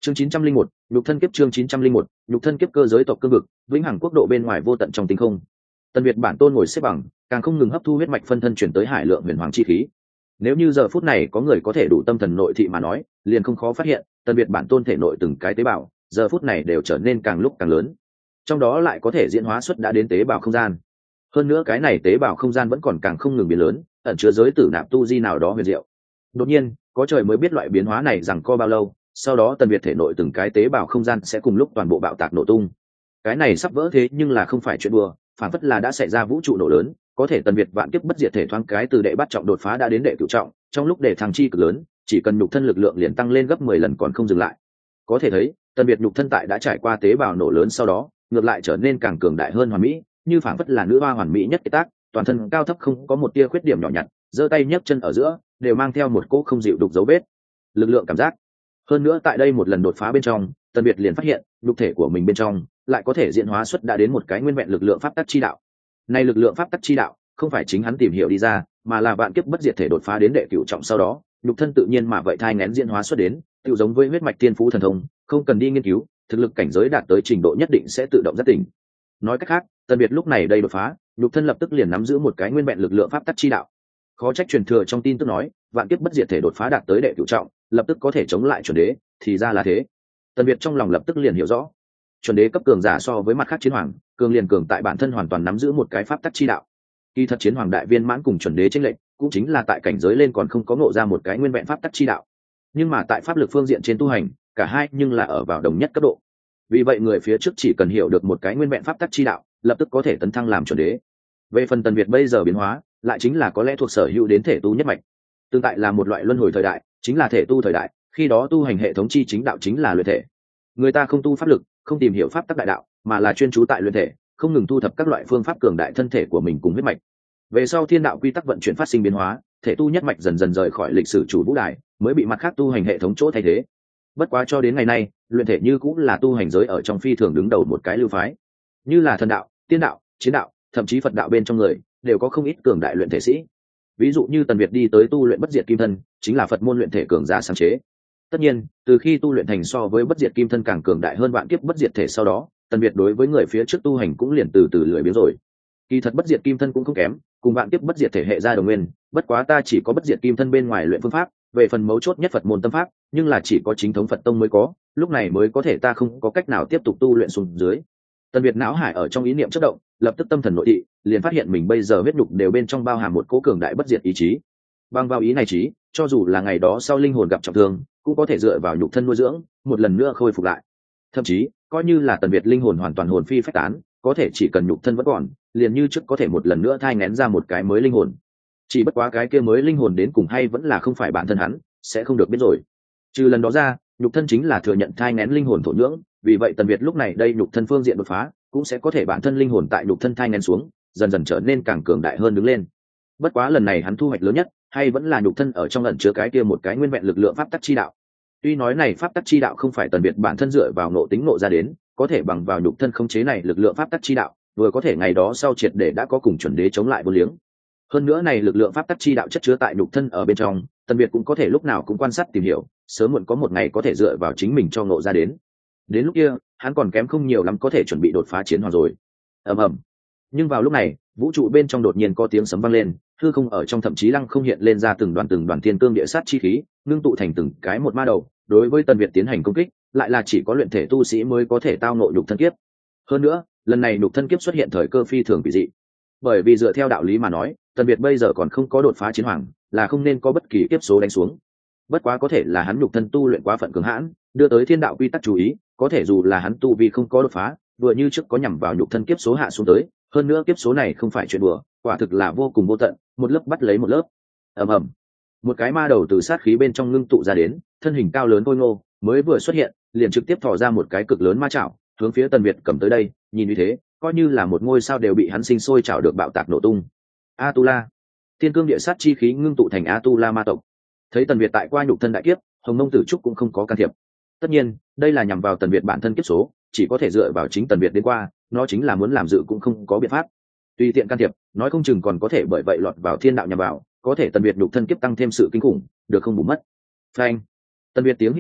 Chương 901, nhục thân kiếp. Chương 901, nhục thân kiếp. Cơ giới tộc cương vực, vĩnh hằng quốc độ bên ngoài vô tận trong tinh không. Tần Việt bản tôn ngồi xếp bằng, càng không ngừng hấp thu huyết mạch phân thân chuyển tới hải lượng huyền hoàng chi khí. Nếu như giờ phút này có người có thể đủ tâm thần nội thị mà nói, liền không khó phát hiện, Tần Việt bản tôn thể nội từng cái tế bào, giờ phút này đều trở nên càng lúc càng lớn. Trong đó lại có thể diễn hóa xuất đã đến tế bào không gian. Hơn nữa cái này tế bào không gian vẫn còn càng không ngừng biến lớn, ẩn chứa giới tử nạp tu di nào đó huyền diệu. Đột nhiên, có trời mới biết loại biến hóa này rằng co bao lâu, sau đó Tần Việt thể nội từng cái tế bào không gian sẽ cùng lúc toàn bộ bạo tạc nổ tung. Cái này sắp vỡ thế nhưng là không phải chuyện đùa, phản phất là đã xảy ra vũ trụ nổ lớn, có thể Tần Việt vạn kiếp bất diệt thể thoáng cái từ đệ bắt trọng đột phá đã đến đệ cửu trọng, trong lúc để thăng chi cực lớn, chỉ cần nhục thân lực lượng liền tăng lên gấp 10 lần còn không dừng lại. Có thể thấy, Tần Việt nhục thân tại đã trải qua tế bào nổ lớn sau đó, ngược lại trở nên càng cường đại hơn hoàn mỹ, như phản phất là nữ hoa hoàn mỹ nhất cái tác, toàn thân cao thấp không có một tia khuyết điểm nhỏ nhặt, giơ tay nhấc chân ở giữa đều mang theo một cỗ không dịu đục dấu vết lực lượng cảm giác. Hơn nữa tại đây một lần đột phá bên trong, Tần Việt liền phát hiện nhục thể của mình bên trong lại có thể diễn hóa xuất đã đến một cái nguyên vẹn lực lượng pháp tắc chi đạo. Này lực lượng pháp tắc chi đạo không phải chính hắn tìm hiểu đi ra, mà là vạn kiếp bất diệt thể đột phá đến đệ cửu trọng sau đó, nhục thân tự nhiên mà vậy thai nghén diễn hóa xuất đến, tự giống với huyết mạch tiên phú thần thông, không cần đi nghiên cứu, thực lực cảnh giới đạt tới trình độ nhất định sẽ tự động giác tỉnh. Nói cách khác, Tần Việt lúc này đây đột phá, nhục thân lập tức liền nắm giữ một cái nguyên vẹn lực lượng pháp tắc chi đạo. Khó trách truyền thừa trong tin tức nói, vạn kiếp bất diệt thể đột phá đạt tới đệ cửu trọng, lập tức có thể chống lại chuẩn đế, thì ra là thế. Tần Việt trong lòng lập tức liền hiểu rõ, chuẩn đế cấp cường giả so với mặt khác chiến hoàng, cường liền cường tại bản thân hoàn toàn nắm giữ một cái pháp tắc chi đạo. Kỳ thật chiến hoàng đại viên mãn cùng chuẩn đế chênh lệch, cũng chính là tại cảnh giới lên còn không có ngộ ra một cái nguyên vẹn pháp tắc chi đạo. Nhưng mà tại pháp lực phương diện trên tu hành, cả hai nhưng là ở vào đồng nhất cấp độ. Vì vậy người phía trước chỉ cần hiểu được một cái nguyên vẹn pháp tắc chi đạo, lập tức có thể tấn thăng làm chuẩn đế. Về phần Tần Việt bây giờ biến hóa, lại chính là có lẽ thuộc sở hữu đến thể tu nhất mạch. Tương tại là một loại luân hồi thời đại, chính là thể tu thời đại, khi đó tu hành hệ thống chi chính đạo chính là luyện thể. Người ta không tu pháp lực, không tìm hiểu pháp tắc đại đạo, mà là chuyên chú tại luyện thể, không ngừng thu thập các loại phương pháp cường đại thân thể của mình cùng huyết mạch. Về sau thiên đạo quy tắc vận chuyển phát sinh biến hóa, thể tu nhất mạch dần dần rời khỏi lịch sử chủ vũ đài, mới bị mặt khác tu hành hệ thống chỗ thay thế. Bất quá cho đến ngày nay, luyện thể như cũng là tu hành giới ở trong phi thường đứng đầu một cái lưu phái. Như là thần đạo, tiên đạo, chiến đạo, thậm chí Phật đạo bên trong người, đều có không ít cường đại luyện thể sĩ. Ví dụ như Tần Việt đi tới tu luyện bất diệt kim thân, chính là Phật môn luyện thể cường giả sáng chế. Tất nhiên, từ khi tu luyện thành so với bất diệt kim thân càng cường đại hơn vạn kiếp bất diệt thể sau đó, Tần Việt đối với người phía trước tu hành cũng liền từ từ lười biếng rồi. Kỳ thật bất diệt kim thân cũng không kém, cùng vạn kiếp bất diệt thể hệ ra đồng nguyên, bất quá ta chỉ có bất diệt kim thân bên ngoài luyện phương pháp, về phần mấu chốt nhất Phật môn tâm pháp, nhưng là chỉ có chính thống Phật tông mới có, lúc này mới có thể ta không có cách nào tiếp tục tu luyện xuống dưới. Tần Việt não hải ở trong ý niệm chớp động, lập tức tâm thần nội thị, liền phát hiện mình bây giờ huyết nhục đều bên trong bao hàm một cố cường đại bất diệt ý chí. Bằng vào ý này chí, cho dù là ngày đó sau linh hồn gặp trọng thương, cũng có thể dựa vào nhục thân nuôi dưỡng, một lần nữa khôi phục lại. Thậm chí, coi như là Tần Việt linh hồn hoàn toàn hồn phi phách tán, có thể chỉ cần nhục thân vẫn còn, liền như trước có thể một lần nữa thai nghén ra một cái mới linh hồn. Chỉ bất quá cái kia mới linh hồn đến cùng hay vẫn là không phải bản thân hắn, sẽ không được biết rồi. Trừ lần đó ra, nhục thân chính là thừa nhận thai nghén linh hồn thổ nhưỡng, vì vậy Tần Việt lúc này đây nhục thân phương diện đột phá, cũng sẽ có thể bản thân linh hồn tại nhục thân thai nghén xuống, dần dần trở nên càng cường đại hơn đứng lên. Bất quá lần này hắn thu hoạch lớn nhất, hay vẫn là nhục thân ở trong ẩn chứa cái kia một cái nguyên vẹn lực lượng pháp tắc chi đạo. Tuy nói này pháp tắc chi đạo không phải Tần Việt bản thân dựa vào nội tính nộ ra đến, có thể bằng vào nhục thân khống chế này lực lượng pháp tắc chi đạo, vừa có thể ngày đó sau triệt để đã có cùng chuẩn đế chống lại vô liếng. Hơn nữa này lực lượng pháp tắc chi đạo chất chứa tại nhục thân ở bên trong, Tần Việt cũng có thể lúc nào cũng quan sát tìm hiểu, sớm muộn có một ngày có thể dựa vào chính mình cho ngộ ra đến. Đến lúc kia, hắn còn kém không nhiều lắm có thể chuẩn bị đột phá chiến hoàng rồi. Ầm ầm. Nhưng vào lúc này, vũ trụ bên trong đột nhiên có tiếng sấm vang lên, hư không ở trong thậm chí lăng không hiện lên ra từng đoàn thiên cương địa sát chi khí, ngưng tụ thành từng cái một ma đầu, đối với Tần Việt tiến hành công kích, lại là chỉ có luyện thể tu sĩ mới có thể tao ngộ nhục thân kiếp. Hơn nữa, lần này nhục thân kiếp xuất hiện thời cơ phi thường kỳ dị. Bởi vì dựa theo đạo lý mà nói, Tần Việt bây giờ còn không có đột phá chiến hoàng, là không nên có bất kỳ kiếp số đánh xuống. Bất quá có thể là hắn nhục thân tu luyện quá phận cường hãn, đưa tới thiên đạo quy tắc chú ý, có thể dù là hắn tu vi không có đột phá, vừa như trước có nhằm vào nhục thân kiếp số hạ xuống tới, hơn nữa kiếp số này không phải chuyện đùa, quả thực là vô cùng vô tận, một lớp bắt lấy một lớp. Ầm ầm. Một cái ma đầu từ sát khí bên trong ngưng tụ ra đến, thân hình cao lớn khôi ngô, mới vừa xuất hiện, liền trực tiếp thò ra một cái cực lớn ma chảo, hướng phía Tần Việt cầm tới đây, nhìn như thế, coi như là một ngôi sao đều bị hắn sinh sôi chảo được bạo tạc nổ tung. Atula, thiên cương địa sát chi khí ngưng tụ thành Atula ma tộc. Thấy Tần Việt tại qua nhục thân đại kiếp, Hồng Mông Tử Trúc cũng không có can thiệp. Tất nhiên, đây là nhằm vào Tần Việt bản thân kiếp số, chỉ có thể dựa vào chính Tần Việt đến qua, nó chính là muốn làm dự cũng không có biện pháp. Tùy tiện can thiệp, nói không chừng còn có thể bởi vậy lọt vào thiên đạo nhằm vào, có thể Tần Việt nhục thân kiếp tăng thêm sự kinh khủng, được không bù mất. Phanh. Tần Việt tiếng hít thở,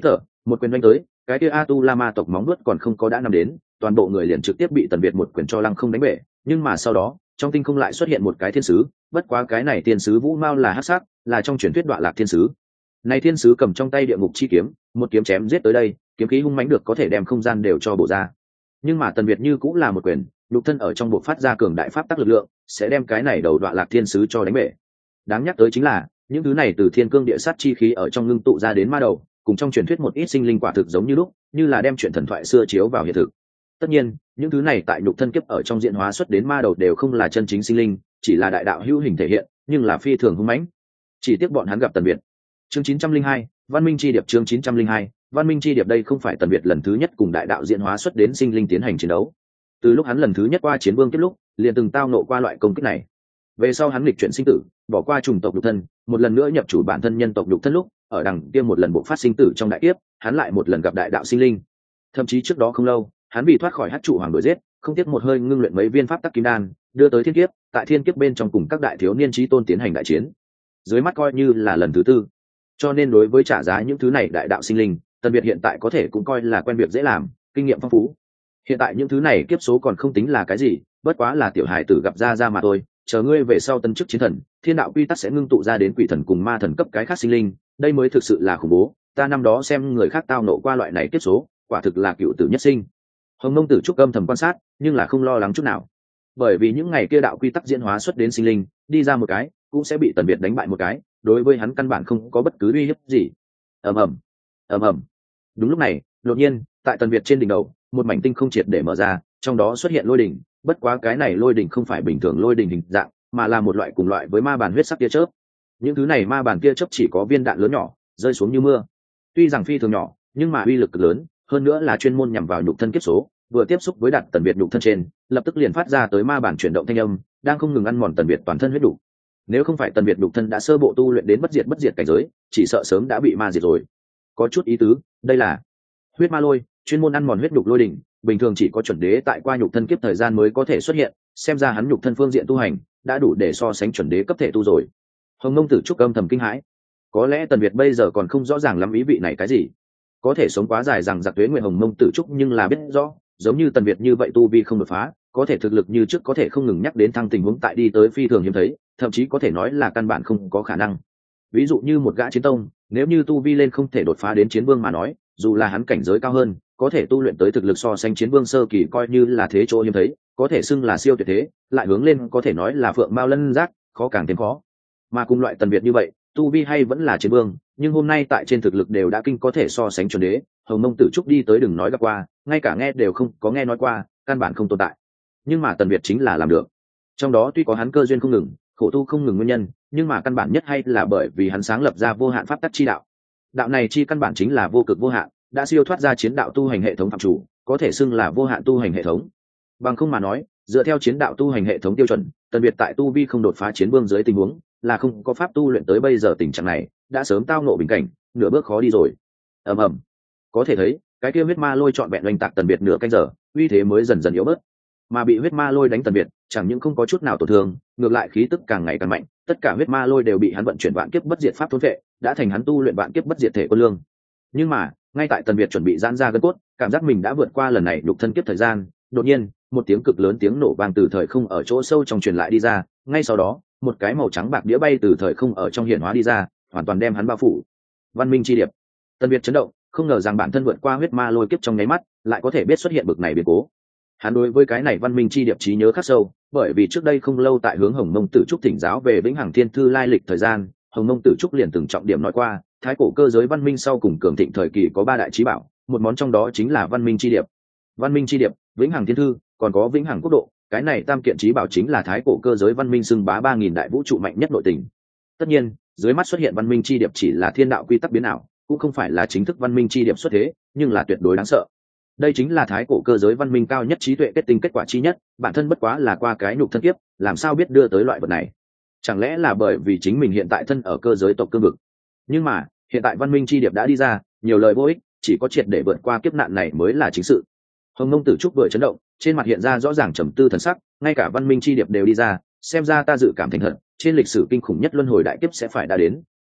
một quyền đánh tới, cái kia Atu La Ma tộc móng vuốt còn không có đã nằm đến, toàn bộ người liền trực tiếp bị Tần Việt một quyền cho lăng không đánh bể. Nhưng mà sau đó, trong tinh không lại xuất hiện một cái thiên sứ, bất quá cái này thiên sứ Vũ Mao là hắc sắc, là trong truyền thuyết Đoạ Lạc thiên sứ. Này thiên sứ cầm trong tay địa ngục chi kiếm, một kiếm chém giết tới đây, kiếm khí hung mãnh được có thể đem không gian đều cho bổ ra. Nhưng mà Tần Việt như cũng là một quyền, lục thân ở trong bộ phát ra cường đại pháp tắc lực lượng, sẽ đem cái này đầu Đoạ Lạc thiên sứ cho đánh bể. Đáng nhắc tới chính là, những thứ này từ thiên cương địa sát chi khí ở trong ngưng tụ ra đến ma đầu, cùng trong truyền thuyết một ít sinh linh quả thực giống như lúc, như là đem chuyện thần thoại xưa chiếu vào hiện thực. Tất nhiên, những thứ này tại nhục thân kiếp ở trong diễn hóa xuất đến ma đầu đều không là chân chính sinh linh, chỉ là đại đạo hữu hình thể hiện, nhưng là phi thường hung mãnh. Chỉ tiếc bọn hắn gặp Tần Việt. Chương 902, Văn Minh chi điệp chương 902, Văn Minh chi điệp đây không phải Tần Việt lần thứ nhất cùng đại đạo diễn hóa xuất đến sinh linh tiến hành chiến đấu. Từ lúc hắn lần thứ nhất qua chiến vương kiếp lúc, liền từng tao nộ qua loại công kích này. Về sau hắn nghịch chuyển sinh tử, bỏ qua chủng tộc nhục thân, một lần nữa nhập chủ bản thân nhân tộc nhục thân lúc, ở đằng kia một lần bộ phát sinh tử trong đại kiếp, hắn lại một lần gặp đại đạo sinh linh. Thậm chí trước đó không lâu, hắn vì thoát khỏi hắc trụ hoàng đuổi giết, không tiếc một hơi ngưng luyện mấy viên pháp tắc kim đan, đưa tới thiên kiếp, tại thiên kiếp bên trong cùng các đại thiếu niên chí tôn tiến hành đại chiến. Dưới mắt coi như là lần thứ tư. Cho nên đối với trả giá những thứ này đại đạo sinh linh, Tần Việt hiện tại có thể cũng coi là quen việc dễ làm, kinh nghiệm phong phú. Hiện tại những thứ này kiếp số còn không tính là cái gì, bất quá là tiểu hài tử gặp ra mà thôi, chờ ngươi về sau tân chức chiến thần, thiên đạo quy tắc sẽ ngưng tụ ra đến quỷ thần cùng ma thần cấp cái khác sinh linh, đây mới thực sự là khủng bố. Ta năm đó xem người khác tao nộ qua loại này kiếp số, quả thực là cựu tử nhất sinh. Hồng Nông Tử Trúc âm thầm quan sát, nhưng là không lo lắng chút nào, bởi vì những ngày kia đạo quy tắc diễn hóa xuất đến sinh linh, đi ra một cái cũng sẽ bị Tần Việt đánh bại một cái, đối với hắn căn bản không có bất cứ uy hiếp gì. ầm ầm ầm ầm. Đúng lúc này, đột nhiên, tại Tần Việt trên đỉnh đầu, một mảnh tinh không triệt để mở ra, trong đó xuất hiện lôi đỉnh, bất quá cái này lôi đỉnh không phải bình thường lôi đỉnh hình dạng, mà là một loại cùng loại với ma bản huyết sắc tia chớp. Những thứ này ma bản tia chớp chỉ có viên đạn lớn nhỏ, rơi xuống như mưa. Tuy rằng phi thường nhỏ, nhưng mà uy lực cực lớn, hơn nữa là chuyên môn nhằm vào nhục thân kiếp số, vừa tiếp xúc với đặt Tần Việt nhục thân trên, lập tức liền phát ra tới ma bản chuyển động thanh âm, đang không ngừng ăn mòn Tần Việt toàn thân huyết đủ. Nếu không phải Tần Việt nhục thân đã sơ bộ tu luyện đến bất diệt cảnh giới, chỉ sợ sớm đã bị ma diệt rồi. Có chút ý tứ, đây là huyết ma lôi, chuyên môn ăn mòn huyết nhục lôi đỉnh, bình thường chỉ có chuẩn đế tại qua nhục thân kiếp thời gian mới có thể xuất hiện, xem ra hắn nhục thân phương diện tu hành đã đủ để so sánh chuẩn đế cấp thể tu rồi. Hồng Nông Tử Trúc âm thầm kinh hãi, có lẽ Tần Việt bây giờ còn không rõ ràng lắm ý vị này cái gì, có thể sống quá dài rằng giặc tuế nguyện Hồng Nông Tử Trúc nhưng là biết rõ, giống như Tần Việt như vậy tu vi không đột phá, có thể thực lực như trước có thể không ngừng nhắc đến thăng tình huống tại đi tới phi thường hiếm thấy, thậm chí có thể nói là căn bản không có khả năng. Ví dụ như một gã chiến tông, nếu như tu vi lên không thể đột phá đến chiến vương mà nói, dù là hắn cảnh giới cao hơn, có thể tu luyện tới thực lực so sánh chiến vương sơ kỳ coi như là thế chỗ hiếm thấy, có thể xưng là siêu tuyệt thế, lại hướng lên có thể nói là phượng mao lân giác, khó càng thêm khó. Mà cùng loại Tần Việt như vậy, tu vi hay vẫn là chiến vương, nhưng hôm nay tại trên thực lực đều đã kinh có thể so sánh chuẩn đế, Hồng Nông Tử Trúc đi tới đừng nói gặp qua, ngay cả nghe đều không có nghe nói qua, căn bản không tồn tại. Nhưng mà Tần Việt chính là làm được. Trong đó tuy có hắn cơ duyên không ngừng, khổ tu không ngừng nguyên nhân, nhưng mà căn bản nhất hay là bởi vì hắn sáng lập ra vô hạn pháp tắc chi đạo. Đạo này chi căn bản chính là vô cực vô hạn, đã siêu thoát ra chiến đạo tu hành hệ thống phạm chủ, có thể xưng là vô hạn tu hành hệ thống. Bằng không mà nói, dựa theo chiến đạo tu hành hệ thống tiêu chuẩn, Tần Việt tại tu vi không đột phá chiến vương dưới tình huống, là không có pháp tu luyện tới bây giờ tình trạng này, đã sớm tao ngộ bình cảnh, nửa bước khó đi rồi. ầm ầm, có thể thấy, cái kia huyết ma lôi trọn vẹn oanh tạc Tần Việt nửa canh giờ, uy thế mới dần dần yếu bớt. Mà bị huyết ma lôi đánh Tần Việt, chẳng những không có chút nào tổn thương, ngược lại khí tức càng ngày càng mạnh, tất cả huyết ma lôi đều bị hắn vận chuyển vạn kiếp bất diệt pháp thôn vệ, đã thành hắn tu luyện vạn kiếp bất diệt thể quân lương. Nhưng mà, ngay tại Tần Việt chuẩn bị giãn ra gân cốt, cảm giác mình đã vượt qua lần này nhục thân kiếp thời gian, đột nhiên, một tiếng cực lớn tiếng nổ vang từ thời không ở chỗ sâu trong truyền lại đi ra, ngay sau đó, một cái màu trắng bạc đĩa bay từ thời không ở trong hiển hóa đi ra, hoàn toàn đem hắn bao phủ. Văn Minh chi điệp. Tần Việt chấn động, không ngờ rằng bản thân vượt qua huyết ma lôi kiếp trong nháy mắt, lại có thể biết xuất hiện bực này biến cố. Hắn đối với cái này Văn Minh chi điệp trí nhớ khắc sâu, bởi vì trước đây không lâu tại hướng Hồng Nông Tử Trúc thỉnh giáo về Vĩnh Hằng Thiên Thư lai lịch thời gian, Hồng Nông Tử Trúc liền từng trọng điểm nói qua, thái cổ cơ giới văn minh sau cùng cường thịnh thời kỳ có ba đại trí bảo, một món trong đó chính là Văn Minh chi điệp. Văn Minh chi điệp, Vĩnh Hằng Thiên Thư, còn có Vĩnh Hằng Quốc độ, cái này tam kiện trí bảo chính là thái cổ cơ giới văn minh xưng bá 3000 đại vũ trụ mạnh nhất nội tình. Tất nhiên, dưới mắt xuất hiện Văn Minh chi điệp chỉ là thiên đạo quy tắc biến ảo, cũng không phải là chính thức Văn Minh chi điệp xuất thế, nhưng là tuyệt đối đáng sợ. Đây chính là thái cổ cơ giới văn minh cao nhất trí tuệ kết tinh kết quả chi nhất, bản thân bất quá là qua cái nhục thân kiếp, làm sao biết đưa tới loại vật này? Chẳng lẽ là bởi vì chính mình hiện tại thân ở cơ giới tộc cương vực? Nhưng mà, hiện tại Văn Minh chi điệp đã đi ra, nhiều lời vô ích, chỉ có triệt để vượt qua kiếp nạn này mới là chính sự. Hồng Nông Tử Trúc vừa chấn động, trên mặt hiện ra rõ ràng trầm tư thần sắc, ngay cả Văn Minh chi điệp đều đi ra, xem ra ta dự cảm thành thật, trên lịch sử kinh khủng nhất luân hồi đại kiếp sẽ phải đã đến,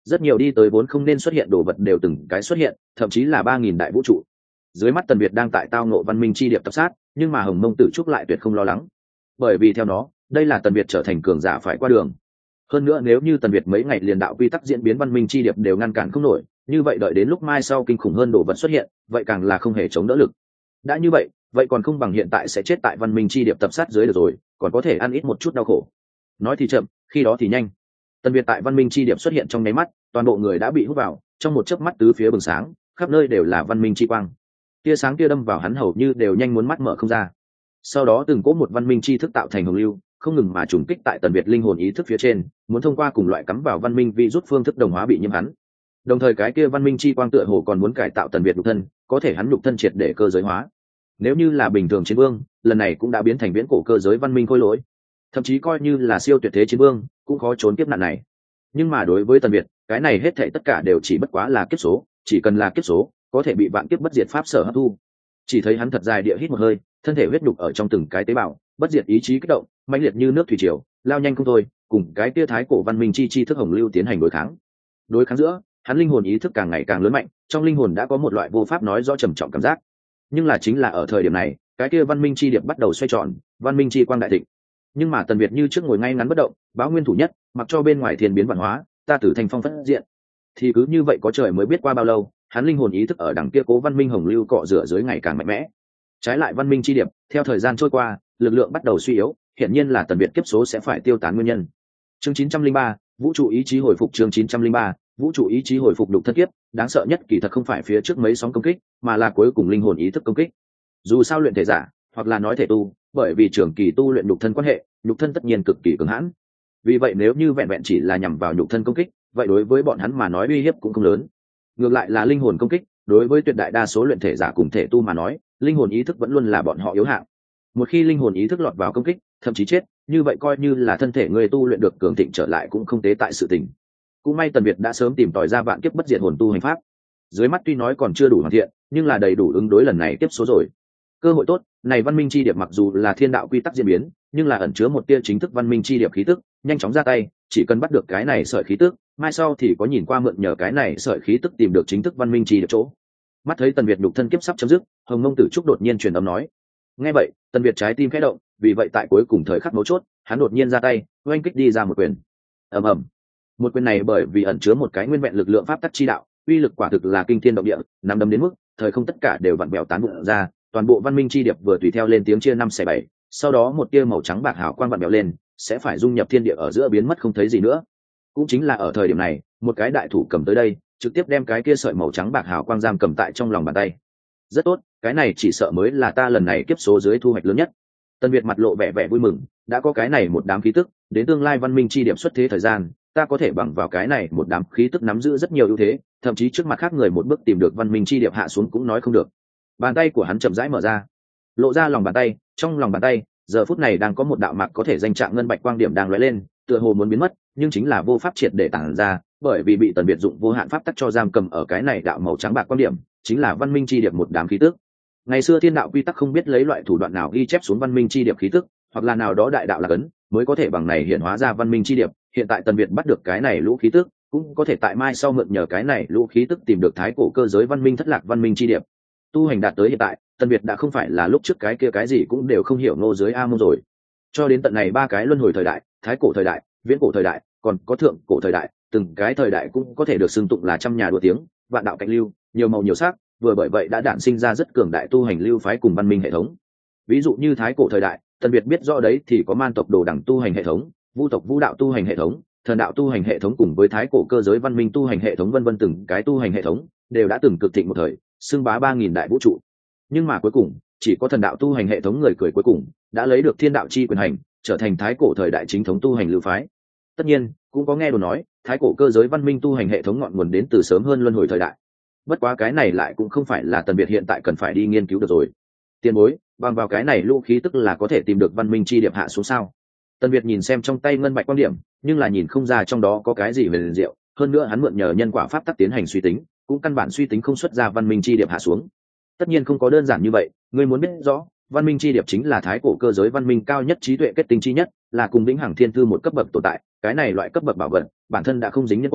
rất nhiều đi tới vốn không nên xuất hiện đồ vật đều từng cái xuất hiện, thậm chí là 3.000 đại vũ trụ. Dưới mắt Tần Việt đang tại tao ngộ văn minh chi điệp tập sát, nhưng mà Hồng Mông Tử Trúc lại tuyệt không lo lắng, bởi vì theo nó, đây là Tần Việt trở thành cường giả phải qua đường. Hơn nữa nếu như Tần Việt mấy ngày liền đạo quy tắc diễn biến văn minh chi điệp đều ngăn cản không nổi, như vậy đợi đến lúc mai sau kinh khủng hơn đồ vật xuất hiện, vậy càng là không hề chống đỡ lực. Đã như vậy còn không bằng hiện tại sẽ chết tại văn minh chi điệp tập sát dưới được rồi, còn có thể ăn ít một chút đau khổ. Nói thì chậm, khi đó thì nhanh. Tần Việt tại văn minh chi điểm xuất hiện trong nháy mắt, toàn bộ người đã bị hút vào, trong một chớp mắt tứ phía bừng sáng, khắp nơi đều là văn minh chi quang. Tia sáng kia đâm vào hắn hầu như đều nhanh muốn mắt mở không ra. Sau đó từng cỗ một văn minh chi thức tạo thành hồng lưu, không ngừng mà trùng kích tại Tần Việt linh hồn ý thức phía trên, muốn thông qua cùng loại cắm vào văn minh vi rút phương thức đồng hóa bị nhiễm hắn. Đồng thời cái kia văn minh chi quang tựa hồ còn muốn cải tạo Tần Việt nhục thân, có thể hắn nhục thân triệt để cơ giới hóa. Nếu như là bình thường chiến vương, lần này cũng đã biến thành viễn cổ cơ giới văn minh khôi lỗi, thậm chí coi như là siêu tuyệt thế chiến vương cũng khó trốn kiếp nạn này. Nhưng mà đối với Tần Việt, cái này hết thảy tất cả đều chỉ bất quá là kiếp số, chỉ cần là kiếp số, có thể bị vạn kiếp bất diệt pháp sở hấp thu. Chỉ thấy hắn thật dài địa hít một hơi, thân thể huyết nhục ở trong từng cái tế bào, bất diệt ý chí kích động, mãnh liệt như nước thủy triều, lao nhanh không thôi, cùng cái tia thái cổ văn minh chi thức hồng lưu tiến hành đối kháng. Đối kháng giữa, hắn linh hồn ý thức càng ngày càng lớn mạnh, trong linh hồn đã có một loại vô pháp nói rõ trầm trọng cảm giác. Nhưng là chính là ở thời điểm này, cái kia văn minh chi điệp bắt đầu xoay tròn, văn minh chi quang đại thịnh. Nhưng mà Tần Việt như trước ngồi ngay ngắn bất động, báo nguyên thủ nhất, mặc cho bên ngoài thiên biến vạn hóa, ta tử thành phong phất diện. Thì cứ như vậy có trời mới biết qua bao lâu, hắn linh hồn ý thức ở đằng kia cố văn minh hồng lưu cọ rửa dưới ngày càng mạnh mẽ. Trái lại văn minh chi điệp, theo thời gian trôi qua, lực lượng bắt đầu suy yếu, hiển nhiên là Tần Việt kiếp số sẽ phải tiêu tán nguyên nhân. Chương 903, vũ trụ ý chí hồi phục. Chương 903, vũ trụ ý chí hồi phục đục thân kiếp, đáng sợ nhất kỳ thật không phải phía trước mấy sóng công kích, mà là cuối cùng linh hồn ý thức công kích. Dù sao luyện thể giả, hoặc là nói thể tu, bởi vì trường kỳ tu luyện nhục thân quan hệ, nhục thân tất nhiên cực kỳ cứng hãn. Vì vậy nếu như vẹn vẹn chỉ là nhằm vào nhục thân công kích, vậy đối với bọn hắn mà nói uy hiếp cũng không lớn. Ngược lại là linh hồn công kích, đối với tuyệt đại đa số luyện thể giả cùng thể tu mà nói, linh hồn ý thức vẫn luôn là bọn họ yếu hạng. Một khi linh hồn ý thức lọt vào công kích, thậm chí chết, như vậy coi như là thân thể người tu luyện được cường thịnh trở lại cũng không tế tại sự tình. Cũng may Tần Việt đã sớm tìm tòi ra vạn kiếp bất diệt hồn tu hành pháp. Dưới mắt tuy nói còn chưa đủ hoàn thiện, nhưng là đầy đủ ứng đối lần này tiếp số rồi. Cơ hội tốt, này văn minh chi điệp mặc dù là thiên đạo quy tắc diễn biến, nhưng là ẩn chứa một tia chính thức văn minh chi điệp khí tức, nhanh chóng ra tay, chỉ cần bắt được cái này sợi khí tức, mai sau thì có nhìn qua mượn nhờ cái này sợi khí tức tìm được chính thức văn minh chi điệp chỗ. Mắt thấy Tần Việt nhục thân kiếp sắp chấm dứt, Hồng Mông Tử Trúc đột nhiên truyền âm nói. Nghe vậy, Tần Việt trái tim khẽ động, vì vậy tại cuối cùng thời khắc mấu chốt, hắn đột nhiên ra tay, oanh kích đi ra một quyền. Ầm ầm. Một quyền này bởi vì ẩn chứa một cái nguyên vẹn lực lượng pháp tắc chi đạo, uy lực quả thực là kinh thiên động địa, nắm đấm đến mức thời không tất cả đều vặn bèo tán vụn ra, toàn bộ văn minh chi điệp vừa tùy theo lên tiếng chia 5/7, sau đó một tia màu trắng bạc hào quang vặn bèo lên, sẽ phải dung nhập thiên địa ở giữa biến mất không thấy gì nữa. Cũng chính là ở thời điểm này, một cái đại thủ cầm tới đây, trực tiếp đem cái kia sợi màu trắng bạc hào quang giam cầm tại trong lòng bàn tay. Rất tốt, cái này chỉ sợ mới là ta lần này kiếp số dưới thu hoạch lớn nhất. Tân Việt mặt lộ vẻ vẻ vui mừng, đã có cái này một đám khí tức, đến tương lai văn minh chi điểm xuất thế thời gian, ta có thể bằng vào cái này một đám khí tức nắm giữ rất nhiều ưu thế, thậm chí trước mặt khác người một bước tìm được văn minh chi điệp hạ xuống cũng nói không được. Bàn tay của hắn chậm rãi mở ra, lộ ra lòng bàn tay, trong lòng bàn tay, giờ phút này đang có một đạo mạc có thể danh trạng ngân bạch quang điểm đang lóe lên, tựa hồ muốn biến mất, nhưng chính là vô pháp triệt để tản ra, bởi vì bị Tần Biệt dụng vô hạn pháp tắc cho giam cầm ở cái này đạo màu trắng bạc quang điểm, chính là văn minh chi điệp một đám khí tức. Ngày xưa thiên đạo quy tắc không biết lấy loại thủ đoạn nào ghi chép xuống văn minh chi điệp khí tức, hoặc là nào đó đại đạo là cấn, mới có thể bằng này hiện hóa ra văn minh chi điệp. Hiện tại Tần Biệt bắt được cái này lũ khí tức, cũng có thể tại mai sau mượn nhờ cái này lũ khí tức tìm được thái cổ cơ giới văn minh thất lạc văn minh chi điệp. Tu hành đạt tới hiện tại, Tần Biệt đã không phải là lúc trước cái kia cái gì cũng đều không hiểu ngô dưới a môn rồi. Cho đến tận này ba cái luân hồi thời đại, thái cổ thời đại, viễn cổ thời đại, còn có thượng cổ thời đại, từng cái thời đại cũng có thể được xưng tụng là trăm nhà đua tiếng, vạn đạo cạnh lưu, nhiều màu nhiều sắc, vừa bởi vậy đã đản sinh ra rất cường đại tu hành lưu phái cùng văn minh hệ thống. Ví dụ như thái cổ thời đại, Tần Biệt biết rõ đấy thì có man tộc đồ đẳng tu hành hệ thống, vu tộc vu đạo tu hành hệ thống, thần đạo tu hành hệ thống cùng với thái cổ cơ giới văn minh tu hành hệ thống vân vân, từng cái tu hành hệ thống đều đã từng cực thịnh một thời, xưng bá 3000 đại vũ trụ. Nhưng mà cuối cùng, chỉ có thần đạo tu hành hệ thống người cười cuối cùng đã lấy được thiên đạo chi quyền hành, trở thành thái cổ thời đại chính thống tu hành lưu phái. Tất nhiên, cũng có nghe đồn nói, thái cổ cơ giới văn minh tu hành hệ thống ngọn nguồn đến từ sớm hơn luân hồi thời đại. Bất quá cái này lại cũng không phải là Tần Biệt hiện tại cần phải đi nghiên cứu được rồi. Tiền bối, bằng vào cái này lũ khí tức là có thể tìm được văn minh chi điệp hạ xuống sao? Tần Biệt nhìn xem trong tay ngân bạch quan điểm, nhưng là nhìn không ra trong đó có cái gì về liền diệu. Hơn nữa hắn mượn nhờ nhân quả pháp tắc tiến hành suy tính, cũng căn bản suy tính không xuất ra văn minh chi điệp hạ xuống. Tất nhiên không có đơn giản như vậy, ngươi muốn biết rõ, văn minh chi điệp chính là thái cổ cơ giới văn minh cao nhất trí tuệ kết tinh chi nhất, là cùng vĩnh hằng thiên thư một cấp bậc tồn tại. Cái này loại cấp bậc bảo vật, bản thân đã không dính nhân quả,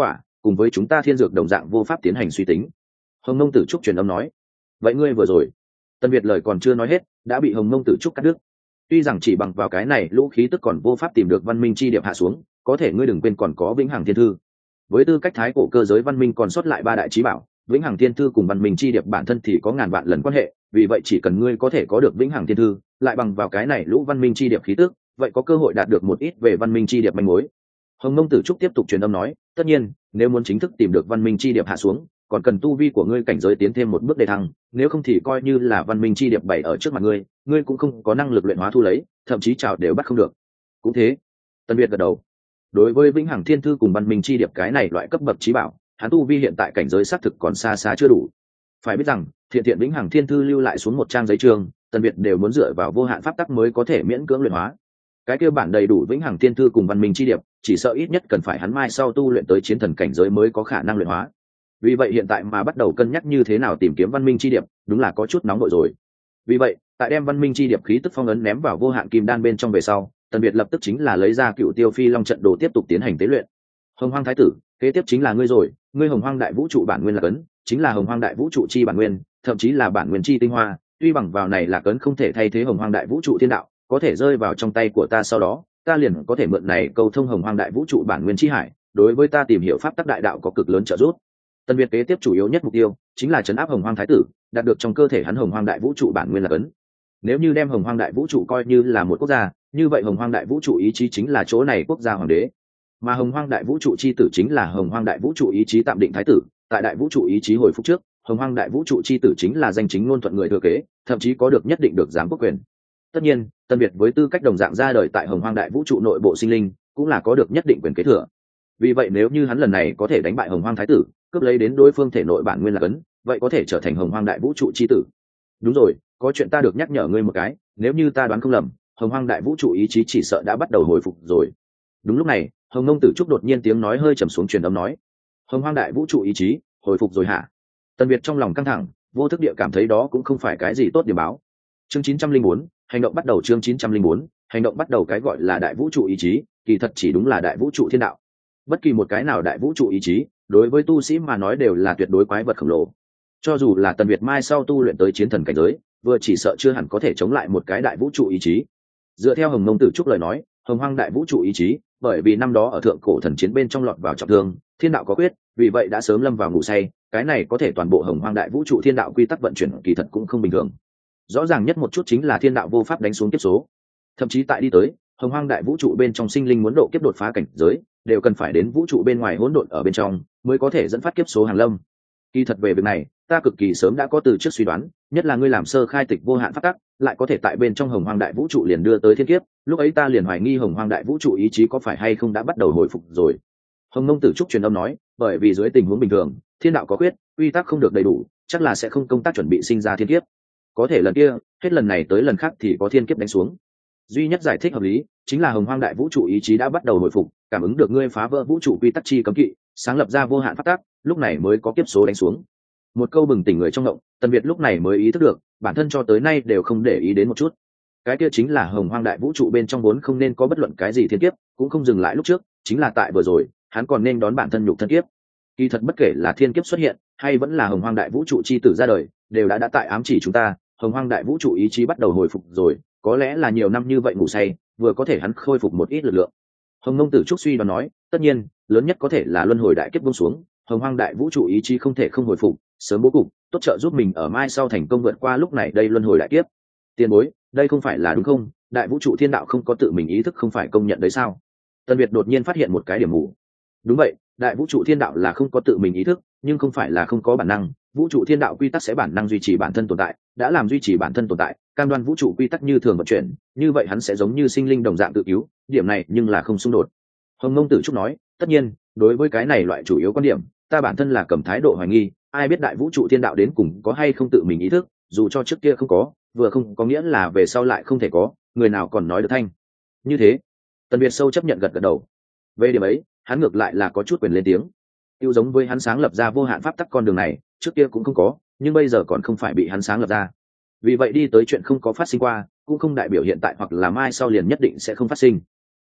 cùng với chúng ta thiên dược đồng dạng vô pháp tiến hành suy tính. Hồng Nông Tử Trúc truyền âm nói. Vậy ngươi vừa rồi? Tân Việt lời còn chưa nói hết đã bị Hồng Nông Tử Trúc cắt đứt. Tuy rằng chỉ bằng vào cái này lũ khí tức còn vô pháp tìm được văn minh chi điệp hạ xuống, có thể ngươi đừng quên còn có vĩnh hằng thiên thư. Với tư cách thái cổ cơ giới văn minh còn sót lại ba đại chí bảo, vĩnh hằng thiên thư cùng văn minh chi điệp bản thân thì có ngàn vạn lần quan hệ, vì vậy chỉ cần ngươi có thể có được vĩnh hằng thiên thư, lại bằng vào cái này lũ văn minh chi điệp khí tức, vậy có cơ hội đạt được một ít về văn minh chi điệp manh mối. Hồng Nông Tử Trúc tiếp tục truyền âm nói, tất nhiên nếu muốn chính thức tìm được văn minh chi điệp hạ xuống, còn cần tu vi của ngươi cảnh giới tiến thêm một bước để thăng, nếu không thì coi như là văn minh chi điệp bày ở trước mặt ngươi, ngươi cũng không có năng lực luyện hóa thu lấy, thậm chí chào đều bắt không được. Cũng thế. Tân Việt gật đầu. Đối với vĩnh hằng thiên thư cùng văn minh chi điệp cái này loại cấp bậc chí bảo, hắn tu vi hiện tại cảnh giới xác thực còn xa xa chưa đủ. Phải biết rằng thiện thiện vĩnh hằng thiên thư lưu lại xuống một trang giấy trường, Tân Việt đều muốn dựa vào vô hạn pháp tắc mới có thể miễn cưỡng luyện hóa. Cái kia bản đầy đủ vĩnh hằng thiên thư cùng văn minh chi điệp, chỉ sợ ít nhất cần phải hắn mai sau tu luyện tới chiến thần cảnh giới mới có khả năng luyện hóa. Vì vậy hiện tại mà bắt đầu cân nhắc như thế nào tìm kiếm văn minh chi điệp, đúng là có chút nóng vội rồi. Vì vậy, tại đem văn minh chi điệp khí tức phong ấn ném vào vô hạn kim đan bên trong về sau, Tần Biệt lập tức chính là lấy ra Cựu Tiêu Phi Long trận đồ tiếp tục tiến hành tế luyện. Hồng Hoang Thái tử, kế tiếp chính là ngươi rồi, ngươi Hồng Hoang Đại Vũ trụ bản nguyên là cấn, chính là Hồng Hoang Đại Vũ trụ chi bản nguyên, thậm chí là bản nguyên chi tinh hoa, tuy bằng vào này là cấn không thể thay thế Hồng Hoang Đại Vũ trụ thiên đạo, có thể rơi vào trong tay của ta sau đó, ta liền có thể mượn này câu thông Hồng Hoang Đại Vũ trụ bản nguyên chi hải, đối với ta tìm hiểu pháp tắc đại đạo có cực lớn trợ giúp. Tần Biệt kế tiếp chủ yếu nhất mục tiêu chính là trấn áp Hồng Hoang Thái tử, đạt được trong cơ thể hắn Hồng Hoang Đại Vũ trụ bản nguyên là cấn. Nếu như đem Hồng Hoang Đại Vũ trụ coi như là một quốc gia, như vậy Hồng Hoang Đại Vũ trụ ý chí chính là chỗ này quốc gia hoàng đế, mà Hồng Hoang Đại Vũ trụ chi tử chính là Hồng Hoang Đại Vũ trụ ý chí tạm định thái tử. Tại Đại Vũ trụ ý chí hồi phục trước, Hồng Hoang Đại Vũ trụ chi tử chính là danh chính ngôn thuận người thừa kế, thậm chí có được nhất định được giám quốc quyền. Tất nhiên, Tân Biệt với tư cách đồng dạng ra đời tại Hồng Hoang Đại Vũ trụ nội bộ sinh linh, cũng là có được nhất định quyền kế thừa. Vì vậy nếu như hắn lần này có thể đánh bại Hồng Hoang Thái tử, cướp lấy đến đối phương thể nội bản nguyên là cấn, vậy có thể trở thành Hồng Hoang Đại Vũ trụ chi tử. Đúng rồi, có chuyện ta được nhắc nhở ngươi một cái, nếu như ta đoán không lầm, Hồng Hoang Đại Vũ trụ ý chí chỉ sợ đã bắt đầu hồi phục rồi. Đúng lúc này, Hồng Nông Tử Trúc đột nhiên tiếng nói hơi trầm xuống truyền âm nói, Hồng Hoang Đại Vũ trụ ý chí hồi phục rồi hả? Tần Việt trong lòng căng thẳng, vô thức địa cảm thấy đó cũng không phải cái gì tốt điểm báo. Chương 904, hành động bắt đầu. Chương 904, hành động bắt đầu. Cái gọi là Đại Vũ trụ ý chí, kỳ thật chỉ đúng là Đại Vũ trụ thiên đạo. Bất kỳ một cái nào Đại Vũ trụ ý chí, đối với tu sĩ mà nói đều là tuyệt đối quái vật khổng lồ. Cho dù là Tần Việt mai sau tu luyện tới chiến thần cảnh giới, vừa chỉ sợ chưa hẳn có thể chống lại một cái Đại Vũ trụ ý chí. Dựa theo Hồng Nông Tử Trúc lời nói, Hồng Hoang Đại Vũ trụ ý chí, bởi vì năm đó ở thượng cổ thần chiến bên trong lọt vào trọng thương, thiên đạo có quyết, vì vậy đã sớm lâm vào ngủ say. Cái này có thể toàn bộ Hồng Hoang Đại Vũ trụ thiên đạo quy tắc vận chuyển kỳ thật cũng không bình thường. Rõ ràng nhất một chút chính là thiên đạo vô pháp đánh xuống kiếp số. Thậm chí tại đi tới Hồng Hoang Đại Vũ trụ bên trong sinh linh muốn độ kiếp đột phá cảnh giới, đều cần phải đến vũ trụ bên ngoài hỗn độn ở bên trong mới có thể dẫn phát kiếp số hàng lâm. Kỳ thật về việc này, ta cực kỳ sớm đã có từ trước suy đoán, nhất là ngươi làm sơ khai tịch vô hạn pháp tắc, lại có thể tại bên trong Hồng Hoang Đại Vũ trụ liền đưa tới thiên kiếp, lúc ấy ta liền hoài nghi Hồng Hoang Đại Vũ trụ ý chí có phải hay không đã bắt đầu hồi phục rồi. Hồng Nông Tử Trúc truyền âm nói, bởi vì dưới tình huống bình thường, thiên đạo có quyết, quy tắc không được đầy đủ, chắc là sẽ không công tác chuẩn bị sinh ra thiên kiếp. Có thể lần kia, hết lần này tới lần khác thì có thiên kiếp đánh xuống. Duy nhất giải thích hợp lý chính là Hồng Hoang Đại Vũ trụ ý chí đã bắt đầu hồi phục, cảm ứng được ngươi phá vỡ vũ trụ quy tắc chi cấm kỵ, sáng lập ra vô hạn pháp tắc, lúc này mới có kiếp số đánh xuống. Một câu bừng tỉnh người trong động, Tần Việt lúc này mới ý thức được, bản thân cho tới nay đều không để ý đến một chút. Cái kia chính là Hồng Hoang Đại Vũ trụ bên trong vốn không nên có bất luận cái gì thiên kiếp, cũng không dừng lại lúc trước, chính là tại vừa rồi, hắn còn nên đón bản thân nhục thân kiếp. Kỳ thật bất kể là thiên kiếp xuất hiện, hay vẫn là Hồng Hoang Đại Vũ trụ chi tử ra đời, đều đã tại ám chỉ chúng ta, Hồng Hoang Đại Vũ trụ ý chí bắt đầu hồi phục rồi, có lẽ là nhiều năm như vậy ngủ say, vừa có thể hắn khôi phục một ít lực lượng. Hồng Nông Tử Trúc suy đoán nói, tất nhiên, lớn nhất có thể là luân hồi đại kiếp buông xuống, Hồng Hoang Đại Vũ trụ ý chí không thể không hồi phục, sớm bố cục, tốt trợ giúp mình ở mai sau thành công vượt qua lúc này đây luân hồi đại kiếp. Tiền bối, đây không phải là đúng không? Đại Vũ trụ thiên đạo không có tự mình ý thức không phải công nhận đấy sao? Tân Việt đột nhiên phát hiện một cái điểm mù. Đúng vậy, Đại Vũ trụ thiên đạo là không có tự mình ý thức, nhưng không phải là không có bản năng. Vũ trụ thiên đạo quy tắc sẽ bản năng duy trì bản thân tồn tại, đã làm duy trì bản thân tồn tại, cam đoan vũ trụ quy tắc như thường vận chuyển, như vậy hắn sẽ giống như sinh linh đồng dạng tự cứu, điểm này nhưng là không xung đột. Hồng Nông Tử Trúc nói, tất nhiên, đối với cái này loại chủ yếu quan điểm, ta bản thân là cầm thái độ hoài nghi, ai biết Đại Vũ trụ thiên đạo đến cùng có hay không tự mình ý thức, dù cho trước kia không có, vừa không có nghĩa là về sau lại không thể có, người nào còn nói được thanh. Như thế, Tần Việt sâu chấp nhận gật gật đầu. Về điểm ấy, hắn ngược lại là có chút quyền lên tiếng. Tiêu giống với hắn sáng lập ra vô hạn pháp tắc con đường này, trước kia cũng không có, nhưng bây giờ còn không phải bị hắn sáng lập ra. Vì vậy đi tới chuyện không có phát sinh qua, cũng không đại biểu hiện tại hoặc là mai sau liền nhất định sẽ không phát sinh.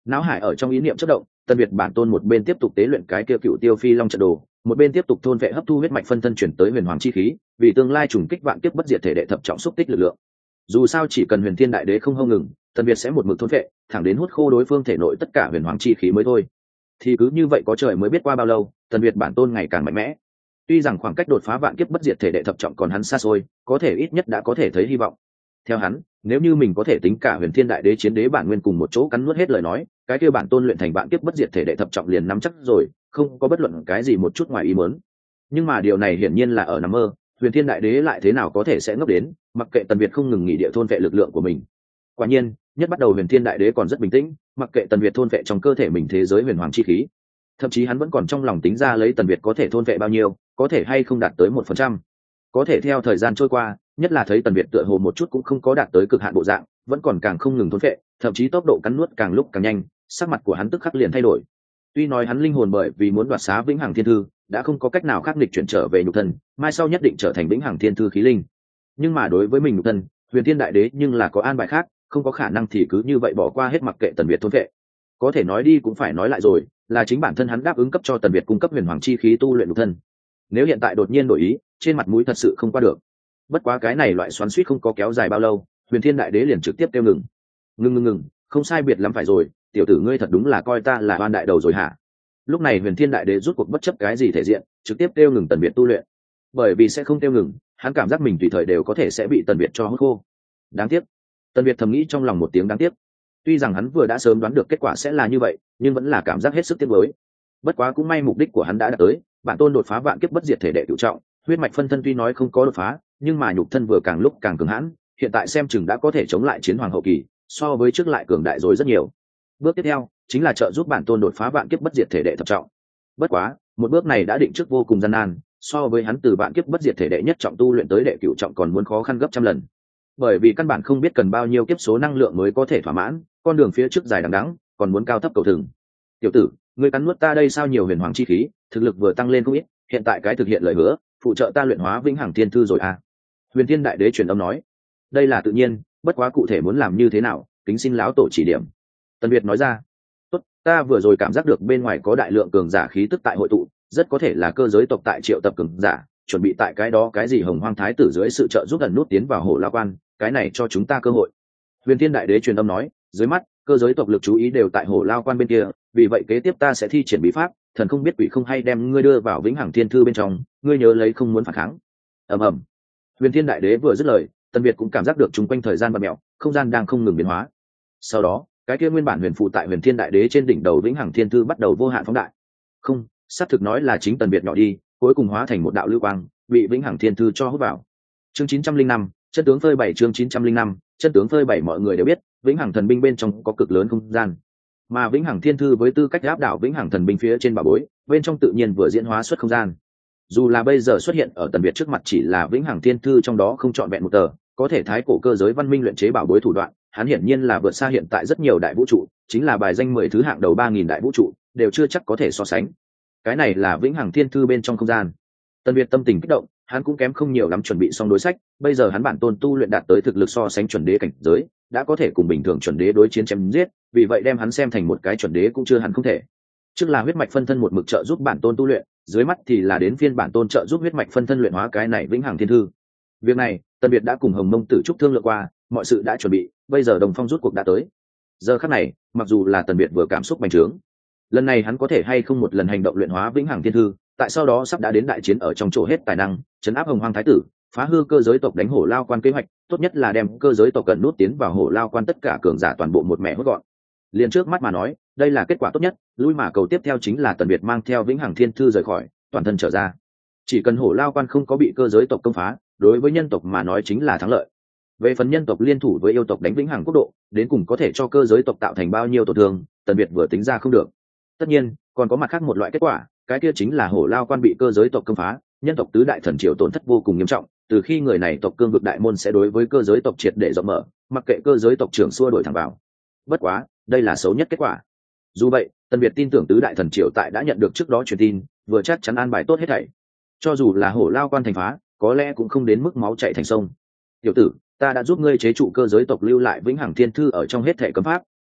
não hải ở trong ý niệm chất động, Tân Việt bản tôn một bên tiếp tục tế luyện cái kia cựu tiêu phi long trận đồ, một bên tiếp tục thôn vệ hấp thu huyết mạch phân thân chuyển tới huyền hoàng chi khí, vì tương lai trùng kích vạn kiếp bất diệt thể đệ thập trọng xúc tích lực lượng. Dù sao chỉ cần huyền thiên đại đế không hông ngừng, Tân Việt sẽ một mực thôn vệ, thẳng đến hút khô đối phương thể nội tất cả huyền hoàng chi khí mới thôi. Thì cứ như vậy có trời mới biết qua bao lâu, Tân Việt bản tôn ngày càng mạnh mẽ. Tuy rằng khoảng cách đột phá vạn kiếp bất diệt thể đệ thập trọng còn hắn xa xôi, có thể ít nhất đã có thể thấy hy vọng. Theo hắn, nếu như mình có thể tính cả huyền thiên đại đế chiến đế bản nguyên cùng một chỗ cắn nuốt hết lời nói, cái kia bản tôn luyện thành vạn kiếp bất diệt thể đệ thập trọng liền nắm chắc rồi, không có bất luận cái gì một chút ngoài ý muốn. Nhưng mà điều này hiển nhiên là ở nằm mơ, huyền thiên đại đế lại thế nào có thể sẽ ngốc đến, mặc kệ Tần Việt không ngừng nghỉ địa thôn vệ lực lượng của mình. Quả nhiên, nhất bắt đầu huyền thiên đại đế còn rất bình tĩnh, mặc kệ Tần Việt thôn vệ trong cơ thể mình thế giới huyền hoàng chi khí. Thậm chí hắn vẫn còn trong lòng tính ra lấy Tần Việt có thể thôn vệ bao nhiêu, có thể hay không đạt tới 1%. Có thể theo thời gian trôi qua, nhất là thấy Tần Việt tựa hồ một chút cũng không có đạt tới cực hạn bộ dạng, vẫn còn càng không ngừng thôn vệ, thậm chí tốc độ cắn nuốt càng lúc càng nhanh, sắc mặt của hắn tức khắc liền thay đổi. Tuy nói hắn linh hồn bởi vì muốn đoạt xá vĩnh hằng thiên thư, đã không có cách nào khác nghịch chuyển trở về nhục thân, mai sau nhất định trở thành vĩnh hằng thiên thư khí linh. Nhưng mà đối với mình nhục thân, huyền thiên đại đế nhưng là có an bài khác, không có khả năng thì cứ như vậy bỏ qua hết mặc kệ Tần Việt thôn vệ. Có thể nói đi cũng phải nói lại rồi, là chính bản thân hắn đáp ứng cấp cho Tần Việt cung cấp huyền hoàng chi khí tu luyện nhục thân. Nếu hiện tại đột nhiên đổi ý, trên mặt mũi thật sự không qua được. Bất quá cái này loại xoắn xuýt không có kéo dài bao lâu, huyền thiên đại đế liền trực tiếp kêu ngừng. Ngừng, không sai biệt lắm phải rồi, tiểu tử ngươi thật đúng là coi ta là oan đại đầu rồi hả? Lúc này huyền thiên đại đế rút cuộc bất chấp cái gì thể diện, trực tiếp kêu ngừng Tần Việt tu luyện. Bởi vì sẽ không kêu ngừng, hắn cảm giác mình tùy thời đều có thể sẽ bị Tần Việt cho hút khô. Đáng tiếc. Tần Việt thầm nghĩ trong lòng một tiếng đáng tiếc. Tuy rằng hắn vừa đã sớm đoán được kết quả sẽ là như vậy, nhưng vẫn là cảm giác hết sức tiếc nuối. Bất quá cũng may mục đích của hắn đã đạt tới, bản tôn đột phá vạn kiếp bất diệt thể đệ cửu trọng, huyết mạch phân thân tuy nói không có đột phá, nhưng mà nhục thân vừa càng lúc càng cường hãn, hiện tại xem chừng đã có thể chống lại chiến hoàng hậu kỳ, so với trước lại cường đại rồi rất nhiều. Bước tiếp theo chính là trợ giúp bản tôn đột phá vạn kiếp bất diệt thể đệ thập trọng. Bất quá, một bước này đã định trước vô cùng gian nan, so với hắn từ vạn kiếp bất diệt thể đệ nhất trọng tu luyện tới đệ cửu trọng còn muốn khó khăn gấp trăm lần. Bởi vì căn bản không biết cần bao nhiêu kiếp số năng lượng mới có thể thỏa mãn, con đường phía trước dài đằng đẵng, còn muốn cao thấp cầu thường. Tiểu tử, ngươi cắn nuốt ta đây sao nhiều huyền hoàng chi khí, thực lực vừa tăng lên không ít, hiện tại cái thực hiện lời hứa, phụ trợ ta luyện hóa vĩnh hằng thiên thư rồi à? Huyền Thiên đại đế truyền âm nói. Đây là tự nhiên, bất quá cụ thể muốn làm như thế nào, kính xin lão tổ chỉ điểm. Tần Việt nói ra. Tốt, ta vừa rồi cảm giác được bên ngoài có đại lượng cường giả khí tức tại hội tụ, rất có thể là cơ giới tộc tại triệu tập cường giả, chuẩn bị tại cái đó cái gì hồng hoang thái tử dưới sự trợ giúp ẩn nút tiến vào Hổ La Quan, cái này cho chúng ta cơ hội. Huyền Thiên đại đế truyền âm nói, dưới mắt cơ giới tộc lực chú ý đều tại Hổ La Quan bên kia, vì vậy kế tiếp ta sẽ thi triển bí pháp, thần không biết quỷ không hay đem ngươi đưa vào vĩnh hằng thiên thư bên trong, ngươi nhớ lấy không muốn phản kháng. Ầm. Huyền Thiên đại đế vừa dứt lời, Tần Việt cũng cảm giác được chung quanh thời gian bạt mẹo, không gian đang không ngừng biến hóa. Sau đó, cái kia nguyên bản huyền phụ tại Huyền Thiên đại đế trên đỉnh đầu vĩnh hằng thiên thư bắt đầu vô hạn phóng đại. Không, xác thực nói là chính Tần Việt nhỏ đi, cuối cùng hóa thành một đạo lưu quang, bị vĩnh hằng thiên thư cho hút vào. Chương 905, chân tướng phơi bày. Chương 905, chân tướng phơi bày. Mọi người đều biết, vĩnh hằng thần binh bên trong có cực lớn không gian, mà vĩnh hằng thiên thư với tư cách áp đảo vĩnh hằng thần binh phía trên bảo bối, bên trong tự nhiên vừa diễn hóa xuất không gian. Dù là bây giờ xuất hiện ở Tần Việt trước mặt chỉ là vĩnh hằng thiên thư trong đó không trọn vẹn một tờ, có thể thái cổ cơ giới văn minh luyện chế bảo bối thủ đoạn, hắn hiển nhiên là vượt xa hiện tại rất nhiều đại vũ trụ, chính là bài danh 10 thứ hạng đầu 3000 đại vũ trụ, đều chưa chắc có thể so sánh. Cái này là vĩnh hằng thiên thư bên trong không gian. Tần Việt tâm tình kích động, hắn cũng kém không nhiều lắm chuẩn bị xong đối sách, bây giờ hắn bản tôn tu luyện đạt tới thực lực so sánh chuẩn đế cảnh giới, đã có thể cùng bình thường chuẩn đế đối chiến chém giết, vì vậy đem hắn xem thành một cái chuẩn đế cũng chưa hẳn không thể. Trước là huyết mạch phân thân một mực trợ giúp bản tôn tu luyện, dưới mắt thì là đến phiên bản tôn trợ giúp huyết mạch phân thân luyện hóa cái này vĩnh hằng thiên thư. Việc này, Tần Việt đã cùng Hồng Mông Tử Trúc thương lượng qua, mọi sự đã chuẩn bị, bây giờ Đồng Phong rút cuộc đã tới. Giờ khắc này, mặc dù là Tần Việt vừa cảm xúc bành trướng, lần này hắn có thể hay không một lần hành động luyện hóa vĩnh hằng thiên thư, tại sau đó sắp đã đến đại chiến ở trong chỗ hết tài năng, trấn áp Hồng Hoang thái tử, phá hư cơ giới tộc đánh Hổ Lao Quan kế hoạch, tốt nhất là đem cơ giới tộc cần nút tiến vào Hổ Lao Quan tất cả cường giả toàn bộ một mẹ hốt gọn. Liền trước mắt mà nói, đây là kết quả tốt nhất, lui mà cầu tiếp theo chính là Tần Việt mang theo vĩnh hằng thiên thư rời khỏi, toàn thân trở ra. Chỉ cần Hổ Lao Quan không có bị cơ giới tộc công phá, đối với nhân tộc mà nói chính là thắng lợi. Về phần nhân tộc liên thủ với yêu tộc đánh vĩnh hằng quốc độ, đến cùng có thể cho cơ giới tộc tạo thành bao nhiêu tổn thương, Tần Việt vừa tính ra không được. Tất nhiên, còn có mặt khác một loại kết quả, cái kia chính là Hổ Lao Quan bị cơ giới tộc công phá, nhân tộc tứ đại thần triều tổn thất vô cùng nghiêm trọng, từ khi người này tộc cương vực đại môn sẽ đối với cơ giới tộc triệt để rộng mở, mặc kệ cơ giới tộc trưởng xua đổi thẳng vào. Bất quá, đây là xấu nhất kết quả. Dù vậy, Tần Việt tin tưởng tứ đại thần triều tại đã nhận được trước đó truyền tin, vừa chắc chắn an bài tốt hết thảy. Cho dù là Hổ Lao Quan thành phá, có lẽ cũng không đến mức máu chảy thành sông. Tiểu tử, ta đã giúp ngươi chế trụ cơ giới tộc lưu lại vĩnh hằng thiên thư ở trong hết thảy cấm pháp,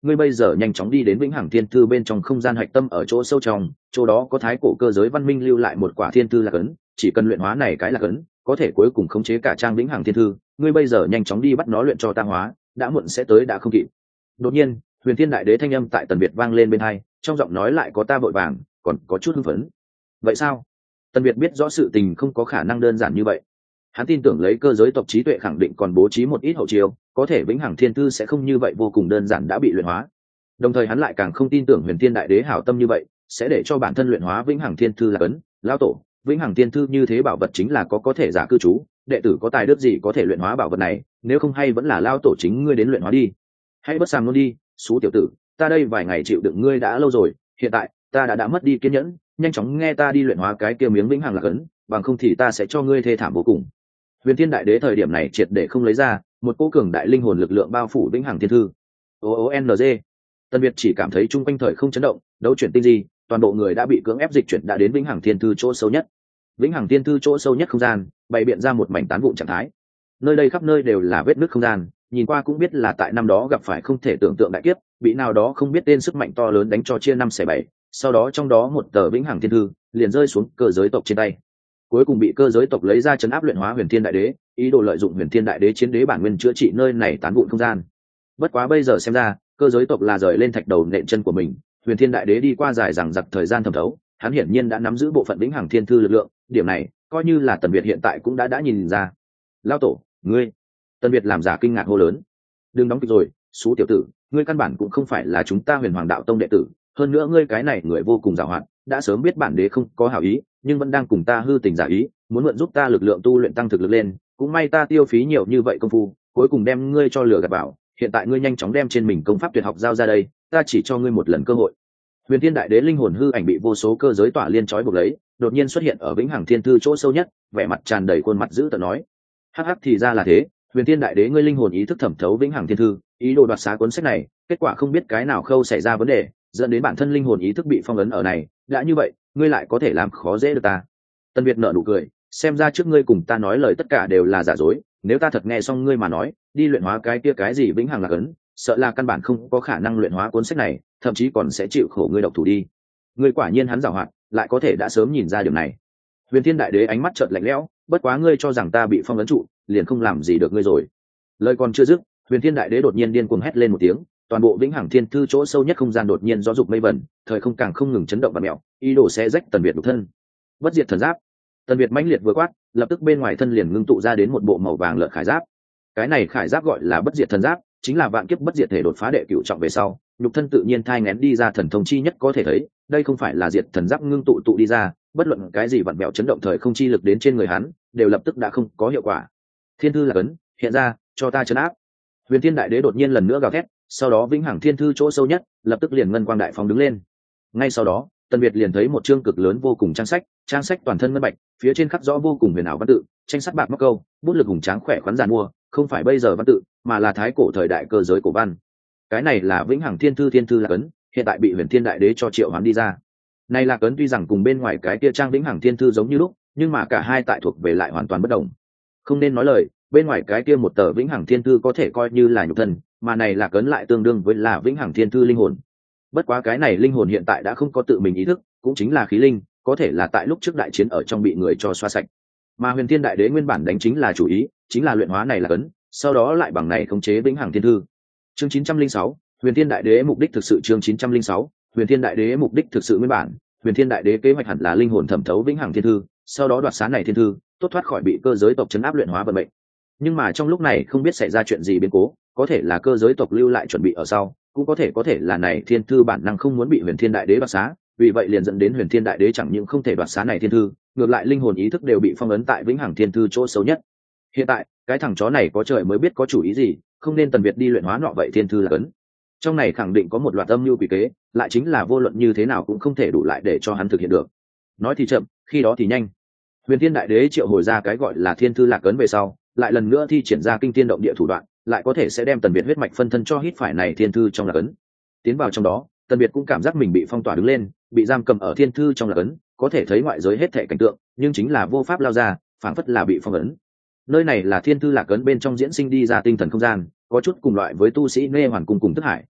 ngươi bây giờ nhanh chóng đi đến vĩnh hằng thiên thư bên trong không gian hạch tâm ở chỗ sâu trong, chỗ đó có thái cổ cơ giới văn minh lưu lại một quả thiên thư lạc ấn, chỉ cần luyện hóa này cái lạc ấn có thể cuối cùng khống chế cả trang vĩnh hằng thiên thư. Ngươi bây giờ nhanh chóng đi bắt nó luyện cho ta hóa, đã muộn sẽ tới đã không kịp. Đột nhiên huyền thiên đại đế thanh âm tại Tần Việt vang lên bên tai, trong giọng nói lại có ta vội vàng, còn có chút hưng phấn. Vậy sao? Tần Việt biết rõ sự tình không có khả năng đơn giản như vậy. Hắn tin tưởng lấy cơ giới tộc trí tuệ khẳng định còn bố trí một ít hậu chiêu, có thể vĩnh hằng thiên thư sẽ không như vậy vô cùng đơn giản đã bị luyện hóa. Đồng thời hắn lại càng không tin tưởng huyền thiên đại đế hảo tâm như vậy sẽ để cho bản thân luyện hóa vĩnh hằng thiên thư là cấn. Lão tổ, vĩnh hằng thiên thư như thế bảo vật chính là có thể giả cư trú, đệ tử có tài đức gì có thể luyện hóa bảo vật này, nếu không hay vẫn là lão tổ chính ngươi đến luyện hóa đi. Hãy bất sàm luôn đi, xú tiểu tử, ta đây vài ngày chịu đựng ngươi đã lâu rồi, hiện tại ta đã mất đi kiên nhẫn, nhanh chóng nghe ta đi luyện hóa cái kia miếng vĩnh hằng là cấn, bằng không thì ta sẽ cho ngươi thê thảm vô cùng. Huyền thiên đại đế thời điểm này triệt để không lấy ra một cỗ cường đại linh hồn lực lượng bao phủ vĩnh hằng thiên thư. OONG. Tần Việt chỉ cảm thấy chung quanh thời không chấn động, đấu chuyển tinh di, toàn bộ người đã bị cưỡng ép dịch chuyển đã đến vĩnh hằng thiên thư chỗ sâu nhất. Vĩnh hằng thiên thư chỗ sâu nhất không gian bày biện ra một mảnh tán vụn trạng thái, nơi đây khắp nơi đều là vết nứt không gian, nhìn qua cũng biết là tại năm đó gặp phải không thể tưởng tượng đại kiếp, bị nào đó không biết tên sức mạnh to lớn đánh cho chia năm xẻ bảy, sau đó trong đó một tờ vĩnh hằng thiên thư liền rơi xuống cơ giới tộc trên tay, cuối cùng bị cơ giới tộc lấy ra chấn áp luyện hóa huyền thiên đại đế, ý đồ lợi dụng huyền thiên đại đế chiến đế bản nguyên chữa trị nơi này tán vụn không gian. Bất quá bây giờ xem ra cơ giới tộc là rời lên thạch đầu nện chân của mình, huyền thiên đại đế đi qua dài dằng dặc thời gian thẩm thấu, hắn hiển nhiên đã nắm giữ bộ phận vĩnh hằng thiên thư lực lượng, điểm này coi như là Tần Việt hiện tại cũng đã nhìn ra. Lao tổ, ngươi! Tần Việt làm giả kinh ngạc hô lớn. Đừng đóng kịch rồi, xú tiểu tử, ngươi căn bản cũng không phải là chúng ta Huyền Hoàng đạo tông đệ tử, hơn nữa ngươi cái này người vô cùng giàu hoạt, đã sớm biết bản đế không có hảo ý, nhưng vẫn đang cùng ta hư tình giả ý, muốn mượn giúp ta lực lượng tu luyện tăng thực lực lên, cũng may ta tiêu phí nhiều như vậy công phu, cuối cùng đem ngươi cho lừa gạt bảo, hiện tại ngươi nhanh chóng đem trên mình công pháp tuyệt học giao ra đây, ta chỉ cho ngươi một lần cơ hội. Huyền Thiên đại đế linh hồn hư ảnh bị vô số cơ giới tỏa liên trói buộc lấy, đột nhiên xuất hiện ở vĩnh hằng thiên thư chỗ sâu nhất, vẻ mặt tràn đầy khuôn mặt dữ tợn nói: hắc hắc, thì ra là thế, Huyền Thiên đại đế ngươi linh hồn ý thức thẩm thấu vĩnh hằng thiên thư, ý đồ đoạt xá cuốn sách này, kết quả không biết cái nào khâu xảy ra vấn đề, dẫn đến bản thân linh hồn ý thức bị phong ấn ở này, đã như vậy ngươi lại có thể làm khó dễ được ta. Tân Việt nở nụ cười, xem ra trước ngươi cùng ta nói lời tất cả đều là giả dối, nếu ta thật nghe xong ngươi mà nói đi luyện hóa cái kia cái gì vĩnh hằng lạc ấn, sợ là căn bản không có khả năng luyện hóa cuốn sách này, thậm chí còn sẽ chịu khổ ngươi độc thủ đi. Ngươi quả nhiên hắn giàu hoạt, lại có thể đã sớm nhìn ra điều này. Huyền Thiên đại đế ánh mắt chợt lạnh lẽo, bất quá ngươi cho rằng ta bị phong ấn trụ liền không làm gì được ngươi rồi. Lời còn chưa dứt, Huyền Thiên đại đế đột nhiên điên cuồng hét lên một tiếng, toàn bộ vĩnh hằng thiên thư chỗ sâu nhất không gian đột nhiên gió dục mây vẩn, thời không càng không ngừng chấn động và mèo, ý đồ sẽ rách Tần Việt đục thân. Bất diệt thần giáp. Tần Việt mãnh liệt vừa quát, lập tức bên ngoài thân liền ngưng tụ ra đến một bộ màu vàng lợn khải giáp. Cái này khải giáp gọi là bất diệt thần giáp, chính là vạn kiếp bất diệt thể đột phá đệ cửu trọng về sau, nhục thân tự nhiên thai nghén đi ra thần thông chi nhất có thể thấy, đây không phải là diệt thần giáp ngưng tụ đi ra, bất luận cái gì vặn vẹo chấn động thời không chi lực đến trên người hắn, đều lập tức đã không có hiệu quả. Thiên thư là cấn, hiện ra, cho ta trấn áp. Huyền Thiên đại đế đột nhiên lần nữa gào thét, sau đó vĩnh hằng thiên thư chỗ sâu nhất lập tức liền ngân quang đại phóng đứng lên. Ngay sau đó Tần Việt liền thấy một chương cực lớn vô cùng trang sách toàn thân ngân bạch, phía trên khắc rõ vô cùng huyền ảo văn tự, tranh sắt bạc móc câu, bút lực hùng tráng khỏe khoắn giàn mua, không phải bây giờ văn tự mà là thái cổ thời đại cơ giới cổ văn. Cái này là vĩnh hằng thiên thư lạc ấn, hiện tại bị Huyền Thiên đại đế cho triệu hoán đi ra. Này lạc ấn tuy rằng cùng bên ngoài cái kia trang vĩnh hằng thiên thư giống như lúc, nhưng mà cả hai tại thuộc về lại hoàn toàn bất đồng. Không nên nói lời, bên ngoài cái kia một tờ vĩnh hằng thiên thư có thể coi như là nhục thân, mà này lạc ấn lại tương đương với là vĩnh hằng thiên thư linh hồn. Bất quá cái này linh hồn hiện tại đã không có tự mình ý thức, cũng chính là khí linh, có thể là tại lúc trước đại chiến ở trong bị người cho xoa sạch. Mà Huyền Thiên đại đế nguyên bản đánh chính là chủ ý, chính là luyện hóa này là cấn, sau đó lại bằng này khống chế vĩnh hằng thiên thư. Chương 906, Huyền Thiên đại đế mục đích thực sự. Chương 906, Huyền Thiên đại đế mục đích thực sự nguyên bản, Huyền Thiên đại đế kế hoạch hẳn là linh hồn thẩm thấu vĩnh hằng thiên thư, sau đó đoạt xá này thiên thư, tốt thoát khỏi bị cơ giới tộc trấn áp luyện hóa vận mệnh. Nhưng mà trong lúc này không biết xảy ra chuyện gì biến cố, có thể là cơ giới tộc lưu lại chuẩn bị ở sau, cũng có thể là này thiên thư bản năng không muốn bị Huyền Thiên đại đế đoạt xá, vì vậy liền dẫn đến Huyền Thiên đại đế chẳng những không thể đoạt xá này thiên thư, ngược lại linh hồn ý thức đều bị phong ấn tại vĩnh hằng thiên thư chỗ xấu nhất. Hiện tại cái thằng chó này có trời mới biết có chủ ý gì, không nên Tần Việt đi luyện hóa nọ vậy thiên thư là cấn. Trong này khẳng định có một loạt âm mưu quỷ kế, lại chính là vô luận như thế nào cũng không thể đủ lại để cho hắn thực hiện được. Nói thì chậm, khi đó thì nhanh. Huyền Thiên đại đế triệu hồi ra cái gọi là thiên thư lạc ấn về sau, lại lần nữa thi triển ra kinh thiên động địa thủ đoạn, lại có thể sẽ đem Tần Việt huyết mạch phân thân cho hít phải này thiên thư trong lạc ấn. Tiến vào trong đó, Tần Việt cũng cảm giác mình bị phong tỏa đứng lên, bị giam cầm ở thiên thư trong lạc ấn, có thể thấy ngoại giới hết thảy cảnh tượng, nhưng chính là vô pháp lao ra, phảng phất là bị phong ấn. Nơi này là thiên thư lạc ấn bên trong diễn sinh đi ra tinh thần không gian, có chút cùng loại với tu sĩ Nê Hoàn cung cùng Thức Hải.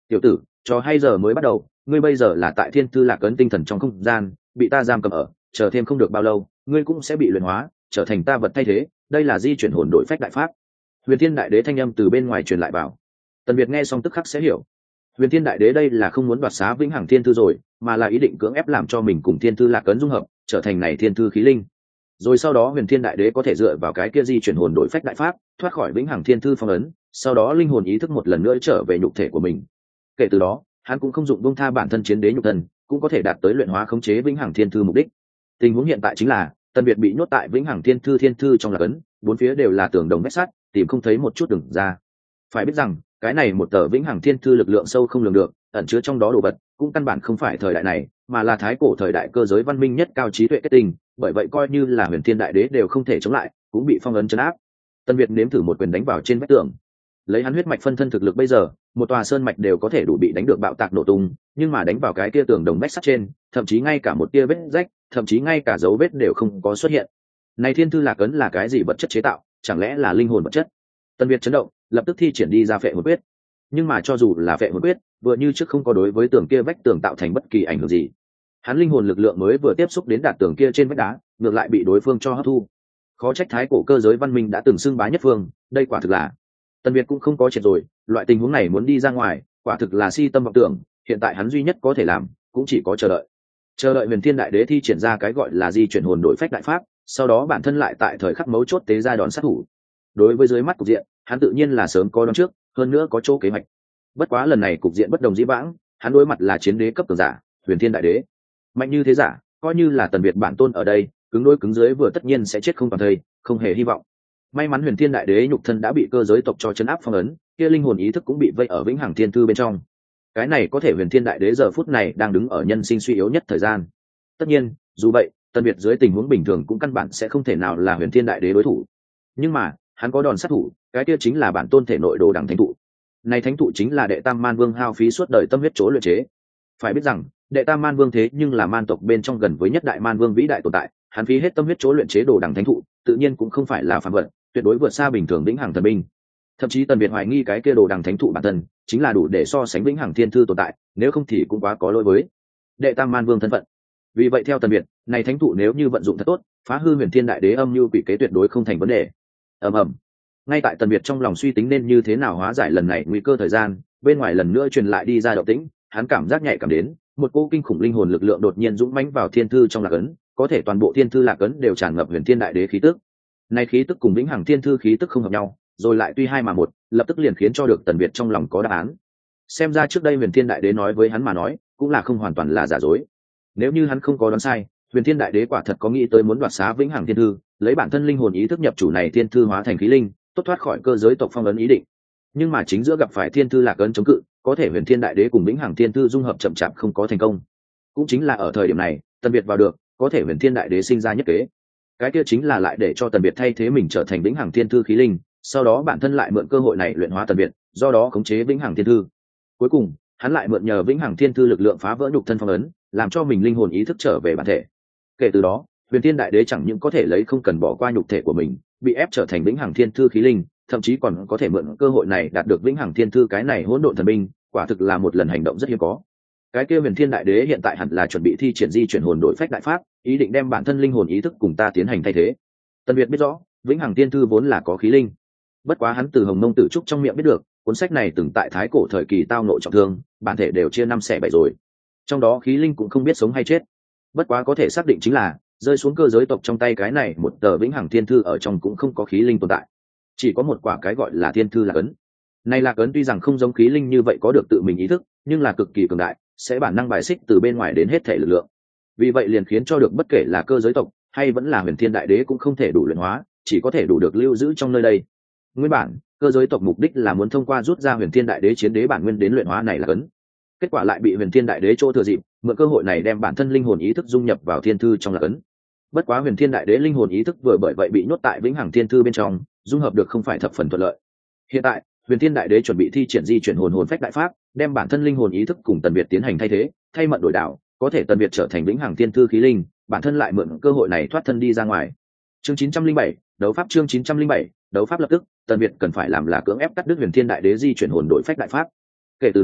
Tiểu tử, trò hay giờ mới bắt đầu, ngươi bây giờ là tại thiên thư lạc ấn tinh thần trong không gian, bị ta giam cầm ở, chờ thêm không được bao lâu ngươi cũng sẽ bị luyện hóa trở thành ta vật thay thế. Đây là di chuyển hồn đội phách đại pháp. Huyền Thiên Đại Đế thanh âm từ bên ngoài truyền lại vào. Tần Việt nghe xong tức khắc sẽ hiểu. Huyền Thiên Đại Đế đây là không muốn đoạt xá vĩnh hằng thiên thư rồi, mà là ý định cưỡng ép làm cho mình cùng thiên thư lạc ấn dung hợp, trở thành này thiên thư khí linh. Rồi sau đó Huyền Thiên Đại Đế có thể dựa vào cái kia di chuyển hồn đổi phách đại pháp, thoát khỏi vĩnh hằng thiên thư phong ấn, sau đó linh hồn ý thức một lần nữa trở về nhục thể của mình. Kể từ đó, hắn cũng không dụng buông tha bản thân chiến đế nhục thân, cũng có thể đạt tới luyện hóa khống chế vĩnh hằng thiên thư mục đích. Tình huống hiện tại chính là Tần Việt bị nhốt tại vĩnh hằng thiên thư trong lạc ấn, bốn phía đều là tường đồng vách sắt, tìm không thấy một chút đường ra. Phải biết rằng cái này một tờ vĩnh hằng thiên thư lực lượng sâu không lường được, ẩn chứa trong đó đồ vật cũng căn bản không phải thời đại này, mà là thái cổ thời đại cơ giới văn minh nhất cao trí tuệ kết tinh, bởi vậy coi như là Huyền Thiên Đại Đế đều không thể chống lại, cũng bị phong ấn trấn áp. Tần Việt nếm thử một quyền đánh vào trên vách tường, lấy hắn huyết mạch phân thân thực lực bây giờ, một tòa sơn mạch đều có thể đủ bị đánh được bạo tạc nổ tung, nhưng mà đánh vào cái kia tường đồng vách sắt trên, thậm chí ngay cả một tia vết rách, thậm chí ngay cả dấu vết đều không có xuất hiện. Này thiên thư lạc ấn là cái gì vật chất chế tạo, chẳng lẽ là linh hồn vật chất? Tần Việt chấn động, lập tức thi triển đi ra phệ hồn quyết. Nhưng mà cho dù là phệ hồn quyết, vừa như trước không có đối với tường kia vách tường tạo thành bất kỳ ảnh hưởng gì. Hắn linh hồn lực lượng mới vừa tiếp xúc đến đạt tường kia trên vách đá, ngược lại bị đối phương cho hấp thu. Khó trách thái cổ cơ giới văn minh đã từng xưng bá nhất phương, đây quả thực là. Tần Việt cũng không có triệt rồi, loại tình huống này muốn đi ra ngoài, quả thực là si tâm vọng tưởng, hiện tại hắn duy nhất có thể làm, cũng chỉ có chờ đợi. Chờ đợi Huyền Thiên Đại Đế thi triển ra cái gọi là di chuyển hồn đổi phách đại pháp, sau đó bản thân lại tại thời khắc mấu chốt tế ra đòn sát thủ. Đối với dưới mắt cục diện, hắn tự nhiên là sớm có đoán trước, hơn nữa có chỗ kế hoạch. Bất quá lần này cục diện bất đồng dĩ vãng, hắn đối mặt là chiến đế cấp cường giả, Huyền Thiên Đại Đế. Mạnh như thế giả, coi như là Tần Việt bản tôn ở đây, cứng đối cứng dưới vừa tất nhiên sẽ chết không toàn thây, không hề hy vọng. May mắn Huyền Thiên Đại Đế nhục thân đã bị cơ giới tộc cho chấn áp phong ấn, kia linh hồn ý thức cũng bị vây ở vĩnh hằng thiên thư bên trong. Cái này có thể Huyền Thiên Đại Đế giờ phút này đang đứng ở nhân sinh suy yếu nhất thời gian. Tất nhiên, dù vậy, Tần Việt dưới tình huống bình thường cũng căn bản sẽ không thể nào là Huyền Thiên Đại Đế đối thủ. Nhưng mà, hắn có đòn sát thủ, cái kia chính là bản tôn thể nội đồ đằng thánh thụ. Này thánh thụ chính là đệ tam man vương hao phí suốt đời tâm huyết chỗ luyện chế. Phải biết rằng, đệ tam man vương thế nhưng là man tộc bên trong gần với nhất đại man vương vĩ đại tồn tại, hắn phí hết tâm huyết chỗ luyện chế đồ đằng thánh thụ, tự nhiên cũng không phải là phàm vật, tuyệt đối vượt xa bình thường vĩnh hằng thần binh. Thậm chí Tần Việt hoài nghi cái kia đồ đằng thánh thụ bản thân chính là đủ để so sánh vĩnh hằng thiên thư tồn tại, nếu không thì cũng quá có lỗi với đệ tam man vương thân phận. Vì vậy theo Tần Việt, này thánh thụ nếu như vận dụng thật tốt, phá hư Huyền Thiên Đại Đế âm mưu quỷ kế tuyệt đối không thành vấn đề. ầm ầm. Ngay tại Tần Việt trong lòng suy tính nên như thế nào hóa giải lần này nguy cơ thời gian, bên ngoài lần nữa truyền lại đi ra động tĩnh, hắn cảm giác nhạy cảm đến một cô kinh khủng linh hồn lực lượng đột nhiên dũng mãnh vào thiên thư trong lạc ấn, có thể toàn bộ thiên thư lạc ấn đều tràn ngập Huyền Thiên Đại Đế khí tức. Này khí tức cùng vĩnh hằng thiên thư khí tức không hợp nhau, rồi lại tuy hai mà một, lập tức liền khiến cho được Tần Việt trong lòng có đáp án. Xem ra trước đây Huyền Thiên Đại Đế nói với hắn mà nói, cũng là không hoàn toàn là giả dối. Nếu như hắn không có đoán sai, Huyền Thiên Đại Đế quả thật có nghĩ tới muốn đoạt xá vĩnh hằng thiên thư, lấy bản thân linh hồn ý thức nhập chủ này thiên thư hóa thành khí linh, tốt thoát khỏi cơ giới tộc phong ấn ý định. Nhưng mà chính giữa gặp phải thiên thư lạc ấn chống cự, có thể Huyền Thiên Đại Đế cùng vĩnh hằng thiên thư dung hợp chậm chạp không có thành công. Cũng chính là ở thời điểm này, Tần Việt vào được, có thể Huyền Thiên Đại Đế sinh ra nhất kế. Cái kia chính là lại để cho Tần Việt thay thế mình trở thành vĩnh hằng thiên thư khí linh, sau đó bản thân lại mượn cơ hội này luyện hóa Tần Việt, do đó khống chế vĩnh hằng thiên thư. Cuối cùng, hắn lại mượn nhờ vĩnh hằng thiên thư lực lượng phá vỡ nhục thân phong ấn, làm cho mình linh hồn ý thức trở về bản thể. Kể từ đó, Huyền Thiên Đại Đế chẳng những có thể lấy không cần bỏ qua nhục thể của mình, bị ép trở thành vĩnh hằng thiên thư khí linh, thậm chí còn có thể mượn cơ hội này đạt được vĩnh hằng thiên thư cái này hỗn độn thần binh, quả thực là một lần hành động rất hiếm có. Cái kia Huyền Thiên Đại Đế hiện tại hẳn là chuẩn bị thi triển di chuyển hồn đổi phách đại pháp, ý định đem bản thân linh hồn ý thức cùng ta tiến hành thay thế. Tần Việt biết rõ, vĩnh hằng thiên thư vốn là có khí linh. Bất quá hắn từ Hồng Mông Tử Trúc trong miệng biết được, cuốn sách này từng tại thái cổ thời kỳ tao ngộ trọng thương, bản thể đều chia 5/7 rồi. Trong đó khí linh cũng không biết sống hay chết. Bất quá có thể xác định chính là, rơi xuống cơ giới tộc trong tay cái này một tờ vĩnh hằng thiên thư ở trong cũng không có khí linh tồn tại, chỉ có một quả cái gọi là thiên thư lạc ấn. Này lạc ấn tuy rằng không giống khí linh như vậy có được tự mình ý thức, nhưng là cực kỳ cường đại, sẽ bản năng bài xích từ bên ngoài đến hết thể lực lượng. Vì vậy liền khiến cho được bất kể là cơ giới tộc hay vẫn là Huyền Thiên Đại Đế cũng không thể đủ luyện hóa, chỉ có thể đủ được lưu giữ trong nơi đây. Nguyên bản, cơ giới tộc mục đích là muốn thông qua rút ra Huyền Thiên Đại Đế chiến đế bản nguyên đến luyện hóa này lạc ấn. Kết quả lại bị Huyền Thiên Đại Đế chỗ thừa dịp, mượn cơ hội này đem bản thân linh hồn ý thức dung nhập vào thiên thư trong lạc ấn. Bất quá Huyền Thiên Đại Đế linh hồn ý thức vừa bởi vậy bị nhốt tại vĩnh hằng thiên thư bên trong, dung hợp được không phải thập phần thuận lợi. Hiện tại, Huyền Thiên Đại Đế chuẩn bị thi triển di chuyển hồn phách đại pháp, đem bản thân linh hồn ý thức cùng Tần Việt tiến hành thay thế, thay mận đổi đảo, có thể Tần Việt trở thành vĩnh hằng thiên thư khí linh, bản thân lại mượn cơ hội này thoát thân đi ra ngoài. Chương 907, đấu pháp chương 907, đấu pháp lập tức, Tần Việt cần phải làm là cưỡng ép cắt đứt Huyền Thiên Đại Đế di chuyển hồn phách đại pháp. Kể từ đó,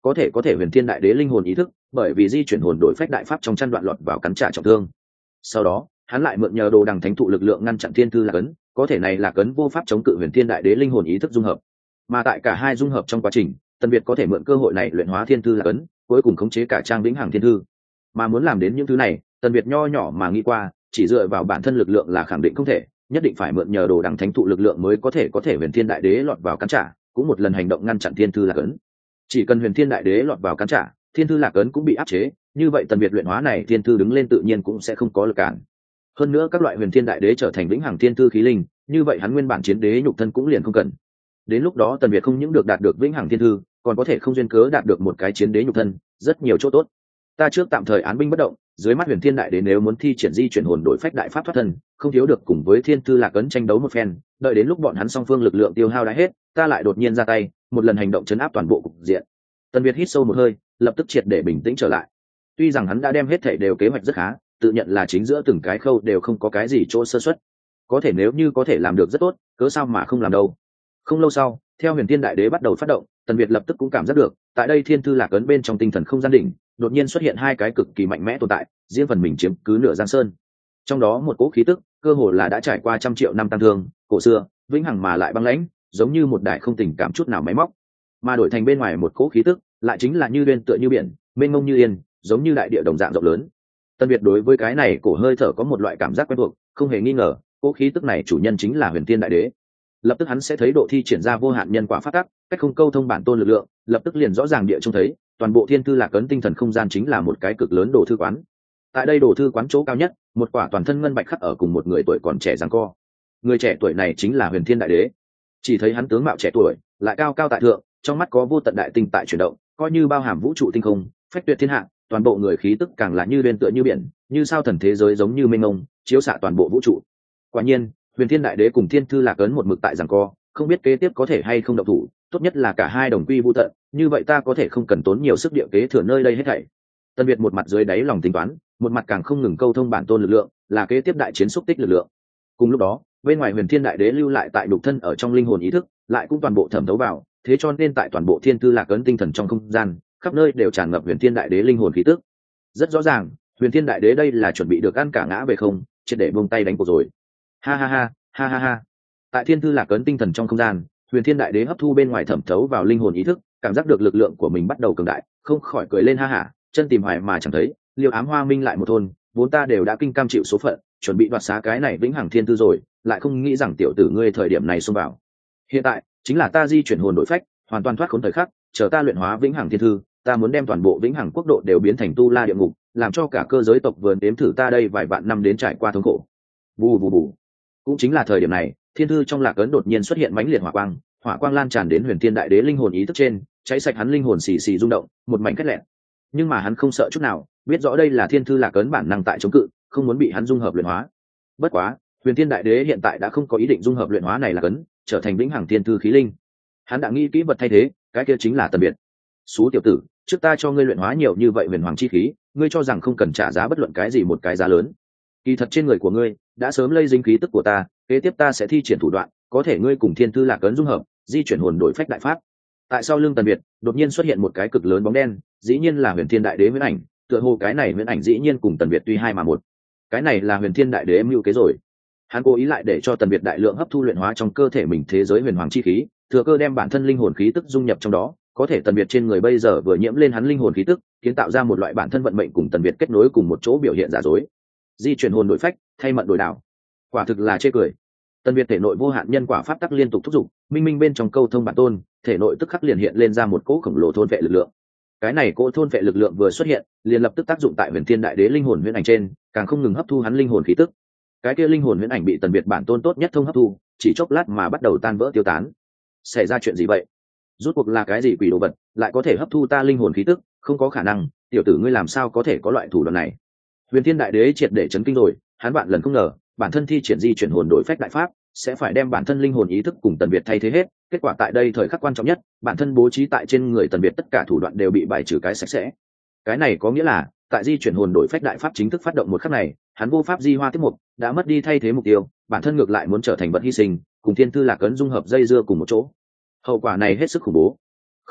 có thể huyền thiên đại đế linh hồn ý thức, bởi vì di chuyển hồn đổi phách đại pháp trong chăn đoạn lọt vào cắn trả trọng thương. Sau đó hắn lại mượn nhờ đồ đằng thánh thụ lực lượng ngăn chặn thiên thư lạc ấn, có thể này là cấn vô pháp chống cự huyền thiên đại đế linh hồn ý thức dung hợp. Mà tại cả hai dung hợp trong quá trình, Tần Việt có thể mượn cơ hội này luyện hóa thiên thư lạc ấn, cuối cùng khống chế cả trang vĩnh hằng thiên thư. Mà muốn làm đến những thứ này, Tần Việt nho nhỏ mà nghĩ qua, chỉ dựa vào bản thân lực lượng là khẳng định không thể, nhất định phải mượn nhờ đồ đằng thánh thụ lực lượng mới có thể huyền thiên đại đế lọt vào cắn trả, cũng một lần hành động ngăn chặn thiên thư lạc ấn. Chỉ cần huyền thiên đại đế lọt vào cắn trả, thiên thư lạc ấn cũng bị áp chế, như vậy Tần Việt luyện hóa này thiên thư đứng lên tự nhiên cũng sẽ không có lực cản. Hơn nữa các loại huyền thiên đại đế trở thành vĩnh hằng thiên thư khí linh, như vậy hắn nguyên bản chiến đế nhục thân cũng liền không cần. Đến lúc đó Tần Việt không những được đạt được vĩnh hằng thiên thư, còn có thể không duyên cớ đạt được một cái chiến đế nhục thân, rất nhiều chỗ tốt. Ta trước tạm thời án binh bất động, dưới mắt huyền thiên đại đế nếu muốn thi triển di chuyển hồn đổi phách đại pháp thoát thân, không thiếu được cùng với thiên thư lạc ấn tranh đấu một phen, đợi đến lúc bọn hắn song phương lực lượng tiêu hao đã hết, ta lại đột nhiên ra tay, một lần hành động chấn áp toàn bộ cục diện. Tần Việt hít sâu một hơi, lập tức triệt để bình tĩnh trở lại. Tuy rằng hắn đã đem hết thảy đều kế hoạch rất khá, tự nhận là chính giữa từng cái khâu đều không có cái gì chỗ sơ suất, có thể nếu như có thể làm được rất tốt, cớ sao mà không làm đâu. Không lâu sau, theo huyền thiên đại đế bắt đầu phát động, Tần Việt lập tức cũng cảm giác được, tại đây thiên thư lạc ấn bên trong tinh thần không gian đỉnh, đột nhiên xuất hiện hai cái cực kỳ mạnh mẽ tồn tại, riêng phần mình chiếm cứ nửa giang sơn. Trong đó một cỗ khí tức, cơ hồ là đã trải qua trăm triệu năm tăng thương, cổ xưa, vĩnh hằng mà lại băng lãnh, giống như một đại không tình cảm chút nào máy móc. Mà đổi thành bên ngoài một cỗ khí tức, lại chính là như uyên tựa như biển, mênh mông như yên, giống như đại địa đồng dạng rộng lớn. Tần Việt đối với cái này cổ hơi thở có một loại cảm giác quen thuộc, không hề nghi ngờ, cỗ khí tức này chủ nhân chính là huyền thiên đại đế. Lập tức hắn sẽ thấy độ thi triển ra vô hạn nhân quả phát tắc, cách không câu thông bản tôn lực lượng, lập tức liền rõ ràng địa trông thấy toàn bộ thiên thư lạc ấn tinh thần không gian chính là một cái cực lớn đồ thư quán. Tại đây đồ thư quán chỗ cao nhất, một quả toàn thân ngân bạch khắc ở cùng một người tuổi còn trẻ giằng co. Người trẻ tuổi này chính là huyền thiên đại đế. Chỉ thấy hắn tướng mạo trẻ tuổi, lại cao cao tại thượng, trong mắt có vô tận đại tinh tại chuyển động, coi như bao hàm vũ trụ tinh không, phách tuyệt thiên hạ, toàn bộ người khí tức càng là như uyên tựa như biển, như sao thần thế giới giống như mênh mông, chiếu xạ toàn bộ vũ trụ. Quả nhiên, huyền thiên đại đế cùng thiên thư lạc ấn một mực tại giằng co, không biết kế tiếp có thể hay không động thủ, tốt nhất là cả hai đồng quy vu tận, như vậy ta có thể không cần tốn nhiều sức địa kế thừa nơi đây hết thảy. Tân Việt một mặt dưới đáy lòng tính toán, một mặt càng không ngừng câu thông bản tôn lực lượng, là kế tiếp đại chiến xúc tích lực lượng. Cùng lúc đó, bên ngoài huyền thiên đại đế lưu lại tại đục thân ở trong linh hồn ý thức, lại cũng toàn bộ thẩm thấu vào, thế cho nên tại toàn bộ thiên thư lạc ấn tinh thần trong không gian, khắp nơi đều tràn ngập huyền thiên đại đế linh hồn khí tức. Rất rõ ràng, huyền thiên đại đế đây là chuẩn bị được ăn cả ngã về không, triệt để buông tay đánh cuộc rồi. Ha ha ha, ha ha ha. Tại thiên thư lạc ấn tinh thần trong không gian, huyền thiên đại đế hấp thu bên ngoài thẩm thấu vào linh hồn ý thức, cảm giác được lực lượng của mình bắt đầu cường đại, không khỏi cười lên ha hả, chân tìm hoài mà chẳng thấy, liêu ám hoa minh lại một thôn, vốn ta đều đã kinh cam chịu số phận, chuẩn bị đoạt xá cái này vĩnh hằng thiên thư rồi, lại không nghĩ rằng tiểu tử ngươi thời điểm này xông vào. Hiện tại chính là ta di chuyển hồn đổi phách, hoàn toàn thoát khốn thời khắc, chờ ta luyện hóa vĩnh hằng thiên thư, ta muốn đem toàn bộ vĩnh hằng quốc độ đều biến thành tu la địa ngục, làm cho cả cơ giới tộc vườn đếm thử ta đây vài vạn năm đến trải qua thống khổ. Bù bù bù. Cũng chính là thời điểm này, thiên thư trong lạc ấn đột nhiên xuất hiện mãnh liệt hỏa quang lan tràn đến huyền thiên đại đế linh hồn ý thức trên, cháy sạch hắn linh hồn xì xì rung động, một mảnh kết lẹn. Nhưng mà hắn không sợ chút nào, biết rõ đây là thiên thư lạc ấn bản năng tại chống cự, không muốn bị hắn dung hợp luyện hóa. Bất quá, huyền thiên đại đế hiện tại đã không có ý định dung hợp luyện hóa này lạc ấn, trở thành vĩnh hằng thiên thư khí linh. Hắn đã nghĩ kỹ vật thay thế, cái kia chính là Tần Biệt. Xú tiểu tử, trước ta cho ngươi luyện hóa nhiều như vậy huyền hoàng chi khí, ngươi cho rằng không cần trả giá bất luận cái gì một cái giá lớn. Kỳ thật trên người của ngươi đã sớm lây dính khí tức của ta, kế tiếp ta sẽ thi triển thủ đoạn, có thể ngươi cùng thiên thư lạc ấn dung hợp, di chuyển hồn đổi phách đại pháp. Tại sau lưng Tần Biệt, đột nhiên xuất hiện một cái cực lớn bóng đen, dĩ nhiên là huyền thiên đại đế huyễn ảnh, tựa hồ cái này huyễn ảnh dĩ nhiên cùng Tần Biệt tuy hai mà một. Cái này là huyền thiên đại đế mưu kế rồi. Hắn cố ý lại để cho Tần Biệt đại lượng hấp thu luyện hóa trong cơ thể mình thế giới huyền hoàng chi khí, thừa cơ đem bản thân linh hồn khí tức dung nhập trong đó, có thể Tần Biệt trên người bây giờ vừa nhiễm lên hắn linh hồn khí tức, kiến tạo ra một loại bản thân vận mệnh cùng Tần Biệt kết nối cùng một chỗ biểu hiện giả dối. Di chuyển hồn đổi phách, thay mận đổi đảo. Quả thực là chê cười. Tần Biệt thể nội vô hạn nhân quả pháp tắc liên tục thúc giục, minh minh bên trong câu thông bản tôn, thể nội tức khắc liền hiện lên ra một cỗ khổng lồ thôn vệ lực lượng. Cái này cỗ thôn vệ lực lượng vừa xuất hiện, liền lập tức tác dụng tại huyền thiên đại đế linh hồn huyễn ảnh trên, càng không ngừng hấp thu hắn linh hồn khí tức. Cái kia linh hồn huyễn ảnh bị Tần Biệt bản tôn tốt nhất thông hấp thu, chỉ chốc lát mà bắt đầu tan vỡ tiêu tán. Xảy ra chuyện gì vậy? Rút cuộc là cái gì quỷ đồ vật, lại có thể hấp thu ta linh hồn khí tức? Không có khả năng, tiểu tử ngươi làm sao có thể có loại thủ đoạn này? Huyền thiên đại đế triệt để chấn kinh rồi, hắn vạn lần không ngờ, bản thân thi triển di chuyển hồn đổi phách đại pháp, sẽ phải đem bản thân linh hồn ý thức cùng Tần Biệt thay thế hết. Kết quả tại đây thời khắc quan trọng nhất, bản thân bố trí tại trên người Tần Biệt tất cả thủ đoạn đều bị bài trừ cái sạch sẽ. Cái này có nghĩa là, tại di chuyển hồn đổi phách đại pháp chính thức phát động một khắc này, hắn vô pháp di hoa tiếp mục, đã mất đi thay thế mục tiêu, bản thân ngược lại muốn trở thành vật hy sinh, cùng thiên thư lạc ấn dung hợp dây dưa cùng một chỗ. Hậu quả này hết sức khủng bố. Không,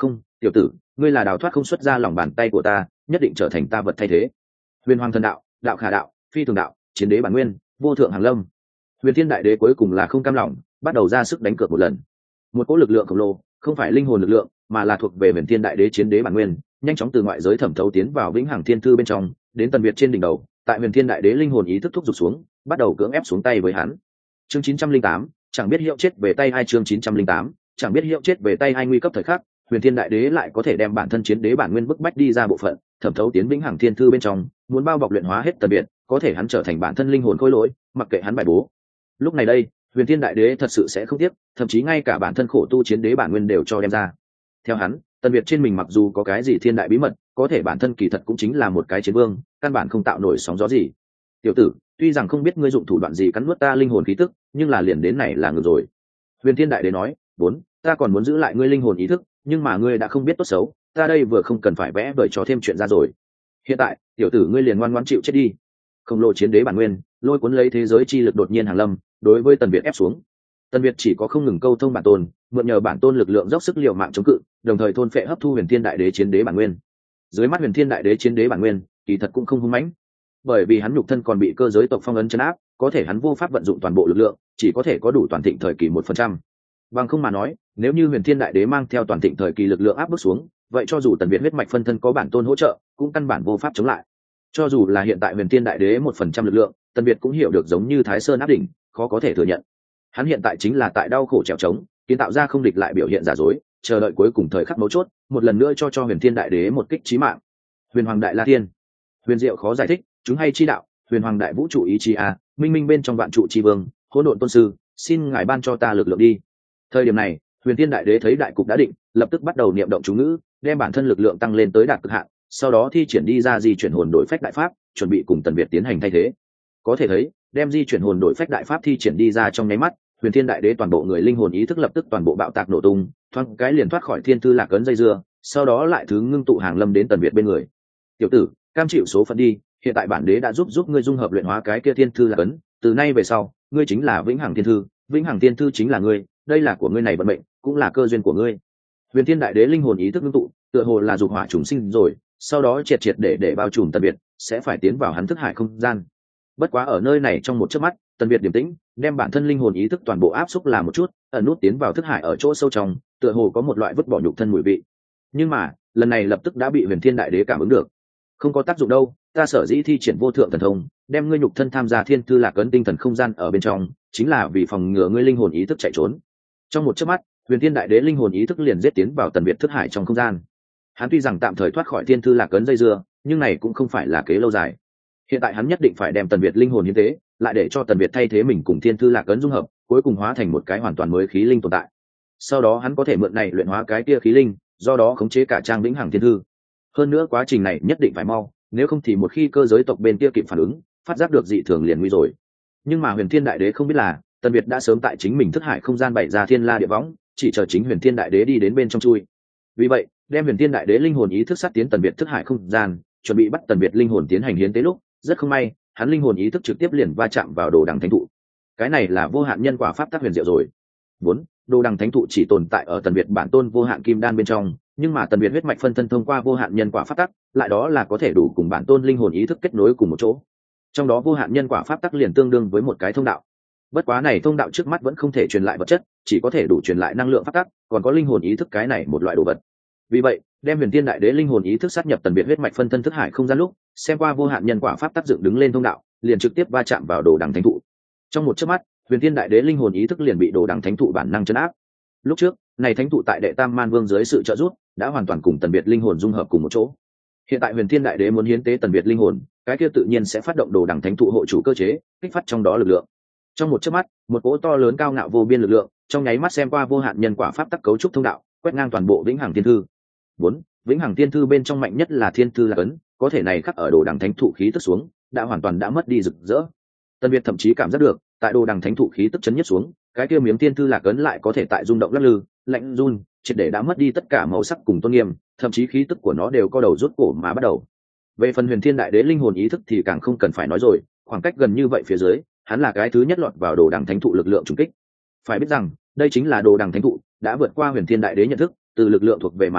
tiểu tử, ngươi là đào thoát không xuất ra lòng bàn tay của ta, nhất định trở thành ta vật thay thế. Huyền hoàng thần đạo, đạo khả đạo, phi thường đạo, chiến đế bản nguyên, vô thượng hàng lâm. Huyền thiên đại đế cuối cùng là không cam lòng, bắt đầu ra sức đánh cược một lần. Một cỗ lực lượng khổng lồ, không phải linh hồn lực lượng, mà là thuộc về huyền thiên đại đế chiến đế bản nguyên, nhanh chóng từ ngoại giới thẩm thấu tiến vào vĩnh hằng thiên thư bên trong, đến tần việt trên đỉnh đầu. Tại huyền thiên đại đế linh hồn ý thức thúc giục xuống, bắt đầu cưỡng ép xuống tay với hắn. Chương 908, chẳng biết hiệu chết về tay ai. Chương 908, chẳng biết hiệu chết về tay ai. Nguy cấp thời khắc, huyền thiên đại đế lại có thể đem bản thân chiến đế bản nguyên bức bách đi ra bộ phận, thẩm thấu tiến vĩnh hằng thiên thư bên trong, muốn bao bọc luyện hóa hết tần biệt, có thể hắn trở thành bản thân linh hồn khôi lỗi, mặc kệ hắn bài bố. Lúc này đây, huyền thiên đại đế thật sự sẽ không tiếc, thậm chí ngay cả bản thân khổ tu chiến đế bản nguyên đều cho đem ra. Theo hắn, tần biệt trên mình mặc dù có cái gì thiên đại bí mật, có thể bản thân kỳ thật cũng chính là một cái chiến vương, căn bản không tạo nổi sóng gió gì. Tiểu tử, tuy rằng không biết ngươi dụng thủ đoạn gì cắn nuốt ta linh hồn khí tức, nhưng là liền đến này là ngược rồi. Huyền thiên đại đế nói, vốn ta còn muốn giữ lại ngươi linh hồn ý thức, nhưng mà ngươi đã không biết tốt xấu, ta đây vừa không cần phải vẽ vời cho thêm chuyện ra rồi. Hiện tại, tiểu tử ngươi liền ngoan ngoãn chịu chết đi. Khổng lồ chiến đế bản nguyên, lôi cuốn lấy thế giới chi lực đột nhiên hàng lâm, đối với tần việt ép xuống. Tần việt chỉ có không ngừng câu thông bản tôn, mượn nhờ bản tôn lực lượng dốc sức liều mạng chống cự, đồng thời thôn phệ hấp thu huyền thiên đại đế chiến đế bản nguyên. Dưới mắt huyền thiên đại đế chiến đế bản nguyên, kỳ thật cũng không hung mãnh, bởi vì hắn nhục thân còn bị cơ giới tộc phong ấn trấn áp, có thể hắn vô pháp vận dụng toàn bộ lực lượng, chỉ có thể có đủ toàn thịnh thời kỳ 1%. Bằng không mà nói, nếu như huyền thiên đại đế mang theo toàn thịnh thời kỳ lực lượng áp bức xuống, vậy cho dù tần việt huyết mạch phân thân có bản tôn hỗ trợ, cũng căn bản vô pháp chống lại. Cho dù là hiện tại huyền thiên đại đế 1% lực lượng, tần việt cũng hiểu được giống như Thái Sơn áp đỉnh, khó có thể thừa nhận. Hắn hiện tại chính là tại đau khổ trèo trống, kiến tạo ra không địch lại biểu hiện giả dối, chờ đợi cuối cùng thời khắc mấu chốt, một lần nữa cho huyền thiên đại đế một kích chí mạng. Huyền hoàng đại la thiên, huyền diệu khó giải thích, chúng hay chi đạo, huyền hoàng đại vũ trụ ý chí a, minh minh bên trong vạn trụ chi vương, hỗn độn tôn sư, xin ngài ban cho ta lực lượng đi. Thời điểm này, huyền thiên đại đế thấy đại cục đã định, lập tức bắt đầu niệm động chú ngữ, đem bản thân lực lượng tăng lên tới đạt cực hạn, sau đó thi triển đi ra di chuyển hồn đổi phách đại pháp, chuẩn bị cùng tần việt tiến hành thay thế. Có thể thấy, đem di chuyển hồn đổi phách đại pháp thi triển đi ra trong nháy mắt, huyền thiên đại đế toàn bộ người linh hồn ý thức lập tức toàn bộ bạo tạc nổ tung, thoáng cái liền thoát khỏi thiên thư lạc ấn dây dưa, sau đó lại thứ ngưng tụ hàng lâm đến tần việt bên người. Tiểu tử, cam chịu số phận đi, hiện tại bản đế đã giúp ngươi dung hợp luyện hóa cái kia thiên thư lạc ấn, từ nay về sau, ngươi chính là vĩnh hằng thiên thư, vĩnh hằng thiên thư chính là ngươi, đây là của ngươi này vận mệnh, cũng là cơ duyên của ngươi. Huyền thiên đại đế linh hồn ý thức ngưng tụ, tựa hồ là dục hỏa trùng sinh rồi, sau đó triệt để bao trùm tần việt, sẽ phải tiến vào hắn thức hải không gian. Bất quá ở nơi này trong một chớp mắt, tần việt điềm tĩnh, đem bản thân linh hồn ý thức toàn bộ áp xúc là một chút, ẩn nút tiến vào thức hải ở chỗ sâu trong, tựa hồ có một loại vứt bỏ nhục thân mùi vị. Nhưng mà, lần này lập tức đã bị huyền thiên đại đế cảm ứng được. Không có tác dụng đâu, ta sở dĩ thi triển vô thượng thần thông, đem ngươi nhục thân tham gia thiên thư lạc ấn tinh thần không gian ở bên trong, chính là vì phòng ngừa ngươi linh hồn ý thức chạy trốn. Trong một chớp mắt, huyền thiên đại đế linh hồn ý thức liền giết tiến vào tần việt thức hải trong không gian. Hắn tuy rằng tạm thời thoát khỏi thiên thư lạc ấn dây dưa, nhưng này cũng không phải là kế lâu dài. Hiện tại hắn nhất định phải đem tần việt linh hồn hiến tế, lại để cho tần việt thay thế mình cùng thiên thư lạc ấn dung hợp, cuối cùng hóa thành một cái hoàn toàn mới khí linh tồn tại. Sau đó hắn có thể mượn này luyện hóa cái kia khí linh, do đó khống chế cả trang vĩnh hằng thiên thư. Hơn nữa quá trình này nhất định phải mau, nếu không thì một khi cơ giới tộc bên kia kịp phản ứng, phát giác được dị thường liền nguy rồi. Nhưng mà huyền thiên đại đế không biết là, tần việt đã sớm tại chính mình thức hải không gian bày ra thiên la địa võng, chỉ chờ chính huyền thiên đại đế đi đến bên trong chui. Vì vậy, đem huyền thiên đại đế linh hồn ý thức sát tiến tần việt thức hải không gian, chuẩn bị bắt tần việt linh hồn tiến hành hiến tế lúc, rất không may, hắn linh hồn ý thức trực tiếp liền va chạm vào đồ đằng thánh thụ. Cái này là vô hạn nhân quả pháp tắc huyền diệu rồi. Vốn, đồ đằng thánh thụ chỉ tồn tại ở tần việt bản tôn vô hạn kim đan bên trong, nhưng mà tần việt huyết mạch phân thân thông qua vô hạn nhân quả pháp tắc, lại đó là có thể đủ cùng bản tôn linh hồn ý thức kết nối cùng một chỗ. Trong đó vô hạn nhân quả pháp tắc liền tương đương với một cái thông đạo. Bất quá này thông đạo trước mắt vẫn không thể truyền lại vật chất, chỉ có thể đủ truyền lại năng lượng pháp tắc, còn có linh hồn ý thức cái này một loại đồ vật. Vì vậy, đem huyền thiên đại đế linh hồn ý thức sát nhập tần việt huyết mạch phân thân thức hải không gian lúc, xem qua vô hạn nhân quả pháp tác dựng đứng lên thông đạo, liền trực tiếp va chạm vào đồ đằng thánh thụ. Trong một chớp mắt, huyền thiên đại đế linh hồn ý thức liền bị đồ đằng thánh thụ bản năng chấn áp. Lúc trước, này thánh thụ tại đệ tam man vương dưới sự trợ giúp, đã hoàn toàn cùng tần việt linh hồn dung hợp cùng một chỗ. Hiện tại huyền thiên đại đế muốn hiến tế tần việt linh hồn, cái kia tự nhiên sẽ phát động đồ đằng thánh thụ hộ chủ cơ chế, kích phát trong đó lực lượng. Trong một chớp mắt, một cỗ to lớn cao ngạo vô biên lực lượng, trong nháy mắt xem qua vô hạn nhân quả pháp tắc cấu trúc thông đạo, quét ngang toàn bộ vĩnh hằng thiên thư. Vốn, vĩnh hằng thiên thư bên trong mạnh nhất là thiên thư lạc ấn, có thể này khắc ở đồ đằng thánh thụ khí tức xuống, đã hoàn toàn đã mất đi rực rỡ. Tần việt thậm chí cảm giác được, tại đồ đằng thánh thụ khí tức chấn nhất xuống, cái kia miếng thiên thư lạc ấn lại có thể tại rung động lắc lư, lạnh run, triệt để đã mất đi tất cả màu sắc cùng tôn nghiêm, thậm chí khí tức của nó đều co đầu rút cổ mà bắt đầu. Về phần huyền thiên đại đế linh hồn ý thức thì càng không cần phải nói rồi, khoảng cách gần như vậy phía dưới, hắn là cái thứ nhất lọt vào đồ đằng thánh thụ lực lượng trùng kích. Phải biết rằng, đây chính là đồ đằng thánh thụ, đã vượt qua huyền thiên đại đế nhận thức, từ lực lượng thuộc về mà nói,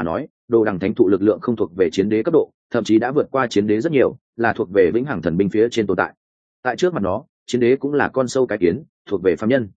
đồ đằng thánh thụ lực lượng không thuộc về chiến đế cấp độ, thậm chí đã vượt qua chiến đế rất nhiều, là thuộc về vĩnh hằng thần binh phía trên tồn tại. Tại trước mặt nó, chiến đế cũng là con sâu cái kiến, thuộc về phàm nhân.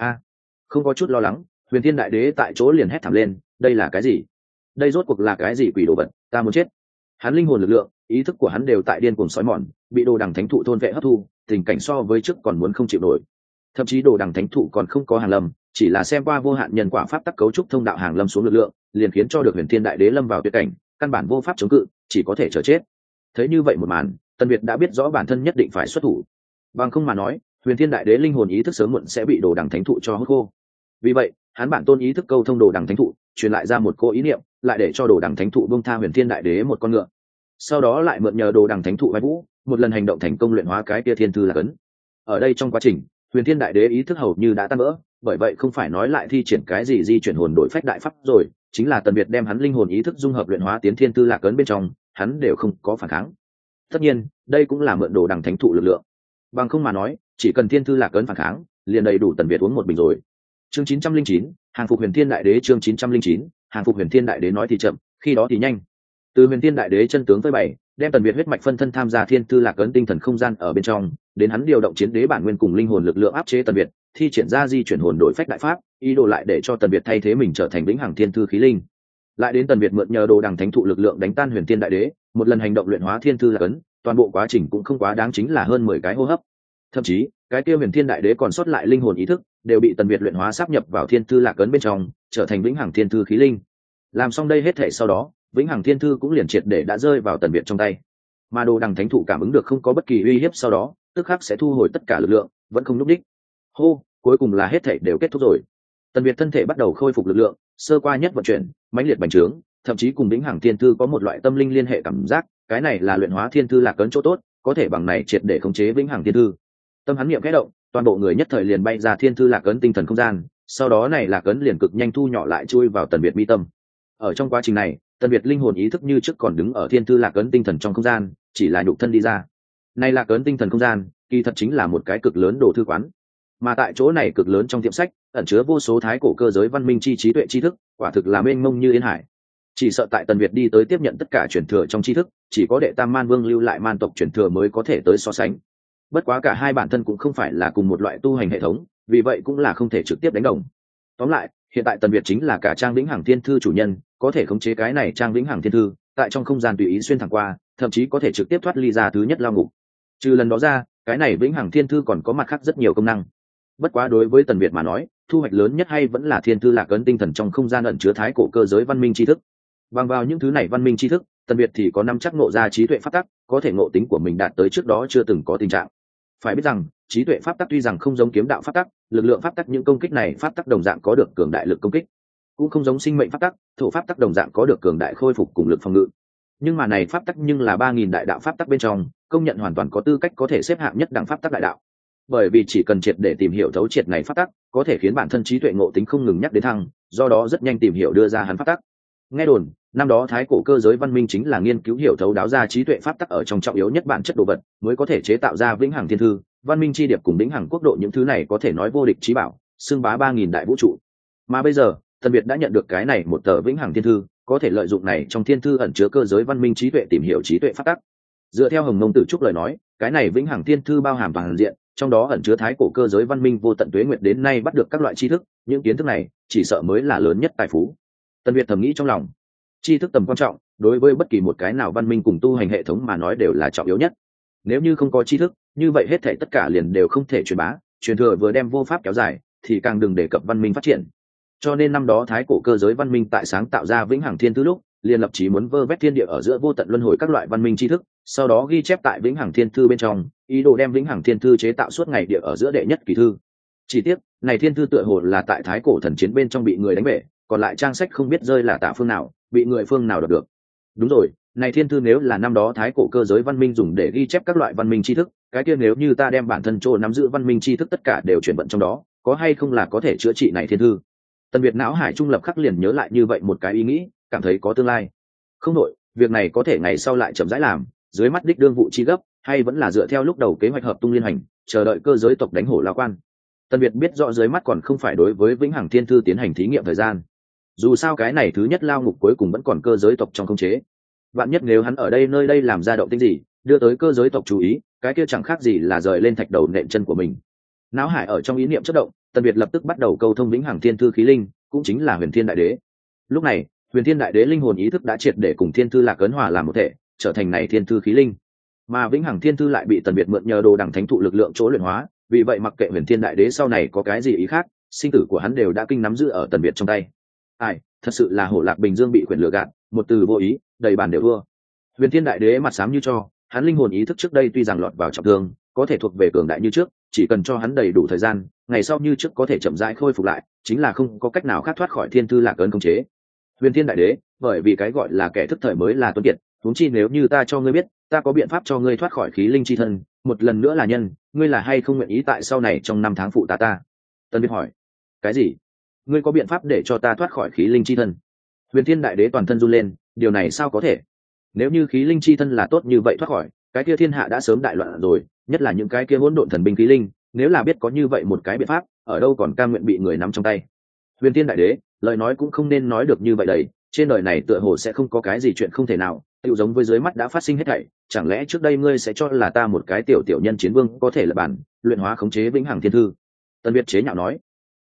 Không có chút lo lắng, huyền thiên đại đế tại chỗ liền hét thảm lên, đây là cái gì? Đây rốt cuộc là cái gì quỷ đồ vật? Ta muốn chết! Hắn linh hồn lực lượng, ý thức của hắn đều tại điên cuồng sói mòn, bị đồ đằng thánh thụ thôn vệ hấp thu, tình cảnh so với trước còn muốn không chịu nổi. Thậm chí đồ đằng thánh thụ còn không có hàng lâm, chỉ là xem qua vô hạn nhân quả pháp tắc cấu trúc thông đạo hàng lâm xuống lực lượng, liền khiến cho được huyền thiên đại đế lâm vào tuyệt cảnh, căn bản vô pháp chống cự, chỉ có thể chờ chết. Thấy như vậy một màn, Tần Việt đã biết rõ bản thân nhất định phải xuất thủ, bằng không mà nói huyền thiên đại đế linh hồn ý thức sớm muộn sẽ bị đồ đằng thánh thụ cho hút khô. Vì vậy hắn bản tôn ý thức câu thông đồ đằng thánh thụ, truyền lại ra một cô ý niệm, lại để cho đồ đằng thánh thụ bông tha huyền thiên đại đế một con ngựa, sau đó lại mượn nhờ đồ đằng thánh thụ vai vũ một lần hành động thành công luyện hóa cái tia thiên thư lạc ấn. Ở đây trong quá trình huyền thiên đại đế ý thức hầu như đã tan vỡ, bởi vậy không phải nói lại thi triển cái gì di chuyển hồn đổi phách đại pháp rồi, chính là Tần Việt đem hắn linh hồn ý thức dung hợp luyện hóa tiến thiên thư lạc ấn bên trong, hắn đều không có phản kháng. Tất nhiên đây cũng là mượn đồ đằng thánh thụ lực lượng, bằng không mà nói chỉ cần thiên thư lạc ấn phản kháng liền đầy đủ Tần Việt uống một bình rồi. Chương 909, hàng phục huyền thiên đại đế. Chương 909, hàng phục huyền thiên đại đế. Nói thì chậm, khi đó thì nhanh. Từ huyền thiên đại đế chân tướng với bảy, đem Tần Việt huyết mạch phân thân tham gia thiên thư lạc ấn tinh thần không gian ở bên trong, đến hắn điều động chiến đế bản nguyên cùng linh hồn lực lượng áp chế Tần Việt, thi triển ra di chuyển hồn đổi phách đại pháp, ý đồ lại để cho Tần Việt thay thế mình trở thành vĩnh hằng thiên thư khí linh. Lại đến Tần Việt mượn nhờ đồ đằng thánh thụ lực lượng đánh tan huyền thiên đại đế, một lần hành động luyện hóa thiên thư lạc ấn, toàn bộ quá trình cũng không quá đáng, chính là hơn 10 cái hô hấp. Thậm chí cái kia huyền thiên đại đế còn sót lại linh hồn ý thức đều bị Tần Việt luyện hóa sáp nhập vào thiên thư lạc ấn bên trong, trở thành vĩnh hằng thiên thư khí linh. Làm xong đây hết thể sau đó, vĩnh hằng thiên thư cũng liền triệt để đã rơi vào Tần Việt trong tay. Mà đồ đằng thánh thụ cảm ứng được không có bất kỳ uy hiếp sau đó, tức khắc sẽ thu hồi tất cả lực lượng, vẫn không lúc đích. Hô, cuối cùng là hết thể đều kết thúc rồi. Tần Việt thân thể bắt đầu khôi phục lực lượng, sơ qua nhất vận chuyển, mãnh liệt bành trướng, thậm chí cùng vĩnh hằng thiên thư có một loại tâm linh liên hệ cảm giác, cái này là luyện hóa thiên thư lạc ấn chỗ tốt, có thể bằng này triệt để khống chế vĩnh hằng thiên thư. Tâm hắn niệm khẽ động, toàn bộ người nhất thời liền bay ra thiên thư lạc ấn tinh thần không gian, sau đó này lạc ấn liền cực nhanh thu nhỏ lại chui vào Tần Việt mi tâm. Ở trong quá trình này, Tần Việt linh hồn ý thức như trước còn đứng ở thiên thư lạc ấn tinh thần trong không gian, chỉ là nhục thân đi ra. Này lạc ấn tinh thần không gian, kỳ thật chính là một cái cực lớn đồ thư quán. Mà tại chỗ này cực lớn trong tiệm sách, ẩn chứa vô số thái cổ cơ giới văn minh chi trí tuệ tri thức, quả thực là mênh mông như yên hải. Chỉ sợ tại Tần Việt đi tới tiếp nhận tất cả truyền thừa trong tri thức, chỉ có đệ tam man vương lưu lại man tộc truyền thừa mới có thể tới so sánh. Bất quá cả hai bản thân cũng không phải là cùng một loại tu hành hệ thống, vì vậy cũng là không thể trực tiếp đánh đồng. Tóm lại, hiện tại Tần Việt chính là cả trang vĩnh hằng thiên thư chủ nhân, có thể khống chế cái này trang vĩnh hằng thiên thư, tại trong không gian tùy ý xuyên thẳng qua, thậm chí có thể trực tiếp thoát ly ra thứ nhất lao ngục. Trừ lần đó ra, cái này vĩnh hằng thiên thư còn có mặt khác rất nhiều công năng. Bất quá đối với Tần Việt mà nói, thu hoạch lớn nhất hay vẫn là thiên thư lạc ấn tinh thần trong không gian ẩn chứa thái cổ cơ giới văn minh tri thức. Bằng vào những thứ này văn minh tri thức, Tần Việt thì có năm chắc ngộ ra trí tuệ pháp tắc, có thể ngộ tính của mình đạt tới trước đó chưa từng có tình trạng. Phải biết rằng trí tuệ pháp tắc tuy rằng không giống kiếm đạo pháp tắc, lực lượng pháp tắc những công kích này pháp tắc đồng dạng có được cường đại lực công kích, cũng không giống sinh mệnh pháp tắc, thổ pháp tắc đồng dạng có được cường đại khôi phục cùng lực phòng ngự. Nhưng mà này pháp tắc nhưng là 3000 đại đạo pháp tắc bên trong, công nhận hoàn toàn có tư cách có thể xếp hạng nhất đẳng pháp tắc đại đạo. Bởi vì chỉ cần triệt để tìm hiểu thấu triệt này pháp tắc, có thể khiến bản thân trí tuệ ngộ tính không ngừng nhắc đến thăng, do đó rất nhanh tìm hiểu đưa ra hắn pháp tắc. Nghe đồn, năm đó thái cổ cơ giới văn minh chính là nghiên cứu hiểu thấu đáo ra trí tuệ pháp tắc ở trong trọng yếu nhất bản chất đồ vật, mới có thể chế tạo ra vĩnh hằng thiên thư, văn minh chi điệp cùng vĩnh hằng quốc độ, những thứ này có thể nói vô địch trí bảo, xưng bá 3000 đại vũ trụ. Mà bây giờ, Tần Việt đã nhận được cái này một tờ vĩnh hằng thiên thư, có thể lợi dụng này trong thiên thư ẩn chứa cơ giới văn minh trí tuệ tìm hiểu trí tuệ pháp tắc. Dựa theo Hồng Mông Tử Trúc lời nói, cái này vĩnh hằng thiên thư bao hàm toàn diện, trong đó ẩn chứa thái cổ cơ giới văn minh vô tận tuế nguyệt đến nay bắt được các loại tri thức, những kiến thức này chỉ sợ mới là lớn nhất tài phú. Tần Việt thầm nghĩ trong lòng, tri thức tầm quan trọng đối với bất kỳ một cái nào văn minh cùng tu hành hệ thống mà nói đều là trọng yếu nhất. Nếu như không có tri thức, như vậy hết thảy tất cả liền đều không thể truyền bá, truyền thừa vừa đem vô pháp kéo dài, thì càng đừng đề cập văn minh phát triển. Cho nên năm đó thái cổ cơ giới văn minh tại sáng tạo ra vĩnh hằng thiên thư lúc, liền lập chí muốn vơ vét thiên địa ở giữa vô tận luân hồi các loại văn minh tri thức, sau đó ghi chép tại vĩnh hằng thiên thư bên trong, ý đồ đem vĩnh hằng thiên thư chế tạo suốt ngày địa ở giữa đệ nhất kỳ thư. Chỉ tiếc, này thiên thư tựa hồ là tại thái cổ thần chiến bên trong bị người đánh bể, còn lại trang sách không biết rơi là tạ phương nào, bị người phương nào đọc được. Đúng rồi, này thiên thư nếu là năm đó thái cổ cơ giới văn minh dùng để ghi chép các loại văn minh tri thức, cái kia nếu như ta đem bản thân chỗ nắm giữ văn minh tri thức tất cả đều chuyển vận trong đó, có hay không là có thể chữa trị này thiên thư. Tần Việt não hải trung lập khắc liền nhớ lại như vậy một cái ý nghĩ, cảm thấy có tương lai. Không nội, việc này có thể ngày sau lại chậm rãi làm, dưới mắt đích đương vụ chi gấp, hay vẫn là dựa theo lúc đầu kế hoạch hợp tung liên hành, chờ đợi cơ giới tộc đánh hổ lao quan. Tần Việt biết rõ dưới mắt còn không phải đối với vĩnh hằng thiên thư tiến hành thí nghiệm thời gian. Dù sao cái này thứ nhất lao ngục cuối cùng vẫn còn cơ giới tộc trong khống chế, vạn nhất nếu hắn ở đây nơi đây làm ra động tĩnh gì, đưa tới cơ giới tộc chú ý, cái kia chẳng khác gì là rời lên thạch đầu nện chân của mình. Náo hải ở trong ý niệm chất động, Tần Việt lập tức bắt đầu câu thông vĩnh hằng thiên thư khí linh, cũng chính là huyền thiên đại đế. Lúc này huyền thiên đại đế linh hồn ý thức đã triệt để cùng thiên thư lạc ấn hòa làm một thể, trở thành này thiên thư khí linh, mà vĩnh hằng thiên thư lại bị Tần Việt mượn nhờ đồ đằng thánh thụ lực lượng chỗ luyện hóa. Vì vậy mặc kệ huyền thiên đại đế sau này có cái gì ý khác, sinh tử của hắn đều đã kinh nắm giữ ở Tần Việt trong tay. Ai, thật sự là hổ lạc bình dương bị quyền lừa gạt, một từ vô ý, đầy bàn đều thua. Huyền thiên đại đế mặt xám như cho, hắn linh hồn ý thức trước đây tuy rằng lọt vào trọng thương, có thể thuộc về cường đại như trước, chỉ cần cho hắn đầy đủ thời gian, ngày sau như trước có thể chậm rãi khôi phục lại, chính là không có cách nào khác thoát khỏi thiên thư lạc ấn khống chế. Huyền thiên đại đế, bởi vì cái gọi là kẻ thức thời mới là tuấn kiệt, huống chi nếu như ta cho ngươi biết, ta có biện pháp cho ngươi thoát khỏi khí linh chi thân, một lần nữa là nhân, ngươi là hay không nguyện ý tại sau này trong 5 tháng phụ ta? Tân Việt hỏi. Cái gì? Ngươi có biện pháp để cho ta thoát khỏi khí linh chi thân? Huyền thiên đại đế toàn thân run lên, điều này sao có thể? Nếu như khí linh chi thân là tốt như vậy thoát khỏi, cái kia thiên hạ đã sớm đại loạn rồi, nhất là những cái kia hỗn độn thần binh khí linh, nếu là biết có như vậy một cái biện pháp, ở đâu còn cam nguyện bị người nắm trong tay. Huyền thiên đại đế, lời nói cũng không nên nói được như vậy đấy, trên đời này tựa hồ sẽ không có cái gì chuyện không thể nào, tựu giống với dưới mắt đã phát sinh hết thảy, chẳng lẽ trước đây ngươi sẽ cho là ta một cái tiểu tiểu nhân chiến vương có thể là bản luyện hóa khống chế vĩnh hằng thiên thư? Tân Việt chế nhạo nói.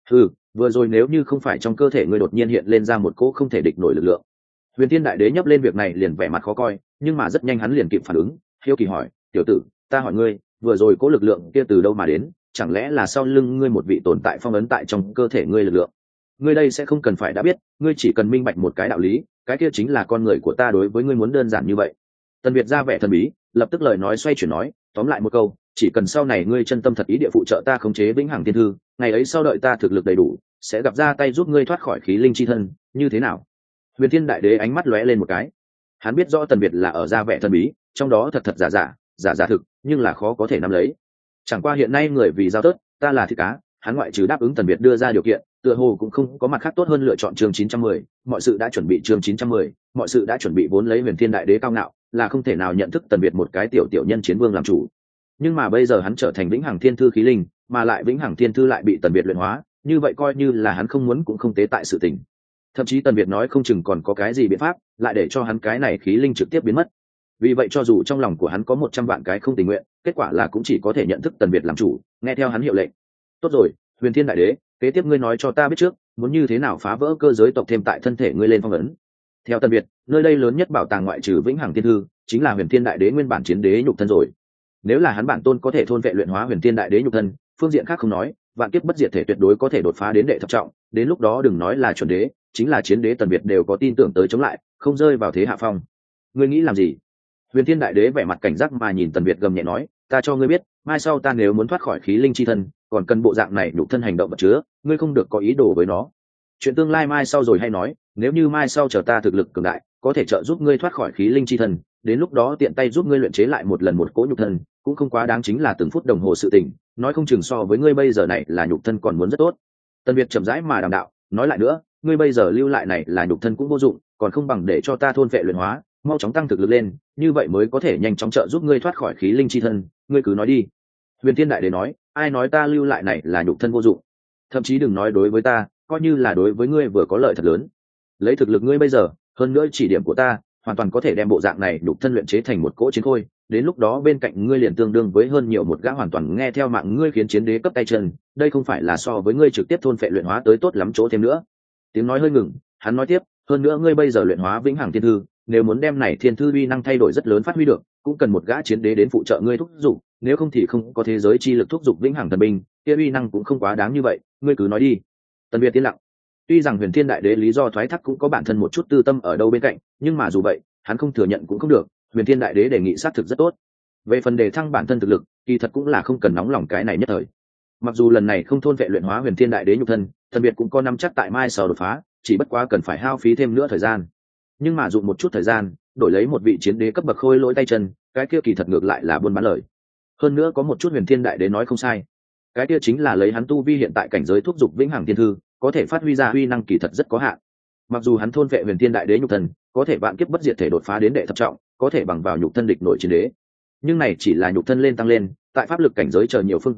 Vừa rồi nếu như không phải trong cơ thể ngươi đột nhiên hiện lên ra một cỗ không thể địch nổi lực lượng. Huyền thiên đại đế nhấp lên việc này liền vẻ mặt khó coi, nhưng mà rất nhanh hắn liền kịp phản ứng, hiếu kỳ hỏi, tiểu tử, ta hỏi ngươi, vừa rồi cỗ lực lượng kia từ đâu mà đến, chẳng lẽ là sau lưng ngươi một vị tồn tại phong ấn tại trong cơ thể ngươi lực lượng? Ngươi đây sẽ không cần phải đã biết, ngươi chỉ cần minh bạch một cái đạo lý, cái kia chính là con người của ta đối với ngươi muốn đơn giản như vậy. Tần Việt ra vẻ thần bí, lập tức lời nói xoay chuyển nói, tóm lại một câu, chỉ cần sau này ngươi chân tâm thật ý địa phụ trợ ta khống chế vĩnh hằng thiên thư, ngày ấy sau đợi ta thực lực đầy đủ, sẽ gặp ra tay giúp ngươi thoát khỏi khí linh chi thân, như thế nào? Huyền thiên đại đế ánh mắt lóe lên một cái, hắn biết rõ Tần Việt là ở ra vẻ thần bí, trong đó thật giả thực, nhưng là khó có thể nắm lấy. Chẳng qua hiện nay người vì giao tớt, ta là thịt cá, hắn ngoại trừ đáp ứng Tần Việt đưa ra điều kiện, tựa hồ cũng không có mặt khác tốt hơn lựa chọn chương 910, mọi sự đã chuẩn bị chương 910, mọi sự đã chuẩn bị vốn lấy huyền thiên đại đế cao ngạo, là không thể nào nhận thức Tần Việt một cái tiểu tiểu nhân chiến vương làm chủ. Nhưng mà bây giờ hắn trở thành vĩnh hằng thiên thư khí linh, mà lại vĩnh hằng thiên thư lại bị Tần Việt luyện hóa, như vậy coi như là hắn không muốn cũng không tế tại sự tình. Thậm chí Tần Việt nói không chừng còn có cái gì biện pháp, lại để cho hắn cái này khí linh trực tiếp biến mất. Vì vậy cho dù trong lòng của hắn có 100 vạn cái không tình nguyện, kết quả là cũng chỉ có thể nhận thức Tần Việt làm chủ, nghe theo hắn hiệu lệnh. Tốt rồi, huyền thiên đại đế, kế tiếp ngươi nói cho ta biết trước, muốn như thế nào phá vỡ cơ giới tộc thêm tại thân thể ngươi lên phong ấn. Theo Tần Việt, nơi đây lớn nhất bảo tàng ngoại trừ vĩnh hằng thiên thư, chính là huyền thiên đại đế nguyên bản chiến đế nhục thân rồi. Nếu là hắn bản tôn có thể thôn vệ luyện hóa huyền thiên đại đế nhục thân, phương diện khác không nói, vạn kiếp bất diệt thể tuyệt đối có thể đột phá đến đệ thập trọng, đến lúc đó đừng nói là chuẩn đế, chính là chiến đế Tần Việt đều có tin tưởng tới chống lại, không rơi vào thế hạ phong. Ngươi nghĩ làm gì? Huyền thiên đại đế vẻ mặt cảnh giác mà nhìn Tần Việt gầm nhẹ nói, ta cho ngươi biết, mai sau ta nếu muốn thoát khỏi khí linh chi thân, còn cần bộ dạng này nhục thân hành động vật chứa, ngươi không được có ý đồ với nó. Chuyện tương lai mai sau rồi hay nói, nếu như mai sau chờ ta thực lực cường đại, có thể trợ giúp ngươi thoát khỏi khí linh chi thân, đến lúc đó tiện tay giúp ngươi luyện chế lại một lần một cỗ nhục thân, cũng không quá đáng, chính là từng phút đồng hồ sự tình, nói không chừng so với ngươi bây giờ này là nhục thân còn muốn rất tốt. Tần Việt chậm rãi mà đàm đạo, nói lại nữa, ngươi bây giờ lưu lại này là nhục thân cũng vô dụng, còn không bằng để cho ta thôn vệ luyện hóa, mau chóng tăng thực lực lên, như vậy mới có thể nhanh chóng trợ giúp ngươi thoát khỏi khí linh chi thân, ngươi cứ nói đi. Huyền thiên đại đế nói, ai nói ta lưu lại này là nhục thân vô dụng? Thậm chí đừng nói đối với ta, coi như là đối với ngươi vừa có lợi thật lớn. Lấy thực lực ngươi bây giờ, hơn nữa chỉ điểm của ta, hoàn toàn có thể đem bộ dạng này nhục thân luyện chế thành một cỗ chiến khôi, đến lúc đó bên cạnh ngươi liền tương đương với hơn nhiều một gã hoàn toàn nghe theo mạng ngươi khiến chiến đế cấp tay chân, đây không phải là so với ngươi trực tiếp thôn phệ luyện hóa tới tốt lắm chỗ thêm nữa. Tiếng nói hơi ngừng, hắn nói tiếp, hơn nữa ngươi bây giờ luyện hóa vĩnh hằng thiên thư, nếu muốn đem này thiên thư uy năng thay đổi rất lớn phát huy được, cũng cần một gã chiến đế đến phụ trợ ngươi thúc giục, nếu không thì không có thế giới chi lực thúc giục vĩnh hằng thần binh, kia uy năng cũng không quá đáng như vậy, ngươi cứ nói đi. Tần Việt tiến lặng. Tuy rằng huyền thiên đại đế lý do thoái thác cũng có bản thân một chút tư tâm ở đâu bên cạnh, nhưng mà dù vậy hắn không thừa nhận cũng không được, huyền thiên đại đế đề nghị xác thực rất tốt. Về phần đề thăng bản thân thực lực, kỳ thật cũng là không cần nóng lòng cái này nhất thời. Mặc dù lần này không thôn vệ luyện hóa huyền thiên đại đế nhục thân, Tần Việt cũng có nắm chắc tại mai sau đột phá, chỉ bất quá cần phải hao phí thêm nữa thời gian. Nhưng mà dùng một chút thời gian đổi lấy một vị chiến đế cấp bậc khôi lỗi tay chân, cái kia kỳ thật ngược lại là buôn bán lời. Hơn nữa có một chút huyền thiên đại đế nói không sai, cái kia chính là lấy hắn tu vi hiện tại cảnh giới thúc giục vĩnh hằng thiên thư, có thể phát huy ra uy năng kỳ thật rất có hạn. Mặc dù hắn thôn vệ huyền thiên đại đế nhục thân, có thể vạn kiếp bất diệt thể đột phá đến đệ thập trọng, có thể bằng vào nhục thân địch nội chiến đế, nhưng này chỉ là nhục thân lên tăng lên, tại pháp lực cảnh giới chờ nhiều phương diện,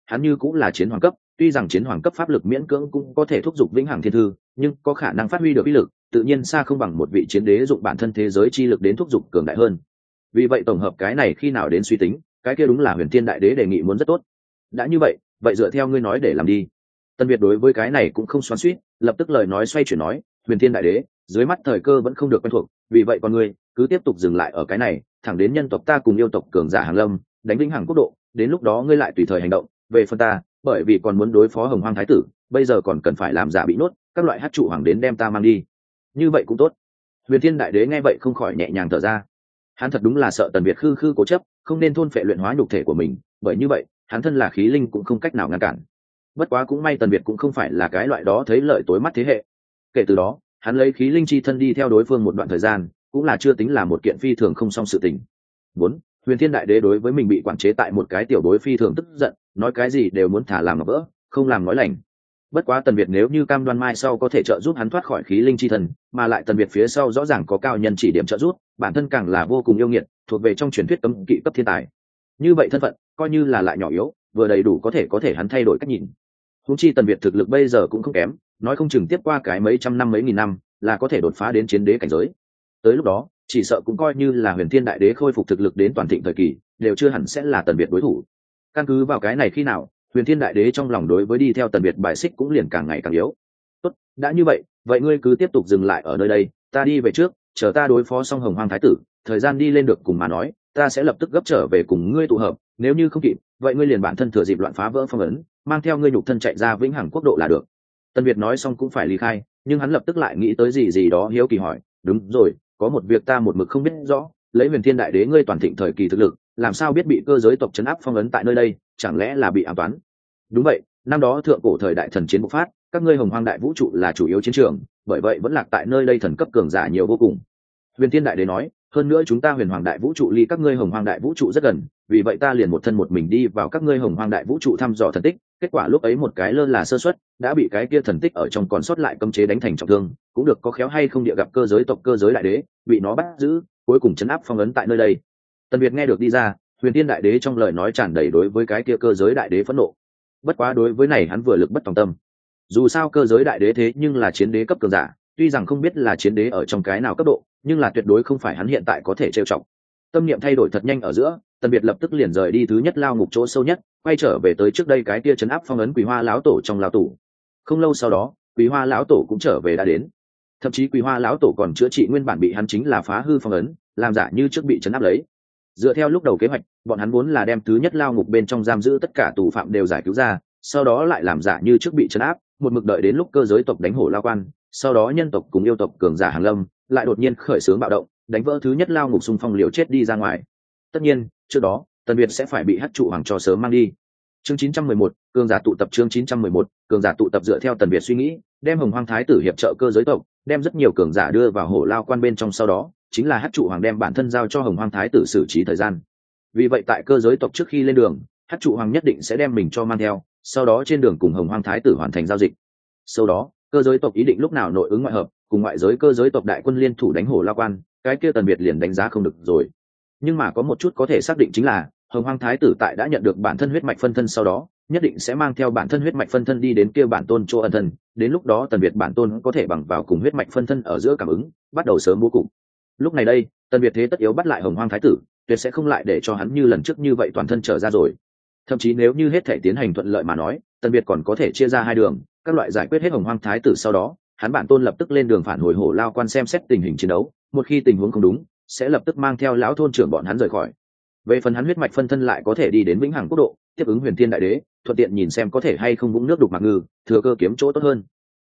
hắn như cũng là chiến hoàng cấp, tuy rằng chiến hoàng cấp pháp lực miễn cưỡng cũng có thể thúc giục vĩnh hằng thiên thư, nhưng có khả năng phát huy được uy lực tự nhiên xa không bằng một vị chiến đế dụng bản thân thế giới chi lực đến thúc giục cường đại hơn. Vì vậy tổng hợp cái này khi nào đến suy tính, cái kia đúng là Huyền Thiên Đại Đế đề nghị muốn rất tốt. Đã như vậy, vậy dựa theo ngươi nói để làm đi. Tân Việt đối với cái này cũng không xoắn xuýt, lập tức lời nói xoay chuyển nói, Huyền Thiên Đại Đế, dưới mắt thời cơ vẫn không được quen thuộc, vì vậy con ngươi cứ tiếp tục dừng lại ở cái này, thẳng đến nhân tộc ta cùng yêu tộc cường giả hàng lâm, đánh vĩnh hằng quốc độ, đến lúc đó ngươi lại tùy thời hành động. Về phần ta, bởi vì còn muốn đối phó Hồng Hoang Thái tử, bây giờ còn cần phải làm giả bị nốt, các loại hắc trụ hoàng đến đem ta mang đi. Như vậy cũng tốt. Huyền Thiên Đại Đế nghe vậy không khỏi nhẹ nhàng thở ra. Hắn thật đúng là sợ Tần Việt khư khư cố chấp, không nên thôn phệ luyện hóa nhục thể của mình, bởi như vậy, hắn thân là khí linh cũng không cách nào ngăn cản. Bất quá cũng may Tần Việt cũng không phải là cái loại đó thấy lợi tối mắt thế hệ. Kể từ đó, hắn lấy khí linh chi thân đi theo đối phương một đoạn thời gian, cũng là chưa tính là một kiện phi thường không xong sự tình. 4. Huyền Thiên Đại Đế đối với mình bị quản chế tại một cái tiểu đối phi thường tức giận, nói cái gì đều muốn thả làm ngọc vỡ, không làm nói lành. Bất quá Tần Việt nếu như cam đoan mai sau có thể trợ giúp hắn thoát khỏi khí linh chi thần, mà lại Tần Việt phía sau rõ ràng có cao nhân chỉ điểm trợ giúp, bản thân càng là vô cùng yêu nghiệt, thuộc về trong truyền thuyết cấm kỵ cấp thiên tài. Như vậy thân phận, coi như là lại nhỏ yếu, vừa đầy đủ có thể hắn thay đổi cách nhìn. Huống chi Tần Việt thực lực bây giờ cũng không kém, nói không chừng tiếp qua cái mấy trăm năm mấy nghìn năm, là có thể đột phá đến chiến đế cảnh giới. Tới lúc đó, chỉ sợ cũng coi như là Huyền Thiên Đại Đế khôi phục thực lực đến toàn thịnh thời kỳ, đều chưa hẳn sẽ là Tần Việt đối thủ. Căn cứ vào cái này khi nào, Huyền Thiên Đại Đế trong lòng đối với đi theo Tần Việt bài xích cũng liền càng ngày càng yếu. Tốt, đã như vậy, vậy ngươi cứ tiếp tục dừng lại ở nơi đây, ta đi về trước, chờ ta đối phó xong Hồng Hoang Thái tử, thời gian đi lên được cùng mà nói, ta sẽ lập tức gấp trở về cùng ngươi tụ hợp, nếu như không kịp, vậy ngươi liền bản thân thừa dịp loạn phá vỡ phong ấn, mang theo ngươi nhục thân chạy ra vĩnh hằng quốc độ là được. Tần Việt nói xong cũng phải ly khai, nhưng hắn lập tức lại nghĩ tới gì đó hiếu kỳ hỏi, đúng rồi, có một việc ta một mực không biết rõ, lấy Huyền Thiên Đại Đế ngươi toàn thịnh thời kỳ thực lực, làm sao biết bị cơ giới tộc trấn áp phong ấn tại nơi đây, chẳng lẽ là bị ám toán? Đúng vậy, năm đó thượng cổ thời đại thần chiến bộc phát, các ngươi Hồng Hoang đại vũ trụ là chủ yếu chiến trường, bởi vậy vẫn lạc tại nơi đây thần cấp cường giả nhiều vô cùng. Huyền Thiên Đại Đế nói, hơn nữa chúng ta Huyền Hoàng đại vũ trụ ly các ngươi Hồng Hoang đại vũ trụ rất gần, vì vậy ta liền một thân một mình đi vào các ngươi Hồng Hoang đại vũ trụ thăm dò thần tích, kết quả lúc ấy một cái lơ là sơ suất, đã bị cái kia thần tích ở trong còn sót lại cấm chế đánh thành trọng thương, cũng được có khéo hay không địa gặp cơ giới tộc cơ giới đại đế, bị nó bắt giữ, cuối cùng trấn áp phong ấn tại nơi đây. Tần Việt nghe được đi ra, Huyền Thiên Đại Đế trong lời nói tràn đầy đối với cái kia cơ giới đại đế phẫn nộ. Bất quá đối với này hắn vừa lực bất tòng tâm. Dù sao cơ giới đại đế thế nhưng là chiến đế cấp cường giả, tuy rằng không biết là chiến đế ở trong cái nào cấp độ, nhưng là tuyệt đối không phải hắn hiện tại có thể trêu chọc. Tâm niệm thay đổi thật nhanh ở giữa, Tần Biệt lập tức liền rời đi thứ nhất lao ngục chỗ sâu nhất, quay trở về tới trước đây cái kia trấn áp phong ấn Quý Hoa lão tổ trong lao tủ. Không lâu sau đó, Quý Hoa lão tổ cũng trở về đã đến. Thậm chí Quý Hoa lão tổ còn chữa trị nguyên bản bị hắn chính là phá hư phong ấn, làm giả như trước bị trấn áp lấy. Dựa theo lúc đầu kế hoạch, bọn hắn vốn là đem thứ nhất lao ngục bên trong giam giữ tất cả tù phạm đều giải cứu ra, sau đó lại làm giả như trước bị trấn áp, một mực đợi đến lúc cơ giới tộc đánh hổ lao quan, sau đó nhân tộc cùng yêu tộc cường giả hàng lâm, lại đột nhiên khởi xướng bạo động, đánh vỡ thứ nhất lao ngục xung phong liều chết đi ra ngoài. Tất nhiên, trước đó, Tần Việt sẽ phải bị Hắc trụ hoàng cho sớm mang đi. Chương 911, cường giả tụ tập chương 911, cường giả tụ tập dựa theo Tần Việt suy nghĩ, đem Hồng Hoang Thái tử hiệp trợ cơ giới tộc, đem rất nhiều cường giả đưa vào hổ lao quan bên trong sau đó, chính là Hắc trụ hoàng đem bản thân giao cho Hồng Hoang Thái tử xử trí thời gian. Vì vậy tại cơ giới tộc trước khi lên đường, Hắc trụ hoàng nhất định sẽ đem mình cho mang theo, sau đó trên đường cùng Hồng Hoang Thái tử hoàn thành giao dịch. Sau đó, cơ giới tộc ý định lúc nào nội ứng ngoại hợp, cùng ngoại giới cơ giới tộc đại quân liên thủ đánh hổ lao quan, cái kia Tần Việt liền đánh giá không được rồi. Nhưng mà có một chút có thể xác định chính là Hồng Hoang Thái tử tại đã nhận được bản thân huyết mạch phân thân sau đó, nhất định sẽ mang theo bản thân huyết mạch phân thân đi đến kia bản tôn chỗ ẩn thân, đến lúc đó Tần Việt bản tôn có thể bằng vào cùng huyết mạch phân thân ở giữa cảm ứng, bắt đầu sớm bố cục. Lúc này đây, Tần Việt thế tất yếu bắt lại Hồng Hoang Thái tử, tuyệt sẽ không lại để cho hắn như lần trước như vậy toàn thân trở ra rồi. Thậm chí nếu như hết thể tiến hành thuận lợi mà nói, Tần Việt còn có thể chia ra hai đường, các loại giải quyết hết Hồng Hoang Thái tử sau đó, hắn bản tôn lập tức lên đường phản hồi hổ lao quan xem xét tình hình chiến đấu, một khi tình huống không đúng, sẽ lập tức mang theo lão thôn trưởng bọn hắn rời khỏi. Về phần hắn huyết mạch phân thân lại có thể đi đến vĩnh hằng quốc độ, tiếp ứng Huyền Thiên Đại Đế, thuận tiện nhìn xem có thể hay không vũng nước đục mặc ngư, thừa cơ kiếm chỗ tốt hơn.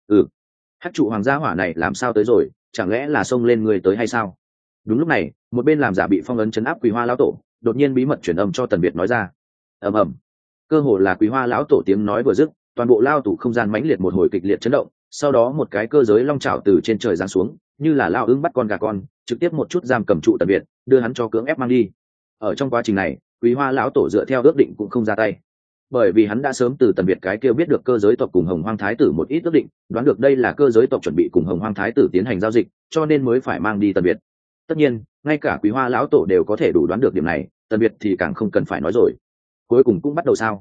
Hắc trụ hoàng gia hỏa này làm sao tới rồi, chẳng lẽ là xông lên người tới hay sao? Đúng lúc này, một bên làm giả bị phong ấn chấn áp Quý Hoa lão tổ, đột nhiên bí mật truyền âm cho Tần Việt nói ra. Ầm ầm. Cơ hồ là Quý Hoa lão tổ tiếng nói vừa dứt, toàn bộ lao tủ không gian mãnh liệt một hồi kịch liệt chấn động, sau đó một cái cơ giới long chảo từ trên trời giáng xuống, như là lao ưng bắt con gà con, trực tiếp một chút giam cầm trụ Tần Việt, đưa hắn cho cưỡng ép mang đi. Ở trong quá trình này, Quý Hoa lão tổ dựa theo ước định cũng không ra tay, bởi vì hắn đã sớm từ Tần Việt cái kia biết được cơ giới tộc cùng Hồng Hoang Thái tử một ít ước định, đoán được đây là cơ giới tộc chuẩn bị cùng Hồng Hoang Thái tử tiến hành giao dịch, cho nên mới phải mang đi Tần Việt. Tất nhiên, ngay cả Quý Hoa lão tổ đều có thể đủ đoán được điểm này, Tần Việt thì càng không cần phải nói rồi. Cuối cùng cũng bắt đầu sao?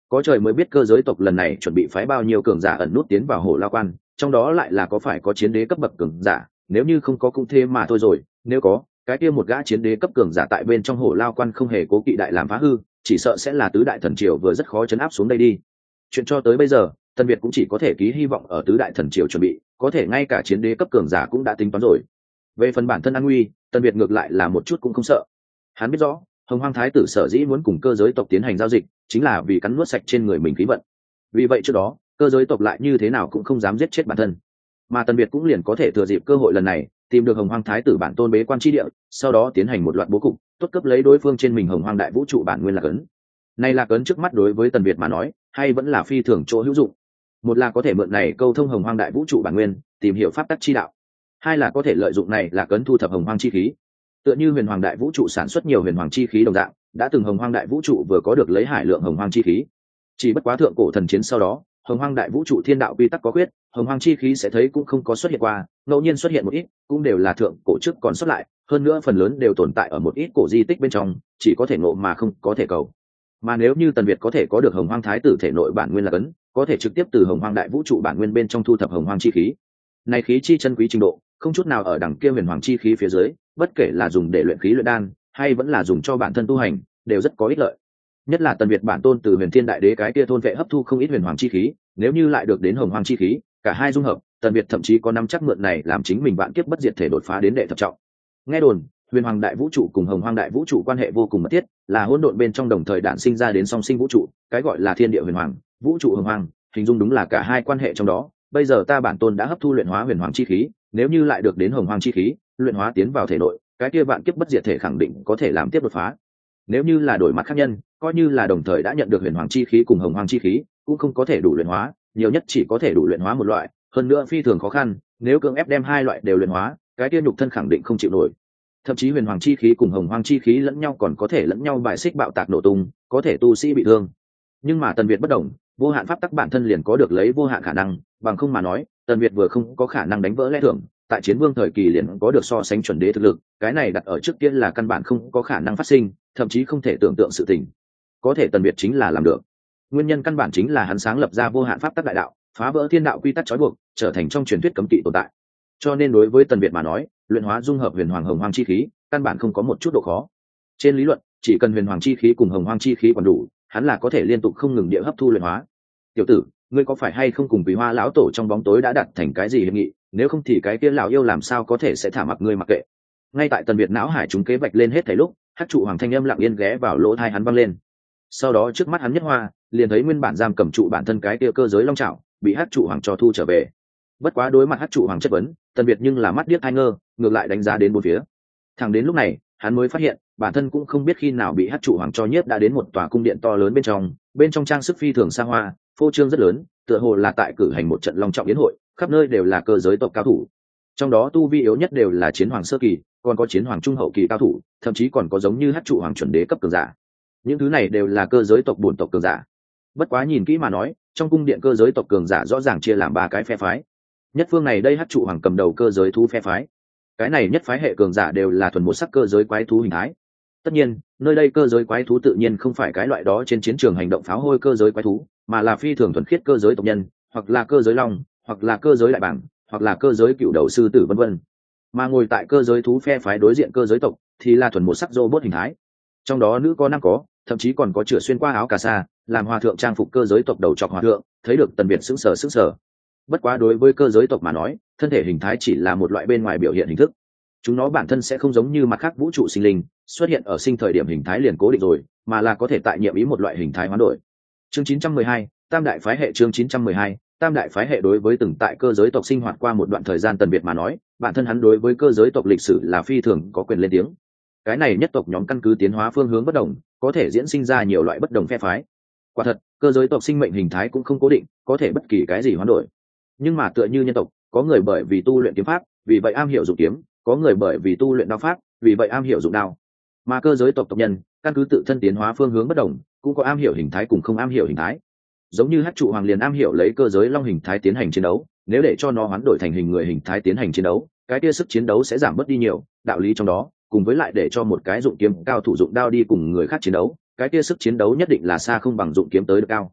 Có trời mới biết cơ giới tộc lần này chuẩn bị phái bao nhiêu cường giả ẩn nút tiến vào Hổ Lao Quan, trong đó lại là có phải có chiến đế cấp bậc cường giả, nếu như không có cũng thế mà thôi rồi, nếu có, cái kia một gã chiến đế cấp cường giả tại bên trong Hổ Lao Quan không hề cố kỵ đại làm phá hư, chỉ sợ sẽ là tứ đại thần triều vừa rất khó chấn áp xuống đây đi. Chuyện cho tới bây giờ, Tân Việt cũng chỉ có thể ký hy vọng ở tứ đại thần triều chuẩn bị, có thể ngay cả chiến đế cấp cường giả cũng đã tính toán rồi. Về phần bản thân an nguy, Tân Việt ngược lại là một chút cũng không sợ. Hắn biết rõ, Hồng Hoang Thái tử sở dĩ muốn cùng cơ giới tộc tiến hành giao dịch, chính là vì cắn nuốt sạch trên người mình khí vận. Vì vậy trước đó, cơ giới tộc lại như thế nào cũng không dám giết chết bản thân. Mà Tân Việt cũng liền có thể thừa dịp cơ hội lần này, tìm được Hồng Hoang Thái tử bản tôn bế quan chi địa, sau đó tiến hành một loạt bố cục, tốt cấp lấy đối phương trên mình Hồng Hoang đại vũ trụ bản nguyên là cấn. Này là cấn trước mắt đối với Tân Việt mà nói, hay vẫn là phi thường chỗ hữu dụng. Một là có thể mượn này câu thông Hồng Hoang đại vũ trụ bản nguyên, tìm hiểu pháp tắc chi đạo. Hai là có thể lợi dụng này là cấn thu thập Hồng Hoang chi khí. Tựa như Huyền Hoàng đại vũ trụ sản xuất nhiều huyền hoàng chi khí đồng dạng, đã từng Hồng Hoang đại vũ trụ vừa có được lấy hải lượng Hồng Hoang chi khí. Chỉ bất quá thượng cổ thần chiến sau đó, Hồng Hoang đại vũ trụ thiên đạo quy tắc có quyết, Hồng Hoang chi khí sẽ thấy cũng không có xuất hiện qua, ngẫu nhiên xuất hiện một ít, cũng đều là thượng cổ trước còn xuất lại, hơn nữa phần lớn đều tồn tại ở một ít cổ di tích bên trong, chỉ có thể ngộ mà không có thể cầu. Mà nếu như Tần Việt có thể có được Hồng Hoang Thái tử thể nội bản nguyên là cấn, có thể trực tiếp từ Hồng Hoang đại vũ trụ bản nguyên bên trong thu thập Hồng Hoang chi khí. Này khí chi chân quý trình độ, không chút nào ở đẳng kia huyền hoàng chi khí phía dưới, bất kể là dùng để luyện khí luyện đan, hay vẫn là dùng cho bản thân tu hành, đều rất có ích lợi. Nhất là Tần Việt bản tôn từ Huyền Thiên Đại Đế cái kia thôn vệ hấp thu không ít huyền hoàng chi khí, nếu như lại được đến Hồng Hoang chi khí, cả hai dung hợp, Tần Việt thậm chí có nắm chắc mượn này làm chính mình vạn kiếp bất diệt thể đột phá đến đệ thập trọng. Nghe đồn, Huyền Hoàng đại vũ trụ cùng Hồng Hoang đại vũ trụ quan hệ vô cùng mật thiết, là hỗn độn bên trong đồng thời đản sinh ra đến song sinh vũ trụ, cái gọi là thiên địa huyền hoàng, vũ trụ hồng hoàng, hình dung đúng là cả hai quan hệ trong đó. Bây giờ ta bản tôn đã hấp thu luyện hóa huyền hoàng chi khí, nếu như lại được đến hồng hoàng chi khí, luyện hóa tiến vào thể nội, cái kia vạn kiếp bất diệt thể khẳng định có thể làm tiếp đột phá. Nếu như là đổi mặt khác nhân, coi như là đồng thời đã nhận được huyền hoàng chi khí cùng hồng hoàng chi khí, cũng không có thể đủ luyện hóa, nhiều nhất chỉ có thể đủ luyện hóa một loại, hơn nữa phi thường khó khăn, nếu cưỡng ép đem hai loại đều luyện hóa, cái kia nhục thân khẳng định không chịu nổi. Thậm chí huyền hoàng chi khí cùng hồng hoàng chi khí lẫn nhau còn có thể lẫn nhau bài xích bạo tạc nổ tung, có thể tu sĩ bị thương. Nhưng mà Tần Việt bất đồng, vô hạn pháp tắc bản thân liền có được lấy vô hạn khả năng, bằng không mà nói, Tần Việt vừa không có khả năng đánh vỡ lẽ thường, tại chiến vương thời kỳ liền có được so sánh chuẩn đế thực lực, cái này đặt ở trước tiên là căn bản không có khả năng phát sinh, thậm chí không thể tưởng tượng sự tình. Có thể Tần Việt chính là làm được. Nguyên nhân căn bản chính là hắn sáng lập ra vô hạn pháp tắc đại đạo, phá vỡ thiên đạo quy tắc trói buộc, trở thành trong truyền thuyết cấm kỵ tồn tại. Cho nên đối với Tần Việt mà nói, luyện hóa dung hợp huyền hoàng hồng hoàng chi khí, căn bản không có một chút độ khó. Trên lý luận, chỉ cần huyền hoàng chi khí cùng hồng hoàng chi khí còn đủ, hắn là có thể liên tục không ngừng địa hấp thu luyện hóa. Tiểu tử, ngươi có phải hay không cùng Quý Hoa lão tổ trong bóng tối đã đặt thành cái gì hiệp nghị, nếu không thì cái kia lão yêu làm sao có thể sẽ thả mặc ngươi mặc kệ. Ngay tại Tần Việt não hải chúng kế vạch lên hết thảy lúc, Hắc trụ hoàng thanh âm lặng yên ghé vào lỗ tai hắn vang lên. Sau đó trước mắt hắn nhất hoa, liền thấy nguyên bản giam cầm trụ bản thân cái kia cơ giới long trảo, bị Hắc trụ hoàng cho thu trở về. Bất quá đối mặt Hắc trụ hoàng chất vấn, Tần Việt nhưng là mắt điếc tai ngơ, ngược lại đánh giá đến bốn phía. Thẳng đến lúc này, hắn mới phát hiện, bản thân cũng không biết khi nào bị Hắc trụ hoàng cho nhiếp đã đến một tòa cung điện to lớn bên trong trang sức phi thường xa hoa, phô trương rất lớn, tựa hồ là tại cử hành một trận long trọng yến hội, khắp nơi đều là cơ giới tộc cao thủ. Trong đó tu vi yếu nhất đều là chiến hoàng sơ kỳ, còn có chiến hoàng trung hậu kỳ cao thủ, thậm chí còn có giống như Hắc trụ hoàng chuẩn đế cấp cường giả. Những thứ này đều là cơ giới tộc bổn tộc cường giả. Bất quá nhìn kỹ mà nói, trong cung điện cơ giới tộc cường giả rõ ràng chia làm ba cái phe phái. Nhất phương này đây Hắc trụ hoàng cầm đầu cơ giới thú phe phái. Cái này nhất phái hệ cường giả đều là thuần một sắc cơ giới quái thú hình thái. Tất nhiên, nơi đây cơ giới quái thú tự nhiên không phải cái loại đó trên chiến trường hành động pháo hôi cơ giới quái thú, mà là phi thường thuần khiết cơ giới tộc nhân, hoặc là cơ giới long, hoặc là cơ giới đại bảng, hoặc là cơ giới cựu đầu sư tử vân vân. Mà ngồi tại cơ giới thú phe phái đối diện cơ giới tộc thì là thuần một sắc robot hình thái. Trong đó nữ có nam có, thậm chí còn có chửa xuyên qua áo cà sa, làm hòa thượng trang phục cơ giới tộc đầu trọc hòa thượng, thấy được Tần Việt sững sờ. Bất quá đối với cơ giới tộc mà nói, thân thể hình thái chỉ là một loại bên ngoài biểu hiện hình thức. Chúng nó bản thân sẽ không giống như mặt khác vũ trụ sinh linh, xuất hiện ở sinh thời điểm hình thái liền cố định rồi, mà là có thể tại nhiệm ý một loại hình thái hoán đổi. Chương 912, Tam đại phái hệ. Chương 912, Tam đại phái hệ. Đối với từng tại cơ giới tộc sinh hoạt qua một đoạn thời gian Tần Việt mà nói, bản thân hắn đối với cơ giới tộc lịch sử là phi thường có quyền lên tiếng. Cái này nhất tộc nhóm căn cứ tiến hóa phương hướng bất đồng, có thể diễn sinh ra nhiều loại bất đồng phe phái. Quả thật, cơ giới tộc sinh mệnh hình thái cũng không cố định, có thể bất kỳ cái gì hoán đổi. Nhưng mà tựa như nhân tộc, có người bởi vì tu luyện kiếm pháp, vì vậy am hiểu dụng kiếm, có người bởi vì tu luyện đao pháp, vì vậy am hiểu dụng đao. Mà cơ giới tộc tộc nhân, căn cứ tự thân tiến hóa phương hướng bất đồng, cũng có am hiểu hình thái cùng không am hiểu hình thái. Giống như Hắc trụ hoàng liền am hiểu lấy cơ giới long hình thái tiến hành chiến đấu, nếu để cho nó hoán đổi thành hình người hình thái tiến hành chiến đấu, cái kia sức chiến đấu sẽ giảm bớt đi nhiều, đạo lý trong đó, cùng với lại để cho một cái dụng kiếm cao thủ dụng đao đi cùng người khác chiến đấu, cái kia sức chiến đấu nhất định là xa không bằng dụng kiếm tới được cao,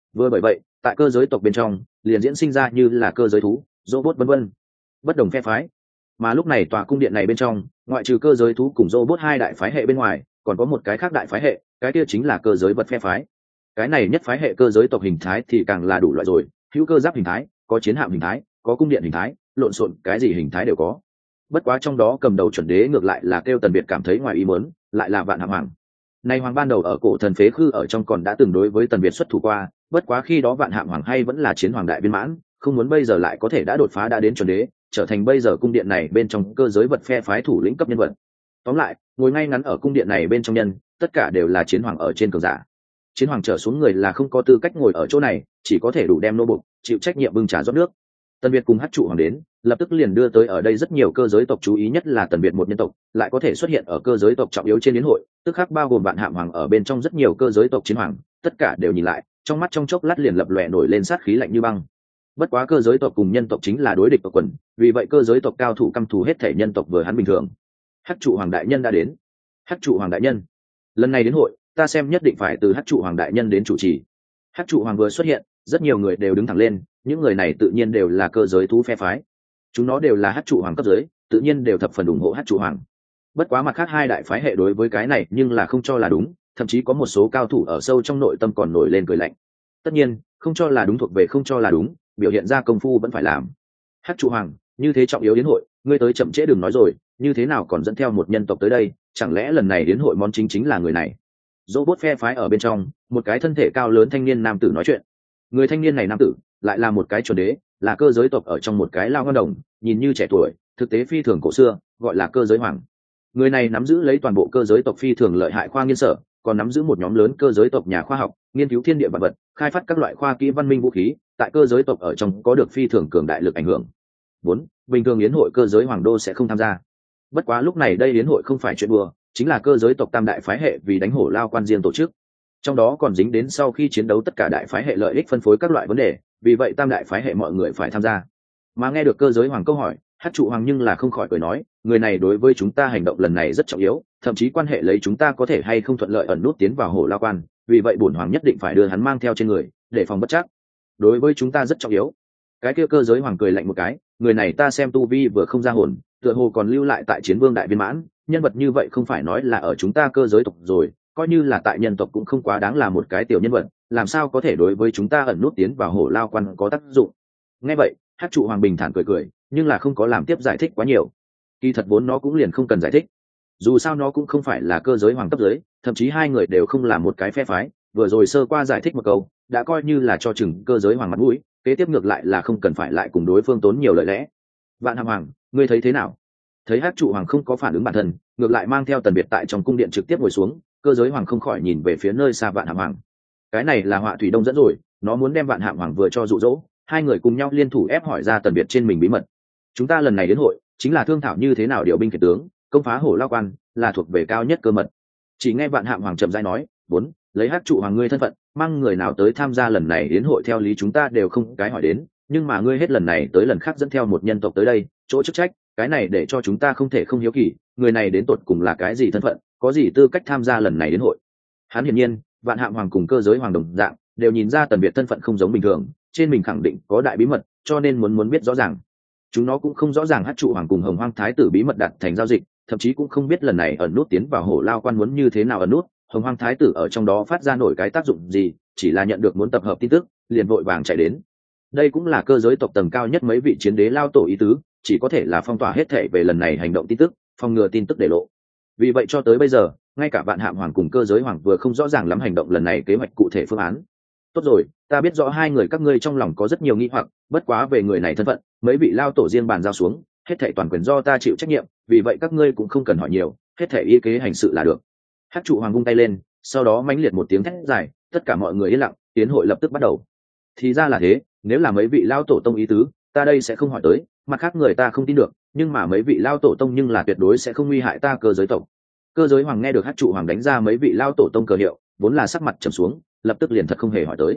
Vừa bởi vậy tại cơ giới tộc bên trong liền diễn sinh ra như là cơ giới thú, robot vân vân, bất đồng phe phái. Mà lúc này tòa cung điện này bên trong ngoại trừ cơ giới thú cùng robot hai đại phái hệ bên ngoài, còn có một cái khác đại phái hệ, cái kia chính là cơ giới vật phe phái. Cái này nhất phái hệ cơ giới tộc hình thái thì càng là đủ loại rồi, hữu cơ giáp hình thái, có chiến hạm hình thái, có cung điện hình thái, lộn xộn cái gì hình thái đều có. Bất quá trong đó cầm đầu chuẩn đế ngược lại là kêu Tần Việt cảm thấy ngoài ý muốn, lại là Vạn Hạm Hoàng. Nay hoàng ban đầu ở cổ thần phế khư ở trong còn đã từng đối với Tần Việt xuất thủ qua, bất quá khi đó Vạn Hạm Hoàng hay vẫn là chiến hoàng đại viên mãn, không muốn bây giờ lại có thể đã đột phá đã đến chuẩn đế, trở thành bây giờ cung điện này bên trong cơ giới vật phe phái thủ lĩnh cấp nhân vật. Tóm lại, ngồi ngay ngắn ở cung điện này bên trong nhân, tất cả đều là chiến hoàng ở trên cường giả. Chiến hoàng trở xuống người là không có tư cách ngồi ở chỗ này, chỉ có thể đủ đem nô bộc chịu trách nhiệm bưng trà rót nước. Tần Việt cùng Hắc trụ hoàng đến, lập tức liền đưa tới ở đây rất nhiều cơ giới tộc chú ý, nhất là Tần Việt một nhân tộc lại có thể xuất hiện ở cơ giới tộc trọng yếu trên yến hội, tức khắc bao gồm Vạn Hạm Hoàng ở bên trong rất nhiều cơ giới tộc chiến hoàng, tất cả đều nhìn lại, trong mắt trong chốc lát liền lập lòe nổi lên sát khí lạnh như băng. Bất quá cơ giới tộc cùng nhân tộc chính là đối địch tộc quần, vì vậy cơ giới tộc cao thủ căm thù hết thể nhân tộc vừa hắn bình thường. Hắc trụ hoàng đại nhân đã đến. Hắc trụ hoàng đại nhân, lần này đến hội ta xem nhất định phải từ Hắc trụ hoàng đại nhân đến chủ trì. Hắc trụ hoàng vừa xuất hiện, rất nhiều người đều đứng thẳng lên, những người này tự nhiên đều là cơ giới thú phe phái, chúng nó đều là Hắc trụ hoàng cấp dưới, tự nhiên đều thập phần ủng hộ Hắc trụ hoàng. Bất quá mặt khác hai đại phái hệ đối với cái này nhưng là không cho là đúng, thậm chí có một số cao thủ ở sâu trong nội tâm còn nổi lên cười lạnh. Tất nhiên không cho là đúng thuộc về không cho là đúng, biểu hiện ra công phu vẫn phải làm. Hắc trụ hoàng, như thế trọng yếu đến hội, ngươi tới chậm trễ đừng nói rồi, như thế nào còn dẫn theo một nhân tộc tới đây, chẳng lẽ lần này đến hội món chính chính là người này? Robot phe phái ở bên trong, một cái thân thể cao lớn thanh niên nam tử nói chuyện. Người thanh niên này nam tử lại là một cái chuẩn đế, là cơ giới tộc ở trong một cái lao ngân đồng, nhìn như trẻ tuổi, thực tế phi thường cổ xưa, gọi là cơ giới hoàng. Người này nắm giữ lấy toàn bộ cơ giới tộc phi thường lợi hại khoa nghiên sở, còn nắm giữ một nhóm lớn cơ giới tộc nhà khoa học, nghiên cứu thiên địa vật vật, khai phát các loại khoa kỹ văn minh vũ khí, tại cơ giới tộc ở trong có được phi thường cường đại lực ảnh hưởng. Vốn, bình thường yến hội cơ giới hoàng đô sẽ không tham gia. Bất quá lúc này đây yến hội không phải chuyện đùa, chính là cơ giới tộc tam đại phái hệ vì đánh hổ lao quan riêng tổ chức. Trong đó còn dính đến sau khi chiến đấu tất cả đại phái hệ lợi ích phân phối các loại vấn đề, vì vậy tam đại phái hệ mọi người phải tham gia. Mà nghe được cơ giới hoàng câu hỏi, Hắc trụ hoàng nhưng là không khỏi cười nói, người này đối với chúng ta hành động lần này rất trọng yếu, thậm chí quan hệ lấy chúng ta có thể hay không thuận lợi ẩn nút tiến vào hổ lao quan, vì vậy bổn hoàng nhất định phải đưa hắn mang theo trên người, để phòng bất trắc. Đối với chúng ta rất trọng yếu. Cái kia cơ giới hoàng cười lạnh một cái, người này ta xem tu vi vừa không ra hồn, tựa hồ còn lưu lại tại chiến vương đại viên mãn, nhân vật như vậy không phải nói là ở chúng ta cơ giới tộc rồi, coi như là tại nhân tộc cũng không quá đáng là một cái tiểu nhân vật, làm sao có thể đối với chúng ta ẩn nút tiến vào hổ lao quan có tác dụng. Nghe vậy, Hắc trụ hoàng bình thản cười cười, nhưng là không có làm tiếp giải thích quá nhiều. Kỳ thật vốn nó cũng liền không cần giải thích, dù sao nó cũng không phải là cơ giới hoàng cấp dưới, thậm chí hai người đều không là một cái phe phái, vừa rồi sơ qua giải thích một câu đã coi như là cho chừng cơ giới hoàng mặt mũi, kế tiếp ngược lại là không cần phải lại cùng đối phương tốn nhiều lời lẽ. Vạn Hạm Hoàng, ngươi thấy thế nào? Thấy Hắc trụ hoàng không có phản ứng bản thân, ngược lại mang theo Tần Biệt tại trong cung điện trực tiếp ngồi xuống, cơ giới hoàng không khỏi nhìn về phía nơi xa Vạn Hạm Hoàng. Cái này là Họa Thủy Đông dẫn rồi, nó muốn đem Vạn Hạm Hoàng vừa cho dụ dỗ, hai người cùng nhau liên thủ ép hỏi ra Tần Biệt trên mình bí mật. Chúng ta lần này đến hội chính là thương thảo như thế nào điều binh khiển tướng, công phá hổ lao quan, là thuộc về cao nhất cơ mật. Chỉ nghe Vạn Hạm Hoàng trầm rãi nói, bốn, lấy Hắc trụ hoàng ngươi thân phận, mang người nào tới tham gia lần này đến hội theo lý chúng ta đều không cái hỏi đến, nhưng mà ngươi hết lần này tới lần khác dẫn theo một nhân tộc tới đây, chỗ chức trách, cái này để cho chúng ta không thể không hiếu kỳ, người này đến tột cùng là cái gì thân phận, có gì tư cách tham gia lần này đến hội. Hắn hiển nhiên, Vạn Hạm Hoàng cùng cơ giới hoàng đồng dạng, đều nhìn ra Tần Biệt thân phận không giống bình thường, trên mình khẳng định có đại bí mật, cho nên muốn biết rõ ràng. Chúng nó cũng không rõ ràng Hắc trụ hoàng cùng Hồng Hoang thái tử bí mật đặt thành giao dịch, thậm chí cũng không biết lần này ẩn nút tiến vào hổ lao quan muốn như thế nào ẩn nút, Hồng Hoang thái tử ở trong đó phát ra nổi cái tác dụng gì, chỉ là nhận được muốn tập hợp tin tức, liền vội vàng chạy đến. Đây cũng là cơ giới tộc tầng cao nhất mấy vị chiến đế lao tổ ý tứ, chỉ có thể là phong tỏa hết thể về lần này hành động tin tức, phòng ngừa tin tức để lộ. Vì vậy cho tới bây giờ, ngay cả Vạn Hạm Hoàng cùng cơ giới hoàng vừa không rõ ràng lắm hành động lần này kế hoạch cụ thể phương án. Tốt rồi, ta biết rõ hai người các ngươi trong lòng có rất nhiều nghi hoặc, bất quá về người này thân phận, mấy vị lao tổ riêng bàn giao xuống, hết thảy toàn quyền do ta chịu trách nhiệm, vì vậy các ngươi cũng không cần hỏi nhiều, hết thảy y kế hành sự là được. Hắc trụ hoàng vung tay lên, sau đó mãnh liệt một tiếng thét dài, tất cả mọi người yên lặng, tiến hội lập tức bắt đầu. Thì ra là thế, nếu là mấy vị lao tổ tông ý tứ, ta đây sẽ không hỏi tới, mặt khác người ta không tin được, nhưng mà mấy vị lao tổ tông nhưng là tuyệt đối sẽ không nguy hại ta cơ giới tộc. Cơ giới hoàng nghe được Hắc trụ hoàng đánh ra mấy vị lao tổ tông cờ hiệu, vốn là sắc mặt trầm xuống, lập tức liền thật không hề hỏi tới.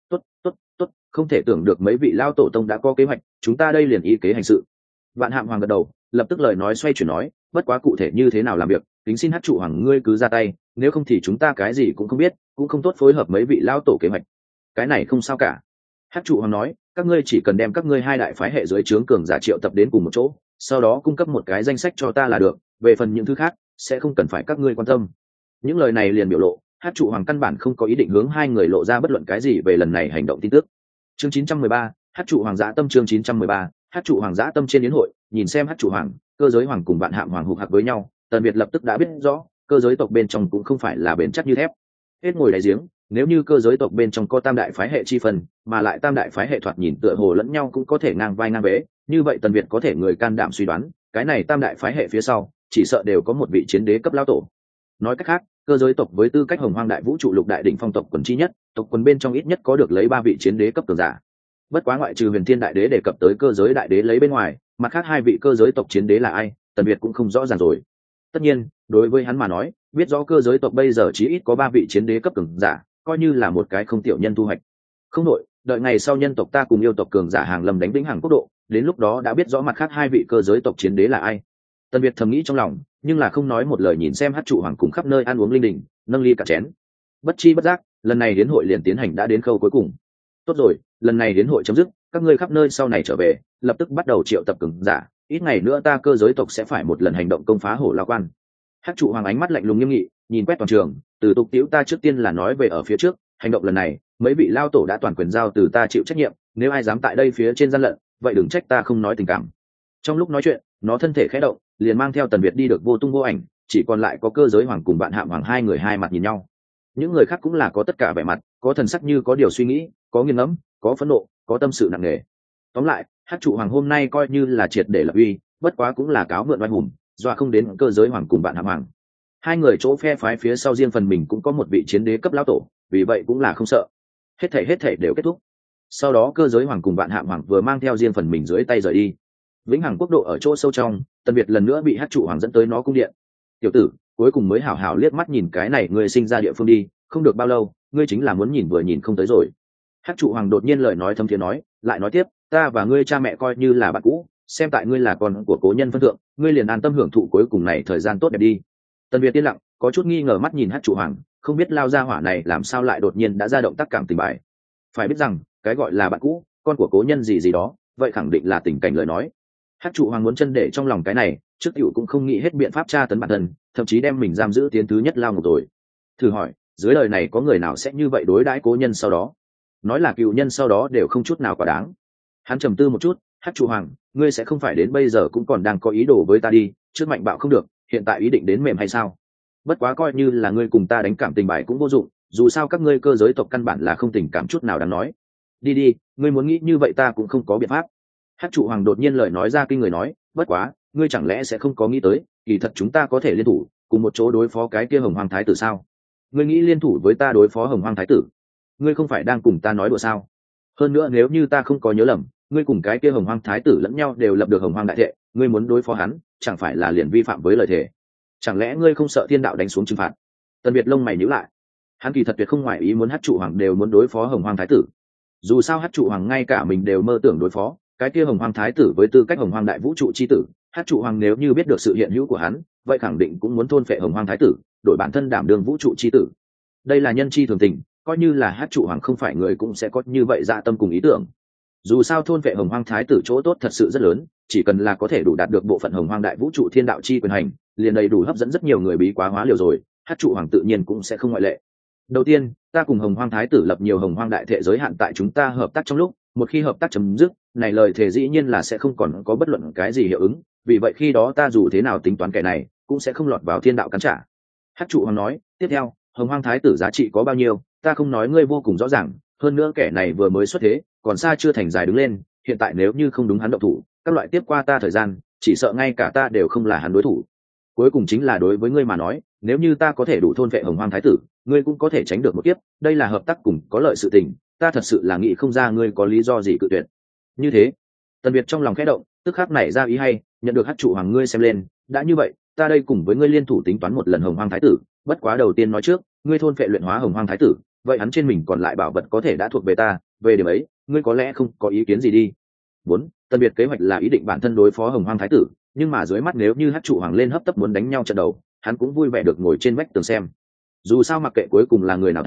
Tốt, không thể tưởng được mấy vị lao tổ tông đã có kế hoạch, chúng ta đây liền ý kế hành sự. Vạn Hạm Hoàng gật đầu, lập tức lời nói xoay chuyển nói, bất quá cụ thể như thế nào làm việc, kính xin Hắc trụ hoàng ngươi cứ ra tay, nếu không thì chúng ta cái gì cũng không biết, cũng không tốt phối hợp mấy vị lao tổ kế hoạch. cái này không sao cả. Hắc trụ hoàng nói, các ngươi chỉ cần đem các ngươi hai đại phái hệ dưới trướng cường giả triệu tập đến cùng một chỗ, sau đó cung cấp một cái danh sách cho ta là được, về phần những thứ khác sẽ không cần phải các ngươi quan tâm. Những lời này liền biểu lộ Hắc trụ hoàng căn bản không có ý định hướng hai người lộ ra bất luận cái gì về lần này hành động tin tức. Chương 913, Hắc trụ hoàng dã tâm. Chương 913, Hắc trụ hoàng dã tâm. Trên yến hội, nhìn xem Hắc trụ hoàng, cơ giới hoàng cùng vạn hạm hoàng hục hạc với nhau, Tần Việt lập tức đã biết rõ cơ giới tộc bên trong cũng không phải là bền chắc như thép. Hết ngồi đáy giếng, nếu như cơ giới tộc bên trong có tam đại phái hệ chi phần, mà lại tam đại phái hệ thoạt nhìn tựa hồ lẫn nhau cũng có thể ngang vai ngang vế, như vậy Tần Việt có thể người can đảm suy đoán, cái này tam đại phái hệ phía sau chỉ sợ đều có một vị chiến đế cấp lão tổ. Nói cách khác, cơ giới tộc với tư cách hồng hoang đại vũ trụ lục đại đỉnh phong tộc quần chi nhất, tộc quần bên trong ít nhất có được lấy 3 vị chiến đế cấp cường giả. Bất quá ngoại trừ Huyền Thiên đại đế đề cập tới cơ giới đại đế lấy bên ngoài, mặt khác 2 vị cơ giới tộc chiến đế là ai, Tần Việt cũng không rõ ràng rồi. Tất nhiên, đối với hắn mà nói, biết rõ cơ giới tộc bây giờ chỉ ít có 3 vị chiến đế cấp cường giả, coi như là một cái không tiểu nhân thu hoạch. Không nội, đợi ngày sau nhân tộc ta cùng yêu tộc cường giả hàng lâm đánh vĩnh hằng quốc độ, đến lúc đó đã biết rõ mặt khác 2 vị cơ giới tộc chiến đế là ai. Tần Việt thầm nghĩ trong lòng, nhưng là không nói một lời nhìn xem Hắc trụ hoàng cùng khắp nơi ăn uống linh đình, nâng ly cả chén. Bất chi bất giác, lần này đến hội liền tiến hành đã đến khâu cuối cùng. Tốt rồi, lần này đến hội chấm dứt, các ngươi khắp nơi sau này trở về, lập tức bắt đầu triệu tập cường giả, ít ngày nữa ta cơ giới tộc sẽ phải một lần hành động công phá Hổ Lao Quan. Hắc trụ hoàng ánh mắt lạnh lùng nghiêm nghị, nhìn quét toàn trường, từ tục tiễu ta trước tiên là nói về ở phía trước, hành động lần này, mấy vị lao tổ đã toàn quyền giao từ ta chịu trách nhiệm, nếu ai dám tại đây phía trên gian lận, vậy đừng trách ta không nói tình cảm. Trong lúc nói chuyện, nó thân thể khẽ động, liền mang theo Tần Việt đi được vô tung vô ảnh, chỉ còn lại có cơ giới hoàng cùng vạn hạm hoàng hai người hai mặt nhìn nhau. Những người khác cũng là có tất cả vẻ mặt, có thần sắc như có điều suy nghĩ, có nghiêng ngẫm, có phẫn nộ, có tâm sự nặng nề. Tóm lại, Hắc trụ hoàng hôm nay coi như là triệt để lập uy, bất quá cũng là cáo mượn oai hùng, dọa không đến cơ giới hoàng cùng vạn hạm hoàng. Hai người chỗ phe phái phía sau riêng phần mình cũng có một vị chiến đế cấp lão tổ, vì vậy cũng là không sợ. Hết thảy đều kết thúc. Sau đó cơ giới hoàng cùng vạn hạm hoàng vừa mang theo riêng phần mình dưới tay rời đi. Vĩnh hằng quốc độ ở chỗ sâu trong, Tần Việt lần nữa bị Hắc trụ hoàng dẫn tới nó cung điện. Tiểu tử, cuối cùng mới hảo hảo liếc mắt nhìn cái này ngươi sinh ra địa phương đi, không được bao lâu, ngươi chính là muốn nhìn vừa nhìn không tới rồi. Hắc trụ hoàng đột nhiên lời nói thâm thiế nói, lại nói tiếp, ta và ngươi cha mẹ coi như là bạn cũ, xem tại ngươi là con của cố nhân phân thượng, ngươi liền an tâm hưởng thụ cuối cùng này thời gian tốt đẹp đi. Tần Việt yên lặng, có chút nghi ngờ mắt nhìn Hắc trụ hoàng, không biết lao ra hỏa này làm sao lại đột nhiên đã ra động tác cảm tình bài. Phải biết rằng, cái gọi là bạn cũ, con của cố nhân gì gì đó, vậy khẳng định là tình cảnh lời nói. Hắc trụ hoàng muốn chân để trong lòng cái này, trước tiểu cũng không nghĩ hết biện pháp tra tấn bản thân, thậm chí đem mình giam giữ tiến thứ nhất lao ngục rồi. Thử hỏi, dưới đời này có người nào sẽ như vậy đối đãi cố nhân sau đó? Nói là cựu nhân sau đó đều không chút nào quá đáng. Hắn trầm tư một chút, Hắc trụ hoàng, ngươi sẽ không phải đến bây giờ cũng còn đang có ý đồ với ta đi, trước mạnh bạo không được, hiện tại ý định đến mềm hay sao? Bất quá coi như là ngươi cùng ta đánh cảm tình bài cũng vô dụng, dù sao các ngươi cơ giới tộc căn bản là không tình cảm chút nào đáng nói. Đi đi, ngươi muốn nghĩ như vậy ta cũng không có biện pháp. Hắc trụ hoàng đột nhiên lời nói ra kinh người nói, bất quá, ngươi chẳng lẽ sẽ không có nghĩ tới, kỳ thật chúng ta có thể liên thủ, cùng một chỗ đối phó cái kia Hồng Hoang thái tử sao? Ngươi nghĩ liên thủ với ta đối phó Hồng Hoang thái tử? Ngươi không phải đang cùng ta nói đùa sao? Hơn nữa nếu như ta không có nhớ lầm, ngươi cùng cái kia Hồng Hoang thái tử lẫn nhau đều lập được Hồng Hoang đại thệ, ngươi muốn đối phó hắn, chẳng phải là liền vi phạm với lời thề? Chẳng lẽ ngươi không sợ thiên đạo đánh xuống trừng phạt? Tần Việt lông mày nhíu lại, hắn kỳ thật tuyệt không ngoài ý muốn Hắc trụ hoàng đều muốn đối phó Hồng Hoang thái tử. Dù sao Hắc trụ hoàng ngay cả mình đều mơ tưởng đối phó, cái kia Hồng Hoang thái tử với tư cách Hồng Hoang đại vũ trụ chi tử, Hắc trụ hoàng nếu như biết được sự hiện hữu của hắn, vậy khẳng định cũng muốn thôn phệ Hồng Hoang thái tử, đổi bản thân đảm đương vũ trụ chi tử. Đây là nhân chi thường tình, coi như là Hắc trụ hoàng không phải người cũng sẽ có như vậy dạ tâm cùng ý tưởng. Dù sao thôn phệ Hồng Hoang thái tử chỗ tốt thật sự rất lớn, chỉ cần là có thể đủ đạt được bộ phận Hồng Hoang đại vũ trụ thiên đạo chi quyền hành, liền đầy đủ hấp dẫn rất nhiều người bí quá hóa liều rồi, Hắc trụ hoàng tự nhiên cũng sẽ không ngoại lệ. Đầu tiên, ta cùng Hồng Hoang thái tử lập nhiều Hồng Hoang đại thệ giới hạn tại chúng ta hợp tác trong lúc, một khi hợp tác chấm dứt, này lời thề dĩ nhiên là sẽ không còn có bất luận cái gì hiệu ứng, vì vậy khi đó ta dù thế nào tính toán kẻ này, cũng sẽ không lọt vào thiên đạo cắn trả. Hắc trụ hoàng nói, tiếp theo, Hồng Hoang thái tử giá trị có bao nhiêu, ta không nói ngươi vô cùng rõ ràng, hơn nữa kẻ này vừa mới xuất thế, còn xa chưa thành dài đứng lên, hiện tại nếu như không đúng hắn động thủ, các loại tiếp qua ta thời gian, chỉ sợ ngay cả ta đều không là hắn đối thủ. Cuối cùng chính là đối với ngươi mà nói, nếu như ta có thể đủ thôn vệ Hồng Hoang thái tử, ngươi cũng có thể tránh được một kiếp, đây là hợp tác cùng có lợi sự tình, ta thật sự là nghĩ không ra ngươi có lý do gì cự tuyệt. Như thế, Tần Việt trong lòng khẽ động, tức khắc nảy ra ý hay, nhận được Hắc trụ hoàng ngươi xem lên, đã như vậy, ta đây cùng với ngươi liên thủ tính toán một lần Hồng Hoang thái tử, bất quá đầu tiên nói trước, ngươi thôn vệ luyện hóa Hồng Hoang thái tử, vậy hắn trên mình còn lại bảo vật có thể đã thuộc về ta, về điểm ấy, ngươi có lẽ không có ý kiến gì đi. 4. Tần Việt kế hoạch là ý định bản thân đối phó Hồng Hoang thái tử, nhưng mà dưới mắt nếu như Hắc trụ hoàng lên hấp tấp muốn đánh nhau trận đầu, hắn cũng vui vẻ được ngồi trên vách tường xem. Dù sao mặc kệ cuối cùng là người nào thắng,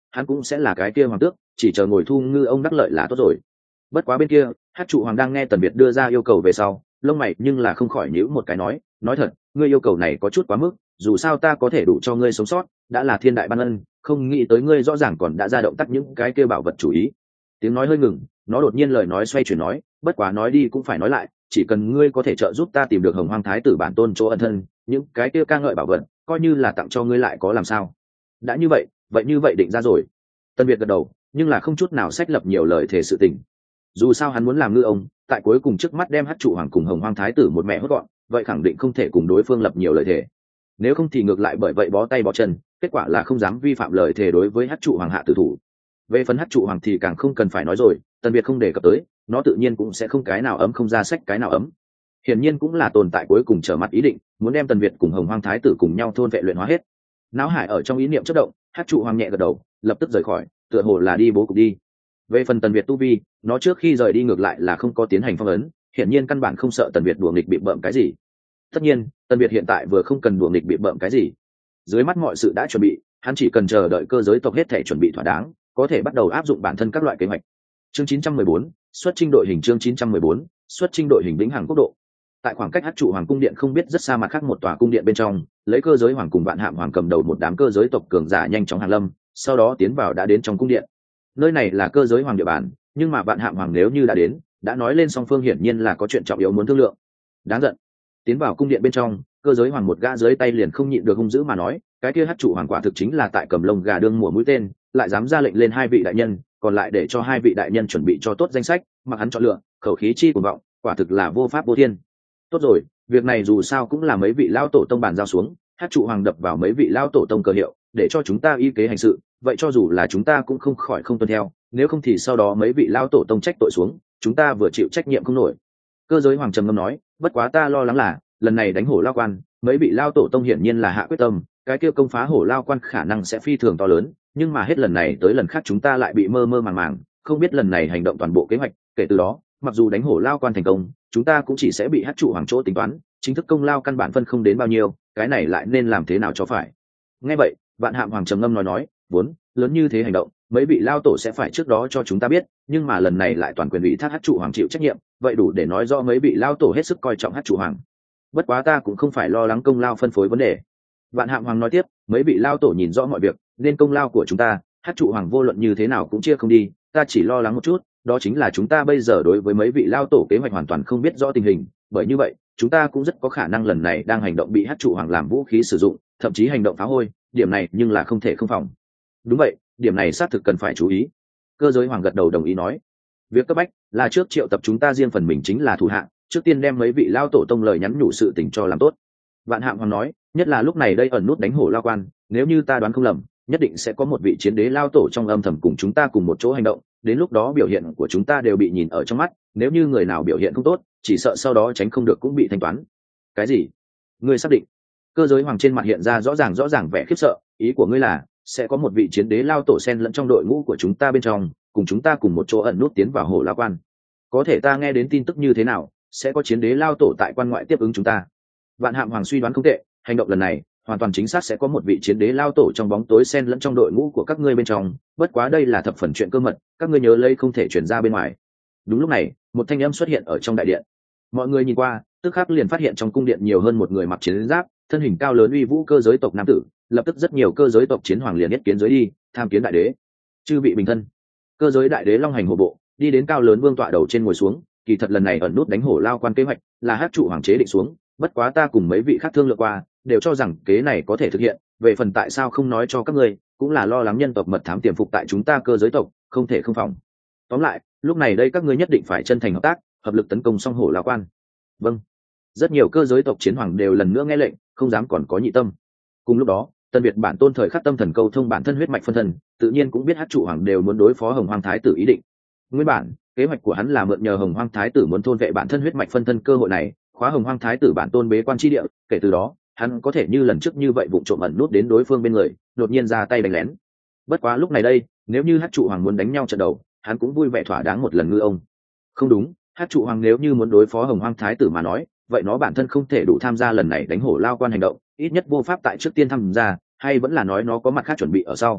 hắn cũng sẽ là cái kia hoàng tước, chỉ chờ ngồi thu ngư ông đắc lợi là tốt rồi. Bất quá bên kia hát trụ hoàng đang nghe Tần Việt đưa ra yêu cầu về sau, lông mày nhưng là không khỏi nhíu một cái, nói thật, ngươi yêu cầu này có chút quá mức, dù sao ta có thể đủ cho ngươi sống sót đã là thiên đại ban ân, không nghĩ tới ngươi rõ ràng còn đã ra động tác những cái kia bảo vật chủ ý. Tiếng nói hơi ngừng, nó đột nhiên lời nói xoay chuyển nói, bất quá nói đi cũng phải nói lại, chỉ cần ngươi có thể trợ giúp ta tìm được Hồng Hoang Thái tử bản tôn chỗ ẩn thân, những cái kia ca ngợi bảo vật coi như là tặng cho ngươi lại có làm sao. Đã như vậy, vậy như vậy định ra rồi. Tân Việt gật đầu, nhưng là không chút nào sách lập nhiều lời thể sự tình. Dù sao hắn muốn làm ngư ông, tại cuối cùng trước mắt đem hát trụ hoàng cùng Hồng Hoang Thái tử một mẹ hốt gọn, vậy khẳng định không thể cùng đối phương lập nhiều lời thể. Nếu không thì ngược lại bởi vậy bó tay bó chân, kết quả là không dám vi phạm lời thề đối với hát trụ hoàng hạ tử thủ. Về phần hát trụ hoàng thì càng không cần phải nói rồi, Tần Việt không đề cập tới, nó tự nhiên cũng sẽ không cái nào ấm không ra sách cái nào ấm. Hiển nhiên cũng là tồn tại cuối cùng trở mặt ý định, muốn đem Tần Việt cùng Hồng Hoang Thái tử cùng nhau thôn vệ luyện hóa hết. Náo hải ở trong ý niệm chớp động, hát trụ hoàng nhẹ gật đầu, lập tức rời khỏi, tựa hồ là đi bố cục đi. Về phần Tần Việt tu vi, nó trước khi rời đi ngược lại là không có tiến hành phong ấn, hiển nhiên căn bản không sợ Tần Việt đùa nghịch bị bợm cái gì. Tất nhiên, Tần Việt hiện tại vừa không cần đùa nghịch bị bợm cái gì. Dưới mắt mọi sự đã chuẩn bị, hắn chỉ cần chờ đợi cơ giới tộc hết thể chuẩn bị thỏa đáng, có thể bắt đầu áp dụng bản thân các loại kế hoạch. Chương 914, xuất chinh đội hình. Chương 914, xuất chinh đội hình vĩnh hằng quốc độ. Tại khoảng cách hát trụ hoàng cung điện không biết rất xa mặt khác một tòa cung điện bên trong, lấy cơ giới hoàng cùng vạn hạm hoàng cầm đầu một đám cơ giới tộc cường giả nhanh chóng hàng lâm, sau đó tiến vào đã đến trong cung điện. Nơi này là cơ giới hoàng địa bàn, nhưng mà vạn hạm hoàng nếu như đã đến, đã nói lên song phương hiển nhiên là có chuyện trọng yếu muốn thương lượng. Đáng giận. Tiến vào cung điện bên trong, cơ giới hoàng một gã dưới tay liền không nhịn được hung dữ mà nói, cái kia hát trụ hoàng quả thực chính là tại cầm lông gà đương mùa mũi tên, lại dám ra lệnh lên hai vị đại nhân, còn lại để cho hai vị đại nhân chuẩn bị cho tốt danh sách, mặc hắn chọn lựa, khẩu khí chi cuồng vọng, quả thực là vô pháp vô thiên. Tốt rồi, việc này dù sao cũng là mấy vị lao tổ tông bàn giao xuống, hát trụ hoàng đập vào mấy vị lao tổ tông cờ hiệu, để cho chúng ta y kế hành sự, vậy cho dù là chúng ta cũng không khỏi không tuân theo, nếu không thì sau đó mấy vị lao tổ tông trách tội xuống, chúng ta vừa chịu trách nhiệm không nổi. Cơ giới hoàng trầm ngâm nói, bất quá ta lo lắng là lần này đánh hổ lao quan, mấy vị lao tổ tông hiển nhiên là hạ quyết tâm, cái kia công phá hổ lao quan khả năng sẽ phi thường to lớn, nhưng mà hết lần này tới lần khác chúng ta lại bị mơ mơ màng màng, không biết lần này hành động toàn bộ kế hoạch, kể từ đó mặc dù đánh hổ lao quan thành công, chúng ta cũng chỉ sẽ bị hát trụ hoàng chỗ tính toán, chính thức công lao căn bản phân không đến bao nhiêu, cái này lại nên làm thế nào cho phải. Nghe vậy vạn hạm hoàng trầm ngâm nói, vốn lớn như thế hành động, mấy vị lao tổ sẽ phải trước đó cho chúng ta biết, nhưng mà lần này lại toàn quyền ủy thác hát trụ hoàng chịu trách nhiệm, vậy đủ để nói rõ mấy vị lao tổ hết sức coi trọng hát trụ hoàng. Bất quá ta cũng không phải lo lắng công lao phân phối vấn đề. Vạn hạm hoàng nói tiếp, mấy vị lao tổ nhìn rõ mọi việc, nên công lao của chúng ta, hát trụ hoàng vô luận như thế nào cũng chia không đi, ta chỉ lo lắng một chút, đó chính là chúng ta bây giờ đối với mấy vị lao tổ kế hoạch hoàn toàn không biết rõ tình hình, bởi như vậy chúng ta cũng rất có khả năng lần này đang hành động bị hát trụ hoàng làm vũ khí sử dụng, thậm chí hành động phá hôi, điểm này nhưng là không thể không phòng. Đúng vậy, điểm này xác thực cần phải chú ý. Cơ giới hoàng gật đầu đồng ý nói, việc cấp bách là trước triệu tập chúng ta riêng phần mình chính là thủ hạ, trước tiên đem mấy vị lao tổ tông lời nhắn nhủ sự tình cho làm tốt. Vạn hạm hoàng nói, nhất là lúc này đây ẩn nút đánh hổ lao quan, nếu như ta đoán không lầm, nhất định sẽ có một vị chiến đế lao tổ trong âm thầm cùng chúng ta cùng một chỗ hành động, đến lúc đó biểu hiện của chúng ta đều bị nhìn ở trong mắt, nếu như người nào biểu hiện không tốt, chỉ sợ sau đó tránh không được cũng bị thanh toán. Cái gì? Ngươi xác định? Cơ giới hoàng trên mặt hiện ra rõ ràng vẻ khiếp sợ, ý của ngươi là sẽ có một vị chiến đế lao tổ xen lẫn trong đội ngũ của chúng ta bên trong, cùng chúng ta cùng một chỗ ẩn nút tiến vào hổ lao quan. Có thể ta nghe đến tin tức như thế nào, sẽ có chiến đế lao tổ tại quan ngoại tiếp ứng chúng ta? Vạn hạm hoàng suy đoán không tệ, hành động lần này hoàn toàn chính xác sẽ có một vị chiến đế lao tổ trong bóng tối xen lẫn trong đội ngũ của các ngươi bên trong, bất quá đây là thập phần chuyện cơ mật, các ngươi nhớ lấy không thể truyền ra bên ngoài. Đúng lúc này một thanh âm xuất hiện ở trong đại điện, mọi người nhìn qua tức khắc liền phát hiện trong cung điện nhiều hơn một người mặc chiến giáp, thân hình cao lớn uy vũ cơ giới tộc nam tử, lập tức rất nhiều cơ giới tộc chiến hoàng liền nhất kiến giới đi tham kiến đại đế. Chư vị bình thân. Cơ giới đại đế long hành hổ bộ đi đến cao lớn vương tọa đầu trên ngồi xuống, kỳ thật lần này ẩn nút đánh hổ lao quan kế hoạch là hát trụ hoàng chế định xuống, bất quá ta cùng mấy vị khác thương lượng qua, đều cho rằng kế này có thể thực hiện, về phần tại sao không nói cho các ngươi, cũng là lo lắng nhân tộc mật thám tiềm phục tại chúng ta cơ giới tộc, không thể không phòng. Tóm lại lúc này đây các ngươi nhất định phải chân thành hợp tác, hợp lực tấn công song hổ lao quan. Vâng. Rất nhiều cơ giới tộc chiến hoàng đều lần nữa nghe lệnh, không dám còn có nhị tâm. Cùng lúc đó Tân Việt bản tôn thời khắc tâm thần câu thông bản thân huyết mạch phân thân, tự nhiên cũng biết hát trụ hoàng đều muốn đối phó Hồng Hoang Thái tử ý định. Nguyên bản kế hoạch của hắn là mượn nhờ Hồng Hoang Thái tử muốn thôn vệ bản thân huyết mạch phân thân cơ hội này, khóa Hồng Hoang Thái tử bản tôn bế quan chi địa, kể từ đó hắn có thể như lần trước như vậy vụ trộm ẩn nút đến đối phương bên người, đột nhiên ra tay đánh lén. Bất quá lúc này đây, nếu như hát trụ hoàng muốn đánh nhau trận đầu, hắn cũng vui vẻ thỏa đáng một lần ngư ông. Không đúng, hát trụ hoàng nếu như muốn đối phó Hồng Hoang Thái tử mà nói, vậy nó bản thân không thể đủ tham gia lần này đánh hổ lao quan hành động, ít nhất vô pháp tại trước tiên tham gia, hay vẫn là nói nó có mặt khác chuẩn bị ở sau.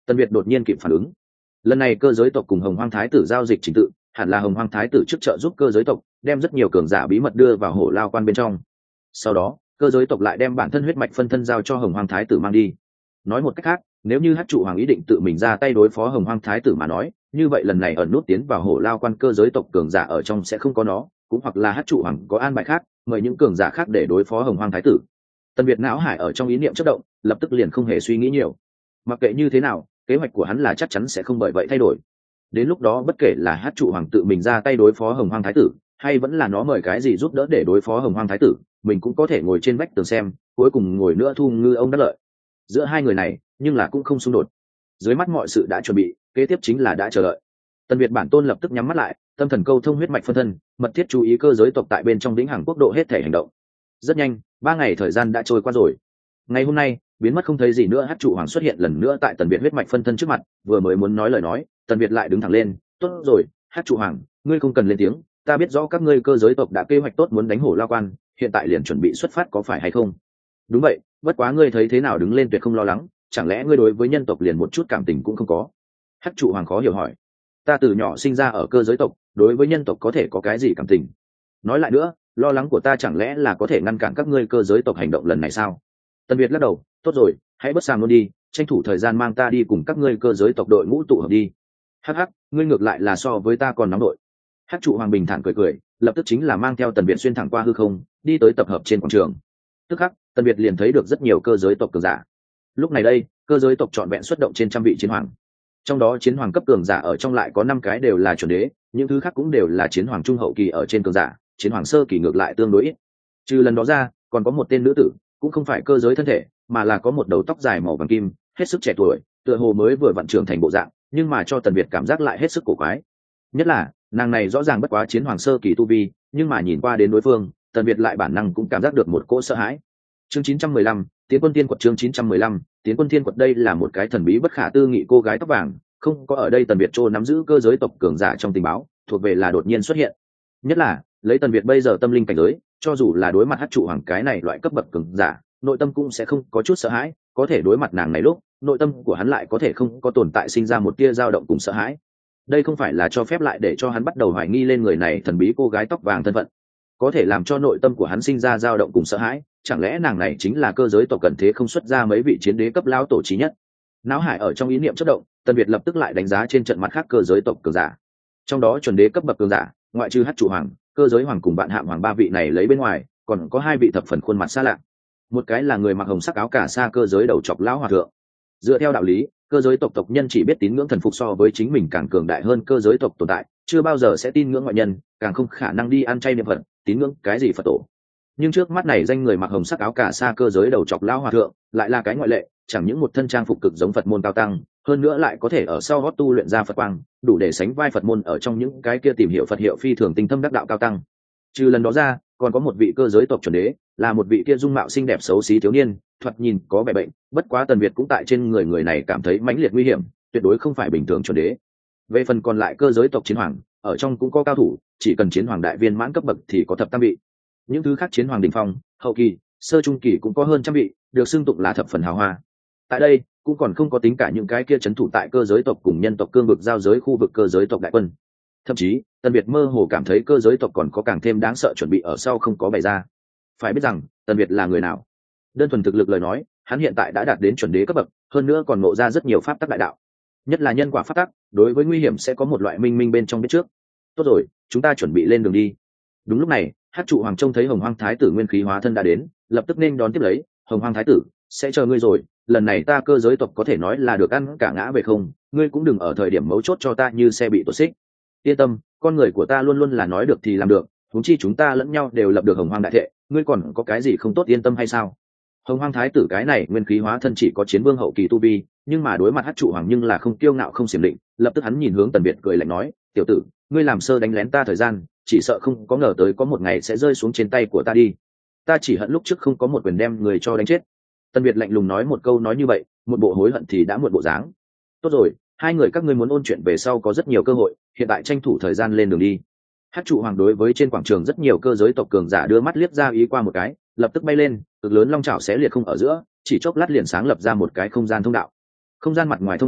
Tân Việt đột nhiên kịp phản ứng. Lần này cơ giới tộc cùng Hồng Hoang Thái tử giao dịch trình tự, hẳn là Hồng Hoang Thái tử trước trợ giúp cơ giới tộc đem rất nhiều cường giả bí mật đưa vào Hổ Lao Quan bên trong. Sau đó, cơ giới tộc lại đem bản thân huyết mạch phân thân giao cho Hồng Hoang Thái tử mang đi. Nói một cách khác, nếu như Hắc Trụ Hoàng ý định tự mình ra tay đối phó Hồng Hoang Thái tử mà nói, như vậy lần này ẩn nút tiến vào Hổ Lao Quan cơ giới tộc cường giả ở trong sẽ không có nó, cũng hoặc là Hắc Trụ Hoàng có an bài khác, mời những cường giả khác để đối phó Hồng Hoang Thái tử. Tân Việt não hải ở trong ý niệm chớp động, lập tức liền không hề suy nghĩ nhiều. Mặc kệ như thế nào, kế hoạch của hắn là chắc chắn sẽ không bởi vậy thay đổi. Đến lúc đó bất kể là Hắc Trụ Hoàng tự mình ra tay đối phó Hồng Hoang Thái tử, hay vẫn là nó mời cái gì giúp đỡ để đối phó Hồng Hoang Thái tử, mình cũng có thể ngồi trên vách tường xem, cuối cùng ngồi nữa thu ngư ông đắc lợi. Giữa hai người này, nhưng là cũng không xung đột. Dưới mắt mọi sự đã chuẩn bị, kế tiếp chính là đã chờ đợi. Tân Việt bản tôn lập tức nhắm mắt lại, tâm thần câu thông huyết mạch phân thân, mật thiết chú ý cơ giới tộc tại bên trong Vĩnh Hằng Quốc độ hết thể hành động. Rất nhanh, 3 ngày thời gian đã trôi qua rồi. Ngày hôm nay, biến mất không thấy gì nữa, Hắc Trụ Hoàng xuất hiện lần nữa tại Tần Việt huyết mạch phân thân trước mặt, vừa mới muốn nói lời nói, Tần Việt lại đứng thẳng lên, "Tốt rồi, Hắc Trụ Hoàng, ngươi không cần lên tiếng, ta biết rõ các ngươi cơ giới tộc đã kế hoạch tốt muốn đánh Hổ Lao Quan, hiện tại liền chuẩn bị xuất phát có phải hay không?" "Đúng vậy, bất quá ngươi thấy thế nào đứng lên tuyệt không lo lắng, chẳng lẽ ngươi đối với nhân tộc liền một chút cảm tình cũng không có?" Hắc Trụ Hoàng khó hiểu hỏi. "Ta từ nhỏ sinh ra ở cơ giới tộc, đối với nhân tộc có thể có cái gì cảm tình? Nói lại nữa, lo lắng của ta chẳng lẽ là có thể ngăn cản các ngươi cơ giới tộc hành động lần này sao?" Tần Việt lắc đầu, "Tốt rồi, hãy bớt sàm luôn đi, tranh thủ thời gian mang ta đi cùng các ngươi cơ giới tộc đội ngũ tụ hợp đi." "Hắc hắc, ngươi ngược lại là so với ta còn nóng đội." Hắc Trụ Hoàng bình thản cười cười, lập tức chính là mang theo Tần Việt xuyên thẳng qua hư không, đi tới tập hợp trên quảng trường. Tức khắc, Tần Việt liền thấy được rất nhiều cơ giới tộc cường giả. Lúc này đây, cơ giới tộc trọn vẹn xuất động trên trăm vị chiến hoàng. Trong đó chiến hoàng cấp cường giả ở trong lại có 5 cái đều là chuẩn đế, những thứ khác cũng đều là chiến hoàng trung hậu kỳ ở trên cường giả, chiến hoàng sơ kỳ ngược lại tương đối ít. Trừ lần đó ra, còn có một tên nữ tử, cũng không phải cơ giới thân thể, mà là có một đầu tóc dài màu vàng kim, hết sức trẻ tuổi, tựa hồ mới vừa vặn trưởng thành bộ dạng, nhưng mà cho Tần Việt cảm giác lại hết sức cổ quái. Nhất là, nàng này rõ ràng bất quá chiến hoàng sơ kỳ tu vi, nhưng mà nhìn qua đến đối phương, Tần Việt lại bản năng cũng cảm giác được một cỗ sợ hãi. Chương 915, Tiến quân Thiên Quật. Chương 915, Tiến quân Thiên Quật. Đây là một cái thần bí bất khả tư nghị cô gái tóc vàng, không có ở đây Tần Việt trô nắm giữ cơ giới tộc cường giả trong tình báo, thuộc về là đột nhiên xuất hiện. Nhất là, lấy Tần Việt bây giờ tâm linh cảnh giới, cho dù là đối mặt Hắc Trụ Hoàng cái này loại cấp bậc cường giả, nội tâm cũng sẽ không có chút sợ hãi, có thể đối mặt nàng này lúc, nội tâm của hắn lại có thể không có tồn tại sinh ra một tia dao động cùng sợ hãi. Đây không phải là cho phép lại để cho hắn bắt đầu hoài nghi lên người này thần bí cô gái tóc vàng thân phận, có thể làm cho nội tâm của hắn sinh ra dao động cùng sợ hãi, chẳng lẽ nàng này chính là cơ giới tộc cần thế không xuất ra mấy vị chiến đế cấp lão tổ chí nhất? Não hải ở trong ý niệm chớp động, Tần Việt lập tức lại đánh giá trên trận mặt khác cơ giới tộc cường giả. Trong đó chuẩn đế cấp bậc cường giả, ngoại trừ Hắc Trụ Hoàng, cơ giới hoàng cùng bạn hạm hoàng 3 vị này lấy bên ngoài, còn có 2 vị thập phần khuôn mặt xa lạ. Một cái là người mặc hồng sắc áo cà sa cơ giới đầu chọc lão hòa thượng. Dựa theo đạo lý, cơ giới tộc tộc nhân chỉ biết tín ngưỡng thần phục so với chính mình càng cường đại hơn cơ giới tộc tồn tại, chưa bao giờ sẽ tin ngưỡng ngoại nhân, càng không khả năng đi ăn chay niệm Phật, tín ngưỡng cái gì Phật tổ. Nhưng trước mắt này danh người mặc hồng sắc áo cà sa cơ giới đầu chọc lão hòa thượng, lại là cái ngoại lệ, chẳng những một thân trang phục cực giống Phật môn cao tăng, hơn nữa lại có thể ở sau gót tu luyện ra Phật quang, đủ để sánh vai Phật môn ở trong những cái kia tìm hiểu Phật hiệu phi thường tinh thâm đắc đạo cao tăng. Trừ lần đó ra, còn có một vị cơ giới tộc chuẩn đế, là một vị kia dung mạo xinh đẹp xấu xí thiếu niên, thoạt nhìn có vẻ bệnh, bất quá Tần Việt cũng tại trên người này cảm thấy mãnh liệt nguy hiểm, tuyệt đối không phải bình thường chuẩn đế. Về phần còn lại cơ giới tộc chiến hoàng, ở trong cũng có cao thủ, chỉ cần chiến hoàng đại viên mãn cấp bậc thì có thập tam vị. Những thứ khác chiến hoàng đỉnh phong, hậu kỳ, sơ trung kỳ cũng có hơn trăm vị, được xưng tụng là thập phần hào hoa. Tại đây, cũng còn không có tính cả những cái kia trấn thủ tại cơ giới tộc cùng nhân tộc cương vực giao giới khu vực cơ giới tộc đại quân. Thậm chí, Tần Việt mơ hồ cảm thấy cơ giới tộc còn có càng thêm đáng sợ chuẩn bị ở sau không có bày ra. Phải biết rằng, Tần Việt là người nào? Đơn thuần thực lực lời nói, hắn hiện tại đã đạt đến chuẩn đế cấp bậc, hơn nữa còn ngộ ra rất nhiều pháp tắc đại đạo. Nhất là nhân quả pháp tắc, đối với nguy hiểm sẽ có một loại minh minh bên trong biết trước. Tốt rồi, chúng ta chuẩn bị lên đường đi. Đúng lúc này, Hắc Trụ Hoàng trông thấy Hồng Hoang Thái tử nguyên khí hóa thân đã đến, lập tức nên đón tiếp lấy. Hồng Hoang Thái tử, sẽ chờ ngươi rồi, lần này ta cơ giới tộc có thể nói là được ăn cả ngã về không, ngươi cũng đừng ở thời điểm mấu chốt cho ta như xe bị tuột xích. Yên tâm, con người của ta luôn luôn là nói được thì làm được, huống chi chúng ta lẫn nhau đều lập được Hồng Hoang đại thệ, ngươi còn có cái gì không tốt yên tâm hay sao? Hồng Hoang Thái tử cái này nguyên khí hóa thân chỉ có chiến vương hậu kỳ tu vi, nhưng mà đối mặt Hắc Trụ Hoàng nhưng là không kiêu ngạo không xiểm định, lập tức hắn nhìn hướng Tần Việt cười lạnh nói, tiểu tử, ngươi làm sơ đánh lén ta thời gian, chỉ sợ không có ngờ tới có một ngày sẽ rơi xuống trên tay của ta đi. Ta chỉ hận lúc trước không có một quyền đem người cho đánh chết. Tần Việt lạnh lùng nói một câu nói như vậy, một bộ hối hận thì đã muộn bộ dáng. Tốt rồi, hai người các ngươi muốn ôn chuyện về sau có rất nhiều cơ hội, hiện tại tranh thủ thời gian lên đường đi. Hắc Trụ Hoàng đối với trên quảng trường rất nhiều cơ giới tộc cường giả đưa mắt liếc ra ý qua một cái, lập tức bay lên, cực lớn long chảo xé liệt không ở giữa, chỉ chốc lát liền sáng lập ra một cái không gian thông đạo. Không gian mặt ngoài thông đạo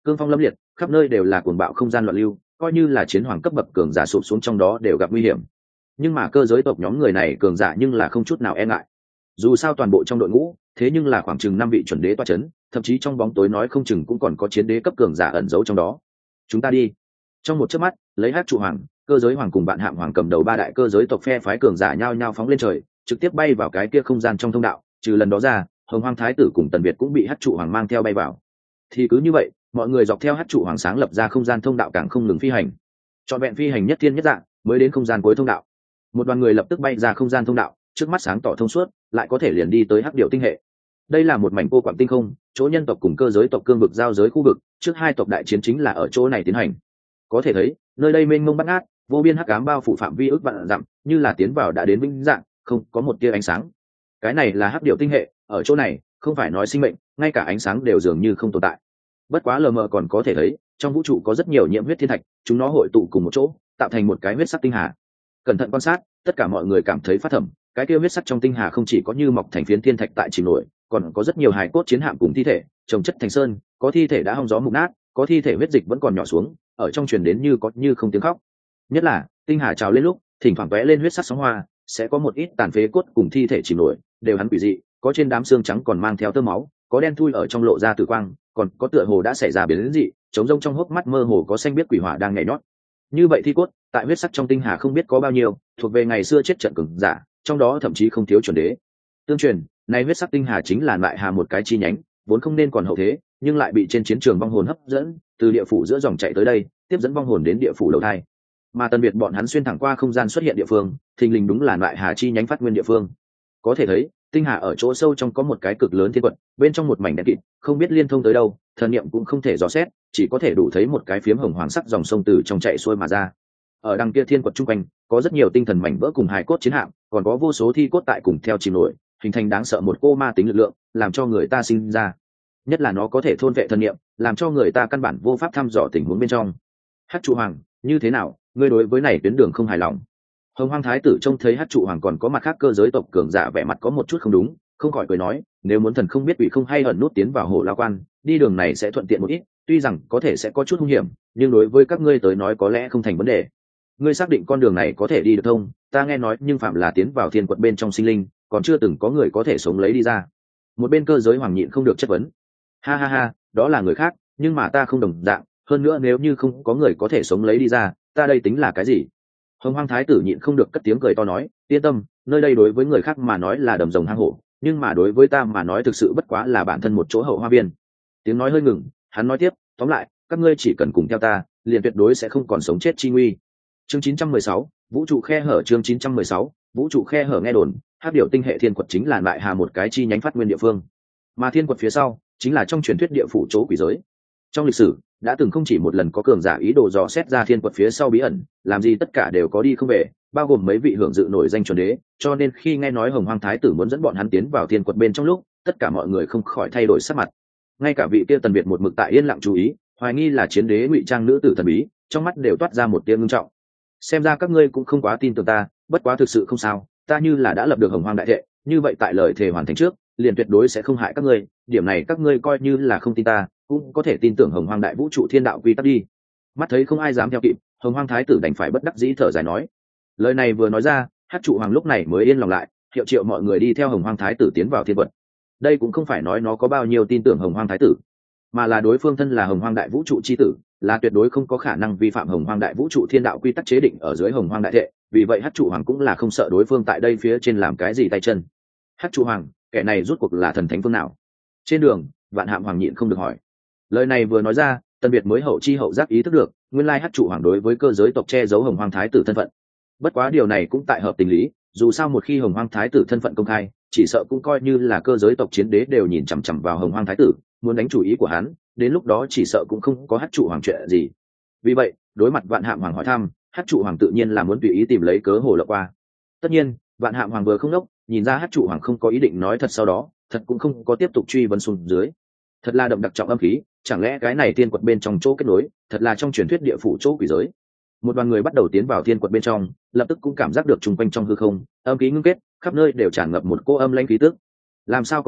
cương phong lâm liệt, khắp nơi đều là cuồng bạo không gian loạn lưu, coi như là chiến hoàng cấp bậc cường giả sụp xuống trong đó đều gặp nguy hiểm. Nhưng mà cơ giới tộc nhóm người này cường giả nhưng là không chút nào e ngại. Dù sao toàn bộ trong đội ngũ, thế nhưng là khoảng chừng 5 vị chuẩn đế toa chấn, thậm chí trong bóng tối nói không chừng cũng còn có chiến đế cấp cường giả ẩn giấu trong đó. Chúng ta đi. Trong một chớp mắt, lấy Hắc trụ hoàng, cơ giới hoàng cùng bạn hạm hoàng cầm đầu ba đại cơ giới tộc phe phái cường giả nhao nhao phóng lên trời, trực tiếp bay vào cái kia không gian trong thông đạo. Trừ lần đó ra, Hồng Hoang Thái tử cùng Tần Việt cũng bị Hắc trụ hoàng mang theo bay vào. Thì cứ như vậy, mọi người dọc theo Hắc trụ hoàng sáng lập ra không gian thông đạo càng không ngừng phi hành. Trọn vẹn phi hành nhất thiên nhất dạng, mới đến không gian cuối thông đạo. Một đoàn người lập tức bay ra không gian thông đạo, trước mắt sáng tỏ thông suốt, lại có thể liền đi tới Hắc Điểu tinh hệ. Đây là một mảnh vô quặng tinh không, chỗ nhân tộc cùng cơ giới tộc cương vực giao giới khu vực, trước hai tộc đại chiến chính là ở chỗ này tiến hành. Có thể thấy, nơi đây mênh mông bát ngát, vô biên hắc ám bao phủ phạm vi ước vạn dặm, như là tiến vào đã đến vĩnh dạng, không có một tia ánh sáng. Cái này là Hắc Điểu tinh hệ, ở chỗ này, không phải nói sinh mệnh, ngay cả ánh sáng đều dường như không tồn tại. Bất quá lờ mờ còn có thể thấy, trong vũ trụ có rất nhiều nhiễm huyết thiên thạch, chúng nó hội tụ cùng một chỗ, tạo thành một cái huyết sắc tinh hà. Cẩn thận quan sát, tất cả mọi người cảm thấy phát thẩm, cái kia huyết sắc trong tinh hà không chỉ có như mọc thành phiến thiên thạch tại chìm nổi, còn có rất nhiều hài cốt chiến hạm cùng thi thể chồng chất thành sơn, có thi thể đã hong gió mục nát, có thi thể huyết dịch vẫn còn nhỏ xuống, ở trong truyền đến như có như không tiếng khóc. Nhất là tinh hà trào lên lúc, thỉnh thoảng vẽ lên huyết sắc sóng hoa, sẽ có một ít tàn phế cốt cùng thi thể chìm nổi, đều hắn quỷ dị, có trên đám xương trắng còn mang theo tơ máu, có đen thui ở trong lộ ra tử quang, còn có tựa hồ đã xảy ra biến dị, trống rông trong hốc mắt mơ hồ có xanh biết quỷ hỏa đang nhảy nhót. Như vậy thi cốt tại huyết sắc trong tinh hà không biết có bao nhiêu, thuộc về ngày xưa chết trận cường giả, trong đó thậm chí không thiếu chuẩn đế. Tương truyền, nay huyết sắc tinh hà chính là lại hà một cái chi nhánh, vốn không nên còn hậu thế, nhưng lại bị trên chiến trường vong hồn hấp dẫn, từ địa phủ giữa dòng chạy tới đây, tiếp dẫn vong hồn đến địa phủ đầu thai. Mà Tần Biệt bọn hắn xuyên thẳng qua không gian xuất hiện địa phương, thình lình đúng là lại hà chi nhánh phát nguyên địa phương. Có thể thấy, tinh hà ở chỗ sâu trong có một cái cực lớn thiên quật, bên trong một mảnh đen kịt, không biết liên thông tới đâu, thần niệm cũng không thể dò xét, chỉ có thể đủ thấy một cái phiếm hồng hoàng sắc dòng sông từ trong chạy xuôi mà ra. Ở đằng kia thiên quật trung quanh, có rất nhiều tinh thần mảnh vỡ cùng hài cốt chiến hạm, còn có vô số thi cốt tại cùng theo chìm nổi, hình thành đáng sợ một cô ma tính lực lượng, làm cho người ta sinh ra. Nhất là nó có thể thôn vệ thần niệm, làm cho người ta căn bản vô pháp thăm dò tình huống bên trong. Hắc trụ hoàng, như thế nào, ngươi đối với này tuyến đường không hài lòng? Hồng Hoang Thái tử trông thấy Hắc trụ hoàng còn có mặt khác cơ giới tộc cường giả vẻ mặt có một chút không đúng, không khỏi cười nói, nếu muốn thần không biết quỷ không hay ẩn nút tiến vào hồ lao quan, đi đường này sẽ thuận tiện một ít, tuy rằng có thể sẽ có chút hung hiểm, nhưng đối với các ngươi tới nói có lẽ không thành vấn đề. Ngươi xác định con đường này có thể đi được thông? Ta nghe nói nhưng phạm là tiến vào thiên quật bên trong sinh linh, còn chưa từng có người có thể sống lấy đi ra. Một bên cơ giới hoàng nhịn không được chất vấn. Ha ha ha, đó là người khác, nhưng mà ta không đồng dạng, hơn nữa nếu như không có người có thể sống lấy đi ra, ta đây tính là cái gì? Hồng Hoang Thái tử nhịn không được cất tiếng cười to nói, yên tâm, nơi đây đối với người khác mà nói là đầm rồng hang hổ, nhưng mà đối với ta mà nói thực sự bất quá là bản thân một chỗ hậu hoa viên. Tiếng nói hơi ngừng, hắn nói tiếp, tóm lại, các ngươi chỉ cần cùng theo ta, liền tuyệt đối sẽ không còn sống chết chi nguy. Chương 916, vũ trụ khe hở. Chương 916, vũ trụ khe hở. Nghe đồn, Hắc Điểu tinh hệ thiên quật chính là lại hà một cái chi nhánh phát nguyên địa phương, mà thiên quật phía sau chính là trong truyền thuyết địa phủ chỗ quỷ giới. Trong lịch sử đã từng không chỉ một lần có cường giả ý đồ dò xét ra thiên quật phía sau bí ẩn, làm gì tất cả đều có đi không về, bao gồm mấy vị hưởng dự nổi danh chuẩn đế, cho nên khi nghe nói Hồng Hoang Thái tử muốn dẫn bọn hắn tiến vào thiên quật bên trong lúc, tất cả mọi người không khỏi thay đổi sắc mặt. Ngay cả vị kia Tần Việt một mực tại yên lặng chú ý, hoài nghi là chiến đế ngụy trang nữ tử thần bí, trong mắt đều toát ra một tia ngưng trọng. Xem ra các ngươi cũng không quá tin tưởng ta, bất quá thực sự không sao, ta như là đã lập được Hồng Hoang đại thệ, như vậy tại lời thề hoàn thành trước, liền tuyệt đối sẽ không hại các ngươi, điểm này các ngươi coi như là không tin ta, cũng có thể tin tưởng Hồng Hoang đại vũ trụ thiên đạo quy tắc đi. Mắt thấy không ai dám theo kịp, Hồng Hoang Thái tử đành phải bất đắc dĩ thở dài nói. Lời này vừa nói ra, Hắc trụ hoàng lúc này mới yên lòng lại, hiệu triệu mọi người đi theo Hồng Hoang Thái tử tiến vào thiên quật. Đây cũng không phải nói nó có bao nhiêu tin tưởng Hồng Hoang Thái tử, mà là đối phương thân là Hồng Hoang đại vũ trụ chi tử, là tuyệt đối không có khả năng vi phạm Hồng Hoang đại vũ trụ thiên đạo quy tắc chế định ở dưới Hồng Hoang đại thệ, vì vậy Hắc trụ hoàng cũng là không sợ đối phương tại đây phía trên làm cái gì tay chân. Hắc trụ hoàng, kẻ này rút cuộc là thần thánh phương nào? Trên đường, Vạn Hạm hoàng nhịn không được hỏi. Lời này vừa nói ra, Tần Biệt mới hậu chi hậu giác ý thức được, nguyên lai Hắc trụ hoàng đối với cơ giới tộc che giấu Hồng Hoang Thái tử thân phận. Bất quá điều này cũng tại hợp tình lý, dù sao một khi Hồng Hoang Thái tử thân phận công khai, chỉ sợ cũng coi như là cơ giới tộc chiến đế đều nhìn chằm chằm vào Hồng Hoang Thái tử, muốn đánh chủ ý của hắn, đến lúc đó chỉ sợ cũng không có Hắc trụ hoàng chuyện gì. Vì vậy, đối mặt Vạn Hạm hoàng hỏi thăm, Hắc trụ hoàng tự nhiên là muốn tùy ý tìm lấy cớ hồ lộng qua. Tất nhiên, Vạn Hạm hoàng vừa không đốc, nhìn ra Hắc trụ hoàng không có ý định nói thật, sau đó thật cũng không có tiếp tục truy vấn xuống dưới. Thật là đậm đặc trọng âm khí, chẳng lẽ cái này thiên quật bên trong chỗ kết nối, thật là trong truyền thuyết địa phủ chỗ quỷ giới? Một đoàn người bắt đầu tiến vào thiên quật bên trong, lập tức cũng cảm giác được chung quanh trong hư không âm khí ngưng kết, khắp nơi đều tràn ngập một cô âm lãnh khí tức. Làm sao có thể,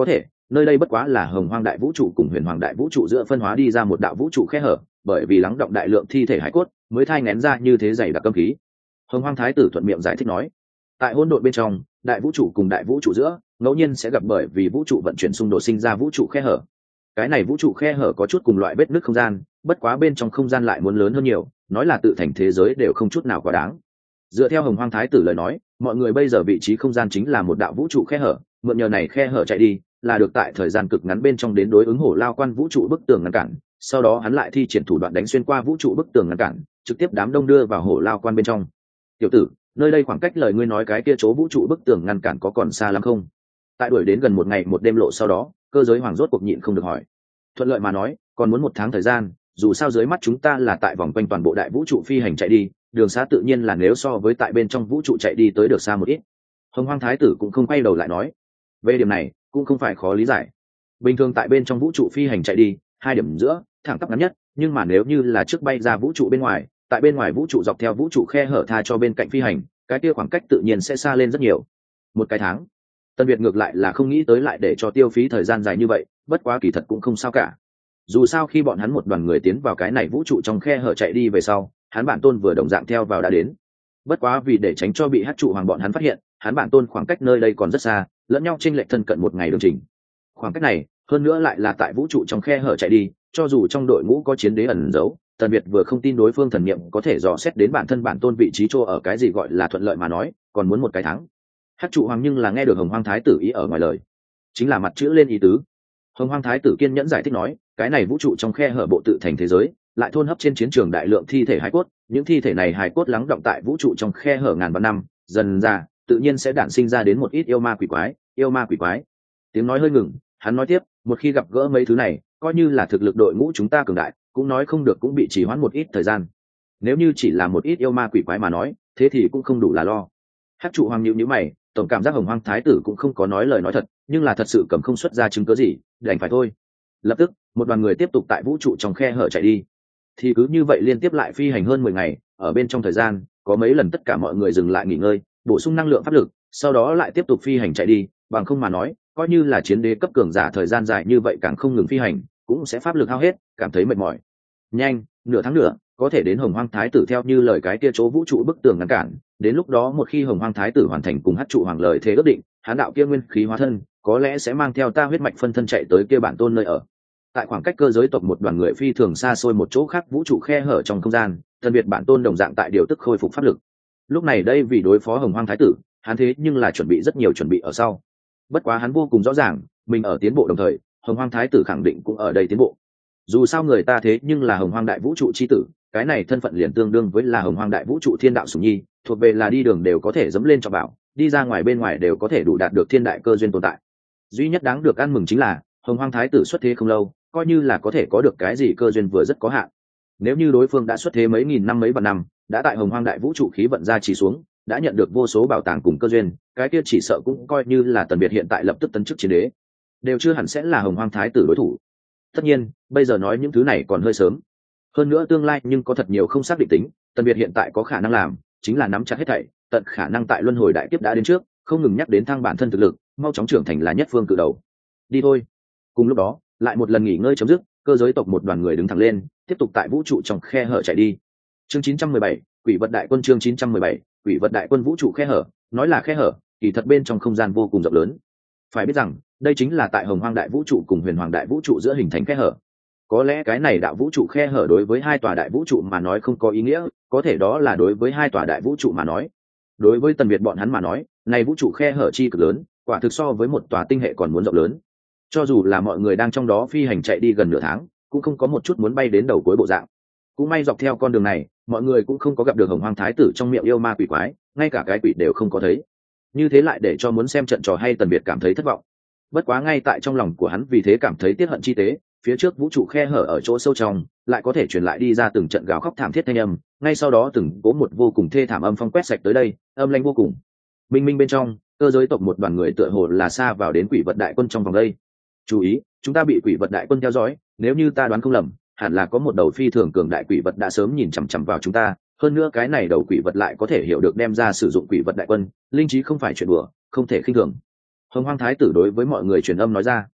nơi đây bất quá là hồng hoang đại vũ trụ cùng huyền hoàng đại vũ trụ giữa phân hóa đi ra một đạo vũ trụ khe hở, bởi vì lắng động đại lượng thi thể hải cốt mới thai ngén ra như thế dày đặc âm khí. Hồng hoang thái tử thuận miệng giải thích nói, tại hỗn độn bên trong, đại vũ trụ cùng đại vũ trụ giữa ngẫu nhiên sẽ gặp bởi vì vũ trụ vận chuyển xung đột sinh ra vũ trụ khe hở. Cái này vũ trụ khe hở có chút cùng loại vết nứt không gian, bất quá bên trong không gian lại muốn lớn hơn nhiều, nói là tự thành thế giới đều không chút nào quá đáng. Dựa theo hồng hoang thái tử lời nói, mọi người bây giờ vị trí không gian chính là một đạo vũ trụ khe hở, mượn nhờ này khe hở chạy đi là được tại thời gian cực ngắn bên trong đến đối ứng hổ lao quan vũ trụ bức tường ngăn cản, sau đó hắn lại thi triển thủ đoạn đánh xuyên qua vũ trụ bức tường ngăn cản, trực tiếp đám đông đưa vào hổ lao quan bên trong. Tiểu tử, nơi đây khoảng cách lời ngươi nói cái kia chỗ vũ trụ bức tường ngăn cản có còn xa lắm không? Tại đuổi đến gần một ngày một đêm lộ sau đó, cơ giới hoàng rốt cuộc nhịn không được hỏi. Thuận lợi mà nói, còn muốn 1 tháng thời gian, dù sao dưới mắt chúng ta là tại vòng quanh toàn bộ đại vũ trụ phi hành chạy đi, đường xá tự nhiên là nếu so với tại bên trong vũ trụ chạy đi tới được xa một ít. Hồng hoang thái tử cũng không quay đầu lại nói, về điểm này cũng không phải khó lý giải. Bình thường tại bên trong vũ trụ phi hành chạy đi 2 điểm giữa thẳng tắp ngắn nhất, nhưng mà nếu như là trước bay ra vũ trụ bên ngoài, tại bên ngoài vũ trụ dọc theo vũ trụ khe hở tha cho bên cạnh phi hành, cái kia khoảng cách tự nhiên sẽ xa lên rất nhiều. 1 cái tháng. Tân Việt ngược lại là không nghĩ tới lại để cho tiêu phí thời gian dài như vậy, bất quá kỳ thật cũng không sao cả. Dù sao khi bọn hắn một đoàn người tiến vào cái này vũ trụ trong khe hở chạy đi về sau, hắn bản tôn vừa đồng dạng theo vào đã đến. Bất quá vì để tránh cho bị hắc trụ hoàng bọn hắn phát hiện, hắn bản tôn khoảng cách nơi đây còn rất xa, lẫn nhau chênh lệch thân cận 1 ngày đường trình. Khoảng cách này, hơn nữa lại là tại vũ trụ trong khe hở chạy đi, cho dù trong đội ngũ có chiến đế ẩn giấu, Tần Việt vừa không tin đối phương thần niệm có thể dò xét đến bản thân bản tôn vị trí chỗ ở, cái gì gọi là thuận lợi mà nói, còn muốn 1 cái tháng. Hắc trụ hoàng nhưng là nghe được hồng hoang thái tử ý ở ngoài lời, chính là mặt chữ lên ý tứ. Hồng hoang thái tử kiên nhẫn giải thích nói, cái này vũ trụ trong khe hở bộ tự thành thế giới, lại thôn hấp trên chiến trường đại lượng thi thể hải cốt, những thi thể này hải cốt lắng động tại vũ trụ trong khe hở ngàn vạn năm, dần ra tự nhiên sẽ đản sinh ra đến một ít yêu ma quỷ quái, yêu ma quỷ quái. Tiếng nói hơi ngừng, hắn nói tiếp, một khi gặp gỡ mấy thứ này, coi như là thực lực đội ngũ chúng ta cường đại, cũng nói không được cũng bị trì hoãn một ít thời gian. Nếu như chỉ là một ít yêu ma quỷ quái mà nói, thế thì cũng không đủ là lo. Hắc trụ hoàng nhíu mày, tổng cảm giác hồng hoang thái tử cũng không có nói lời nói thật, nhưng là thật sự cầm không xuất ra chứng cứ gì, đành phải thôi. Lập tức, một đoàn người tiếp tục tại vũ trụ trong khe hở chạy đi. Thì cứ như vậy liên tiếp lại phi hành hơn 10 ngày, ở bên trong thời gian, có mấy lần tất cả mọi người dừng lại nghỉ ngơi, bổ sung năng lượng pháp lực, sau đó lại tiếp tục phi hành chạy đi, bằng không mà nói, coi như là chiến đế cấp cường giả thời gian dài như vậy càng không ngừng phi hành, cũng sẽ pháp lực hao hết, cảm thấy mệt mỏi. Nhanh, nửa tháng nữa, có thể đến hồng hoang thái tử theo như lời cái kia chỗ vũ trụ bức tường ngăn cản, đến lúc đó một khi hồng hoang thái tử hoàn thành cùng hắc trụ hoàng lời thế ước định, hán đạo kia nguyên khí hóa thân có lẽ sẽ mang theo ta huyết mạch phân thân chạy tới kia bản tôn nơi ở. Tại khoảng cách cơ giới tộc một đoàn người phi thường xa xôi một chỗ khác vũ trụ khe hở trong không gian, thân biệt bản tôn đồng dạng tại điều tức khôi phục pháp lực. Lúc này đây vì đối phó hồng hoang thái tử, hắn thế nhưng là chuẩn bị rất nhiều chuẩn bị ở sau. Bất quá hắn vô cùng rõ ràng, mình ở tiến bộ đồng thời, hồng hoang thái tử khẳng định cũng ở đây tiến bộ. Dù sao người ta thế nhưng là hồng hoang đại vũ trụ chi tử, cái này thân phận liền tương đương với là hồng hoang đại vũ trụ thiên đạo sủng nhi, thuộc về là đi đường đều có thể dẫm lên cho bảo, đi ra ngoài bên ngoài đều có thể đủ đạt được thiên đại cơ duyên tồn tại. Duy nhất đáng được ăn mừng chính là hồng hoang thái tử xuất thế không lâu, coi như là có thể có được cái gì cơ duyên vừa rất có hạn. Nếu như đối phương đã xuất thế mấy nghìn năm mấy vạn năm, đã tại hồng hoang đại vũ trụ khí vận ra chỉ xuống, đã nhận được vô số bảo tàng cùng cơ duyên, cái kia chỉ sợ cũng coi như là Tần Biệt hiện tại lập tức tấn chức chiến đế, đều chưa hẳn sẽ là hồng hoang thái tử đối thủ. Tất nhiên, bây giờ nói những thứ này còn hơi sớm. Hơn nữa tương lai nhưng có thật nhiều không xác định tính, Tần Biệt hiện tại có khả năng làm, chính là nắm chặt hết thảy, tận khả năng tại luân hồi đại kiếp đã đến trước, không ngừng nhắc đến thăng bản thân thực lực, mau chóng trưởng thành là nhất phương cự đầu. Đi thôi. Cùng lúc đó, lại một lần nghỉ ngơi chấm dứt, cơ giới tộc một đoàn người đứng thẳng lên, tiếp tục tại vũ trụ trong khe hở chạy đi. Chương 917, Quỷ vật đại quân chương 917, Quỷ vật đại quân vũ trụ khe hở, nói là khe hở, kỳ thật bên trong không gian vô cùng rộng lớn. Phải biết rằng, đây chính là tại Hồng Hoang đại vũ trụ cùng Huyền Hoàng đại vũ trụ giữa hình thành khe hở. Có lẽ cái này đạo vũ trụ khe hở đối với 2 tòa đại vũ trụ mà nói không có ý nghĩa, có thể đó là đối với 2 tòa đại vũ trụ mà nói. Đối với Tần Việt bọn hắn mà nói, này vũ trụ khe hở chi cực lớn, quả thực so với một tòa tinh hệ còn muốn rộng lớn. Cho dù là mọi người đang trong đó phi hành chạy đi gần nửa tháng, cũng không có một chút muốn bay đến đầu cuối bộ dạng. Cũng may dọc theo con đường này, mọi người cũng không có gặp được Hồng Hoang thái tử trong miệng yêu ma quỷ quái, ngay cả cái quỷ đều không có thấy. Như thế lại để cho muốn xem trận trò hay Tần Việt cảm thấy thất vọng. Bất quá ngay tại trong lòng của hắn vì thế cảm thấy tiết hận chi tế, phía trước vũ trụ khe hở ở chỗ sâu trong, lại có thể truyền lại đi ra từng trận gào khóc thảm thiết thanh âm, ngay sau đó từng cố một vô cùng thê thảm âm phong quét sạch tới đây, âm lãnh vô cùng. Minh minh bên trong, cơ giới tộc một đoàn người tựa hồ là xa vào đến quỷ vật đại quân trong vòng đây. Chú ý, chúng ta bị quỷ vật đại quân theo dõi, nếu như ta đoán không lầm, hẳn là có một đầu phi thường cường đại quỷ vật đã sớm nhìn chằm chằm vào chúng ta, hơn nữa cái này đầu quỷ vật lại có thể hiểu được đem ra sử dụng quỷ vật đại quân, linh trí không phải chuyện đùa, không thể khinh thường. Hồng Hoang thái tử đối với mọi người truyền âm nói ra.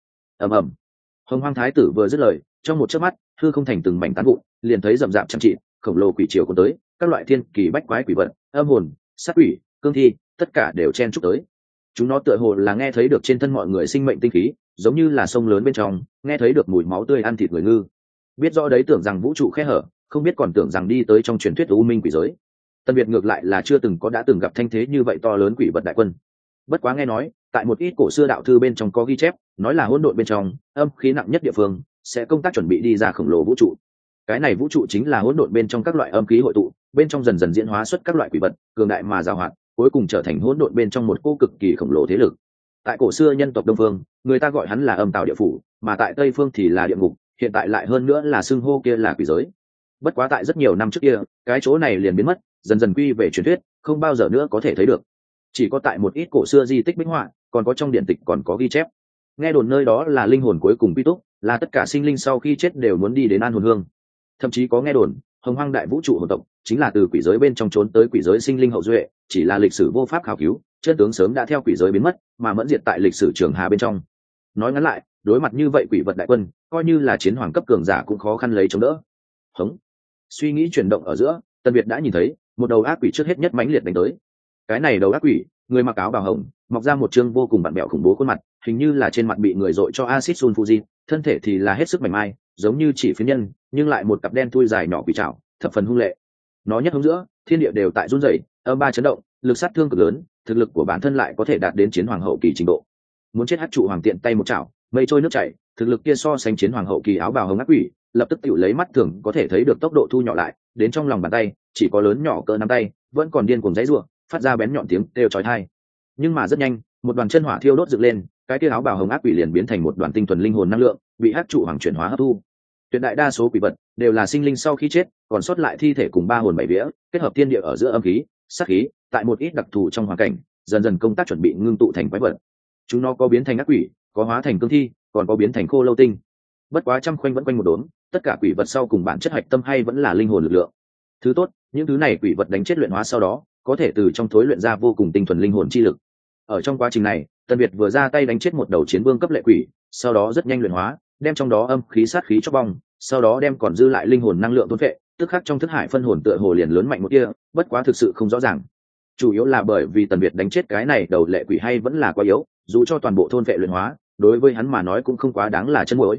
ầm ầm. Hồng Hoang Thái tử vừa dứt lời, trong một chớp mắt, hư không thành từng mảnh tán vụn, liền thấy rậm rạp chẳng trị, khổng lồ quỷ triều cuốn tới, các loại thiên kỳ bách quái quỷ vật, âm hồn, sát quỷ, cương thi, tất cả đều chen chúc tới. Chúng nó tựa hồ là nghe thấy được trên thân mọi người sinh mệnh tinh khí, giống như là sông lớn bên trong, nghe thấy được mùi máu tươi ăn thịt người ngư. Biết rõ đấy tưởng rằng vũ trụ khe hở, không biết còn tưởng rằng đi tới trong truyền thuyết u minh quỷ giới. Tân Việt ngược lại là chưa từng có đã từng gặp thanh thế như vậy to lớn quỷ vật đại quân. Bất quá nghe nói, tại một ít cổ xưa đạo thư bên trong có ghi chép, nói là hỗn độn bên trong, âm khí nặng nhất địa phương, sẽ công tác chuẩn bị đi ra khổng lồ vũ trụ. Cái này vũ trụ chính là hỗn độn bên trong các loại âm khí hội tụ, bên trong dần dần diễn hóa xuất các loại quỷ vật, cường đại mà giàu hoạt, cuối cùng trở thành hỗn độn bên trong một cô cực kỳ khổng lồ thế lực. Tại cổ xưa nhân tộc Đông Phương, người ta gọi hắn là âm tào địa phủ, mà tại Tây Phương thì là địa ngục, hiện tại lại hơn nữa là xưng hô kia là quỷ giới. Bất quá tại rất nhiều năm trước kia, cái chỗ này liền biến mất, dần dần quy về truyền thuyết, không bao giờ nữa có thể thấy được. Chỉ có tại một ít cổ xưa di tích minh họa, còn có trong điện tịch còn có ghi chép. Nghe đồn nơi đó là linh hồn cuối cùng quy túc, là tất cả sinh linh sau khi chết đều muốn đi đến an hồn hương. Thậm chí có nghe đồn, Hồng Hoang đại vũ trụ hồn tộc chính là từ quỷ giới bên trong trốn tới quỷ giới sinh linh hậu duệ, chỉ là lịch sử vô pháp khảo cứu, chân tướng sớm đã theo quỷ giới biến mất, mà mẫn diệt tại lịch sử trường hà bên trong. Nói ngắn lại, đối mặt như vậy quỷ vật đại quân, coi như là chiến hoàng cấp cường giả cũng khó khăn lấy chống đỡ. Hống. Suy nghĩ chuyển động ở giữa, Tân Việt đã nhìn thấy một đầu ác quỷ trước hết nhất mãnh liệt đánh tới. Cái này đầu ác quỷ, người mặc áo bào hồng, mọc ra một trương vô cùng bặm bẹo khủng bố khuôn mặt, hình như là trên mặt bị người dội cho acid sulfuric, thân thể thì là hết sức mảnh mai, giống như chỉ phiến nhân, nhưng lại một cặp đen thui dài nhỏ quỷ trảo, thập phần hung lệ. Nó nhất hướng giữa, thiên địa đều tại run rẩy, âm ba chấn động, lực sát thương cực lớn, thực lực của bản thân lại có thể đạt đến chiến hoàng hậu kỳ trình độ. Muốn chết hắc trụ hoàng tiện tay một chảo, mây trôi nước chảy, thực lực kia so sánh chiến hoàng hậu kỳ áo bào hồng ác quỷ, lập tức tự lấy mắt thường có thể thấy được tốc độ thu nhỏ lại, đến trong lòng bàn tay, chỉ có lớn nhỏ cỡ nắm tay, vẫn còn điên cuồng giãy giụa, phát ra bén nhọn tiếng kêu chói tai. Nhưng mà rất nhanh, một đoàn chân hỏa thiêu đốt dựng lên, cái kia áo bào hồng ác quỷ liền biến thành một đoàn tinh thuần linh hồn năng lượng, bị hắc trụ hoàng chuyển hóa hấp thu. Tuyệt đại đa số quỷ vật đều là sinh linh sau khi chết, còn sót lại thi thể cùng ba hồn bảy vía, kết hợp thiên địa ở giữa âm khí, sát khí, tại một ít đặc thù trong hoàn cảnh, dần dần công tác chuẩn bị ngưng tụ thành quái vật. Chúng nó có biến thành ác quỷ, có hóa thành cương thi, còn có biến thành khô lâu tinh. Bất quá trăm khoanh vẫn quanh một đốm, tất cả quỷ vật sau cùng bản chất hạch tâm hay vẫn là linh hồn lực lượng. Thứ tốt, những thứ này quỷ vật đánh chết luyện hóa sau đó, có thể từ trong thối luyện ra vô cùng tinh thuần linh hồn chi lực. Ở trong quá trình này, Tân Việt vừa ra tay đánh chết một đầu chiến vương cấp lệ quỷ, sau đó rất nhanh luyện hóa, đem trong đó âm khí sát khí cho bong, sau đó đem còn dư lại linh hồn năng lượng thôn phệ, tức khắc trong thức hải phân hồn tựa hồ liền lớn mạnh một kia, bất quá thực sự không rõ ràng. Chủ yếu là bởi vì Tần Việt đánh chết cái này đầu lệ quỷ hay vẫn là quá yếu, dù cho toàn bộ thôn phệ luyện hóa, đối với hắn mà nói cũng không quá đáng là chân muỗi.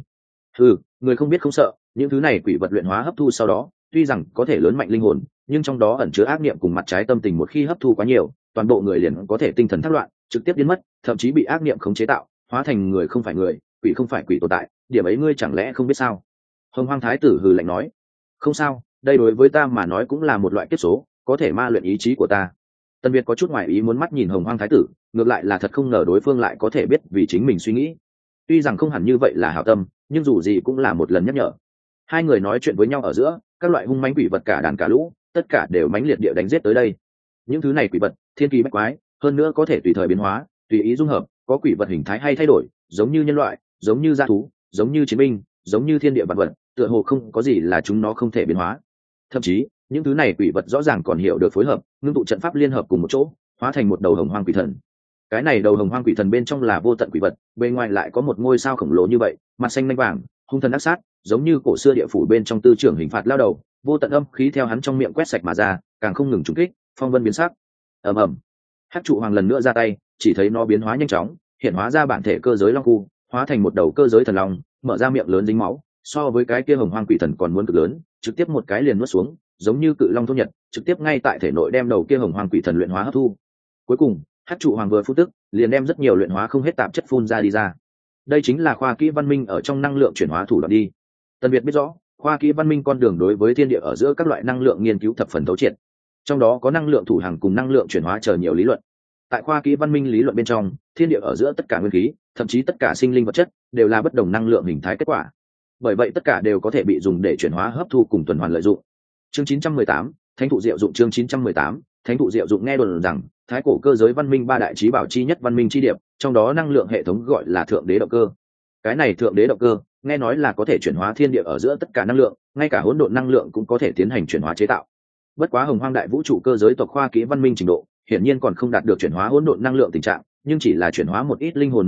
Người không biết không sợ, những thứ này quỷ vật luyện hóa hấp thu sau đó, tuy rằng có thể lớn mạnh linh hồn, nhưng trong đó ẩn chứa ác niệm cùng mặt trái tâm tình, một khi hấp thu quá nhiều, toàn bộ người liền có thể tinh thần thác loạn, trực tiếp biến mất, thậm chí bị ác niệm khống chế tạo, hóa thành người không phải người, quỷ không phải quỷ tồn tại, điểm ấy ngươi chẳng lẽ không biết sao? Hồng Hoang Thái tử hừ lạnh nói, không sao, đây đối với ta mà nói cũng là một loại kiếp số, có thể ma luyện ý chí của ta. Tân Việt có chút ngoài ý muốn mắt nhìn Hồng Hoang Thái tử, ngược lại là thật không ngờ đối phương lại có thể biết vì chính mình suy nghĩ. Tuy rằng không hẳn như vậy là hảo tâm, nhưng dù gì cũng là một lần nhắc nhở. Hai người nói chuyện với nhau ở giữa, các loại hung mãnh quỷ vật cả đàn cả lũ, tất cả đều mãnh liệt địa đánh giết tới đây. Những thứ này quỷ vật, thiên kỳ bách quái, hơn nữa có thể tùy thời biến hóa, tùy ý dung hợp, có quỷ vật hình thái hay thay đổi, giống như nhân loại, giống như dã thú, giống như chiến binh, giống như thiên địa vật vật, tựa hồ không có gì là chúng nó không thể biến hóa. Thậm chí, những thứ này quỷ vật rõ ràng còn hiểu được phối hợp, ngưng tụ trận pháp liên hợp cùng một chỗ, hóa thành một đầu hồng hoang quỷ thần. Cái này đầu hồng hoang quỷ thần bên trong là vô tận quỷ vật, bên ngoài lại có một ngôi sao khổng lồ như vậy, mặt xanh lanh vàng, hung thần ác sát, giống như cổ xưa địa phủ bên trong tư trưởng hình phạt lao đầu, vô tận âm khí theo hắn trong miệng quét sạch mà ra, càng không ngừng trúng kích, phong vân biến sắc. Ầm ầm. Hắc trụ hoàng lần nữa ra tay, chỉ thấy nó biến hóa nhanh chóng, hiện hóa ra bản thể cơ giới long khu, hóa thành một đầu cơ giới thần long, mở ra miệng lớn dính máu, so với cái kia hồng hoang quỷ thần còn muốn cực lớn, trực tiếp một cái liền nuốt xuống, giống như cự long thôn nhật, trực tiếp ngay tại thể nội đem đầu kia hồng hoang quỷ thần luyện hóa hấp thu. Cuối cùng, Hắc trụ hoàng vừa phun tức, liền đem rất nhiều luyện hóa không hết tạp chất phun ra đi ra. Đây chính là khoa kỹ văn minh ở trong năng lượng chuyển hóa thủ đoạn đi. Tân Việt biết rõ, khoa kỹ văn minh con đường đối với thiên địa ở giữa các loại năng lượng nghiên cứu thập phần thấu triệt. Trong đó có năng lượng thủ hằng cùng năng lượng chuyển hóa chờ nhiều lý luận. Tại khoa kỹ văn minh lý luận bên trong, thiên địa ở giữa tất cả nguyên khí, thậm chí tất cả sinh linh vật chất, đều là bất đồng năng lượng hình thái kết quả. Bởi vậy tất cả đều có thể bị dùng để chuyển hóa hấp thu cùng tuần hoàn lợi dụng. Chương 918, Thánh thụ diệu dụng. Chương 918, Thánh thụ diệu dụng. Nghe đồn rằng, thái cổ cơ giới văn minh ba đại trí bảo chi nhất văn minh chi điệp, trong đó năng lượng hệ thống gọi là thượng đế động cơ. Cái này thượng đế động cơ, nghe nói là có thể chuyển hóa thiên địa ở giữa tất cả năng lượng, ngay cả hỗn độn năng lượng cũng có thể tiến hành chuyển hóa chế tạo. Bất quá hồng hoang đại vũ trụ cơ giới tộc khoa kỹ văn minh trình độ, hiển nhiên còn không đạt được chuyển hóa hỗn độn năng lượng tình trạng, nhưng chỉ là chuyển hóa một ít linh hồn năng lượng,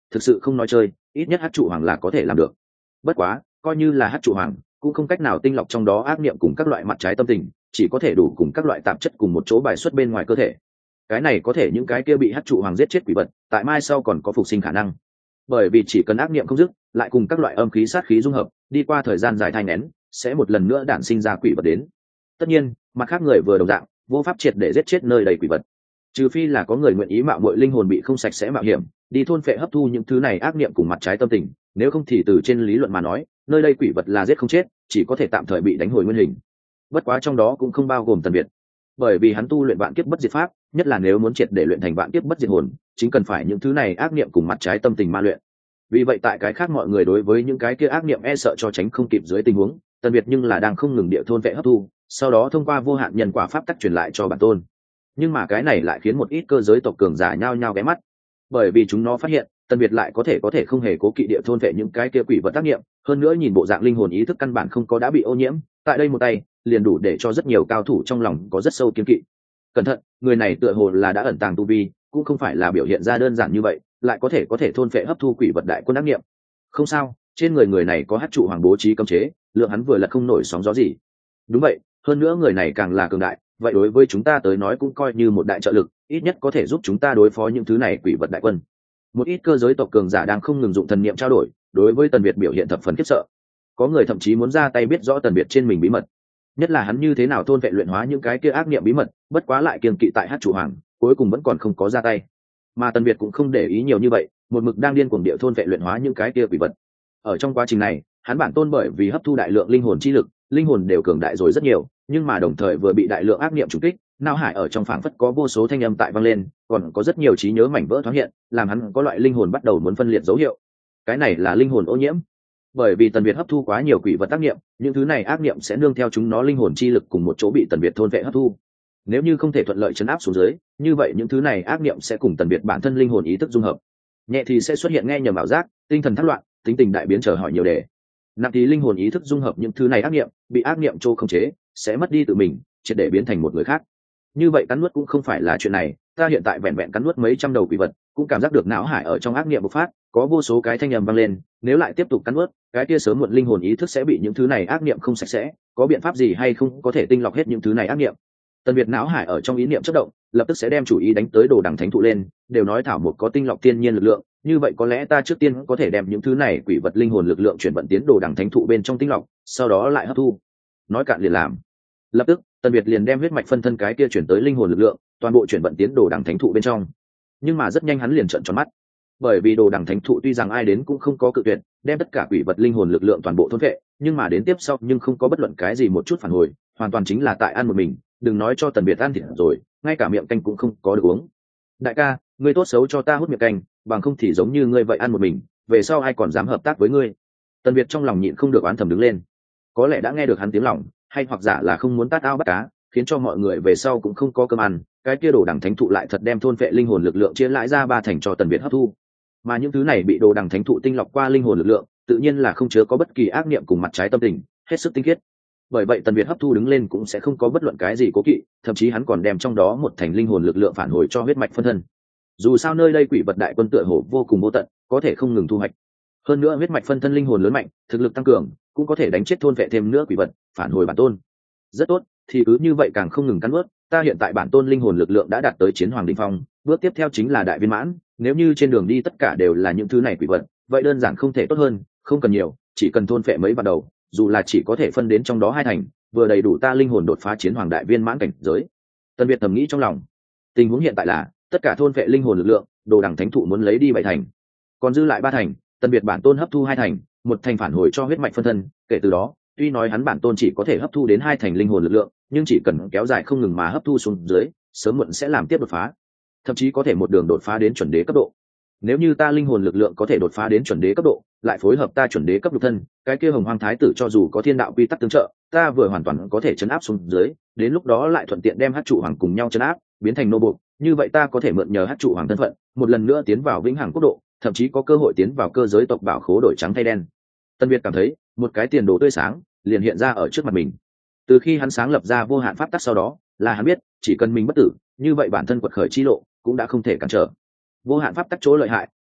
thực sự không nói chơi, ít nhất hát trụ hoàng là có thể làm được. Bất quá coi như là hát trụ hoàng cũng không cách nào tinh lọc trong đó ác niệm cùng các loại mặt trái tâm tình, chỉ có thể đủ cùng các loại tạp chất cùng một chỗ bài xuất bên ngoài cơ thể. Cái này có thể những cái kia bị hát trụ hoàng giết chết quỷ vật tại mai sau còn có phục sinh khả năng, bởi vì chỉ cần ác niệm không dứt lại cùng các loại âm khí sát khí dung hợp, đi qua thời gian dài thai nén sẽ một lần nữa đản sinh ra quỷ vật đến. Tất nhiên mặt khác người vừa đồng dạng vô pháp triệt để giết chết nơi đầy quỷ vật, trừ phi là có người nguyện ý mạo muội linh hồn bị không sạch sẽ mạo hiểm đi thôn phệ hấp thu những thứ này ác niệm cùng mặt trái tâm tình, nếu không thì từ trên lý luận mà nói nơi đây quỷ vật là giết không chết, chỉ có thể tạm thời bị đánh hồi nguyên hình. Bất quá trong đó cũng không bao gồm Tần Việt, bởi vì hắn tu luyện vạn kiếp bất diệt pháp, nhất là nếu muốn triệt để luyện thành vạn kiếp bất diệt hồn chính cần phải những thứ này ác niệm cùng mặt trái tâm tình ma luyện. Vì vậy tại cái khác mọi người đối với những cái kia ác niệm e sợ cho tránh không kịp dưới tình huống, Tần Việt nhưng là đang không ngừng địa thôn vệ hấp thu, sau đó thông qua vô hạn nhân quả pháp tắc truyền lại cho bản tôn. Nhưng mà cái này lại khiến một ít cơ giới tộc cường giả nhao nhao ghé mắt, bởi vì chúng nó phát hiện Tần Việt lại có thể không hề cố kỵ địa thôn vệ những cái kia quỷ vật tác nghiệm, hơn nữa nhìn bộ dạng linh hồn ý thức căn bản không có đã bị ô nhiễm, tại đây một tay liền đủ để cho rất nhiều cao thủ trong lòng có rất sâu kiên kỵ. Cẩn thận, người này tựa hồ là đã ẩn tàng tu vi, cũng không phải là biểu hiện ra đơn giản như vậy, lại có thể thôn vệ hấp thu quỷ vật đại quân ác nghiệm. Không sao, trên người này có hát trụ hoàng bố trí cấm chế, lượng hắn vừa là không nổi sóng gió gì. Đúng vậy, hơn nữa người này càng là cường đại, vậy đối với chúng ta tới nói cũng coi như một đại trợ lực, ít nhất có thể giúp chúng ta đối phó những thứ này quỷ vật đại quân. Một ít cơ giới tộc cường giả đang không ngừng dụng thần niệm trao đổi, đối với Tần Việt biểu hiện thập phần khiếp sợ. Có người thậm chí muốn ra tay biết rõ Tần Việt trên mình bí mật, nhất là hắn như thế nào thôn vệ luyện hóa những cái kia ác niệm bí mật, bất quá lại kiêng kỵ tại hát chủ hoàng, cuối cùng vẫn còn không có ra tay. Mà Tần Việt cũng không để ý nhiều như vậy, một mực đang điên cuồng địa thôn vệ luyện hóa những cái kia quỷ vật. Ở trong quá trình này, hắn bản tôn bởi vì hấp thu đại lượng linh hồn chi lực, linh hồn đều cường đại rồi rất nhiều, nhưng mà đồng thời vừa bị đại lượng ác niệm trùng kích, não hải ở trong phảng phất có vô số thanh âm tại vang lên, còn có rất nhiều trí nhớ mảnh vỡ thoáng hiện, làm hắn có loại linh hồn bắt đầu muốn phân liệt dấu hiệu. Cái này là linh hồn ô nhiễm, bởi vì Tần Việt hấp thu quá nhiều quỷ vật ác niệm, những thứ này ác niệm sẽ nương theo chúng nó linh hồn chi lực cùng một chỗ bị Tần Việt thôn vệ hấp thu. Nếu như không thể thuận lợi chấn áp xuống dưới, như vậy những thứ này ác niệm sẽ cùng Tần Việt bản thân linh hồn ý thức dung hợp, nhẹ thì sẽ xuất hiện nghe nhầm ảo giác, tinh thần thất loạn, tính tình đại biến, chờ hỏi nhiều đề. Nặng thì linh hồn ý thức dung hợp những thứ này ác niệm, bị ác niệm trô khống chế, sẽ mất đi tự mình, triệt để biến thành một người khác. Như vậy cắn nuốt cũng không phải là chuyện này, ta hiện tại vẹn vẹn cắn nuốt mấy trăm đầu quỷ vật, cũng cảm giác được não hải ở trong ác niệm bộc phát, có vô số cái thanh âm vang lên, nếu lại tiếp tục cắn nuốt, cái kia sớm muộn linh hồn ý thức sẽ bị những thứ này ác niệm không sạch sẽ, có biện pháp gì hay không có thể tinh lọc hết những thứ này ác niệm. Tần Việt não hải ở trong ý niệm chớp động, lập tức sẽ đem chủ ý đánh tới Đồ Đằng Thánh Thụ lên, đều nói thảo một có tinh lọc thiên nhiên lực lượng, như vậy có lẽ ta trước tiên có thể đem những thứ này quỷ vật linh hồn lực lượng chuyển vận tiến Đồ Đằng Thánh Thụ bên trong tinh lọc, sau đó lại hấp thu. Nói cạn liền làm. Lập tức, Tần Việt liền đem huyết mạch phân thân cái kia chuyển tới linh hồn lực lượng, toàn bộ chuyển vận tiến Đồ Đằng Thánh Thụ bên trong. Nhưng mà rất nhanh hắn liền trợn tròn mắt, bởi vì Đồ Đằng Thánh Thụ tuy rằng ai đến cũng không có cự tuyệt, đem tất cả quỷ vật linh hồn lực lượng toàn bộ thôn vệ, nhưng mà đến tiếp sau nhưng không có bất luận cái gì một chút phản hồi, hoàn toàn chính là tại ăn một mình, đừng nói cho Tần Việt ăn thịt rồi, ngay cả miệng canh cũng không có được uống. Đại ca, ngươi tốt xấu cho ta hút miệng canh, bằng không thì giống như ngươi vậy ăn một mình, về sau ai còn dám hợp tác với ngươi. Tần Việt trong lòng nhịn không được oán thầm đứng lên, có lẽ đã nghe được hắn tiếng lòng, hay hoặc giả là không muốn tát ao bắt cá, khiến cho mọi người về sau cũng không có cơm ăn, cái kia Đồ Đằng Thánh Thụ lại thật đem thôn vệ linh hồn lực lượng chia lại ra ba thành cho Tần Việt hấp thu. Mà những thứ này bị Đồ Đằng Thánh Thụ tinh lọc qua linh hồn lực lượng, tự nhiên là không chứa có bất kỳ ác niệm cùng mặt trái tâm tình, hết sức tinh khiết. Bởi vậy Tần Việt hấp thu đứng lên cũng sẽ không có bất luận cái gì cố kỵ, thậm chí hắn còn đem trong đó một thành linh hồn lực lượng phản hồi cho huyết mạch phân thân. Dù sao nơi đây quỷ vật đại quân tựa hồ vô cùng vô tận, có thể không ngừng thu hoạch. Hơn nữa huyết mạch phân thân linh hồn lớn mạnh, thực lực tăng cường, cũng có thể đánh chết thôn vệ thêm nữa quỷ vật, phản hồi bản tôn. Rất tốt, thì cứ như vậy càng không ngừng cắn nuốt, ta hiện tại bản tôn linh hồn lực lượng đã đạt tới chiến hoàng đỉnh phong, bước tiếp theo chính là đại viên mãn, nếu như trên đường đi tất cả đều là những thứ này quỷ vật, vậy đơn giản không thể tốt hơn, không cần nhiều, chỉ cần thôn phệ mấy vào đầu, dù là chỉ có thể phân đến trong đó hai thành, vừa đầy đủ ta linh hồn đột phá chiến hoàng đại viên mãn cảnh giới. Tần Việt thầm nghĩ trong lòng, tình huống hiện tại là tất cả thôn phệ linh hồn lực lượng, Đồ Đằng Thánh Thụ muốn lấy đi bảy thành, còn dư lại ba thành, Tần Việt bản tôn hấp thu hai thành, một thành phản hồi cho huyết mạch phân thân, kể từ đó, tuy nói hắn bản tôn chỉ có thể hấp thu đến hai thành linh hồn lực lượng, nhưng chỉ cần kéo dài không ngừng mà hấp thu xuống dưới, sớm muộn sẽ làm tiếp đột phá, thậm chí có thể một đường đột phá đến chuẩn đế cấp độ. Nếu như ta linh hồn lực lượng có thể đột phá đến chuẩn đế cấp độ, lại phối hợp ta chuẩn đế cấp nhục thân, cái kia Hồng Hoang Thái Tử cho dù có thiên đạo quy tắc tương trợ, ta vừa hoàn toàn có thể chấn áp xuống dưới, đến lúc đó lại thuận tiện đem Hắc Trụ Hoàng cùng nhau chấn áp, biến thành nô buộc, như vậy ta có thể mượn nhờ Hắc Trụ Hoàng thân phận, một lần nữa tiến vào vĩnh hằng quốc độ, thậm chí có cơ hội tiến vào cơ giới tộc bảo khố đổi trắng thay đen. Tân Việt cảm thấy, một cái tiền đồ tươi sáng liền hiện ra ở trước mặt mình. Từ khi hắn sáng lập ra vô hạn pháp tắc sau đó, là hắn biết, chỉ cần mình bất tử, như vậy bản thân quật khởi chi lộ cũng đã không thể cản trở. Vô hạn pháp tắc chỗ lợi hại,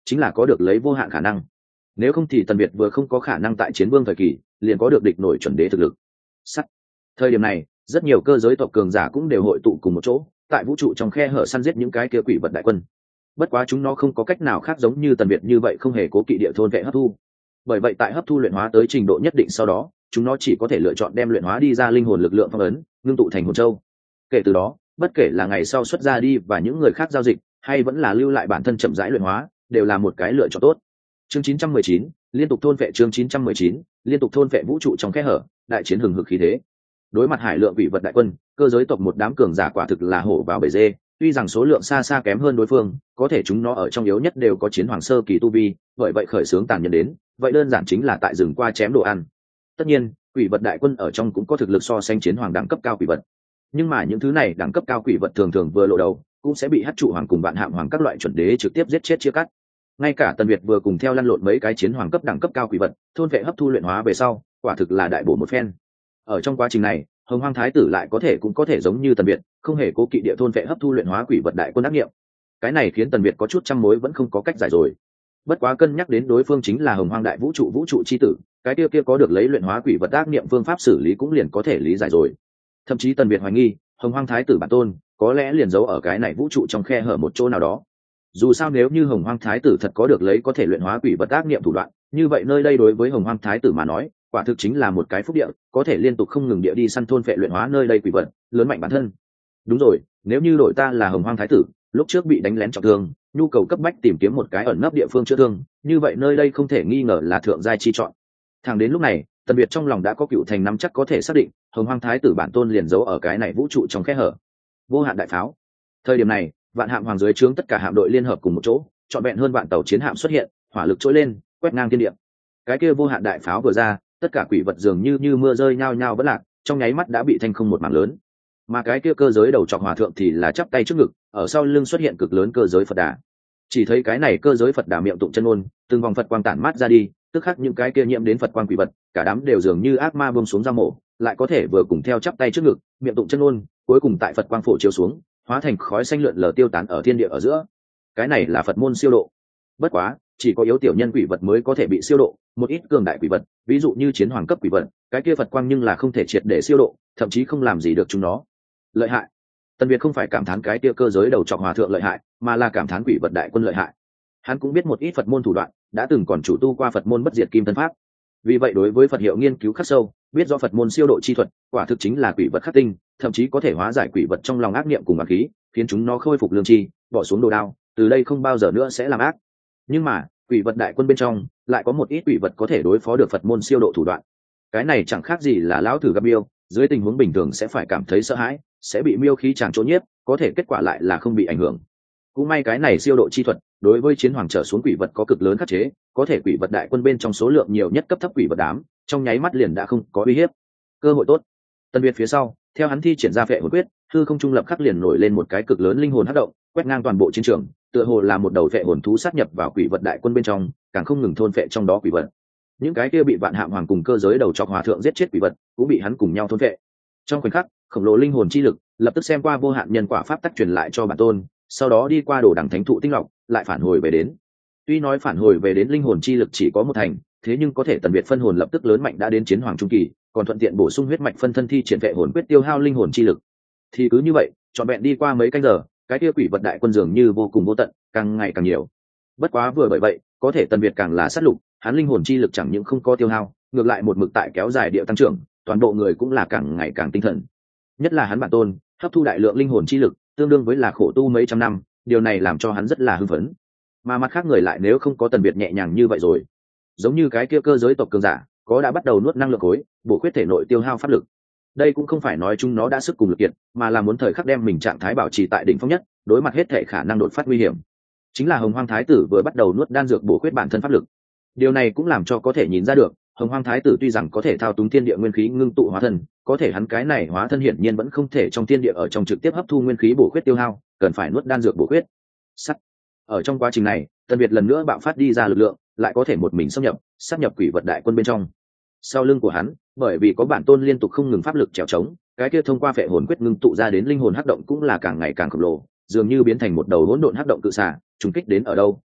chính là có được lấy vô hạn khả năng. Nếu không thì Tần Việt vừa không có khả năng tại chiến vương thời kỳ liền có được địch nổi chuẩn đế thực lực. Sắt. Thời điểm này, rất nhiều cơ giới tộc cường giả cũng đều hội tụ cùng một chỗ, tại vũ trụ trong khe hở săn giết những cái kia quỷ vật đại quân. Bất quá chúng nó không có cách nào khác giống như Tần Việt như vậy không hề cố kỵ địa thôn vệ hấp thu. Bởi vậy tại hấp thu luyện hóa tới trình độ nhất định sau đó, chúng nó chỉ có thể lựa chọn đem luyện hóa đi ra linh hồn lực lượng phong ấn, ngưng tụ thành hồn châu. Kể từ đó, bất kể là ngày sau xuất ra đi và những người khác giao dịch, hay vẫn là lưu lại bản thân chậm rãi luyện hóa, đều là một cái lựa chọn tốt. Chương 919, liên tục thôn vệ. Chương 919, liên tục thôn vệ vũ trụ trong khe hở, đại chiến hừng hực khí thế. Đối mặt hải lượng quỷ vật đại quân, cơ giới tộc một đám cường giả quả thực là hổ vào bể dê, tuy rằng số lượng xa xa kém hơn đối phương, có thể chúng nó ở trong yếu nhất đều có chiến hoàng sơ kỳ tu vi, bởi vậy khởi xướng tàn nhẫn đến, vậy đơn giản chính là tại rừng qua chém đồ ăn. Tất nhiên, quỷ vật đại quân ở trong cũng có thực lực so sánh chiến hoàng đẳng cấp cao quỷ vật, nhưng mà những thứ này đẳng cấp cao quỷ vật thường thường vừa lộ đầu cũng sẽ bị hắc trụ hoàng cùng vạn hạm hoàng các loại chuẩn đế trực tiếp giết chết chia cắt. Ngay cả Tần Việt vừa cùng theo lăn lộn mấy cái chiến hoàng cấp đẳng cấp cao quỷ vật thôn vệ hấp thu luyện hóa về sau, quả thực là đại bổ một phen. Ở trong quá trình này, Hồng Hoang Thái tử lại cũng có thể giống như Tần Việt, không hề cố kỵ địa thôn vệ hấp thu luyện hóa quỷ vật đại quân đắc nghiệm. Cái này khiến Tần Việt có chút trăm mối vẫn không có cách giải rồi. Bất quá cân nhắc đến đối phương chính là Hồng Hoang đại vũ trụ chi tử, cái kia có được lấy luyện hóa quỷ vật ác niệm phương pháp xử lý cũng liền có thể lý giải rồi. Thậm chí Tần Việt hoài nghi, Hồng Hoang Thái tử bản tôn có lẽ liền giấu ở cái này vũ trụ trong khe hở một chỗ nào đó. Dù sao nếu như Hồng Hoang Thái tử thật có được lấy có thể luyện hóa quỷ vật ác niệm thủ đoạn, như vậy nơi đây đối với Hồng Hoang Thái tử mà nói, quả thực chính là một cái phúc địa, có thể liên tục không ngừng địa đi săn thôn phệ luyện hóa nơi đây quỷ vật, lớn mạnh bản thân. Đúng rồi, nếu như đội ta là Hồng Hoang Thái tử, lúc trước bị đánh lén trọng thương, nhu cầu cấp bách tìm kiếm một cái ẩn nấp địa phương chữa thương, như vậy nơi đây không thể nghi ngờ là thượng giai chi chọn. Thẳng đến lúc này, Tần Biệt trong lòng đã có cựu thành nắm chắc có thể xác định, Hồng Hoang Thái tử bản tôn liền giấu ở cái này vũ trụ trong khe hở. Vô hạn đại pháo. Thời điểm này, vạn hạm hoàng dưới trướng tất cả hạm đội liên hợp cùng một chỗ, trọn vẹn hơn vạn tàu chiến hạm xuất hiện, hỏa lực trỗi lên, quét ngang thiên địa. Cái kia vô hạn đại pháo vừa ra, tất cả quỷ vật dường như mưa rơi nhao nhao vỡ lạc, trong nháy mắt đã bị thanh không một mảng lớn. Mà cái kia cơ giới đầu trọc hòa thượng thì là chắp tay trước ngực, ở sau lưng xuất hiện cực lớn cơ giới Phật Đà. Chỉ thấy cái này cơ giới Phật Đà miệng tụng chân ngôn, từng vòng Phật quang tản mát ra đi, tức khắc những cái kia nhiễm đến Phật quang quỷ vật, cả đám đều dường như ác ma buông xuống ra mổ, lại có thể vừa cùng theo chắp tay trước ngực, miệng tụng chân ngôn, cuối cùng tại Phật quang phổ chiếu xuống, hóa thành khói xanh lượn lờ tiêu tán ở thiên địa ở giữa. Cái này là Phật môn siêu độ. Bất quá, chỉ có yếu tiểu nhân quỷ vật mới có thể bị siêu độ, một ít cường đại quỷ vật, ví dụ như chiến hoàng cấp quỷ vật, cái kia Phật quang nhưng là không thể triệt để siêu độ, thậm chí không làm gì được chúng nó. Lợi hại. Tần Việt không phải cảm thán cái kia cơ giới đầu trọc hòa thượng lợi hại, mà là cảm thán quỷ vật đại quân lợi hại. Hắn cũng biết một ít Phật môn thủ đoạn, đã từng còn chủ tu qua Phật môn bất diệt kim thân pháp. Vì vậy đối với Phật hiệu nghiên cứu khắc sâu, biết do Phật môn siêu độ chi thuật, quả thực chính là quỷ vật khắc tinh, thậm chí có thể hóa giải quỷ vật trong lòng ác niệm cùng ác khí, khiến chúng nó khôi phục lương tri, bỏ xuống đồ đao, từ đây không bao giờ nữa sẽ làm ác. Nhưng mà, quỷ vật đại quân bên trong lại có một ít quỷ vật có thể đối phó được Phật môn siêu độ thủ đoạn. Cái này chẳng khác gì là lão thử gặp miêu, dưới tình huống bình thường sẽ phải cảm thấy sợ hãi, sẽ bị miêu khí tràng chỗ nhiếp, có thể kết quả lại là không bị ảnh hưởng. Cũng may cái này siêu độ chi thuật đối với chiến hoàng trở xuống quỷ vật có cực lớn khắc chế, có thể quỷ vật đại quân bên trong số lượng nhiều nhất cấp thấp quỷ vật đám, trong nháy mắt liền đã không có uy hiếp. Cơ hội tốt. Tần Việt phía sau, theo hắn thi triển ra phệ hồn quyết, hư không trung lập khắc liền nổi lên một cái cực lớn linh hồn hắc động, quét ngang toàn bộ chiến trường, tựa hồ là một đầu phệ hồn thú sát nhập vào quỷ vật đại quân bên trong, càng không ngừng thôn phệ trong đó quỷ vật. Những cái kia bị vạn hạm hoàng cùng cơ giới đầu trọc hòa thượng giết chết quỷ vật, cũng bị hắn cùng nhau thôn phệ. Trong khoảnh khắc, khổng lồ linh hồn chi lực lập tức xem qua vô hạn nhân quả pháp tắc truyền lại cho bản tôn, sau đó đi qua đồ đằng thánh thụ tinh lọc, lại phản hồi về đến. Tuy nói phản hồi về đến linh hồn chi lực chỉ có một thành, thế nhưng có thể Tần Việt phân hồn lập tức lớn mạnh đã đến chiến hoàng trung kỳ, còn thuận tiện bổ sung huyết mạch phân thân thi triển vệ hồn quyết tiêu hao linh hồn chi lực. Thì cứ như vậy, trọn vẹn đi qua mấy canh giờ, cái kia quỷ vật đại quân dường như vô cùng vô tận, càng ngày càng nhiều. Bất quá vừa bởi vậy, có thể Tần Việt càng là sát lục, hắn linh hồn chi lực chẳng những không có tiêu hao, ngược lại một mực tại kéo dài điệu tăng trưởng, toàn bộ người cũng là càng ngày càng tinh thần. Nhất là hắn bản tôn, hấp thu đại lượng linh hồn chi lực, tương đương với là khổ tu mấy trăm năm, điều này làm cho hắn rất là hưng phấn. Mà mặt khác người lại nếu không có Tần Việt nhẹ nhàng như vậy rồi, giống như cái kia cơ giới tộc cường giả, có đã bắt đầu nuốt năng lượng khối, bổ khuyết thể nội tiêu hao pháp lực. Đây cũng không phải nói chúng nó đã sức cùng lực kiệt, mà là muốn thời khắc đem mình trạng thái bảo trì tại đỉnh phong nhất, đối mặt hết thể khả năng đột phát nguy hiểm. Chính là Hồng Hoang Thái tử vừa bắt đầu nuốt đan dược bổ khuyết bản thân pháp lực. Điều này cũng làm cho có thể nhìn ra được, Hồng Hoang Thái tử tuy rằng có thể thao túng thiên địa nguyên khí ngưng tụ hóa thân, có thể hắn cái này hóa thân hiển nhiên vẫn không thể trong thiên địa ở trong trực tiếp hấp thu nguyên khí bổ khuyết tiêu hao, cần phải nuốt đan dược bổ khuyết. Sắt. Ở trong quá trình này, Tần Việt lần nữa bạo phát đi ra lực lượng, lại có thể một mình xâm nhập, sát nhập quỷ vật đại quân bên trong. Sau lưng của hắn, bởi vì có bản tôn liên tục không ngừng pháp lực trèo trống, cái kia thông qua phệ hồn quyết ngưng tụ ra đến linh hồn hắc động cũng là càng ngày càng khổng lồ, dường như biến thành một đầu hỗn độn hắc động cự xả, trùng kích đến ở đâu,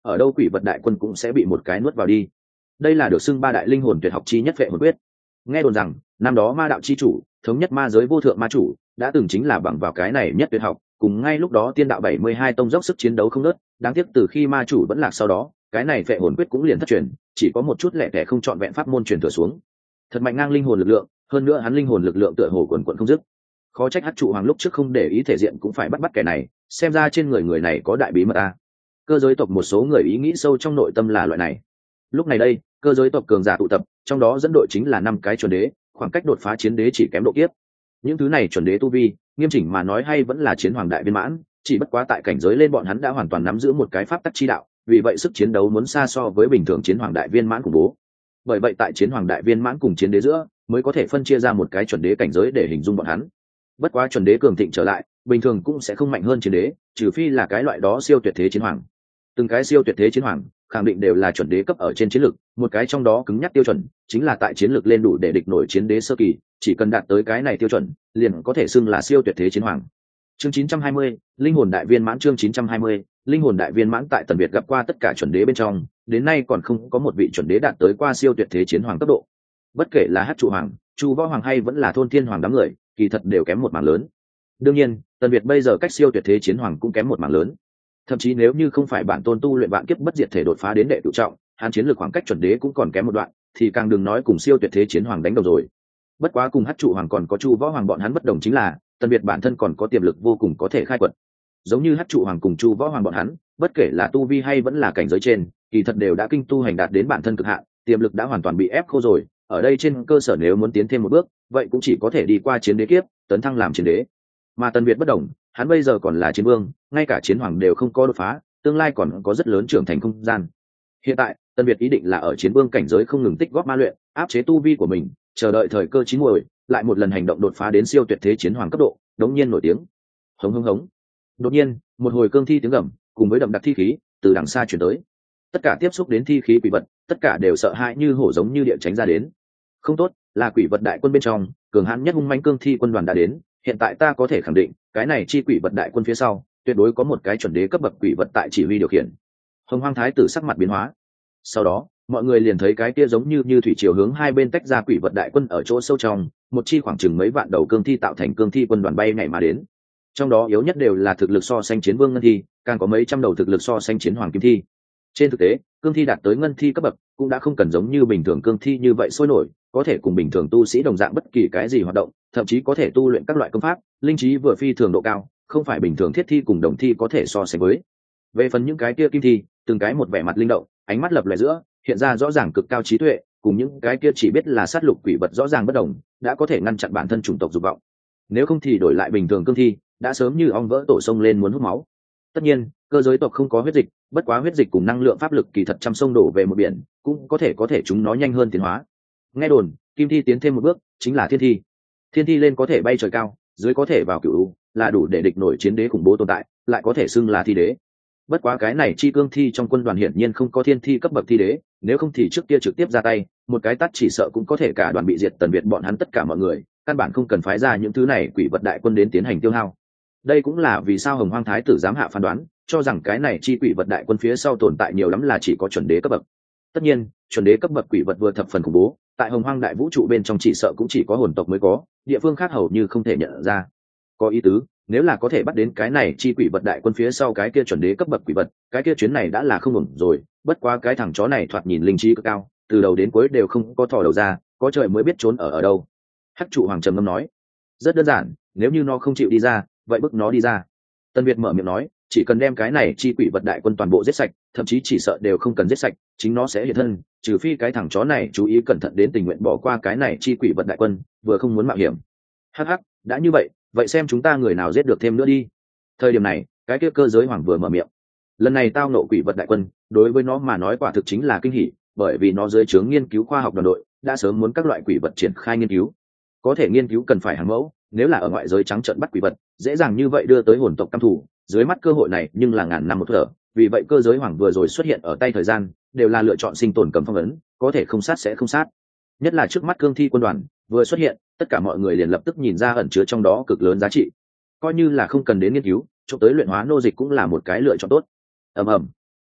ở đâu quỷ vật đại quân cũng sẽ bị một cái nuốt vào đi. Đây là được xưng ba đại linh hồn tuyệt học chi nhất Phệ Hồn Quyết. Nghe đồn rằng năm đó ma đạo chi chủ thống nhất ma giới vô thượng ma chủ đã từng chính là bằng vào cái này nhất tuyệt học, cùng ngay lúc đó tiên đạo 72 tông dốc sức chiến đấu không ngớt. Đáng tiếc từ khi ma chủ vẫn lạc sau đó, cái này Phệ Hồn Quyết cũng liền thất truyền, chỉ có một chút lẻ tẻ không trọn vẹn pháp môn truyền thừa xuống. Thật mạnh ngang linh hồn lực lượng, hơn nữa hắn linh hồn lực lượng tựa hồ quần quần không dứt. Khó trách Hắc trụ hoàng lúc trước không để ý thể diện cũng phải bắt kẻ này, xem ra trên người này có đại bí mật a. Cơ giới tộc một số người ý nghĩ sâu trong nội tâm là loại này. Lúc này đây, cơ giới tộc cường giả tụ tập, trong đó dẫn đội chính là 5 cái chuẩn đế, khoảng cách đột phá chiến đế chỉ kém độ kiếp. Những thứ này chuẩn đế tu vi, nghiêm chỉnh mà nói hay vẫn là chiến hoàng đại viên mãn, chỉ bất quá tại cảnh giới lên bọn hắn đã hoàn toàn nắm giữ một cái pháp tắc chi đạo, vì vậy sức chiến đấu muốn xa so với bình thường chiến hoàng đại viên mãn khủng bố. Bởi vậy tại chiến hoàng đại viên mãn cùng chiến đế giữa, mới có thể phân chia ra một cái chuẩn đế cảnh giới để hình dung bọn hắn. Bất quá chuẩn đế cường thịnh trở lại, bình thường cũng sẽ không mạnh hơn chiến đế, trừ phi là cái loại đó siêu tuyệt thế chiến hoàng. Từng cái siêu tuyệt thế chiến hoàng khẳng định đều là chuẩn đế cấp ở trên chiến lược, một cái trong đó cứng nhắc tiêu chuẩn chính là tại chiến lược lên đủ để địch nổi chiến đế sơ kỳ, chỉ cần đạt tới cái này tiêu chuẩn liền có thể xưng là siêu tuyệt thế chiến hoàng. Chương 920, linh hồn đại viên mãn. Chương 920, linh hồn đại viên mãn. Tại Tần Việt gặp qua tất cả chuẩn đế bên trong, đến nay còn không có một vị chuẩn đế đạt tới qua siêu tuyệt thế chiến hoàng cấp độ. Bất kể là Hắc trụ hoàng, Chu Võ hoàng hay vẫn là Thôn Thiên hoàng đám người, kỳ thật đều kém một mảng lớn. Đương nhiên, Tần Việt bây giờ cách siêu tuyệt thế chiến hoàng cũng kém một mảng lớn. Thậm chí nếu như không phải bản tôn tu luyện vạn kiếp bất diệt thể đột phá đến đệ cửu trọng, hắn chiến lược khoảng cách chuẩn đế cũng còn kém một đoạn, thì càng đừng nói cùng siêu tuyệt thế chiến hoàng đánh đầu rồi. Bất quá cùng Hắc trụ hoàng còn có Chu Võ hoàng bọn hắn bất đồng chính là, Tần Việt bản thân còn có tiềm lực vô cùng có thể khai quật. Giống như Hắc trụ hoàng cùng Chu Võ hoàng bọn hắn, bất kể là tu vi hay vẫn là cảnh giới trên, kỳ thật đều đã kinh tu hành đạt đến bản thân cực hạn, tiềm lực đã hoàn toàn bị ép khô rồi. Ở đây trên cơ sở nếu muốn tiến thêm một bước, vậy cũng chỉ có thể đi qua chiến đế kiếp, tấn thăng làm chiến đế. Mà Tần Việt bất đồng, hắn bây giờ còn là chiến vương, ngay cả chiến hoàng đều không có đột phá, tương lai còn có rất lớn trưởng thành không gian. Hiện tại, Tần Việt ý định là ở chiến vương cảnh giới không ngừng tích góp ma luyện, áp chế tu vi của mình, chờ đợi thời cơ chín muồi, lại một lần hành động đột phá đến siêu tuyệt thế chiến hoàng cấp độ, đống nhiên nổi tiếng. Hống hống hống. Đột nhiên, một hồi cương thi tiếng gầm, cùng với đậm đặc thi khí từ đằng xa truyền tới. Tất cả tiếp xúc đến thi khí quỷ vật, tất cả đều sợ hãi như hổ giống như địa tránh ra đến. Không tốt, là quỷ vật đại quân bên trong, cường hãn nhất hung manh cương thi quân đoàn đã đến, hiện tại ta có thể khẳng định, cái này chi quỷ vật đại quân phía sau, tuyệt đối có một cái chuẩn đế cấp bậc quỷ vật tại chỉ huy điều khiển. Hồng Hoang Thái tử sắc mặt biến hóa. Sau đó, mọi người liền thấy cái kia giống như thủy triều hướng hai bên tách ra quỷ vật đại quân ở chỗ sâu trong, một chi khoảng chừng mấy vạn đầu cương thi tạo thành cương thi quân đoàn bay nhảy mà đến. Trong đó yếu nhất đều là thực lực so sánh chiến vương ngân thi, càng có mấy trăm đầu thực lực so sánh chiến hoàng kim thi. Trên thực tế, cương thi đạt tới ngân thi cấp bậc cũng đã không cần giống như bình thường cương thi như vậy sôi nổi, có thể cùng bình thường tu sĩ đồng dạng bất kỳ cái gì hoạt động, thậm chí có thể tu luyện các loại công pháp, linh trí vừa phi thường độ cao, không phải bình thường thiết thi cùng đồng thi có thể so sánh với. Về phần những cái kia kim thi, từng cái một vẻ mặt linh động, ánh mắt lập lòe giữa, hiện ra rõ ràng cực cao trí tuệ, cùng những cái kia chỉ biết là sát lục quỷ vật rõ ràng bất đồng, đã có thể ngăn chặn bản thân chủng tộc dục vọng. Nếu không thì đổi lại bình thường cương thi, đã sớm như ong vỡ tổ sông lên muốn hút máu. Tất nhiên, cơ giới tộc không có huyết dịch, bất quá huyết dịch cùng năng lượng pháp lực kỳ thật trăm sông đổ về một biển, cũng có thể chúng nó nhanh hơn tiến hóa. Nghe đồn, kim thi tiến thêm một bước, chính là thiên thi. Thiên thi lên có thể bay trời cao, dưới có thể vào cửu u, là đủ để địch nổi chiến đế khủng bố tồn tại, lại có thể xưng là thi đế. Bất quá cái này chi cương thi trong quân đoàn hiển nhiên không có thiên thi cấp bậc thi đế, nếu không thì trước kia trực tiếp ra tay, một cái tát chỉ sợ cũng có thể cả đoàn bị diệt. Tần Việt bọn hắn tất cả mọi người, căn bản không cần phái ra những thứ này quỷ vật đại quân đến tiến hành tiêu hao. Đây cũng là vì sao Hồng Hoang Thái tử dám hạ phán đoán, cho rằng cái này chi quỷ vật đại quân phía sau tồn tại nhiều lắm là chỉ có chuẩn đế cấp bậc. Tất nhiên, chuẩn đế cấp bậc quỷ vật vừa thập phần khủng bố, tại Hồng Hoang đại vũ trụ bên trong chỉ sợ cũng chỉ có hồn tộc mới có, địa phương khác hầu như không thể nhận ra. Có ý tứ, nếu là có thể bắt đến cái này chi quỷ vật đại quân phía sau cái kia chuẩn đế cấp bậc quỷ vật, cái kia chuyến này đã là không ổn rồi. Bất quá cái thằng chó này thoạt nhìn linh trí cực cao, từ đầu đến cuối đều không có thò đầu ra, có trời mới biết trốn ở đâu. Hắc trụ hoàng trầm ngâm nói, rất đơn giản, nếu như nó không chịu đi ra, vậy bức nó đi ra. Tân Việt mở miệng nói, chỉ cần đem cái này chi quỷ vật đại quân toàn bộ giết sạch, thậm chí chỉ sợ đều không cần giết sạch, chính nó sẽ hiện thân, trừ phi cái thằng chó này chú ý cẩn thận đến tình nguyện bỏ qua cái này chi quỷ vật đại quân, vừa không muốn mạo hiểm. Hắc hắc, đã như vậy xem chúng ta người nào giết được thêm nữa đi. Thời điểm này, cái kia cơ giới hoàng vừa mở miệng. Lần này tao nộ quỷ vật đại quân, đối với nó mà nói quả thực chính là kinh hỉ, bởi vì nó dưới trướng nghiên cứu khoa học đoàn đội đã sớm muốn các loại quỷ vật triển khai nghiên cứu. Có thể nghiên cứu cần phải hàng mẫu, nếu là ở ngoại giới trắng trợn bắt quỷ vật, dễ dàng như vậy đưa tới hồn tộc căm thù, dưới mắt cơ hội này nhưng là ngàn năm một thở, vì vậy cơ giới hoàng vừa rồi xuất hiện ở tay thời gian, đều là lựa chọn sinh tồn cầm phong ấn, có thể không sát sẽ không sát. Nhất là trước mắt cương thi quân đoàn vừa xuất hiện, tất cả mọi người liền lập tức nhìn ra ẩn chứa trong đó cực lớn giá trị. Coi như là không cần đến nghiên cứu, cho tới luyện hóa nô dịch cũng là một cái lựa chọn tốt. Ầm ầm.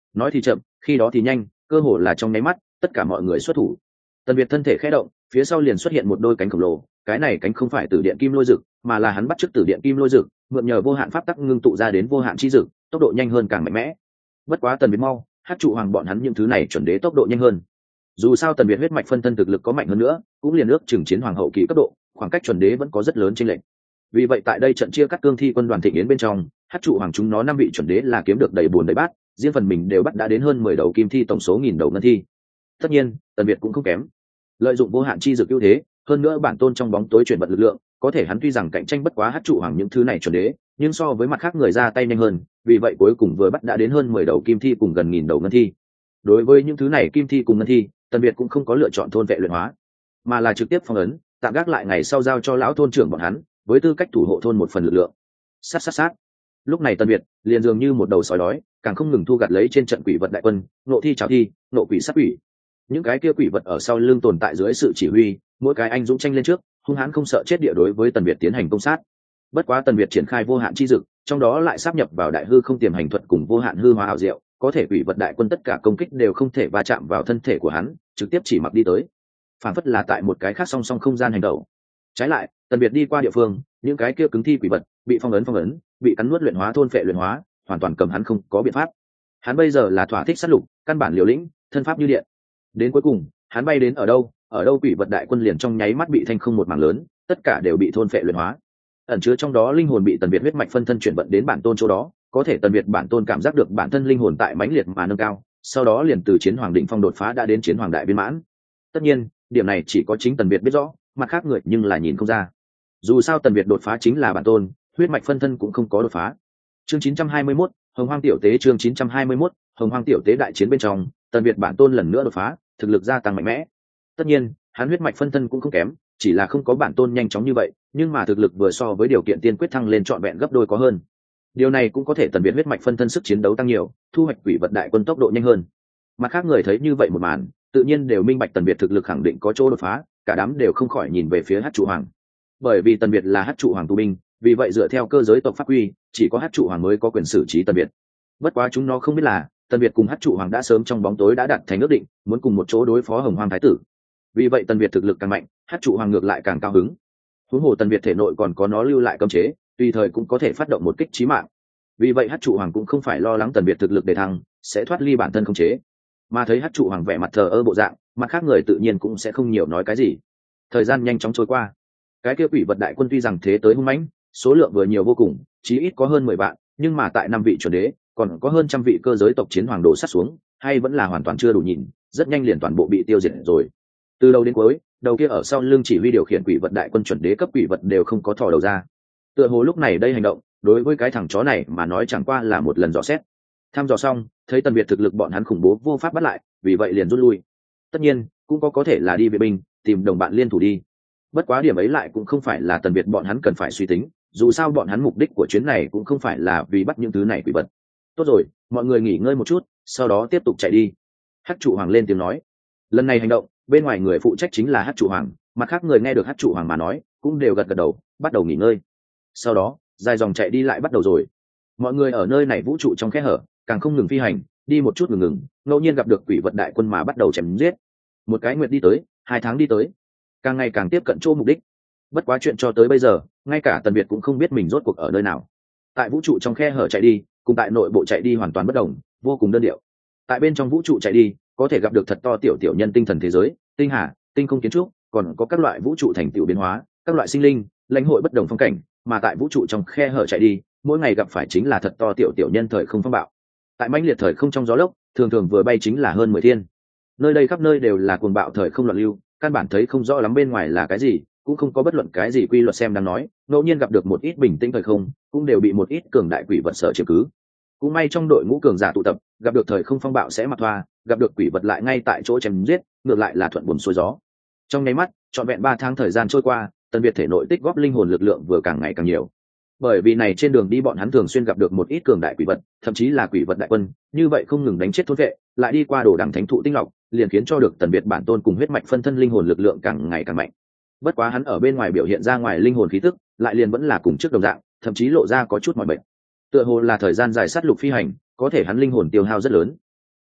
nói thì chậm, khi đó thì nhanh, cơ hồ là trong nháy mắt tất cả mọi người xuất thủ. Tần Việt thân thể khẽ động, phía sau liền xuất hiện một đôi cánh khổng lồ, cái này cánh không phải từ điện kim lôi dực, mà là hắn bắt chước từ điện kim lôi dực, mượn nhờ vô hạn pháp tắc ngưng tụ ra đến vô hạn chi dực, tốc độ nhanh hơn càng mạnh mẽ. Bất quá Tần Việt mau, hát trụ hoàng bọn hắn những thứ này chuẩn đế tốc độ nhanh hơn. Dù sao Tần Việt huyết mạch phân thân thực lực có mạnh hơn nữa, cũng liền ước chừng chiến hoàng hậu kỳ cấp độ, khoảng cách chuẩn đế vẫn có rất lớn chênh lệch. Vì vậy tại đây trận chia cắt cương thi quân đoàn thịnh yến bên trong, hát trụ hoàng chúng nó 5 vị chuẩn đế là kiếm được đầy buồn đầy bát, riêng phần mình đều bắt đã đến hơn 10 đầu kim thi, tổng số 1000 đầu ngân thi. Tất nhiên Tần Việt cũng không kém, lợi dụng vô hạn chi dược ưu thế, hơn nữa bản tôn trong bóng tối chuyển vật lực lượng, có thể hắn tuy rằng cạnh tranh bất quá hát trụ hoàng những thứ này chuẩn đế, nhưng so với mặt khác người ra tay nhanh hơn, vì vậy cuối cùng vừa bắt đã đến hơn 10 đầu kim thi cùng gần 1000 đầu ngân thi. Đối với những thứ này kim thi cùng ngân thi, Tần Việt cũng không có lựa chọn thôn vệ luyện hóa, mà là trực tiếp phong ấn, tạm gác lại ngày sau giao cho lão thôn trưởng bọn hắn, với tư cách thủ hộ thôn một phần lực lượng. Sát. Lúc này Tần Việt liền dường như một đầu sói đói, càng không ngừng thu gặt lấy trên trận quỷ vật đại quân, nộ thi cháo thi, nộ quỷ sát quỷ. Những cái kia quỷ vật ở sau lưng tồn tại dưới sự chỉ huy, mỗi cái anh dũng tranh lên trước, hung hãn không sợ chết địa đối với Tần Việt tiến hành công sát. Bất quá Tần Việt triển khai vô hạn chi dực, trong đó lại sáp nhập vào đại hư không tiềm hành thuật cùng vô hạn hư hóa ảo diệu, có thể quỷ vật đại quân tất cả công kích đều không thể va chạm vào thân thể của hắn, trực tiếp chỉ mặc đi tới, phản phất là tại một cái khác song song không gian hành động. Trái lại, Tần Việt đi qua địa phương, những cái kia cứng thi quỷ vật bị phong ấn, bị cắn nuốt luyện hóa thôn phệ luyện hóa, hoàn toàn cầm hắn không có biện pháp. Hắn bây giờ là thỏa thích sát lục, căn bản liều lĩnh, thân pháp như điện. Đến cuối cùng, hắn bay đến ở đâu quỷ vật đại quân liền trong nháy mắt bị thanh không một mảng lớn, tất cả đều bị thôn phệ luyện hóa. Ẩn chứa trong đó linh hồn bị Tần Việt huyết mạch phân thân chuyển vận đến bản tôn chỗ đó, có thể Tần Việt bản tôn cảm giác được bản thân linh hồn tại mãnh liệt mà nâng cao, sau đó liền từ chiến hoàng đỉnh phong đột phá đã đến chiến hoàng đại viên mãn. Tất nhiên, điểm này chỉ có chính Tần Việt biết rõ, mặt khác người nhưng là nhìn không ra. Dù sao Tần Việt đột phá chính là bản tôn, huyết mạch phân thân cũng không có đột phá. Chương 921, Hồng Hoang tiểu tế. Chương 921, Hồng Hoang tiểu tế. Đại chiến bên trong, Tần Việt bản tôn lần nữa đột phá, thực lực gia tăng mạnh mẽ. Tất nhiên, hắn huyết mạch phân thân cũng không kém, chỉ là không có bản tôn nhanh chóng như vậy, nhưng mà thực lực vừa so với điều kiện tiên quyết thăng lên trọn vẹn gấp đôi có hơn. Điều này cũng có thể Tần Việt huyết mạch phân thân sức chiến đấu tăng nhiều, thu hoạch quỷ vật đại quân tốc độ nhanh hơn. Mặt khác người thấy như vậy một màn, tự nhiên đều minh bạch Tần Việt thực lực khẳng định có chỗ đột phá, cả đám đều không khỏi nhìn về phía Hắc Trụ Hoàng. Bởi vì Tần Việt là Hắc Trụ Hoàng tù binh, vì vậy dựa theo cơ giới tộc pháp quy, chỉ có Hắc Trụ Hoàng mới có quyền xử trí Tần Việt. Bất quá chúng nó không biết là, Tần Việt cùng Hắc Trụ Hoàng đã sớm trong bóng tối đã đạt thành ước định, muốn cùng một chỗ đối phó Hồng Hoang thái tử. Vì vậy Tần Việt thực lực càng mạnh, Hắc Trụ Hoàng ngược lại càng cao hứng. Huống hồ Tần Việt thể nội còn có nó lưu lại cấm chế, tùy thời cũng có thể phát động một kích chí mạng. Vì vậy Hắc Trụ Hoàng cũng không phải lo lắng Tần Việt thực lực để thăng sẽ thoát ly bản thân khống chế, mà thấy Hắc Trụ Hoàng vẻ mặt thờ ơ bộ dạng, mặt khác người tự nhiên cũng sẽ không nhiều nói cái gì. Thời gian nhanh chóng trôi qua, cái kia quỷ vật đại quân tuy rằng thế tới hung mãnh, số lượng vừa nhiều vô cùng, chí ít có hơn 10 vạn, nhưng mà tại 5 vị chuẩn đế, còn có hơn trăm vị cơ giới tộc chiến hoàng đổ sát xuống, hay vẫn là hoàn toàn chưa đủ nhìn, rất nhanh liền toàn bộ bị tiêu diệt rồi. Từ đầu đến cuối, đầu kia ở sau lưng chỉ huy điều khiển quỷ vật đại quân chuẩn đế cấp quỷ vật đều không có thò đầu ra. Tựa hồ lúc này đây hành động, đối với cái thằng chó này mà nói chẳng qua là một lần dò xét. Thăm dò xong, thấy Tần Việt thực lực bọn hắn khủng bố vô pháp bắt lại, vì vậy liền rút lui. Tất nhiên, cũng có thể là đi vệ binh, tìm đồng bạn liên thủ đi. Bất quá điểm ấy lại cũng không phải là Tần Việt bọn hắn cần phải suy tính, dù sao bọn hắn mục đích của chuyến này cũng không phải là vì bắt những thứ này quỷ vật. Tốt rồi, mọi người nghỉ ngơi một chút, sau đó tiếp tục chạy đi. Hắc Trụ Hoàng lên tiếng nói. Lần này hành động, bên ngoài người phụ trách chính là Hắc Trụ Hoàng, mặt khác người nghe được Hắc Trụ Hoàng mà nói, cũng đều gật gật đầu, bắt đầu nghỉ ngơi. Sau đó, dài dòng chạy đi lại bắt đầu rồi. Mọi người ở nơi này vũ trụ trong khe hở, càng không ngừng phi hành, đi một chút ngừng, ngẫu nhiên gặp được quỷ vật đại quân mà bắt đầu chém giết. Một cái nguyệt đi tới, 2 tháng đi tới, càng ngày càng tiếp cận chỗ mục đích. Bất quá chuyện cho tới bây giờ, ngay cả Tần Việt cũng không biết mình rốt cuộc ở nơi nào. Tại vũ trụ trong khe hở chạy đi, cùng tại nội bộ chạy đi hoàn toàn bất đồng, vô cùng đơn điệu. Tại bên trong vũ trụ chạy đi, có thể gặp được thật to tiểu nhân tinh thần thế giới, tinh hà, tinh không kiến trúc, còn có các loại vũ trụ thành tựu biến hóa, các loại sinh linh, lãnh hội bất đồng phong cảnh, mà tại vũ trụ trong khe hở chạy đi, mỗi ngày gặp phải chính là thật to tiểu nhân thời không phong bạo. Tại mãnh liệt thời không trong gió lốc, thường thường vừa bay chính là hơn 10 thiên. Nơi đây khắp nơi đều là cuồng bạo thời không loạn lưu, căn bản thấy không rõ lắm bên ngoài là cái gì, cũng không có bất luận cái gì quy luật xem đang nói, ngẫu nhiên gặp được một ít bình tĩnh thời không, cũng đều bị một ít cường đại quỷ vật sở chiếm cứ. Cũng may trong đội ngũ cường giả tụ tập, gặp được thời không phong bạo sẽ mặc thoa, gặp được quỷ vật lại ngay tại chỗ chém giết, ngược lại là thuận buồm xuôi gió. Trong nháy mắt, trọn vẹn 3 tháng thời gian trôi qua, Tần Việt thể nội tích góp linh hồn lực lượng vừa càng ngày càng nhiều. Bởi vì này trên đường đi bọn hắn thường xuyên gặp được một ít cường đại quỷ vật, thậm chí là quỷ vật đại quân, như vậy không ngừng đánh chết thôn vệ, lại đi qua đồ đằng thánh thụ tinh lọc, liền khiến cho được Tần Việt bản tôn cùng huyết mạch phân thân linh hồn lực lượng càng ngày càng mạnh. Bất quá hắn ở bên ngoài biểu hiện ra ngoài linh hồn khí tức, lại liền vẫn là cùng trước đồng dạng, thậm chí lộ ra có chút mỏi mệt. Tựa hồ là thời gian dài sát lục phi hành, có thể hắn linh hồn tiêu hao rất lớn.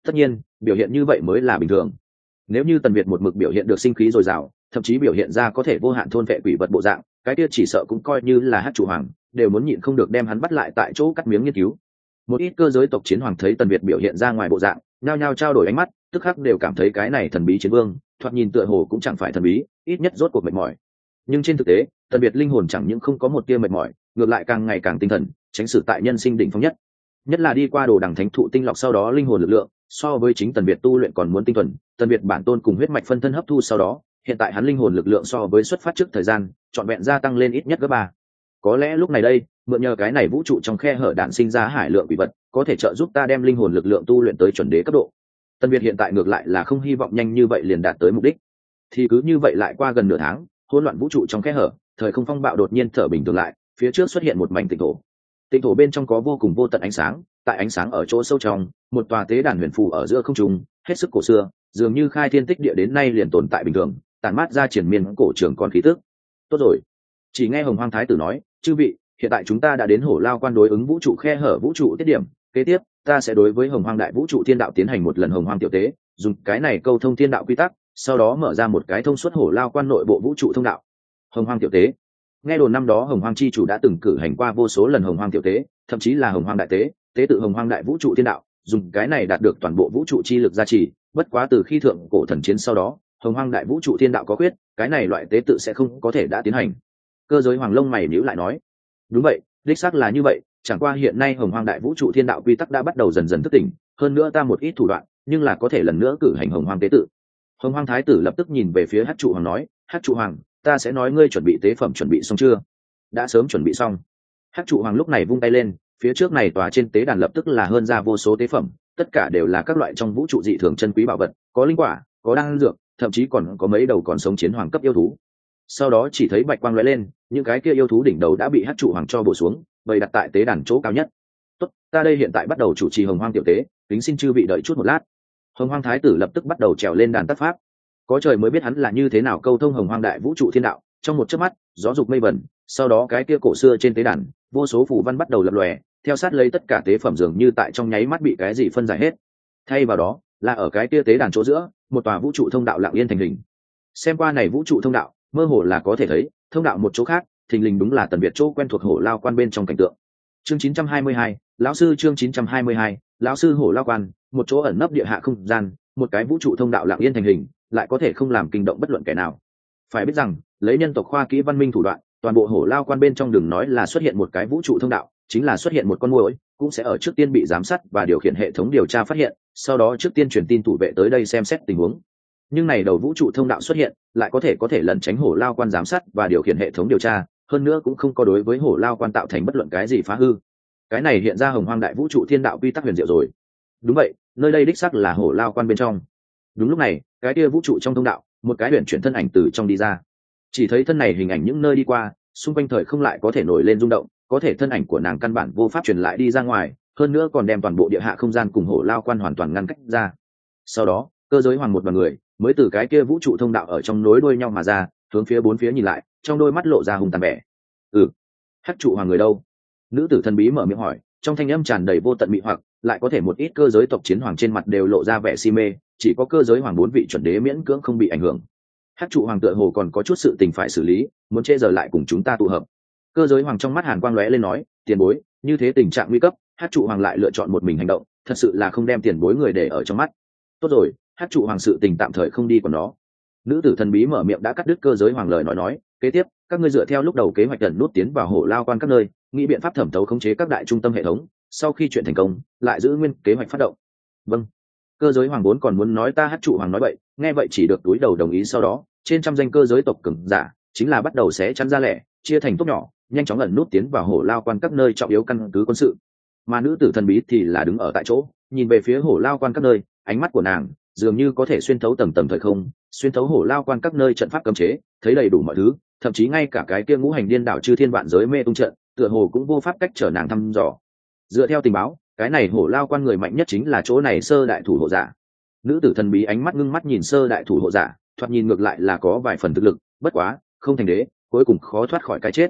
Tất nhiên biểu hiện như vậy mới là bình thường. Nếu như Tần Việt một mực biểu hiện được sinh khí dồi dào, thậm chí biểu hiện ra có thể vô hạn thôn vệ quỷ vật bộ dạng, cái kia chỉ sợ cũng coi như là hát chủ hoàng đều muốn nhịn không được đem hắn bắt lại tại chỗ cắt miếng nghiên cứu. Một ít cơ giới tộc chiến hoàng thấy Tần Việt biểu hiện ra ngoài bộ dạng, nhao nhao trao đổi ánh mắt, tức khắc đều cảm thấy cái này thần bí chiến vương thoạt nhìn tựa hồ cũng chẳng phải thần bí, ít nhất rốt cuộc mệt mỏi. Nhưng trên thực tế, Tần Việt linh hồn chẳng những không có một tia mệt mỏi, ngược lại càng ngày càng tinh thần, tránh sự tại nhân sinh đỉnh phong nhất là đi qua đồ đằng thánh thụ tinh lọc sau đó linh hồn lực lượng so với chính Tần Việt tu luyện còn muốn tinh thuần. Tần Việt bản tôn cùng huyết mạch phân thân hấp thu sau đó, hiện tại hắn linh hồn lực lượng so với xuất phát trước thời gian trọn vẹn gia tăng lên ít nhất gấp 3. Có lẽ lúc này đây, mượn nhờ cái này vũ trụ trong khe hở đạn sinh ra hải lượng quỷ vật, có thể trợ giúp ta đem linh hồn lực lượng tu luyện tới chuẩn đế cấp độ. Tần Việt hiện tại ngược lại là không hy vọng nhanh như vậy liền đạt tới mục đích. Thì cứ như vậy lại qua gần nửa tháng, hỗn loạn vũ trụ trong khe hở, thời không phong bạo đột nhiên thở bình thường lại, phía trước xuất hiện một mảnh tịnh thổ. Tịnh thổ bên trong có vô cùng vô tận ánh sáng, tại ánh sáng ở chỗ sâu trong, một tòa tế đàn huyền phù ở giữa không trung, hết sức cổ xưa, dường như khai thiên tích địa đến nay liền tồn tại bình thường, tản mát ra triển miên cổ trường con khí tức. Tốt rồi, chỉ nghe Hồng Hoang Thái tử nói, chư vị, hiện tại chúng ta đã đến Hổ Lao Quan đối ứng vũ trụ khe hở vũ trụ tiết điểm, kế tiếp ta sẽ đối với Hồng Hoang Đại Vũ trụ Thiên Đạo tiến hành một lần Hồng Hoang tiểu tế, dùng cái này câu thông thiên đạo quy tắc, sau đó mở ra một cái thông suốt Hổ Lao Quan nội bộ vũ trụ thông đạo. Hồng Hoang tiểu tế. Nghe đồn năm đó Hồng Hoang chi chủ đã từng cử hành qua vô số lần Hồng Hoang tiểu tế, thậm chí là Hồng Hoang đại tế, tế tự Hồng Hoang Đại Vũ trụ Thiên Đạo, dùng cái này đạt được toàn bộ vũ trụ chi lực gia trì. Bất quá từ khi thượng cổ thần chiến sau đó, Hồng Hoang Đại Vũ trụ Thiên Đạo có khuyết, cái này loại tế tự sẽ không có thể đã tiến hành. Cơ giới Hoàng lông mày nhíu lại nói, đúng vậy, đích xác là như vậy, chẳng qua hiện nay Hồng Hoang Đại Vũ trụ Thiên Đạo quy tắc đã bắt đầu dần dần thức tỉnh, hơn nữa ta một ít thủ đoạn, nhưng là có thể lần nữa cử hành Hồng Hoang tế tự. Hồng Hoang Thái tử lập tức nhìn về phía Hắc trụ hoàng nói, Hắc trụ hoàng, ta sẽ nói ngươi chuẩn bị tế phẩm chuẩn bị xong chưa? Đã sớm chuẩn bị xong. Hắc trụ hoàng lúc này vung tay lên, phía trước này tòa trên tế đàn lập tức là hơn ra vô số tế phẩm, tất cả đều là các loại trong vũ trụ dị thường chân quý bảo vật, có linh quả, có đan dược, thậm chí còn có mấy đầu còn sống chiến hoàng cấp yêu thú. Sau đó chỉ thấy bạch quang lóe lên, những cái kia yêu thú đỉnh đầu đã bị Hắc trụ hoàng cho bổ xuống, bày đặt tại tế đàn chỗ cao nhất. Tốt, ta đây hiện tại bắt đầu chủ trì Hồng Hoang tiểu tế, kính xin chư vị đợi chút một lát. Hồng Hoang Thái tử lập tức bắt đầu trèo lên đàn tác pháp. Có trời mới biết hắn là như thế nào câu thông Hồng Hoang Đại Vũ trụ Thiên Đạo, trong một chớp mắt, gió dục mây vẩn, sau đó cái kia cổ xưa trên tế đàn, vô số phù văn bắt đầu lập lòe, theo sát lấy tất cả tế phẩm dường như tại trong nháy mắt bị cái gì phân giải hết. Thay vào đó, là ở cái kia tế đàn chỗ giữa, một tòa vũ trụ thông đạo lặng yên thành hình. Xem qua này vũ trụ thông đạo, mơ hồ là có thể thấy, thông đạo một chỗ khác, thình lình đúng là Tần Việt chỗ quen thuộc Hổ Lao Quan bên trong cảnh tượng. Chương 922, lão sư chương 922, lão sư Hổ Lao Quan, một chỗ ẩn nấp địa hạ không gian, một cái vũ trụ thông đạo lặng yên thành hình, lại có thể không làm kinh động bất luận kẻ nào. Phải biết rằng, lấy nhân tộc khoa kỹ văn minh thủ đoạn, toàn bộ Hổ Lao Quan bên trong đừng nói là xuất hiện một cái vũ trụ thông đạo, chính là xuất hiện một con muỗi, cũng sẽ ở trước tiên bị giám sát và điều khiển hệ thống điều tra phát hiện, sau đó trước tiên truyền tin thủ vệ tới đây xem xét tình huống. Nhưng này đầu vũ trụ thông đạo xuất hiện, lại có thể lẩn tránh Hổ Lao Quan giám sát và điều khiển hệ thống điều tra, hơn nữa cũng không có đối với Hổ Lao Quan tạo thành bất luận cái gì phá hư. Cái này hiện ra Hồng Hoang Đại Vũ trụ Thiên Đạo quy tắc huyền diệu rồi. Đúng vậy, nơi đây đích xác là Hổ Lao Quan bên trong. Đúng lúc này, cái kia vũ trụ trong thông đạo, một cái huyền chuyển thân ảnh từ trong đi ra. Chỉ thấy thân này hình ảnh những nơi đi qua, xung quanh thời không lại có thể nổi lên rung động, có thể thân ảnh của nàng căn bản vô pháp truyền lại đi ra ngoài, hơn nữa còn đem toàn bộ địa hạ không gian cùng Hổ Lao Quan hoàn toàn ngăn cách ra. Sau đó, cơ giới hoàng một đoàn người mới từ cái kia vũ trụ thông đạo ở trong nối đuôi nhau mà ra, hướng phía bốn phía nhìn lại, trong đôi mắt lộ ra hung tàn vẻ. Hắc trụ hoàng người đâu? Nữ tử thần bí mở miệng hỏi, trong thanh âm tràn đầy vô tận mị hoặc, lại có thể một ít cơ giới tộc chiến hoàng trên mặt đều lộ ra vẻ si mê, chỉ có cơ giới hoàng bốn vị chuẩn đế miễn cưỡng không bị ảnh hưởng. Hắc trụ hoàng tựa hồ còn có chút sự tình phải xử lý, muốn trễ giờ lại cùng chúng ta tụ hợp. Cơ giới hoàng trong mắt hàn quang lóe lên nói, tiền bối, như thế tình trạng nguy cấp, Hắc trụ hoàng lại lựa chọn một mình hành động, thật sự là không đem tiền bối người để ở trong mắt. Tốt rồi, Hắc trụ hoàng sự tình tạm thời không đi của nó. Nữ tử thần bí mở miệng đã cắt đứt cơ giới hoàng lời nói, kế tiếp các ngươi dựa theo lúc đầu kế hoạch gần nút tiến vào Hổ Lao Quan các nơi, nghĩ biện pháp thẩm thấu khống chế các đại trung tâm hệ thống, sau khi chuyện thành công lại giữ nguyên kế hoạch phát động. Vâng. Cơ giới hoàng vốn còn muốn nói ta Hắc trụ hoàng nói vậy, nghe vậy chỉ được túi đầu đồng ý. Sau đó trên trăm danh cơ giới tộc cường giả chính là bắt đầu xé chắn ra lẻ, chia thành tốt nhỏ, nhanh chóng ẩn nút tiến vào Hổ Lao Quan các nơi trọng yếu căn cứ quân sự. Mà nữ tử thần bí thì là đứng ở tại chỗ, nhìn về phía Hổ Lao Quan các nơi, ánh mắt của nàng dường như có thể xuyên thấu tầng tầng thời không, xuyên thấu Hổ Lao Quan các nơi trận pháp cấm chế, thấy đầy đủ mọi thứ, thậm chí ngay cả cái kia ngũ hành điên đảo chư thiên vạn giới mê tung trận, tựa hồ cũng vô pháp cách trở nàng thăm dò. Dựa theo tình báo, cái này Hổ Lao Quan người mạnh nhất chính là chỗ này sơ đại thủ hộ giả. Nữ tử thần bí ánh mắt ngưng mắt nhìn sơ đại thủ hộ giả, thoạt nhìn ngược lại là có vài phần thực lực, bất quá không thành đế, cuối cùng khó thoát khỏi cái chết.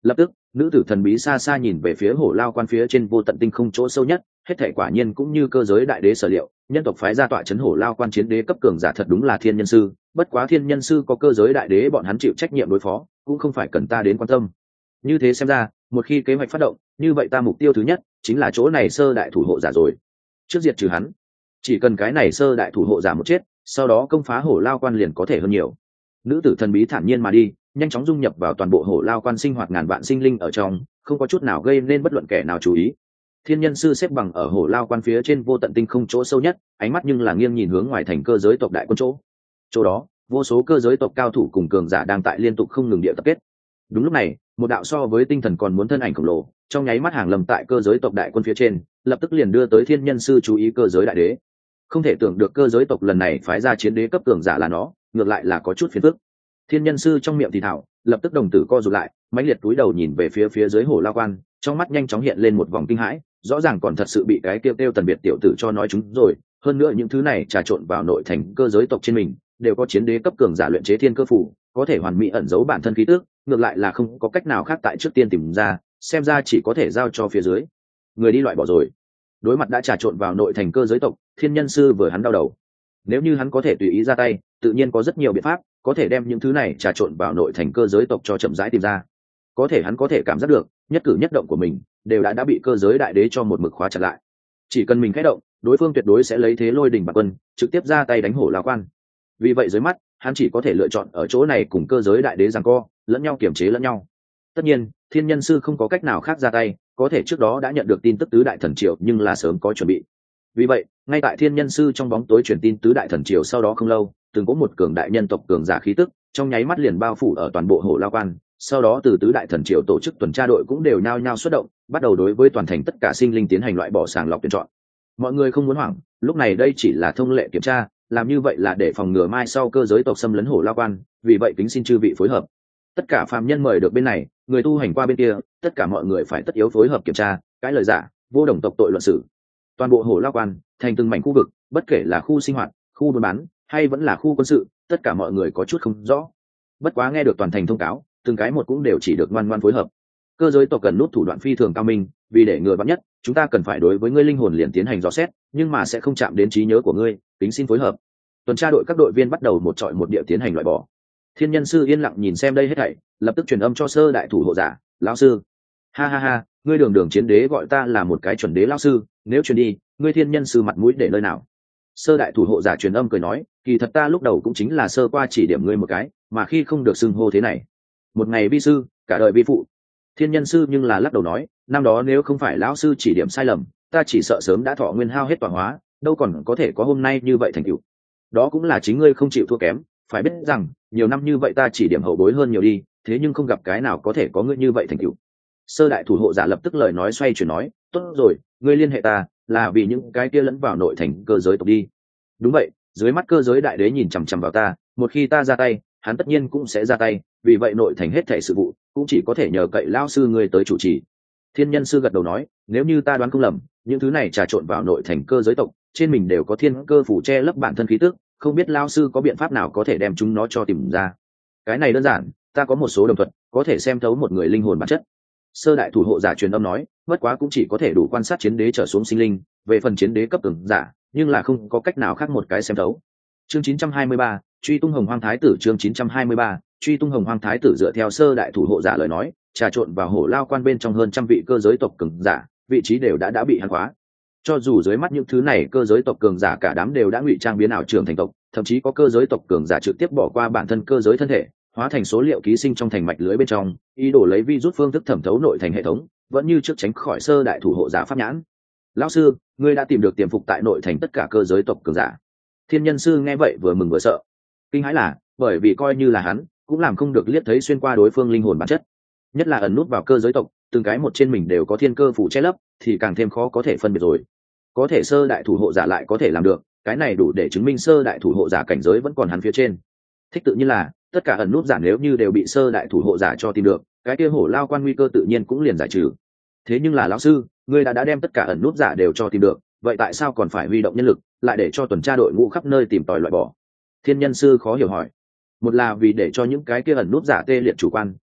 Lập tức nữ tử thần bí xa xa nhìn về phía hổ lao quan phía trên vô tận tinh không chỗ sâu nhất, hết thảy quả nhiên cũng như cơ giới đại đế sở liệu, nhân tộc phái ra tọa chấn hổ lao quan chiến đế cấp cường giả thật đúng là thiên nhân sư, bất quá thiên nhân sư có cơ giới đại đế bọn hắn chịu trách nhiệm đối phó, cũng không phải cần ta đến quan tâm. Như thế xem ra, một khi kế hoạch phát động, như vậy ta mục tiêu thứ nhất chính là chỗ này sơ đại thủ hộ giả rồi. Trước diệt trừ hắn, chỉ cần cái này sơ đại thủ hộ giả một chết, sau đó công phá hổ lao quan liền có thể hơn nhiều. Nữ tử thần bí thản nhiên mà đi, nhanh chóng dung nhập vào toàn bộ hổ lao quan sinh hoạt ngàn vạn sinh linh ở trong, không có chút nào gây nên bất luận kẻ nào chú ý. Thiên nhân sư xếp bằng ở hổ lao quan phía trên vô tận tinh không chỗ sâu nhất, ánh mắt nhưng là nghiêng nhìn hướng ngoài thành cơ giới tộc đại quân chỗ. Chỗ đó, vô số cơ giới tộc cao thủ cùng cường giả đang tại liên tục không ngừng địa tập kết. Đúng lúc này, một đạo so với tinh thần còn muốn thân ảnh khổng lồ, trong nháy mắt hàng lầm tại cơ giới tộc đại quân phía trên, lập tức liền đưa tới thiên nhân sư chú ý cơ giới đại đế. Không thể tưởng được cơ giới tộc lần này phái ra chiến đế cấp cường giả là nó, ngược lại là có chút phiền phức. Thiên nhân sư trong miệng thì thảo, lập tức đồng tử co rụt lại, mãnh liệt túi đầu nhìn về phía dưới hổ lao quan, trong mắt nhanh chóng hiện lên một vòng kinh hãi, rõ ràng còn thật sự bị cái kêu tần biệt tiểu tử cho nói chúng rồi, hơn nữa những thứ này trà trộn vào nội thành cơ giới tộc trên mình, đều có chiến đế cấp cường giả luyện chế thiên cơ phủ, có thể hoàn mỹ ẩn giấu bản thân khí tức, ngược lại là không có cách nào khác tại trước tiên tìm ra, xem ra chỉ có thể giao cho phía dưới người đi loại bỏ rồi. Đối mặt đã trà trộn vào nội thành cơ giới tộc, thiên nhân sư vừa hắn đau đầu. Nếu như hắn có thể tùy ý ra tay, tự nhiên có rất nhiều biện pháp có thể đem những thứ này trà trộn vào nội thành cơ giới tộc cho chậm rãi tìm ra. Có thể hắn có thể cảm giác được nhất cử nhất động của mình đều đã bị cơ giới đại đế cho một mực khóa chặt lại, chỉ cần mình khẽ động, đối phương tuyệt đối sẽ lấy thế lôi đình bạc quân trực tiếp ra tay đánh hổ lao quan. Vì vậy dưới mắt hắn chỉ có thể lựa chọn ở chỗ này cùng cơ giới đại đế giằng co, lẫn nhau kiểm chế lẫn nhau. Tất nhiên thiên nhân sư không có cách nào khác ra tay, có thể trước đó đã nhận được tin tức tứ đại thần triều nhưng là sớm có chuẩn bị. Vì vậy ngay tại thiên nhân sư trong bóng tối truyền tin tứ đại thần triều sau đó không lâu, từng có một cường đại nhân tộc cường giả khí tức trong nháy mắt liền bao phủ ở toàn bộ hổ lao quan. Sau đó từ tứ đại thần triều tổ chức tuần tra đội cũng đều nhao nhao xuất động, bắt đầu đối với toàn thành tất cả sinh linh tiến hành loại bỏ sàng lọc tuyển chọn. Mọi người không muốn hoảng, lúc này đây chỉ là thông lệ kiểm tra, làm như vậy là để phòng ngừa mai sau cơ giới tộc xâm lấn hổ lao quan, vì vậy kính xin chư vị phối hợp. Tất cả phàm nhân mời được bên này, người tu hành qua bên kia, tất cả mọi người phải tất yếu phối hợp kiểm tra, cái lời giả vô đồng tộc tội luận xử. Toàn bộ hổ lao quan thành từng mảnh khu vực, bất kể là khu sinh hoạt, khu buôn bán hay vẫn là khu quân sự, tất cả mọi người có chút không rõ. Bất quá nghe được toàn thành thông cáo, từng cái một cũng đều chỉ được ngoan ngoan phối hợp. Cơ giới tộc cần nút thủ đoạn phi thường cao minh, vì để ngừa vắn nhất, chúng ta cần phải đối với ngươi linh hồn liền tiến hành dò xét, nhưng mà sẽ không chạm đến trí nhớ của ngươi, kính xin phối hợp. Tuần tra đội các đội viên bắt đầu một trọi một địa tiến hành loại bỏ. Thiên nhân sư yên lặng nhìn xem đây hết thảy, lập tức truyền âm cho sơ đại thủ hộ giả, lão sư. Ha ha ha, ngươi đường đường chiến đế gọi ta là một cái chuẩn đế lão sư, nếu truyền đi, ngươi thiên nhân sư mặt mũi để nơi nào? Sơ đại thủ hộ giả truyền âm cười nói, kỳ thật ta lúc đầu cũng chính là sơ qua chỉ điểm ngươi một cái, mà khi không được xưng hô thế này. Một ngày vi sư, cả đời vi phụ. Thiên nhân sư nhưng là lắc đầu nói, năm đó nếu không phải lão sư chỉ điểm sai lầm, ta chỉ sợ sớm đã thọ nguyên hao hết tọa hóa, đâu còn có thể có hôm nay như vậy thành tựu. Đó cũng là chính ngươi không chịu thua kém, phải biết rằng nhiều năm như vậy ta chỉ điểm hậu bối hơn nhiều đi, thế nhưng không gặp cái nào có thể có ngươi như vậy thành tựu. Sơ đại thủ hộ giả lập tức lời nói xoay chuyển nói, tốt rồi, ngươi liên hệ ta là vì những cái kia lẫn vào nội thành cơ giới tộc đi. Đúng vậy, dưới mắt cơ giới đại đế nhìn chằm chằm vào ta, một khi ta ra tay, hắn tất nhiên cũng sẽ ra tay, vì vậy nội thành hết thảy sự vụ cũng chỉ có thể nhờ cậy lão sư ngươi tới chủ trì. Thiên nhân sư gật đầu nói, nếu như ta đoán không lầm, những thứ này trà trộn vào nội thành cơ giới tộc, trên mình đều có thiên cơ phủ che lấp bản thân khí tức, không biết lão sư có biện pháp nào có thể đem chúng nó cho tìm ra. Cái này đơn giản, ta có một số đồng thuật có thể xem thấu một người linh hồn bản chất. Sơ đại thủ hộ giả truyền âm nói, bất quá cũng chỉ có thể đủ quan sát chiến đế trở xuống sinh linh, về phần chiến đế cấp cường giả, nhưng là không có cách nào khác một cái xem thấu. Chương 923, truy tung hồng hoang thái tử. Chương 923, truy tung hồng hoang thái tử. Dựa theo sơ đại thủ hộ giả lời nói, trà trộn vào hổ lao quan bên trong hơn trăm vị cơ giới tộc cường giả, vị trí đều đã bị hắn khóa. Cho dù dưới mắt những thứ này cơ giới tộc cường giả cả đám đều đã ngụy trang biến ảo trưởng thành tộc, thậm chí có cơ giới tộc cường giả trực tiếp bỏ qua bản thân cơ giới thân thể, hóa thành số liệu ký sinh trong thành mạch lưới bên trong, ý đồ lấy virus phương thức thẩm thấu nội thành hệ thống, vẫn như trước tránh khỏi sơ đại thủ hộ giả pháp nhãn. Lão sư, ngươi đã tìm được tiềm phục tại nội thành tất cả cơ giới tộc cường giả. Thiên nhân sư nghe vậy vừa mừng vừa sợ. Kinh hãi là, bởi vì coi như là hắn, cũng làm không được liếc thấy xuyên qua đối phương linh hồn bản chất. Nhất là ẩn nút vào cơ giới tộc, từng cái một trên mình đều có thiên cơ phủ che lấp, thì càng thêm khó có thể phân biệt rồi. Có thể sơ đại thủ hộ giả lại có thể làm được, cái này đủ để chứng minh sơ đại thủ hộ giả cảnh giới vẫn còn hắn phía trên. Thích tự nhiên là, tất cả ẩn nút giả nếu như đều bị sơ đại thủ hộ giả cho tìm được, cái kia hổ lao quan nguy cơ tự nhiên cũng liền giải trừ. Thế nhưng là lão sư, ngươi đã đem tất cả ẩn nút giả đều cho tìm được, vậy tại sao còn phải huy động nhân lực, lại để cho tuần tra đội ngũ khắp nơi tìm tòi loại bỏ? Thiên nhân sư khó hiểu hỏi. Một là vì để cho những cái kia ẩn nút giả tê liệt chủ quan,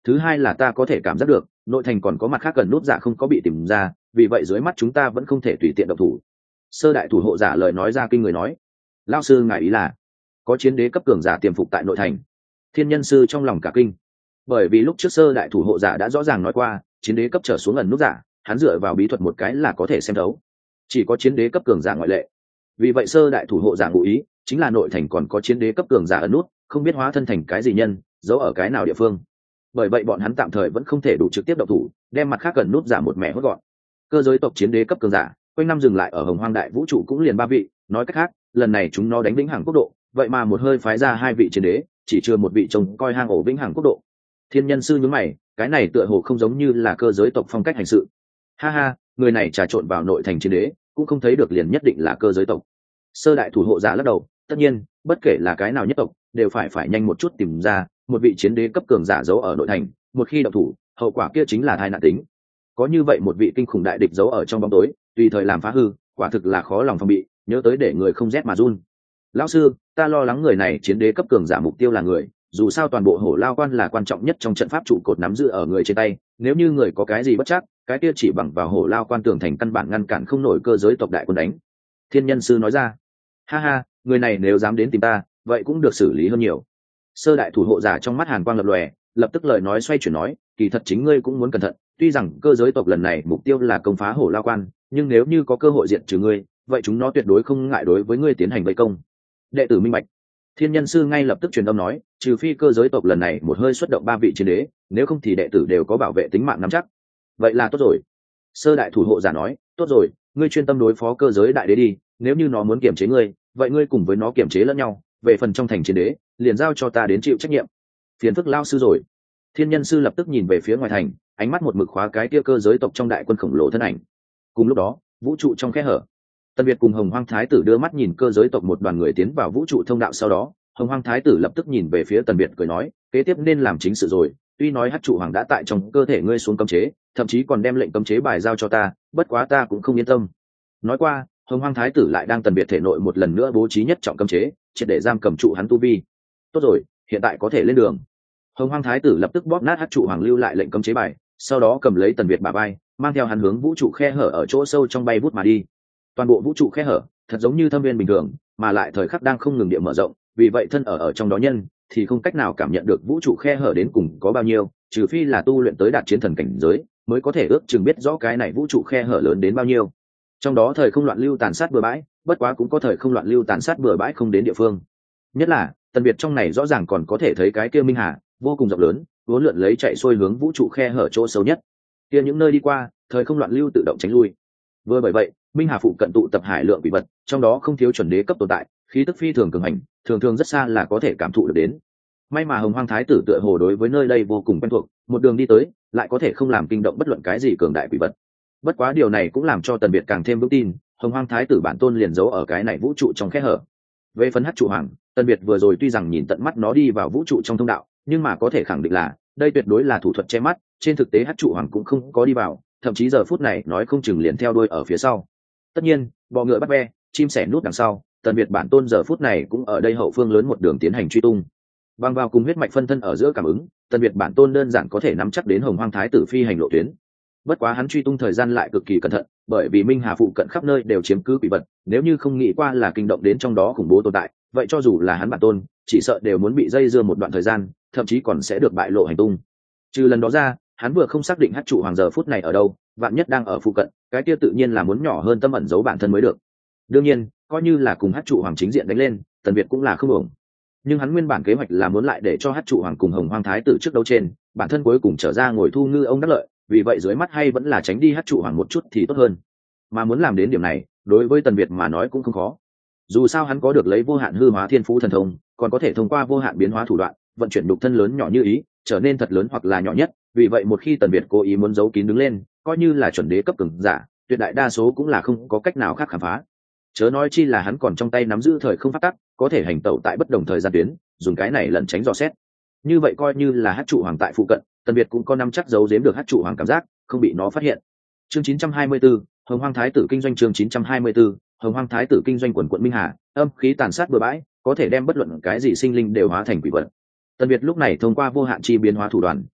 Thứ hai là ta có thể cảm giác được nội thành còn có mặt khác gần nút giả không có bị tìm ra, vì vậy dưới mắt chúng ta vẫn không thể tùy tiện động thủ. Sơ đại thủ hộ giả lời nói ra kinh người nói. Lão sư ngài ý là có chiến đế cấp cường giả tiềm phục tại nội thành? Thiên nhân sư trong lòng cả kinh, bởi vì lúc trước sơ đại thủ hộ giả đã rõ ràng nói qua chiến đế cấp trở xuống ẩn nút giả hắn dựa vào bí thuật một cái là có thể xem thấu, chỉ có chiến đế cấp cường giả ngoại lệ. Vì vậy sơ đại thủ hộ giả ngụ ý chính là nội thành còn có chiến đế cấp cường giả ẩn nút, không biết hóa thân thành cái gì nhân, giấu ở cái nào địa phương. Bởi vậy bọn hắn tạm thời vẫn không thể đủ trực tiếp động thủ đem mặt khác ẩn nút giả một mẻ hốt gọn. Cơ giới tộc chiến đế cấp cường giả quanh năm dừng lại ở hồng hoang đại vũ trụ cũng liền 3 vị, nói cách khác lần này chúng nó đánh vĩnh hằng quốc độ, vậy mà một hơi phái ra 2 vị chiến đế, chỉ chưa một vị trông coi hang ổ vĩnh hằng quốc độ. Thiên nhân sư nhướng mày, cái này tựa hồ không giống như là cơ giới tộc phong cách hành sự. Ha ha, người này trà trộn vào nội thành chiến đế cũng không thấy được liền nhất định là cơ giới tộc. Sơ đại thủ hộ giả lắc đầu, tất nhiên bất kể là cái nào nhất tộc đều phải nhanh một chút tìm ra một vị chiến đế cấp cường giả giấu ở nội thành, một khi động thủ hậu quả kia chính là tai nạn tính. Có như vậy một vị kinh khủng đại địch giấu ở trong bóng tối tùy thời làm phá hư, quả thực là khó lòng phòng bị, nhớ tới để người không rét mà run. Lão sư, ta lo lắng người này chiến đế cấp cường giả mục tiêu là người, dù sao toàn bộ hổ lao quan là quan trọng nhất trong trận pháp trụ cột nắm giữ ở người trên tay, nếu như người có cái gì bất chắc cái kia chỉ bằng vào hổ lao quan tường thành căn bản ngăn cản không nổi cơ giới tộc đại quân đánh. Thiên nhân sư nói ra. Ha ha, người này nếu dám đến tìm ta vậy cũng được xử lý hơn nhiều. Sơ đại thủ hộ giả trong mắt hàn quang lập lòe, lập tức lời nói xoay chuyển nói, kỳ thật chính ngươi cũng muốn cẩn thận, tuy rằng cơ giới tộc lần này mục tiêu là công phá hổ lao quan, nhưng nếu như có cơ hội diệt trừ ngươi vậy chúng nó tuyệt đối không ngại đối với ngươi tiến hành vây công. Đệ tử minh bạch. Thiên nhân sư ngay lập tức truyền âm nói, trừ phi cơ giới tộc lần này một hơi xuất động 3 vị chiến đế, nếu không thì đệ tử đều có bảo vệ tính mạng nắm chắc. Vậy là tốt rồi. Sơ đại thủ hộ giả nói, tốt rồi, ngươi chuyên tâm đối phó cơ giới đại đế đi, nếu như nó muốn kiểm chế ngươi vậy ngươi cùng với nó kiểm chế lẫn nhau, về phần trong thành chiến đế liền giao cho ta đến chịu trách nhiệm. Phiền phức lao sư rồi. Thiên nhân sư lập tức nhìn về phía ngoài thành, ánh mắt một mực khóa cái kia cơ giới tộc trong đại quân khổng lồ thân ảnh. Cùng lúc đó vũ trụ trong khe hở, Tân Việt cùng Hồng Hoang Thái tử đưa mắt nhìn cơ giới tộc một đoàn người tiến vào vũ trụ thông đạo, sau đó Hồng Hoang Thái tử lập tức nhìn về phía Tần Việt cười nói, kế tiếp nên làm chính sự rồi, tuy nói Hắc Trụ Hoàng đã tại trong cơ thể ngươi xuống cấm chế, thậm chí còn đem lệnh cấm chế bài giao cho ta, bất quá ta cũng không yên tâm. Nói qua Hồng Hoang Thái tử lại đang Tần Việt thể nội một lần nữa bố trí nhất trọng cấm chế, triệt để giam cầm trụ hắn tu vi. Tốt rồi, hiện tại có thể lên đường. Hồng Hoang Thái tử lập tức bóp nát Hắc Trụ Hoàng lưu lại lệnh cấm chế bài, sau đó cầm lấy Tần Việt bả vai, mang theo hắn hướng vũ trụ khe hở ở chỗ sâu trong bay vút mà đi. Toàn bộ vũ trụ khe hở thật giống như thâm viên bình thường, mà lại thời khắc đang không ngừng địa mở rộng, vì vậy thân ở trong đó nhân thì không cách nào cảm nhận được vũ trụ khe hở đến cùng có bao nhiêu, trừ phi là tu luyện tới đạt chiến thần cảnh giới mới có thể ước chừng biết rõ cái này vũ trụ khe hở lớn đến bao nhiêu. Trong đó thời không loạn lưu tàn sát bừa bãi, bất quá cũng có thời không loạn lưu tàn sát bừa bãi không đến địa phương. Nhất là Tần Việt trong này rõ ràng còn có thể thấy cái kia minh hà vô cùng rộng lớn, uốn lượn lấy chạy xuôi hướng vũ trụ khe hở chỗ sâu nhất. Kia những nơi đi qua thời không loạn lưu tự động tránh lui. Vừa bởi vậy minh hà phụ cận tụ tập hải lượng quỷ vật, trong đó không thiếu chuẩn đế cấp tồn tại, khí tức phi thường cường hành, thường thường rất xa là có thể cảm thụ được đến. May mà Hồng Hoang Thái tử tựa hồ đối với nơi đây vô cùng quen thuộc, một đường đi tới lại có thể không làm kinh động bất luận cái gì cường đại quỷ vật. Bất quá điều này cũng làm cho Tần Việt càng thêm vững tin, Hồng Hoang Thái tử bản tôn liền giấu ở cái này vũ trụ trong khe hở. Về phần Hắc Trụ Hoàng, Tần Việt vừa rồi tuy rằng nhìn tận mắt nó đi vào vũ trụ trong thông đạo, nhưng mà có thể khẳng định là đây tuyệt đối là thủ thuật che mắt, trên thực tế Hắc Trụ Hoàng cũng không có đi vào, thậm chí giờ phút này nói không chừng liền theo đuôi ở phía sau. Tất nhiên bọ ngựa bắt ve, chim sẻ nút đằng sau, Tần Việt bản tôn giờ phút này cũng ở đây hậu phương lớn một đường tiến hành truy tung. Bằng vào cùng huyết mạch phân thân ở giữa cảm ứng, Tần Việt bản tôn đơn giản có thể nắm chắc đến Hồng Hoang Thái tử phi hành lộ tuyến. Bất quá hắn truy tung thời gian lại cực kỳ cẩn thận, bởi vì minh hà phụ cận khắp nơi đều chiếm cứ quỷ vật, nếu như không nghĩ qua là kinh động đến trong đó khủng bố tồn tại, vậy cho dù là hắn bản tôn chỉ sợ đều muốn bị dây dưa một đoạn thời gian, thậm chí còn sẽ được bại lộ hành tung. Trừ lần đó ra, hắn vừa không xác định Hắc Trụ Hoàng giờ phút này ở đâu, vạn nhất đang ở phụ cận, cái kia tự nhiên là muốn nhỏ hơn tâm ẩn giấu bản thân mới được. Đương nhiên coi như là cùng Hắc Trụ Hoàng chính diện đánh lên, Tần Việt cũng là không ổn. Nhưng hắn nguyên bản kế hoạch là muốn lại để cho Hắc Trụ Hoàng cùng Hồng Hoang Thái tử trước đấu trên, bản thân cuối cùng trở ra ngồi thu ngư ông đắc lợi, vì vậy dưới mắt hay vẫn là tránh đi Hắc Trụ Hoàng một chút thì tốt hơn. Mà muốn làm đến điểm này, đối với Tần Việt mà nói cũng không khó. Dù sao hắn có được lấy vô hạn hư hóa thiên phú thần thông, còn có thể thông qua vô hạn biến hóa thủ đoạn, vận chuyển đục thân lớn nhỏ như ý, trở nên thật lớn hoặc là nhỏ nhất, vì vậy một khi Tần Việt cố ý muốn giấu kín đứng lên, coi như là chuẩn đế cấp cường giả, tuyệt đại đa số cũng là không có cách nào khác khám phá. Chớ nói chi là hắn còn trong tay nắm giữ thời không pháp tắc, có thể hành tẩu tại bất đồng thời gian tuyến, dùng cái này lẩn tránh dò xét. Như vậy coi như là Hắc Trụ Hoàng tại phụ cận, Tần Việt cũng có nắm chắc giấu giếm được Hắc Trụ Hoàng cảm giác, không bị nó phát hiện. Chương 924, Hồng Hoang Thái tử kinh doanh. Chương 924, Hồng Hoang Thái tử kinh doanh. Quần quận minh hà, âm khí tàn sát bừa bãi, có thể đem bất luận cái gì sinh linh đều hóa thành quỷ vật. Tần Việt lúc này thông qua vô hạn chi biến hóa thủ đoạn,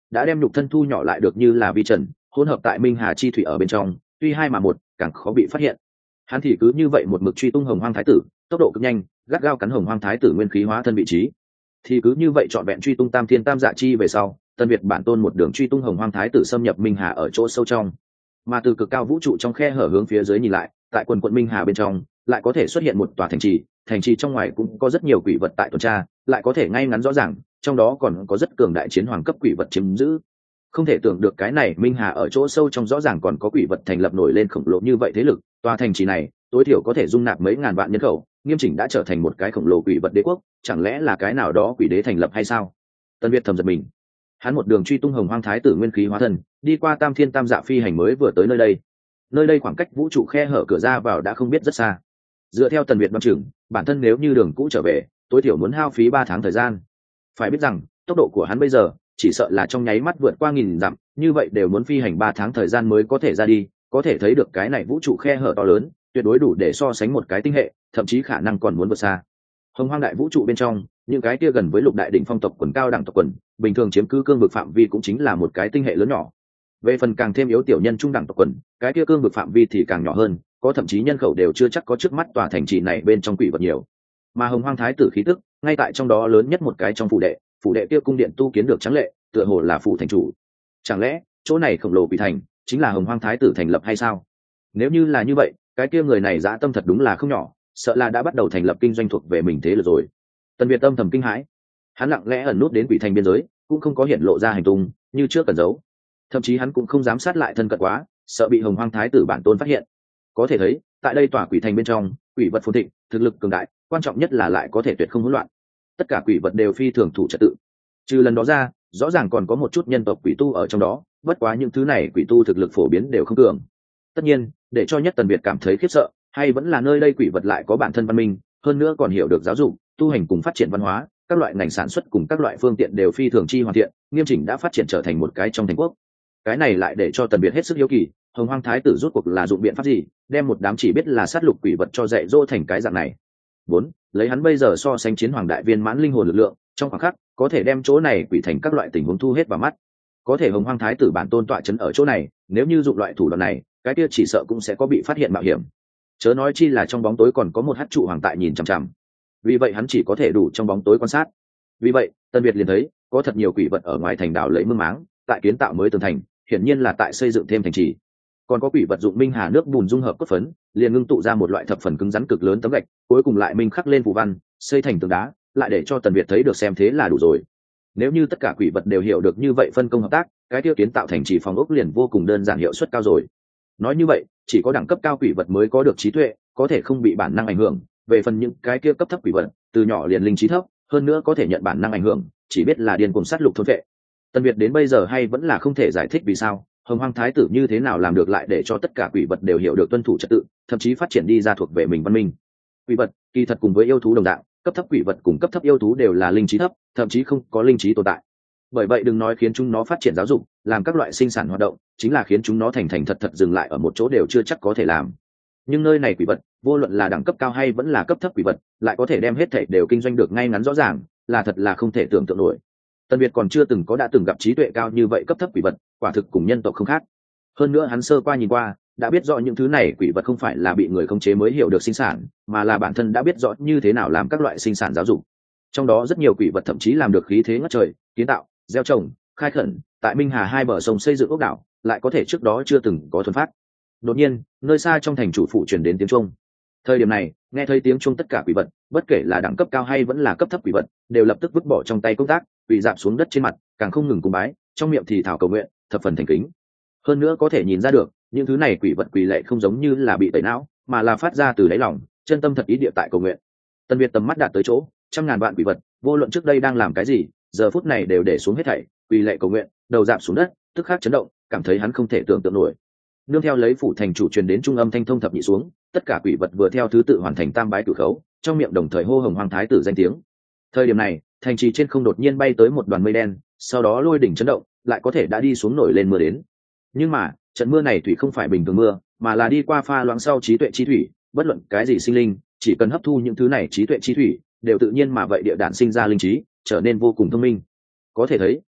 đã đem nhục thân thu nhỏ lại được như là vi trần hỗn hợp tại minh hà chi thủy ở bên trong, tuy hai mà một càng khó bị phát hiện. Hắn thì cứ như vậy một mực truy tung hồng hoang thái tử, tốc độ cực nhanh, gắt gao cắn hồng hoang thái tử nguyên khí hóa thân vị trí. Thì cứ như vậy trọn vẹn truy tung tam thiên tam dạ chi về sau, Tân Việt bản tôn một đường truy tung hồng hoang thái tử xâm nhập minh hà ở chỗ sâu trong. Mà từ cực cao vũ trụ trong khe hở hướng phía dưới nhìn lại, tại quần quận minh hà bên trong lại có thể xuất hiện một tòa thành trì trong ngoài cũng có rất nhiều quỷ vật tại tuần tra, lại có thể ngay ngắn rõ ràng, trong đó còn có rất cường đại chiến hoàng cấp quỷ vật chiếm giữ. Không thể tưởng được cái này minh hà ở chỗ sâu trong rõ ràng còn có quỷ vật thành lập nổi lên khổng lồ như vậy thế lực, tòa thành trì này tối thiểu có thể dung nạp mấy ngàn vạn nhân khẩu, nghiêm chỉnh đã trở thành một cái khổng lồ quỷ vật đế quốc, chẳng lẽ là cái nào đó quỷ đế thành lập hay sao? Tân Việt thầm giật mình. Hắn một đường truy tung hồng hoang thái tử nguyên khí hóa thân, đi qua tam thiên tam dạ phi hành mới vừa tới nơi đây. Nơi đây khoảng cách vũ trụ khe hở cửa ra vào đã không biết rất xa. Dựa theo Tần Việt đoán chừng, bản thân nếu như đường cũ trở về, tối thiểu muốn hao phí 3 tháng thời gian. Phải biết rằng, tốc độ của hắn bây giờ chỉ sợ là trong nháy mắt vượt qua 1000 dặm, như vậy đều muốn phi hành 3 tháng thời gian mới có thể ra đi, có thể thấy được cái này vũ trụ khe hở to lớn, tuyệt đối đủ để so sánh một cái tinh hệ, thậm chí khả năng còn muốn vượt xa. Hồng hoang đại vũ trụ bên trong, những cái kia gần với lục đại đỉnh phong tộc quần cao đẳng tộc quần, bình thường chiếm cứ cương vực phạm vi cũng chính là một cái tinh hệ lớn nhỏ. Về phần càng thêm yếu tiểu nhân trung đẳng tộc quần, cái kia cương vực phạm vi thì càng nhỏ hơn, có thậm chí nhân khẩu đều chưa chắc có trước mắt tòa thành trì này bên trong quỷ vật nhiều. Mà hồng hoang thái tử khí tức, ngay tại trong đó lớn nhất một cái trong phủ đệ kia cung điện tu kiến được trắng lệ, tựa hồ là phủ thành chủ. Chẳng lẽ chỗ này khổng lồ quỷ thành chính là hồng hoang thái tử thành lập hay sao? Nếu như là như vậy, cái kia người này dã tâm thật đúng là không nhỏ, sợ là đã bắt đầu thành lập kinh doanh thuộc về mình thế lực rồi. Tần Việt âm thầm kinh hãi, hắn lặng lẽ ẩn nút đến quỷ thành biên giới, cũng không có hiện lộ ra hành tung như trước cần giấu, thậm chí hắn cũng không dám sát lại thân cận quá, sợ bị hồng hoang thái tử bản tôn phát hiện. Có thể thấy tại đây tòa quỷ thành bên trong, quỷ vật phồn thịnh, thực lực cường đại, quan trọng nhất là lại có thể tuyệt không hỗn loạn, tất cả quỷ vật đều phi thường thủ trật tự. Trừ lần đó ra, rõ ràng còn có một chút nhân tộc quỷ tu ở trong đó, bất quá những thứ này quỷ tu thực lực phổ biến đều không cường. Tất nhiên, để cho nhất Tần Việt cảm thấy khiếp sợ, hay vẫn là nơi đây quỷ vật lại có bản thân văn minh, hơn nữa còn hiểu được giáo dục, tu hành cùng phát triển văn hóa, các loại ngành sản xuất cùng các loại phương tiện đều phi thường chi hoàn thiện, nghiêm chỉnh đã phát triển trở thành một cái trong thành quốc. Cái này lại để cho Tần Việt hết sức hiếu kỳ, hồng hoang thái tử rốt cuộc là dụng biện pháp gì, đem một đám chỉ biết là sát lục quỷ vật cho dạy dỗ thành cái dạng này. 4. Lấy hắn bây giờ so sánh chiến hoàng đại viên mãn linh hồn lực lượng, trong khoảng khắc có thể đem chỗ này quỷ thành các loại tình huống thu hết vào mắt. Có thể hồng hoang thái tử bản tôn tọa chấn ở chỗ này, nếu như dụng loại thủ đoạn này, cái kia chỉ sợ cũng sẽ có bị phát hiện mạo hiểm. Chớ nói chi là trong bóng tối còn có một hắc trụ hoàng tại nhìn chằm chằm. Vì vậy hắn chỉ có thể đủ trong bóng tối quan sát. Vì vậy, Tân Việt liền thấy có thật nhiều quỷ vật ở ngoài thành đảo lấy mương máng, tại kiến tạo mới tường thành, hiển nhiên là tại xây dựng thêm thành trì. Còn có quỷ vật dụng minh hà nước bùn dung hợp cốt phấn, liền ngưng tụ ra một loại thập phần cứng rắn cực lớn tấm gạch, cuối cùng lại minh khắc lên phù văn, xây thành tường đá, lại để cho Tần Việt thấy được xem thế là đủ rồi. Nếu như tất cả quỷ vật đều hiểu được như vậy phân công hợp tác, cái tiêu kiến tạo thành trì phòng ốc liền vô cùng đơn giản, hiệu suất cao rồi. Nói như vậy, chỉ có đẳng cấp cao quỷ vật mới có được trí tuệ, có thể không bị bản năng ảnh hưởng. Về phần những cái kia cấp thấp quỷ vật, từ nhỏ liền linh trí thấp, hơn nữa có thể nhận bản năng ảnh hưởng, chỉ biết là điên cuồng sát lục thôn vệ. Tần Việt đến bây giờ hay vẫn là không thể giải thích vì sao hồng hoang thái tử như thế nào làm được lại để cho tất cả quỷ vật đều hiểu được tuân thủ trật tự, thậm chí phát triển đi ra thuộc về mình văn minh. Quỷ vật kỳ thật cùng với yêu thú đồng dạng, cấp thấp quỷ vật cùng cấp thấp yêu thú đều là linh trí thấp, thậm chí không có linh trí tồn tại. Bởi vậy đừng nói khiến chúng nó phát triển giáo dục, làm các loại sinh sản hoạt động, chính là khiến chúng nó thành thật thật dừng lại ở một chỗ đều chưa chắc có thể làm. Nhưng nơi này quỷ vật, vô luận là đẳng cấp cao hay vẫn là cấp thấp quỷ vật, lại có thể đem hết thảy đều kinh doanh được ngay ngắn rõ ràng, là thật là không thể tưởng tượng nổi. Tần Việt còn chưa từng đã từng gặp trí tuệ cao như vậy cấp thấp quỷ vật, quả thực cùng nhân tộc không khác. Hơn nữa hắn sơ qua nhìn qua, đã biết rõ những thứ này quỷ vật không phải là bị người khống chế mới hiểu được sinh sản, mà là bản thân đã biết rõ như thế nào làm các loại sinh sản giáo dục. Trong đó rất nhiều quỷ vật thậm chí làm được khí thế ngất trời, kiến tạo, gieo trồng, khai khẩn, tại Minh Hà hai bờ sông xây dựng ốc đảo, lại có thể trước đó chưa từng có thuần phát. Đột nhiên, nơi xa trong thành chủ phủ truyền đến tiếng chuông. Thời điểm này, nghe thấy tiếng chuông, tất cả quỷ vật, bất kể là đẳng cấp cao hay vẫn là cấp thấp quỷ vật, đều lập tức vứt bỏ trong tay công tác, quỳ rạp xuống đất trên mặt, càng không ngừng cúng bái, trong miệng thì thảo cầu nguyện, thập phần thành kính. Hơn nữa có thể nhìn ra được, những thứ này quỷ vật quỳ lệ không giống như là bị tẩy não, mà là phát ra từ đáy lòng, chân tâm thật ý địa tại cầu nguyện. Tần Việt tầm mắt đạt tới chỗ, trăm ngàn vạn quỷ vật, vô luận trước đây đang làm cái gì, giờ phút này đều để xuống hết thảy, quỳ lệ cầu nguyện, đầu rạp xuống đất, tức khắc chấn động, cảm thấy hắn không thể tưởng tượng nổi. Nương theo lấy phủ thành chủ truyền đến trung âm thanh thông thập nhị xuống, tất cả quỷ vật vừa theo thứ tự hoàn thành tam bái cửu khấu, trong miệng đồng thời hô hồng hoang thái tử danh tiếng. Thời điểm này, thành trì trên không đột nhiên bay tới một đoàn mây đen, sau đó lôi đỉnh chấn động, lại có thể đã đi xuống nổi lên mưa đến. Nhưng mà trận mưa này thủy không phải bình thường mưa, mà là đi qua pha loãng sau trí tuệ chi thủy, bất luận cái gì sinh linh, chỉ cần hấp thu những thứ này trí tuệ chi thủy, đều tự nhiên mà vậy địa đản sinh ra linh trí, trở nên vô cùng thông minh. Có thể thấy,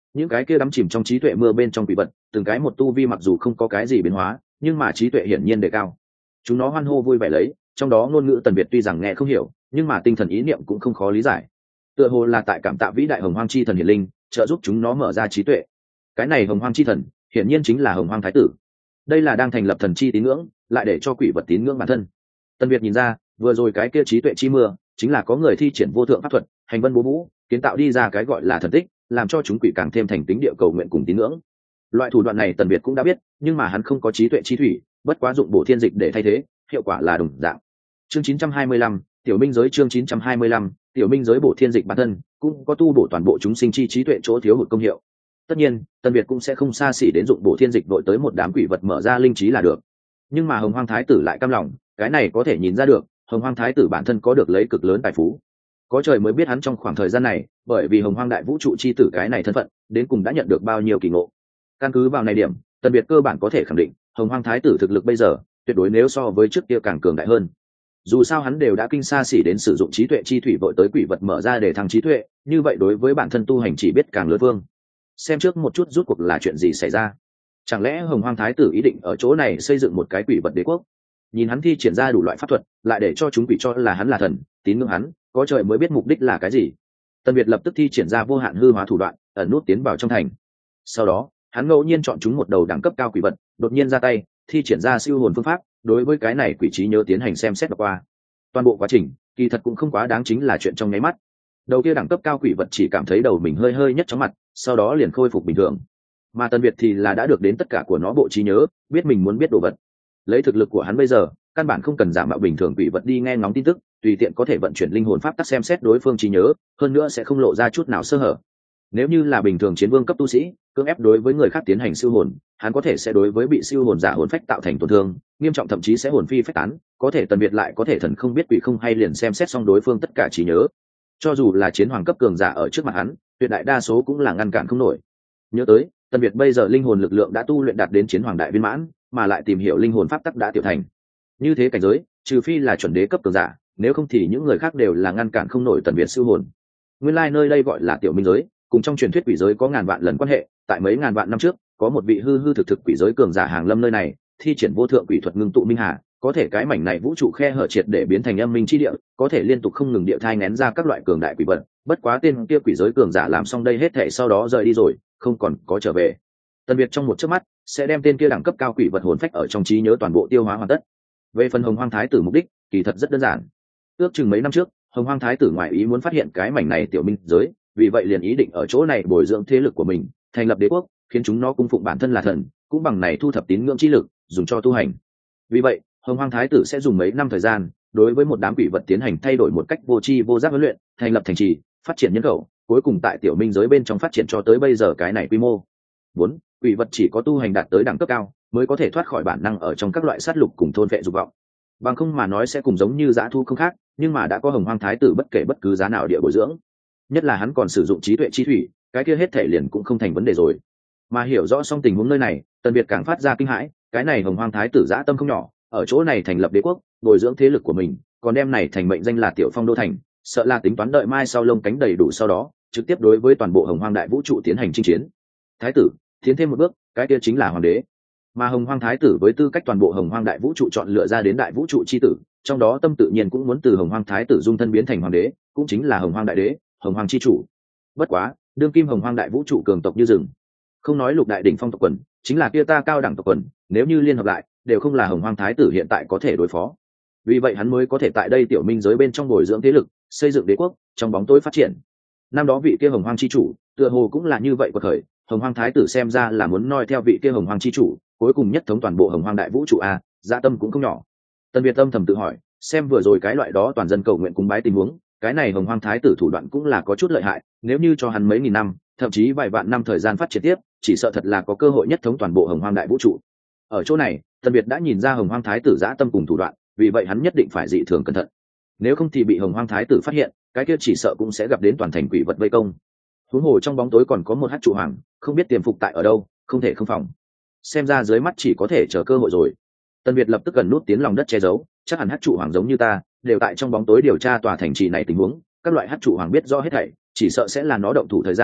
những cái kia đắm chìm trong trí tuệ mưa bên trong quỷ vật từng cái một tu vi mặc dù không có cái gì biến hóa nhưng mà trí tuệ hiển nhiên đề cao. Chúng nó hoan hô vui vẻ lấy, trong đó ngôn ngữ Tần Việt tuy rằng nghe không hiểu nhưng mà tinh thần ý niệm cũng không khó lý giải, tựa hồ là tại cảm tạ vĩ đại hồng hoang chi thần hiển linh trợ giúp chúng nó mở ra trí tuệ. Cái này hồng hoang chi thần hiển nhiên chính là hồng hoang thái tử, đây là đang thành lập thần chi tín ngưỡng lại để cho quỷ vật tín ngưỡng bản thân. Tần Việt nhìn ra vừa rồi cái kia trí tuệ chi mưa chính là có người thi triển vô thượng pháp thuật hành vân bố vũ kiến tạo đi ra cái gọi là thần tích, làm cho chúng quỷ càng thêm thành tính địa cầu nguyện cùng tín ngưỡng. Loại thủ đoạn này Tần Việt cũng đã biết nhưng mà hắn không có trí tuệ chi thủy, bất quá dụng bổ thiên dịch để thay thế, hiệu quả là đồng dạng. Chương 925, tiểu minh giới. Chương 925, tiểu minh giới bổ thiên dịch bản thân cũng có tu bổ toàn bộ chúng sinh chi trí tuệ chỗ thiếu hụt công hiệu. Tất nhiên Tần Việt cũng sẽ không xa xỉ đến dụng bổ thiên dịch đội tới một đám quỷ vật mở ra linh trí là được, nhưng mà hồng hoang thái tử lại cam lòng. Cái này có thể nhìn ra được hồng hoang thái tử bản thân có được lấy cực lớn tài phú, có trời mới biết hắn trong khoảng thời gian này bởi vì hồng hoang đại vũ trụ chi tử cái này thân phận đến cùng đã nhận được bao nhiêu kỳ ngộ. Căn cứ vào này điểm, Tần Việt cơ bản có thể khẳng định hồng hoang thái tử thực lực bây giờ tuyệt đối nếu so với trước kia càng cường đại hơn. Dù sao hắn đều đã kinh xa xỉ đến sử dụng trí tuệ chi thủy vội tới quỷ vật mở ra để thăng trí tuệ, như vậy đối với bản thân tu hành chỉ biết càng lớn vương. Xem trước một chút rút cuộc là chuyện gì xảy ra. Chẳng lẽ hồng hoang thái tử ý định ở chỗ này xây dựng một cái quỷ vật đế quốc? Nhìn hắn thi triển ra đủ loại pháp thuật lại để cho chúng quỷ cho là hắn là thần, tín ngưỡng hắn, có trời mới biết mục đích là cái gì. Tần Việt lập tức thi triển ra vô hạn hư hóa thủ đoạn ẩn nút tiến vào trong thành. Sau đó hắn ngẫu nhiên chọn chúng một đầu đẳng cấp cao quỷ vật, đột nhiên ra tay thi triển ra siêu hồn phương pháp đối với cái này quỷ trí nhớ tiến hành xem xét qua. Toàn bộ quá trình kỳ thật cũng không quá đáng, chính là chuyện trong nháy mắt. Đầu kia đẳng cấp cao quỷ vật chỉ cảm thấy đầu mình hơi hơi nhất chóng mặt, sau đó liền khôi phục bình thường. Mà Tần Việt thì là đã được đến tất cả của nó bộ trí nhớ, biết mình muốn biết đồ vật. Lấy thực lực của hắn bây giờ căn bản không cần giả mạo bình thường quỷ vật đi nghe ngóng tin tức, tùy tiện có thể vận chuyển linh hồn pháp tắc xem xét đối phương trí nhớ, hơn nữa sẽ không lộ ra chút nào sơ hở. Nếu như là bình thường chiến vương cấp tu sĩ cưỡng ép đối với người khác tiến hành siêu hồn, hắn có thể sẽ đối với bị siêu hồn giả hồn phách tạo thành tổn thương nghiêm trọng, thậm chí sẽ hồn phi phách tán. Có thể Tần Việt lại có thể thần không biết quỷ không hay liền xem xét xong đối phương tất cả trí nhớ. Cho dù là chiến hoàng cấp cường giả ở trước mặt hắn, tuyệt đại đa số cũng là ngăn cản không nổi. Nhớ tới Tần Việt bây giờ linh hồn lực lượng đã tu luyện đạt đến chiến hoàng đại viên mãn, mà lại tìm hiểu linh hồn pháp tắc đã tiểu thành. Như thế cảnh giới trừ phi là chuẩn đế cấp cường giả, nếu không thì những người khác đều là ngăn cản không nổi Tần Việt siêu hồn. Nguyên lai nơi đây gọi là tiểu minh giới, cùng trong truyền thuyết quỷ giới có ngàn vạn lần quan hệ. Tại mấy ngàn vạn năm trước có một vị hư thực quỷ giới cường giả hàng lâm nơi này, thi triển vô thượng quỷ thuật ngưng tụ minh hà, có thể cái mảnh này vũ trụ khe hở triệt để biến thành âm minh chi địa, có thể liên tục không ngừng địa thai nén ra các loại cường đại quỷ vật. Bất quá tên kia quỷ giới cường giả làm xong đây hết thảy sau đó rời đi rồi, không còn có trở về. Tần Việt trong một chớp mắt sẽ đem tên kia đẳng cấp cao quỷ vật hồn phách ở trong trí nhớ toàn bộ tiêu hóa hoàn tất. Về phần hồng hoang thái tử mục đích kỳ thật rất đơn giản. Ước chừng mấy năm trước hồng hoang thái tử ngoại ý muốn phát hiện cái mảnh này tiểu minh giới, vì vậy liền ý định ở chỗ này bồi dưỡng thế lực của mình, thành lập đế quốc, khiến chúng nó cung phụng bản thân là thần, cũng bằng này thu thập tín ngưỡng chi lực dùng cho tu hành. Vì vậy hồng hoang thái tử sẽ dùng mấy năm thời gian đối với một đám quỷ vật tiến hành thay đổi một cách vô tri vô giác huấn luyện, thành lập thành trì, phát triển nhân khẩu, cuối cùng tại tiểu minh giới bên trong phát triển cho tới bây giờ cái này quy mô. 4. Quỷ vật chỉ có tu hành đạt tới đẳng cấp cao mới có thể thoát khỏi bản năng ở trong các loại sát lục cùng thôn vệ dục vọng, bằng không mà nói sẽ cùng giống như dã thu không khác. Nhưng mà đã có hồng hoang thái tử bất kể bất cứ giá nào địa bồi dưỡng, nhất là hắn còn sử dụng trí tuệ chi thủy, cái kia hết thể liền cũng không thành vấn đề rồi. Mà hiểu rõ xong tình huống nơi này, Tần Việt càng phát ra kinh hãi. Cái này hồng hoang thái tử dã tâm không nhỏ, ở chỗ này thành lập đế quốc, bồi dưỡng thế lực của mình, còn đem này thành mệnh danh là tiểu phong đô thành, sợ là tính toán đợi mai sau lông cánh đầy đủ sau đó trực tiếp đối với toàn bộ hồng hoang đại vũ trụ tiến hành chinh chiến. Thái tử tiến thêm một bước, cái kia chính là hoàng đế. Mà hồng hoang thái tử với tư cách toàn bộ hồng hoang đại vũ trụ chọn lựa ra đến đại vũ trụ chi tử, trong đó tâm tự nhiên cũng muốn từ hồng hoang thái tử dung thân biến thành hoàng đế, cũng chính là hồng hoang đại đế, hồng hoang chi chủ. Bất quá đương kim hồng hoang đại vũ trụ cường tộc như rừng, không nói lục đại đỉnh phong tộc quần, chính là kia ta cao đẳng tộc quần, nếu như liên hợp lại đều không là hồng hoang thái tử hiện tại có thể đối phó. Vì vậy hắn mới có thể tại đây tiểu minh giới bên trong bồi dưỡng thế lực, xây dựng đế quốc, trong bóng tối phát triển. Năm đó vị kia hồng hoang chi chủ tựa hồ cũng là như vậy của thời, hồng hoang thái tử xem ra là muốn noi theo vị kia hồng hoang chi chủ, cuối cùng nhất thống toàn bộ hồng hoang đại vũ trụ a, dạ tâm cũng không nhỏ. Tần Việt tâm thầm tự hỏi, xem vừa rồi cái loại đó toàn dân cầu nguyện cúng bái tình huống, cái này hồng hoang thái tử thủ đoạn cũng là có chút lợi hại, nếu như cho hắn mấy nghìn năm, thậm chí vài vạn năm thời gian phát triển tiếp, chỉ sợ thật là có cơ hội nhất thống toàn bộ hồng hoang đại vũ trụ. Ở chỗ này Tần Việt đã nhìn ra hồng hoang thái tử dã tâm cùng thủ đoạn, vì vậy hắn nhất định phải dị thường cẩn thận, nếu không thì bị hồng hoang thái tử phát hiện, cái kia chỉ sợ cũng sẽ gặp đến toàn thành quỷ vật vây công. Huống hồ trong bóng tối còn có một hắc trụ hoàng, không biết tiềm phục tại ở đâu, không thể không phòng. Xem ra dưới mắt chỉ có thể chờ cơ hội rồi. Tần Việt lập tức cần nút tiến lòng đất che giấu, chắc hẳn hắc trụ hoàng giống như ta đều tại trong bóng tối điều tra tòa thành trì này tình huống, các loại hắc trụ hoàng biết rõ hết thảy, chỉ sợ sẽ là nó động thủ thời gian,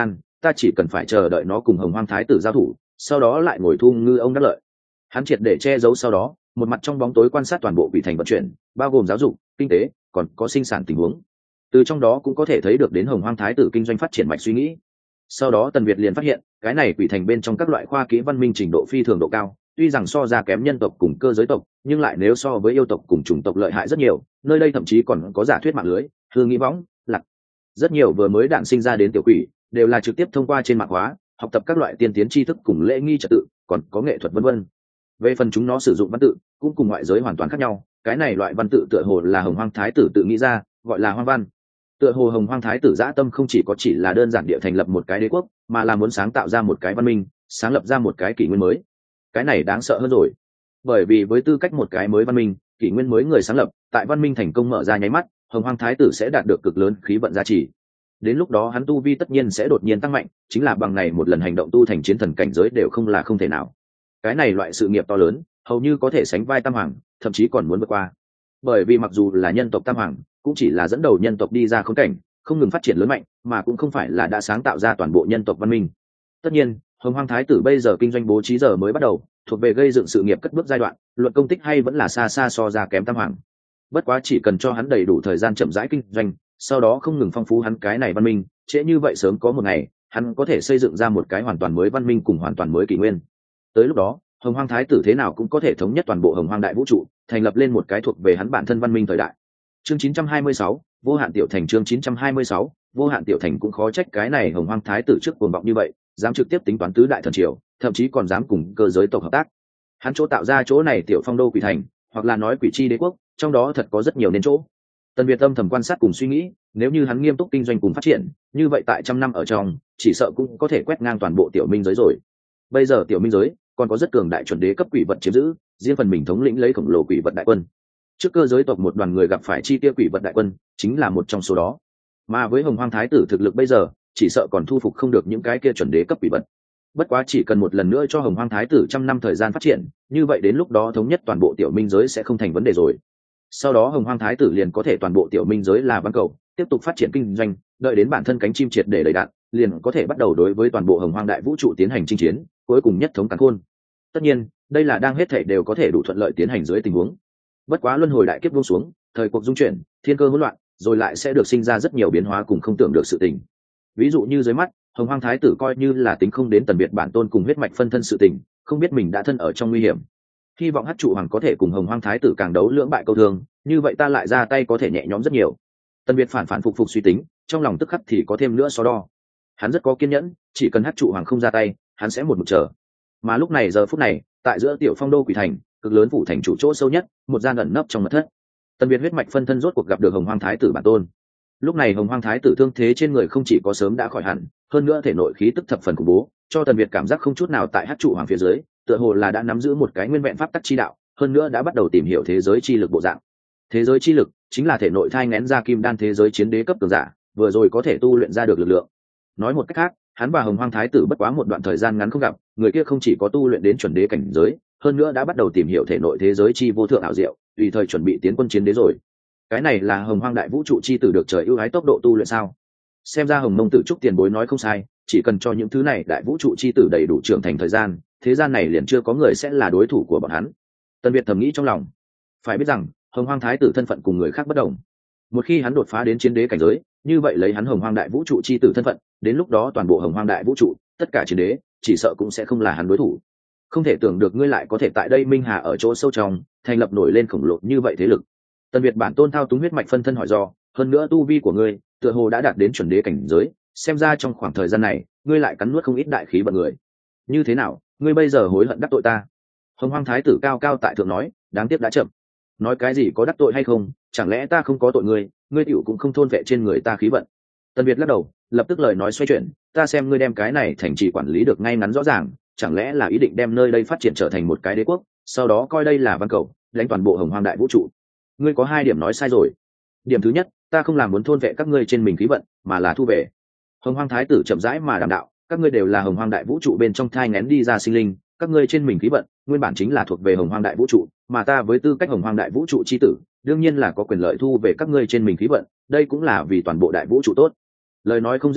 ta chỉ cần phải chờ đợi nó cùng hồng hoang thái tử giao thủ, sau đó lại ngồi thu ngư ông đắc lợi. Hắn triệt để che giấu sau đó, một mặt trong bóng tối quan sát toàn bộ quỷ thành vận chuyển, bao gồm giáo dục, kinh tế, còn có sinh sản tình huống. Từ trong đó cũng có thể thấy được đến hồng hoang thái tử kinh doanh phát triển mạch suy nghĩ. Sau đó Tần Việt liền phát hiện, cái này quỷ thành bên trong các loại khoa kỹ văn minh trình độ phi thường độ cao, tuy rằng so ra kém nhân tộc cùng cơ giới tộc, nhưng lại nếu so với yêu tộc cùng chủng tộc lợi hại rất nhiều, nơi đây thậm chí còn có giả thuyết mạng lưới, hương nghĩ võng, lạc. Rất nhiều vừa mới đản sinh ra đến tiểu quỷ, đều là trực tiếp thông qua trên mạng hóa, học tập các loại tiên tiến tri thức cùng lễ nghi trật tự, còn có nghệ thuật vân vân. Về phần chúng nó sử dụng văn tự, cũng cùng ngoại giới hoàn toàn khác nhau, cái này loại văn tự tựa hồ là hồng hoang thái tử tự nghĩ ra, gọi là hoang văn. Tựa hồ hồng hoang thái tử dã tâm không chỉ là đơn giản địa thành lập một cái đế quốc, mà là muốn sáng tạo ra một cái văn minh, sáng lập ra một cái kỷ nguyên mới. Cái này đáng sợ hơn rồi, bởi vì với tư cách một cái mới văn minh, kỷ nguyên mới người sáng lập, tại văn minh thành công mở ra nháy mắt, hồng hoang thái tử sẽ đạt được cực lớn khí vận gia trì. Đến lúc đó hắn tu vi tất nhiên sẽ đột nhiên tăng mạnh, chính là bằng này một lần hành động tu thành chiến thần cảnh giới đều không là không thể nào. Cái này loại sự nghiệp to lớn, hầu như có thể sánh vai tam hoàng, thậm chí còn muốn vượt qua. Bởi vì mặc dù là nhân tộc tam hoàng, cũng chỉ là dẫn đầu nhân tộc đi ra khốn cảnh, không ngừng phát triển lớn mạnh, mà cũng không phải là đã sáng tạo ra toàn bộ nhân tộc văn minh. Tất nhiên, hồng hoang thái tử bây giờ kinh doanh bố trí giờ mới bắt đầu, thuộc về gây dựng sự nghiệp cất bước giai đoạn, luận công tích hay vẫn là xa xa so ra kém tam hoàng. Bất quá chỉ cần cho hắn đầy đủ thời gian chậm rãi kinh doanh, sau đó không ngừng phong phú hắn cái này văn minh, trễ như vậy sớm có một ngày, hắn có thể xây dựng ra một cái hoàn toàn mới văn minh cùng hoàn toàn mới kỷ nguyên. Tới lúc đó, hồng hoang thái tử thế nào cũng có thể thống nhất toàn bộ hồng hoang đại vũ trụ, thành lập lên một cái thuộc về hắn bản thân văn minh thời đại. Chương 926, vô hạn tiểu thành. Chương 926, vô hạn tiểu thành. Cũng khó trách cái này hồng hoang thái tử trước cuồng vọng như vậy, dám trực tiếp tính toán tứ đại thần triều, thậm chí còn dám cùng cơ giới tộc hợp tác. Hắn chỗ tạo ra chỗ này tiểu phong đô quỷ thành, hoặc là nói quỷ chi đế quốc, trong đó thật có rất nhiều nên chỗ. Tần Việt âm thầm quan sát cùng suy nghĩ, nếu như hắn nghiêm túc kinh doanh cùng phát triển, như vậy tại trăm năm ở trong, chỉ sợ cũng có thể quét ngang toàn bộ tiểu minh giới rồi. Bây giờ tiểu minh giới còn có rất cường đại chuẩn đế cấp quỷ vật chiếm giữ, riêng phần mình thống lĩnh lấy khổng lồ quỷ vật đại quân. Trước cơ giới tộc một đoàn người gặp phải chi tiêu quỷ vật đại quân, chính là một trong số đó. Mà với hồng hoang thái tử thực lực bây giờ, chỉ sợ còn thu phục không được những cái kia chuẩn đế cấp quỷ vật. Bất quá chỉ cần một lần nữa cho hồng hoang thái tử trăm năm thời gian phát triển, như vậy đến lúc đó thống nhất toàn bộ tiểu minh giới sẽ không thành vấn đề rồi. Sau đó hồng hoang thái tử liền có thể toàn bộ tiểu minh giới là văn cầu, tiếp tục phát triển kinh doanh, đợi đến bản thân cánh chim triệt để đầy đạn, liền có thể bắt đầu đối với toàn bộ hồng hoang đại vũ trụ tiến hành chinh chiến, cuối cùng nhất thống càn khôn. Tất nhiên, đây là đang hết thảy đều có thể đủ thuận lợi tiến hành dưới tình huống. Bất quá luân hồi đại kiếp buông xuống, thời cuộc dung chuyển, thiên cơ hỗn loạn, rồi lại sẽ được sinh ra rất nhiều biến hóa cùng không tưởng được sự tình. Ví dụ như dưới mắt, hồng hoang thái tử coi như là tính không đến Tần Biệt bản tôn cùng huyết mạch phân thân sự tình, không biết mình đã thân ở trong nguy hiểm. Hy vọng Hắc Trụ Hoàng có thể cùng hồng hoang thái tử càng đấu lưỡng bại câu thương, như vậy ta lại ra tay có thể nhẹ nhõm rất nhiều. Tần Biệt phản phục suy tính, trong lòng tức khắc thì có thêm nữa so đo. Hắn rất có kiên nhẫn, chỉ cần Hắc Trụ Hoàng không ra tay, hắn sẽ một mực chờ. Mà lúc này giờ phút này, tại giữa tiểu phong đô quỷ thành, cực lớn phủ thành chủ chỗ sâu nhất, một gian ẩn nấp trong mật thất. Tần Biệt huyết mạch phân thân rốt cuộc gặp được hồng hoang thái tử bản tôn. Lúc này hồng hoang thái tử thương thế trên người không chỉ có sớm đã khỏi hẳn, hơn nữa thể nội khí tức thập phần khủng bố, cho Tần Biệt cảm giác không chút nào tại Hắc Trụ Hoàng phía dưới, tựa hồ là đã nắm giữ một cái nguyên vẹn pháp tắc chi đạo, hơn nữa đã bắt đầu tìm hiểu thế giới chi lực bộ dạng. Thế giới chi lực chính là thể nội thai nghén ra kim đan thế giới chiến đế cấp cường giả, vừa rồi có thể tu luyện ra được lực lượng. Nói một cách khác, hắn và hồng hoang thái tử bất quá một đoạn thời gian ngắn không gặp, người kia không chỉ có tu luyện đến chuẩn đế cảnh giới, hơn nữa đã bắt đầu tìm hiểu thể nội thế giới chi vô thượng ảo diệu, tùy thời chuẩn bị tiến quân chiến đế rồi. Cái này là hồng hoang đại vũ trụ chi tử được trời ưu ái tốc độ tu luyện sao? Xem ra hồng mông tử trúc tiền bối nói không sai, chỉ cần cho những thứ này đại vũ trụ chi tử đầy đủ trưởng thành thời gian, thế gian này liền chưa có người sẽ là đối thủ của bọn hắn. Tần Việt thầm nghĩ trong lòng. Phải biết rằng hồng hoang thái tử thân phận cùng người khác bất đồng. Một khi hắn đột phá đến chiến đế cảnh giới, như vậy lấy hắn hồng hoang đại vũ trụ chi tử thân phận, đến lúc đó toàn bộ hồng hoang đại vũ trụ, tất cả chiến đế, chỉ sợ cũng sẽ không là hắn đối thủ. Không thể tưởng được ngươi lại có thể tại đây minh hà ở chỗ sâu trong, thành lập nổi lên khổng lồ như vậy thế lực. Tần Việt bản tôn thao túng huyết mạch phân thân hỏi do, hơn nữa tu vi của ngươi, tựa hồ đã đạt đến chuẩn đế cảnh giới, xem ra trong khoảng thời gian này, ngươi lại cắn nuốt không ít đại khí bận người. Như thế nào, ngươi bây giờ hối hận đắc tội ta? Hồng hoang thái tử cao cao tại thượng nói, đáng tiếc đã chậm. Nói cái gì có đắc tội hay không, chẳng lẽ ta không có tội ngươi, ngươi tiểu cũng không thôn vệ trên người ta khí vận. Tần Việt lắc đầu, lập tức lời nói xoay chuyển, ta xem ngươi đem cái này thành trì quản lý được ngay ngắn rõ ràng, chẳng lẽ là ý định đem nơi đây phát triển trở thành một cái đế quốc, sau đó coi đây là văn cầu, đánh toàn bộ hồng hoang đại vũ trụ. Ngươi có hai điểm nói sai rồi. Điểm thứ nhất, ta không làm muốn thôn vệ các ngươi trên mình khí vận, mà là thu về. Hồng hoang thái tử chậm rãi mà đàm đạo, các ngươi đều là hồng hoang đại vũ trụ bên trong thai nghén đi ra sinh linh, các ngươi trên mình khí vận nguyên bản chính là thuộc về hồng hoang đại vũ trụ, mà ta với tư cách hồng hoang đại vũ trụ chi tử, đương nhiên là có quyền lợi thu về các ngươi trên mình khí vận, đây cũng là vì toàn bộ đại vũ trụ tốt. Lời nói không dễ nghe,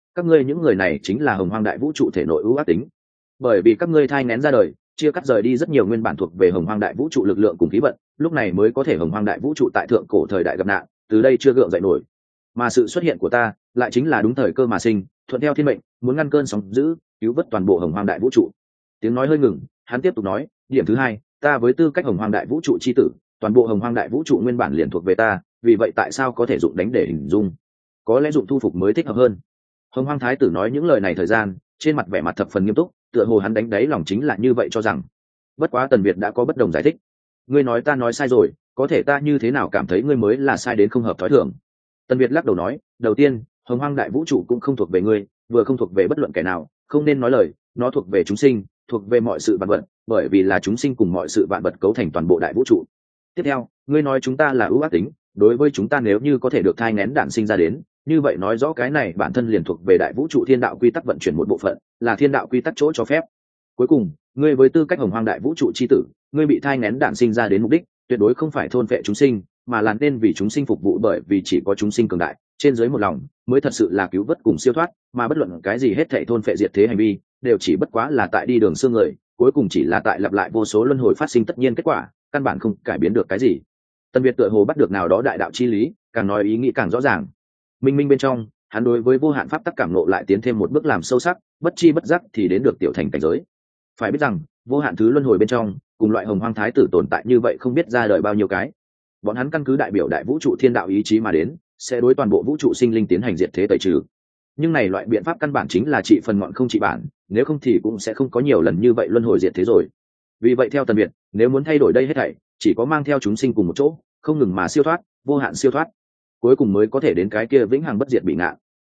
các ngươi những người này chính là hồng hoang đại vũ trụ thể nội ưu ác tính. Bởi vì các ngươi thai nghén ra đời, chia cắt rời đi rất nhiều nguyên bản thuộc về hồng hoang đại vũ trụ lực lượng cùng khí vận, lúc này mới có thể hồng hoang đại vũ trụ tại thượng cổ thời đại gặp nạn, từ đây chưa gượng dậy nổi. Mà sự xuất hiện của ta lại chính là đúng thời cơ mà sinh, thuận theo thiên mệnh, muốn ngăn cơn sóng dữ, cứu vớt toàn bộ hồng hoang đại vũ trụ. Tiếng nói hơi ngừng, hắn tiếp tục nói, điểm thứ hai, ta với tư cách hồng hoang đại vũ trụ chi tử, toàn bộ hồng hoang đại vũ trụ nguyên bản liền thuộc về ta, vì vậy tại sao có thể dụng đánh để hình dung? Có lẽ dụng thu phục mới thích hợp hơn. Hồng hoang thái tử nói những lời này thời gian, trên mặt vẻ mặt thập phần nghiêm túc, tựa hồ hắn đánh đáy lòng chính là như vậy cho rằng. Bất quá Tần Việt đã có bất đồng giải thích. Ngươi nói ta nói sai rồi, có thể ta như thế nào cảm thấy ngươi mới là sai đến không hợp thói thường. Tần Việt lắc đầu nói, đầu tiên, hồng hoang đại vũ trụ cũng không thuộc về ngươi, vừa không thuộc về bất luận kẻ nào, không nên nói lời, nó thuộc về chúng sinh, thuộc về mọi sự vạn vật, bởi vì là chúng sinh cùng mọi sự vạn vật cấu thành toàn bộ đại vũ trụ. Tiếp theo, ngươi nói chúng ta là ưu ác tính, đối với chúng ta nếu như có thể được thai nghén đản sinh ra đến, như vậy nói rõ cái này bản thân liền thuộc về đại vũ trụ thiên đạo quy tắc vận chuyển một bộ phận, là thiên đạo quy tắc chỗ cho phép. Cuối cùng, ngươi với tư cách hồng hoang đại vũ trụ chi tử, ngươi bị thai nghén đản sinh ra đến mục đích tuyệt đối không phải thôn vệ chúng sinh, mà là nên vì chúng sinh phục vụ, bởi vì chỉ có chúng sinh cường đại, trên dưới một lòng, mới thật sự là cứu vớt cùng siêu thoát, mà bất luận cái gì hết thảy thôn phệ diệt thế hành vi, đều chỉ bất quá là tại đi đường xương người, cuối cùng chỉ là tại lặp lại vô số luân hồi phát sinh tất nhiên kết quả, căn bản không cải biến được cái gì. Tân Việt tựa hồ bắt được nào đó đại đạo chi lý, càng nói ý nghĩ càng rõ ràng. Minh minh bên trong, hắn đối với vô hạn pháp tắc cảm ngộ lại tiến thêm một bước làm sâu sắc, bất chi bất giác thì đến được tiểu thành cảnh giới. Phải biết rằng, vô hạn thứ luân hồi bên trong, cùng loại hồng hoang thái tử tồn tại như vậy không biết ra đời bao nhiêu cái. Bọn hắn căn cứ đại biểu đại vũ trụ thiên đạo ý chí mà đến, sẽ đối toàn bộ vũ trụ sinh linh tiến hành diệt thế tẩy trừ. Nhưng này loại biện pháp căn bản chính là trị phần ngọn không trị bản, nếu không thì cũng sẽ không có nhiều lần như vậy luân hồi diệt thế rồi. Vì vậy theo Tần Việt, nếu muốn thay đổi đây hết thảy, chỉ có mang theo chúng sinh cùng một chỗ, không ngừng mà siêu thoát, vô hạn siêu thoát, cuối cùng mới có thể đến cái kia vĩnh hằng bất diệt bị ngạn.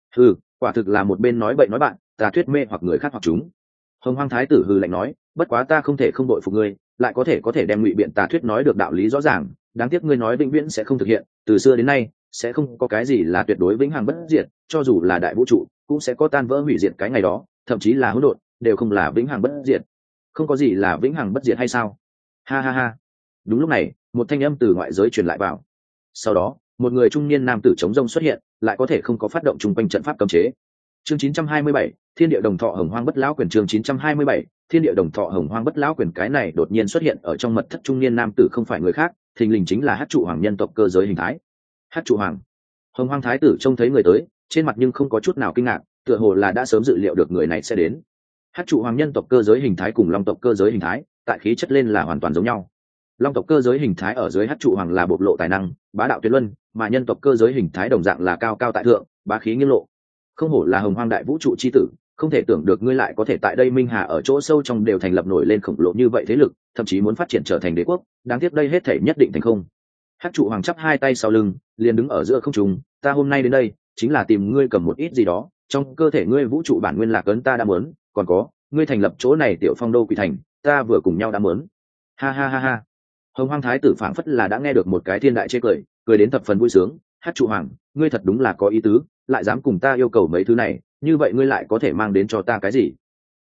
Quả thực là một bên nói bậy nói bạn, tà thuyết mê hoặc người khác hoặc chúng. Hồng hoang thái tử hừ lạnh nói, bất quá ta không thể không đội phục ngươi, lại có thể đem ngụy biện tà thuyết nói được đạo lý rõ ràng, đáng tiếc ngươi nói vĩnh viễn sẽ không thực hiện, từ xưa đến nay sẽ không có cái gì là tuyệt đối vĩnh hằng bất diệt, cho dù là đại vũ trụ cũng sẽ có tan vỡ hủy diệt cái ngày đó, thậm chí là hỗn độn đều không là vĩnh hằng bất diệt. Không có gì là vĩnh hằng bất diệt hay sao? Ha ha ha. Đúng lúc này, một thanh âm từ ngoại giới truyền lại vào. Sau đó, một người trung niên nam tử chống rông xuất hiện, lại có thể không có phát động trung quanh trận pháp cấm chế. Chương 927, Thiên địa đồng thọ hồng hoang bất lão quyền. Chương 927, Thiên địa đồng thọ hồng hoang bất lão quyền. Cái này đột nhiên xuất hiện ở trong mật thất trung niên nam tử không phải người khác, thình lình chính là Hắc trụ hoàng nhân tộc cơ giới hình thái. Hắc trụ hoàng. Hồng hoang thái tử trông thấy người tới, trên mặt nhưng không có chút nào kinh ngạc, tựa hồ là đã sớm dự liệu được người này sẽ đến. Hắc trụ hoàng nhân tộc cơ giới hình thái cùng long tộc cơ giới hình thái, tại khí chất lên là hoàn toàn giống nhau. Long tộc cơ giới hình thái ở dưới Hắc trụ hoàng là bộc lộ tài năng, bá đạo tuyệt luân, mà nhân tộc cơ giới hình thái đồng dạng là cao cao tại thượng, bá khí nghiêng lộ. Không hổ là hồng hoang đại vũ trụ chi tử, không thể tưởng được ngươi lại có thể tại đây minh hà ở chỗ sâu trong đều thành lập nổi lên khổng lồ như vậy thế lực, thậm chí muốn phát triển trở thành đế quốc, đáng tiếc đây hết thể nhất định thành không. Hắc trụ hoàng chắp hai tay sau lưng, liền đứng ở giữa không trung, ta hôm nay đến đây chính là tìm ngươi cầm một ít gì đó, trong cơ thể ngươi vũ trụ bản nguyên lạc ấn ta đã muốn, còn có, ngươi thành lập chỗ này tiểu phong đô quỷ thành, ta vừa cùng nhau đã muốn. Ha ha ha ha. Hồng hoang thái tử phảng phất là đã nghe được một cái thiên đại chê cười, cười đến thập phần vui sướng. Hắc trụ hoàng, ngươi thật đúng là có ý tứ, lại dám cùng ta yêu cầu mấy thứ này, như vậy ngươi lại có thể mang đến cho ta cái gì?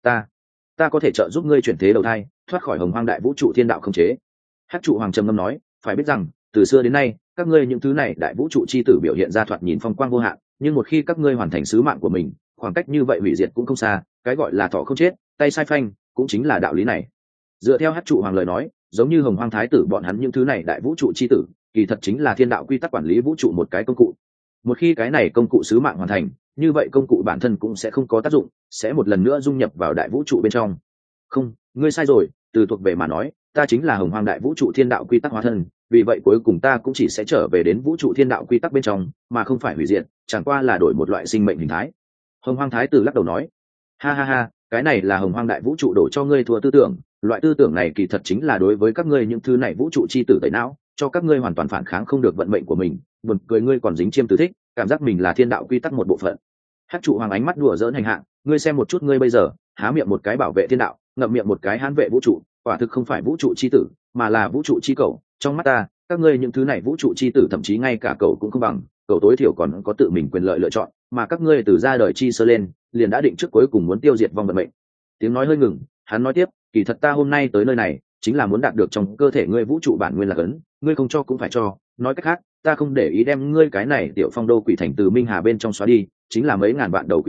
Ta có thể trợ giúp ngươi chuyển thế đầu thai, thoát khỏi hồng hoang đại vũ trụ thiên đạo không chế. Hắc trụ hoàng trầm ngâm nói, phải biết rằng, từ xưa đến nay, các ngươi những thứ này đại vũ trụ chi tử biểu hiện ra thoạt nhìn phong quang vô hạn, nhưng một khi các ngươi hoàn thành sứ mạng của mình, khoảng cách như vậy hủy diệt cũng không xa, cái gọi là thọ không chết, tay sai phanh, cũng chính là đạo lý này. Dựa theo Hắc trụ hoàng lời nói, giống như hồng hoang thái tử bọn hắn những thứ này đại vũ trụ chi tử, kỳ thật chính là thiên đạo quy tắc quản lý vũ trụ một cái công cụ. Một khi cái này công cụ sứ mạng hoàn thành, như vậy công cụ bản thân cũng sẽ không có tác dụng, sẽ một lần nữa dung nhập vào đại vũ trụ bên trong. Không, ngươi sai rồi, từ thuộc về mà nói, ta chính là hồng hoang đại vũ trụ thiên đạo quy tắc hóa thân, vì vậy cuối cùng ta cũng chỉ sẽ trở về đến vũ trụ thiên đạo quy tắc bên trong, mà không phải hủy diệt, chẳng qua là đổi một loại sinh mệnh hình thái. Hồng hoang thái tử lắc đầu nói, ha ha ha, cái này là hồng hoang đại vũ trụ đổ cho ngươi thua tư tưởng, loại tư tưởng này kỳ thật chính là đối với các ngươi những thứ này vũ trụ chi tử tẩy não, cho các ngươi hoàn toàn phản kháng không được vận mệnh của mình, buồn cười ngươi còn dính chiêm từ thích, cảm giác mình là thiên đạo quy tắc một bộ phận. Hắc trụ hoàng ánh mắt đùa giỡn hành hạ, ngươi xem một chút ngươi bây giờ, há miệng một cái bảo vệ thiên đạo, ngậm miệng một cái hãn vệ vũ trụ, quả thực không phải vũ trụ chi tử, mà là vũ trụ chi cầu. Trong mắt ta, các ngươi những thứ này vũ trụ chi tử thậm chí ngay cả cầu cũng không bằng, cầu tối thiểu còn có tự mình quyền lợi lựa chọn, mà các ngươi từ ra đời chi sơ lên, liền đã định trước cuối cùng muốn tiêu diệt vong vận mệnh. Tiếng nói hơi ngừng, hắn nói tiếp, kỳ thật ta hôm nay tới nơi này, chính là muốn đạt được trong cơ thể ngươi vũ trụ bản nguyên là cấn, ngươi không cho cũng phải cho, nói cách khác, ta không để ý đem ngươi cái này tiểu phong đô quỷ thành từ minh hà bên trong xóa đi, chính là mấy ngàn vạn đầu quỷ vận,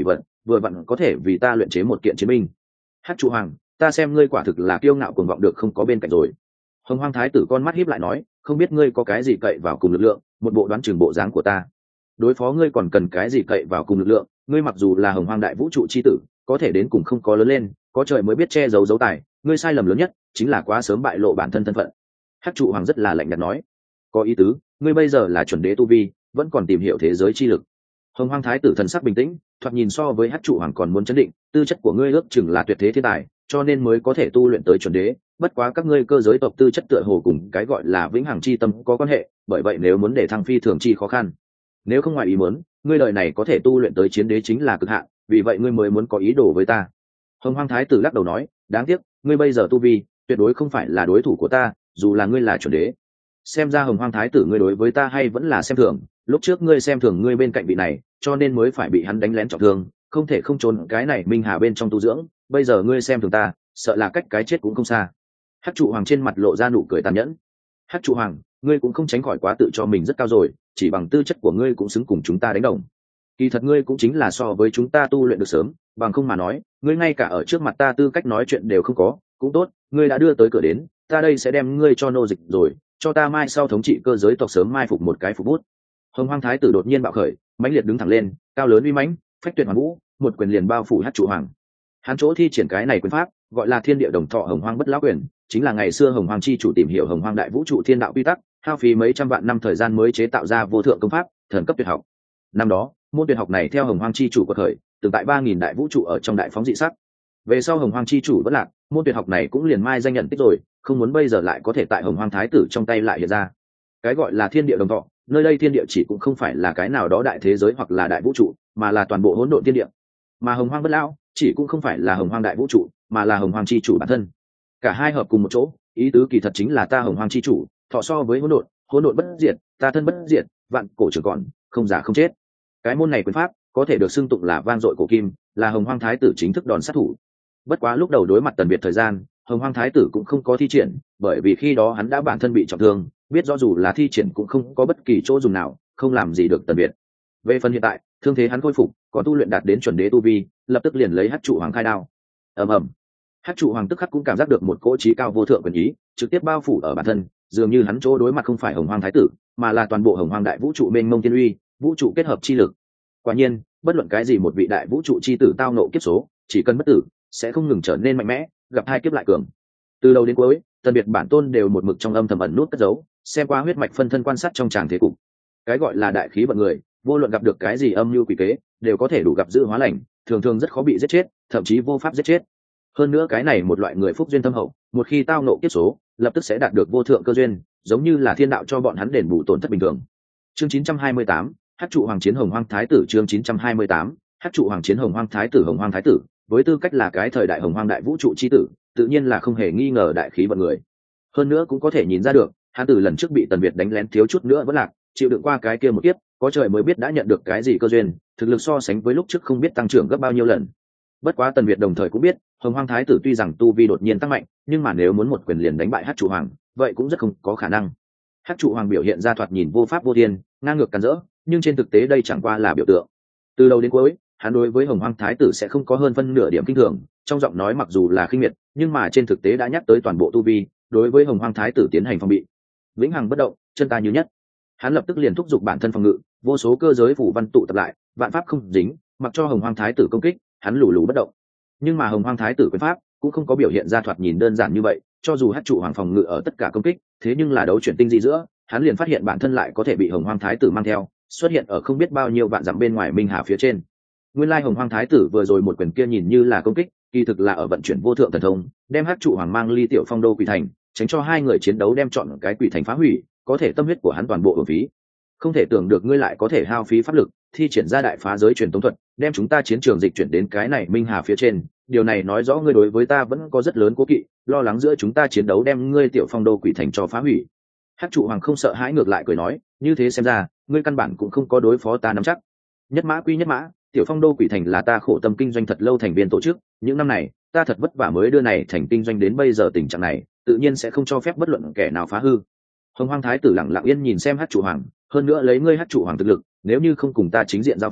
vừa vặn có thể vì ta luyện chế một kiện chiến binh. Hắc trụ hoàng, ta xem ngươi quả thực là kiêu ngạo cuồng vọng được không có bên cạnh rồi. Hồng Hoang Thái tử con mắt híp lại nói, không biết ngươi có cái gì cậy vào cùng lực lượng, một bộ đoán chừng bộ dáng của ta. Đối phó ngươi còn cần cái gì cậy vào cùng lực lượng, ngươi mặc dù là Hồng Hoang đại vũ trụ chi tử, có thể đến cùng không có lớn lên, có trời mới biết che giấu dấu tài, ngươi sai lầm lớn nhất chính là quá sớm bại lộ bản thân thân phận. Hắc trụ hoàng rất là lạnh nhạt nói, có ý tứ, ngươi bây giờ là chuẩn đế tu vi, vẫn còn tìm hiểu thế giới chi lực. Hồng Hoang Thái tử thần sắc bình tĩnh, thoạt nhìn so với Hắc trụ hoàng còn muốn chấn định, tư chất của ngươi ước chừng là tuyệt thế thiên tài, cho nên mới có thể tu luyện tới chuẩn đế. Bất quá các ngươi cơ giới tộc tư chất tựa hồ cùng cái gọi là vĩnh hằng chi tâm có quan hệ, bởi vậy nếu muốn để thăng phi thường chi khó khăn. Nếu không ngoài ý muốn, ngươi đời này có thể tu luyện tới chiến đế chính là cực hạn, vì vậy ngươi mới muốn có ý đồ với ta. Hồng Hoang Thái tử lắc đầu nói, đáng tiếc, ngươi bây giờ tu vi tuyệt đối không phải là đối thủ của ta, dù là ngươi là chuẩn đế. Xem ra Hồng Hoang Thái tử ngươi đối với ta hay vẫn là xem thường, lúc trước ngươi xem thường ngươi bên cạnh vị này, cho nên mới phải bị hắn đánh lén trọng thương, không thể không trốn cái này minh hà bên trong tu dưỡng, bây giờ ngươi xem thường ta, sợ là cách cái chết cũng không xa. Hắc trụ hoàng trên mặt lộ ra nụ cười tàn nhẫn. Hắc trụ hoàng, ngươi cũng không tránh khỏi quá tự cho mình rất cao rồi, chỉ bằng tư chất của ngươi cũng xứng cùng chúng ta đánh đồng. Kỳ thật ngươi cũng chính là so với chúng ta tu luyện được sớm, bằng không mà nói, ngươi ngay cả ở trước mặt ta tư cách nói chuyện đều không có. Cũng tốt, ngươi đã đưa tới cửa đến, ta đây sẽ đem ngươi cho nô dịch rồi, cho ta mai sau thống trị cơ giới tộc sớm mai phục một cái phục bút. Hồng Hoang Thái tử đột nhiên bạo khởi, mãnh liệt đứng thẳng lên, cao lớn uy mãnh, phách tuyệt hoàn vũ, một quyền liền bao phủ Hắc trụ hoàng. Hắn chỗ thi triển cái này quyền pháp gọi là Thiên Địa Đồng Thọ Hồng Hoang Bất Lão Quyền, chính là ngày xưa Hồng Hoang chi chủ tìm hiểu Hồng Hoang đại vũ trụ thiên đạo quy tắc, hao phí mấy trăm vạn năm thời gian mới chế tạo ra vô thượng công pháp, thần cấp tuyệt học. Năm đó, môn tuyệt học này theo Hồng Hoang chi chủ của thời, từng tại 3000 đại vũ trụ ở trong đại phóng dị sắc. Về sau Hồng Hoang chi chủ vẫn lạc, môn tuyệt học này cũng liền mai danh nhận tích rồi, không muốn bây giờ lại có thể tại Hồng Hoang Thái tử trong tay lại hiện ra. Cái gọi là Thiên Địa Đồng Thọ, nơi đây thiên địa chỉ cũng không phải là cái nào đó đại thế giới hoặc là đại vũ trụ, mà là toàn bộ hỗn độn thiên địa. Mà Hồng Hoang Bất Lão chỉ cũng không phải là Hồng Hoang đại vũ trụ, mà là Hồng Hoang chi chủ bản thân. Cả hai hợp cùng một chỗ, ý tứ kỳ thật chính là ta Hồng Hoang chi chủ, thọ so với hỗn độn bất diệt, ta thân bất diệt, vạn cổ trường còn, không già không chết. Cái môn này quyền pháp có thể được xưng tụng là vang dội cổ kim, là Hồng Hoang Thái tử chính thức đòn sát thủ. Bất quá lúc đầu đối mặt Tần Việt thời gian, Hồng Hoang Thái tử cũng không có thi triển, bởi vì khi đó hắn đã bản thân bị trọng thương, biết rõ dù là thi triển cũng không có bất kỳ chỗ dùng nào, không làm gì được Tần Việt. Về phần hiện tại, thương thế hắn khôi phục, có tu luyện đạt đến chuẩn đế tu vi, lập tức liền lấy Hắc trụ hoàng khai đao. ầm ầm, Hắc trụ hoàng tức khắc cũng cảm giác được một cỗ trí cao vô thượng quyền ý trực tiếp bao phủ ở bản thân, dường như hắn chỗ đối mặt không phải Hồng Hoang Thái tử, mà là toàn bộ Hồng Hoang đại vũ trụ mênh mông thiên uy, vũ trụ kết hợp chi lực. Quả nhiên, bất luận cái gì một vị đại vũ trụ chi tử tao nộ kiếp số, chỉ cần bất tử, sẽ không ngừng trở nên mạnh mẽ, gặp hai kiếp lại cường. Từ đầu đến cuối, Tần Biệt bản tôn đều một mực trong âm thầm ẩn nút cất giấu, xem qua huyết mạch phân thân quan sát trong tràng thế cục. Cái gọi là đại khí vận người, vô luận gặp được cái gì âm mưu quỷ kế, đều có thể đủ gặp dữ hóa lành, thường thường rất khó bị giết chết, thậm chí vô pháp giết chết. Hơn nữa cái này một loại người phúc duyên thâm hậu, một khi tao nộ kiếp số, lập tức sẽ đạt được vô thượng cơ duyên, giống như là thiên đạo cho bọn hắn đền bù tổn thất bình thường. Chương 928, Hắc trụ hoàng chiến Hồng Hoang Thái tử. Chương 928, Hắc trụ hoàng chiến Hồng Hoang Thái tử. Hồng Hoang Thái tử với tư cách là cái thời đại Hồng Hoang đại vũ trụ chi tử, tự nhiên là không hề nghi ngờ đại khí vận người. Hơn nữa cũng có thể nhìn ra được, hắn từ lần trước bị Tần Việt đánh lén thiếu chút nữa vẫn lạc, chịu đựng qua cái kia một kiếp, có trời mới biết đã nhận được cái gì cơ duyên, thực lực so sánh với lúc trước không biết tăng trưởng gấp bao nhiêu lần. Bất quá Tần Việt đồng thời cũng biết, Hồng Hoang Thái tử tuy rằng tu vi đột nhiên tăng mạnh, nhưng mà nếu muốn một quyền liền đánh bại Hắc trụ hoàng, vậy cũng rất không có khả năng. Hắc trụ hoàng biểu hiện ra thoạt nhìn vô pháp vô thiên, ngang ngược càn rỡ, nhưng trên thực tế đây chẳng qua là biểu tượng. Từ đầu đến cuối, hắn đối với Hồng Hoang Thái tử sẽ không có hơn phân nửa điểm kinh thường, trong giọng nói mặc dù là khinh miệt, nhưng mà trên thực tế đã nhắc tới toàn bộ tu vi, đối với Hồng Hoang Thái tử tiến hành phòng bị. Vĩnh hằng bất động, chân ta như nhất. Hắn lập tức liền thúc giục bản thân phòng ngự, vô số cơ giới phủ văn tụ tập lại, vạn pháp không dính, mặc cho Hồng Hoang Thái tử công kích, hắn lù lù bất động. Nhưng mà Hồng Hoang Thái tử quyền pháp cũng không có biểu hiện ra thoạt nhìn đơn giản như vậy, cho dù Hắc trụ hoàng phòng ngự ở tất cả công kích, thế nhưng là đấu chuyển tinh dị giữa, hắn liền phát hiện bản thân lại có thể bị Hồng Hoang Thái tử mang theo, xuất hiện ở không biết bao nhiêu vạn dặm bên ngoài minh hà phía trên. Nguyên lai Hồng Hoang Thái tử vừa rồi một quyền kia nhìn như là công kích, kỳ thực là ở vận chuyển vô thượng thần thông, đem Hắc trụ hoàng mang ly tiểu phong đô quỷ thành, tránh cho hai người chiến đấu đem chọn cái quỷ thành phá hủy, có thể tâm huyết của hắn toàn bộ uổng phí. Không thể tưởng được ngươi lại có thể hao phí pháp lực, thi triển ra đại phá giới truyền tống thuật, đem chúng ta chiến trường dịch chuyển đến cái này minh hà phía trên, điều này nói rõ ngươi đối với ta vẫn có rất lớn cố kỵ, lo lắng giữa chúng ta chiến đấu đem ngươi tiểu phong đô quỷ thành cho phá hủy. Hắc trụ hoàng không sợ hãi, ngược lại cười nói, như thế xem ra ngươi căn bản cũng không có đối phó ta nắm chắc. Nhất mã quy nhất mã, tiểu phong đô quỷ thành là ta khổ tâm kinh doanh thật lâu thành viên tổ chức, những năm này ta thật vất vả mới đưa này thành kinh doanh đến bây giờ tình trạng này, tự nhiên sẽ không cho phép bất luận kẻ nào phá hư. Hồng Hoang Thái tử lặng lặng yên nhìn xem Hắc trụ hoàng, hơn nữa lấy ngươi Hắc trụ hoàng thực lực, nếu như không cùng ta chính diện giao phong,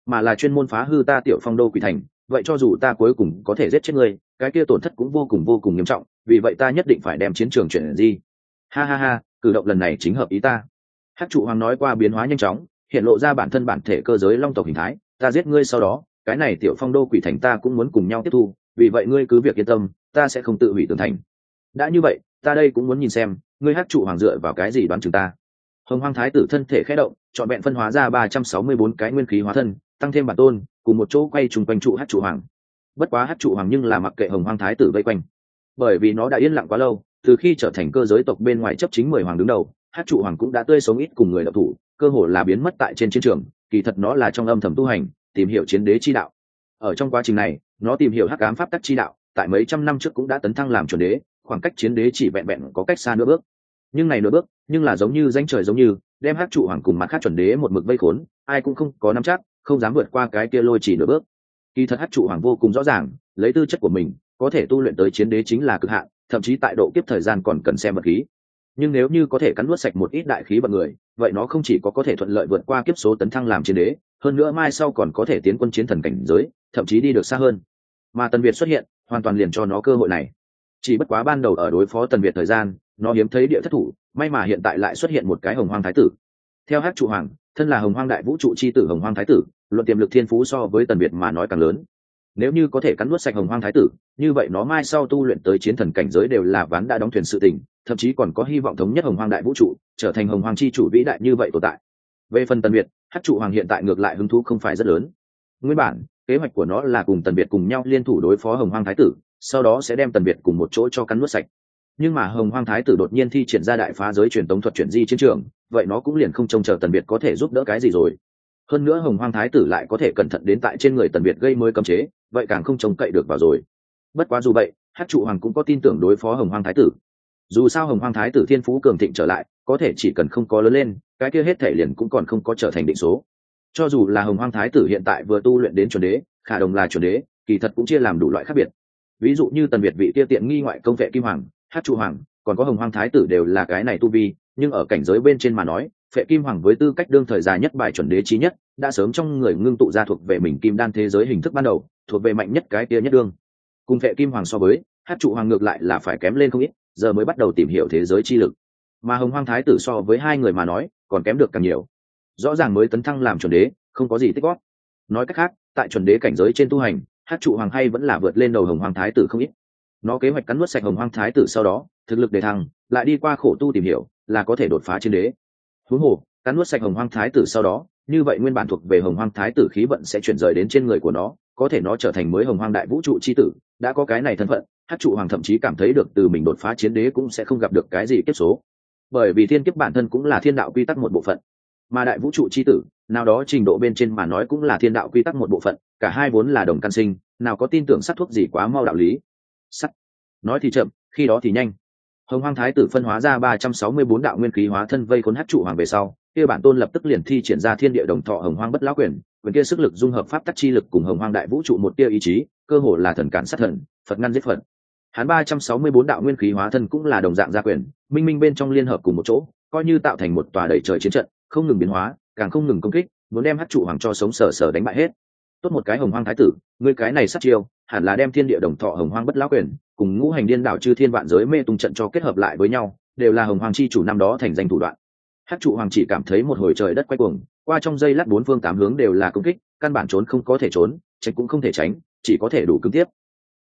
mà là chuyên môn phá hư ta Tiểu Phong đô quỷ thành, vậy cho dù ta cuối cùng có thể giết chết ngươi, cái kia tổn thất cũng vô cùng nghiêm trọng, vì vậy ta nhất định phải đem chiến trường chuyển di. Ha ha ha, cử động lần này chính hợp ý ta. Hắc trụ hoàng nói qua biến hóa nhanh chóng, hiện lộ ra bản thân bản thể cơ giới long tộc hình thái. Ta giết ngươi sau đó, cái này Tiểu Phong đô quỷ thành ta cũng muốn cùng nhau tiếp thu, vì vậy ngươi cứ việc yên tâm, ta sẽ không tự hủy tường thành. Đã như vậy, ta đây cũng muốn nhìn xem ngươi Hắc trụ hoàng dựa vào cái gì đoán chừng ta. Hồng Hoang Thái tử thân thể khẽ động, chọn vẹn phân hóa ra 364 cái nguyên khí hóa thân, tăng thêm bản tôn, cùng một chỗ quay trùng quanh trụ Hắc trụ hoàng. Bất quá Hắc trụ hoàng nhưng là mặc kệ Hồng Hoang Thái tử vây quanh, bởi vì nó đã yên lặng quá lâu, từ khi trở thành cơ giới tộc bên ngoài chấp chính 10 hoàng đứng đầu, Hắc trụ hoàng cũng đã tươi sống ít cùng người độc thủ, cơ hồ là biến mất tại trên chiến trường. Kỳ thật nó là trong âm thầm tu hành, tìm hiểu chiến đế chi đạo. Ở trong quá trình này, nó tìm hiểu hắc ám pháp tắc chi đạo, tại mấy trăm năm trước cũng đã tấn thăng làm chuẩn đế, khoảng cách chiến đế chỉ vẹn vẹn có cách xa nửa bước. Nhưng này nửa bước, nhưng là giống như danh trời giống như, đem Hắc trụ hoàng cùng mặt khác chuẩn đế một mực vây khốn, ai cũng không có nắm chắc, không dám vượt qua cái kia lôi chỉ nửa bước. Kỳ thật Hắc trụ hoàng vô cùng rõ ràng, lấy tư chất của mình, có thể tu luyện tới chiến đế chính là cực hạn, thậm chí tại độ kiếp thời gian còn cần xem vật khí. Nhưng nếu như có thể cắn nuốt sạch một ít đại khí vận người, vậy nó không chỉ có thể thuận lợi vượt qua kiếp số tấn thăng làm chiến đế, hơn nữa mai sau còn có thể tiến quân chiến thần cảnh giới, thậm chí đi được xa hơn. Mà Tần Việt xuất hiện, hoàn toàn liền cho nó cơ hội này. Chỉ bất quá ban đầu ở đối phó Tần Việt thời gian, nó hiếm thấy địa thất thủ, may mà hiện tại lại xuất hiện một cái Hồng Hoang Thái tử. Theo Hắc trụ hoàng, thân là Hồng Hoang đại vũ trụ chi tử Hồng Hoang Thái tử, luận tiềm lực thiên phú so với Tần Việt mà nói càng lớn. Nếu như có thể cắn nuốt sạch Hồng Hoang Thái tử, như vậy nó mai sau tu luyện tới chiến thần cảnh giới đều là ván đã đóng thuyền sự tình, thậm chí còn có hy vọng thống nhất Hồng Hoang đại vũ trụ, trở thành Hồng Hoang chi chủ vĩ đại như vậy tồn tại. Về phần Tần Việt, Hắc trụ hoàng hiện tại ngược lại hứng thú không phải rất lớn. Nguyên bản, kế hoạch của nó là cùng Tần Việt cùng nhau liên thủ đối phó Hồng Hoang Thái tử, sau đó sẽ đem Tần Việt cùng một chỗ cho cắn nuốt sạch. Nhưng mà Hồng Hoang Thái tử đột nhiên thi triển ra đại phá giới truyền tống thuật chuyển di chiến trường, vậy nó cũng liền không trông chờ Tần Việt có thể giúp đỡ cái gì rồi. Hơn nữa Hồng Hoang Thái tử lại có thể cẩn thận đến tại trên người Tần Việt gây mới cấm chế, vậy càng không trông cậy được vào rồi. Bất quá dù vậy, Hắc trụ hoàng cũng có tin tưởng đối phó Hồng Hoang Thái tử. Dù sao Hồng Hoang Thái tử thiên phú cường thịnh trở lại, có thể chỉ cần không có lớn lên, cái kia hết thể liền cũng còn không có trở thành định số. Cho dù là Hồng Hoang Thái tử hiện tại vừa tu luyện đến chuẩn đế, khả đồng là chuẩn đế, kỳ thật cũng chia làm đủ loại khác biệt. Ví dụ như Tần Việt vị kia tiện nghi ngoại công vệ kim hoàng, Hắc trụ hoàng, còn có Hồng Hoang Thái tử đều là cái này tu vi, nhưng ở cảnh giới bên trên mà nói, Phệ Kim Hoàng với tư cách đương thời dài nhất bài chuẩn đế chí nhất, đã sớm trong người ngưng tụ ra thuộc về mình kim đan thế giới hình thức ban đầu, thuộc về mạnh nhất cái kia nhất đương. Cùng Phệ Kim Hoàng so với, Hắc trụ hoàng ngược lại là phải kém lên không ít, giờ mới bắt đầu tìm hiểu thế giới chi lực. Mà Hồng Hoang Thái tử so với hai người mà nói, còn kém được càng nhiều. Rõ ràng mới tấn thăng làm chuẩn đế, không có gì tích góp. Nói cách khác, tại chuẩn đế cảnh giới trên tu hành, Hắc trụ hoàng hay vẫn là vượt lên đầu Hồng Hoang Thái tử không ít. Nó kế hoạch cắn nuốt sạch Hồng Hoang Thái tử sau đó, thực lực đề thăng, lại đi qua khổ tu tìm hiểu, là có thể đột phá chiến đế. Huống hồ, cắn nuốt sạch Hồng Hoang Thái tử sau đó, như vậy nguyên bản thuộc về Hồng Hoang Thái tử khí vận sẽ chuyển rời đến trên người của nó, có thể nó trở thành mới Hồng Hoang đại vũ trụ chi tử, đã có cái này thân phận, Hắc trụ hoàng thậm chí cảm thấy được từ mình đột phá chiến đế cũng sẽ không gặp được cái gì kiếp số. Bởi vì thiên kiếp bản thân cũng là thiên đạo quy tắc một bộ phận, mà đại vũ trụ chi tử, nào đó trình độ bên trên mà nói cũng là thiên đạo quy tắc một bộ phận, cả hai vốn là đồng căn sinh, nào có tin tưởng sát thuốc gì quá mau đạo lý. Sắt. Nói thì chậm, khi đó thì nhanh. Hồng Hoang Thái tử phân hóa ra 364 đạo nguyên khí hóa thân vây khốn Hắc trụ hoàng về sau, kia bản tôn lập tức liền thi triển ra thiên địa đồng thọ Hồng Hoang bất lão quyền, quyền kia sức lực dung hợp pháp tắc chi lực cùng Hồng Hoang đại vũ trụ một tia ý chí, cơ hồ là thần cản sát thần, Phật ngăn giết Phật. Hắn 364 đạo nguyên khí hóa thân cũng là đồng dạng gia quyền, minh minh bên trong liên hợp cùng một chỗ, coi như tạo thành một tòa đầy trời chiến trận, không ngừng biến hóa, càng không ngừng công kích, muốn đem Hắc trụ hoàng cho sống sờ sờ đánh bại hết. Tốt một cái Hồng Hoang Thái tử, ngươi cái này sát chiêu, hẳn là đem thiên địa đồng thọ Hồng Hoang bất lão quyền cùng ngũ hành điên đảo chư thiên vạn giới mê tung trận cho kết hợp lại với nhau, đều là Hồng Hoang chi chủ năm đó thành danh thủ đoạn. Hắc trụ hoàng chỉ cảm thấy một hồi trời đất quay cuồng, qua trong giây lát bốn phương tám hướng đều là công kích, căn bản trốn không có thể trốn, tránh cũng không thể tránh, chỉ có thể đủ cứng tiếp,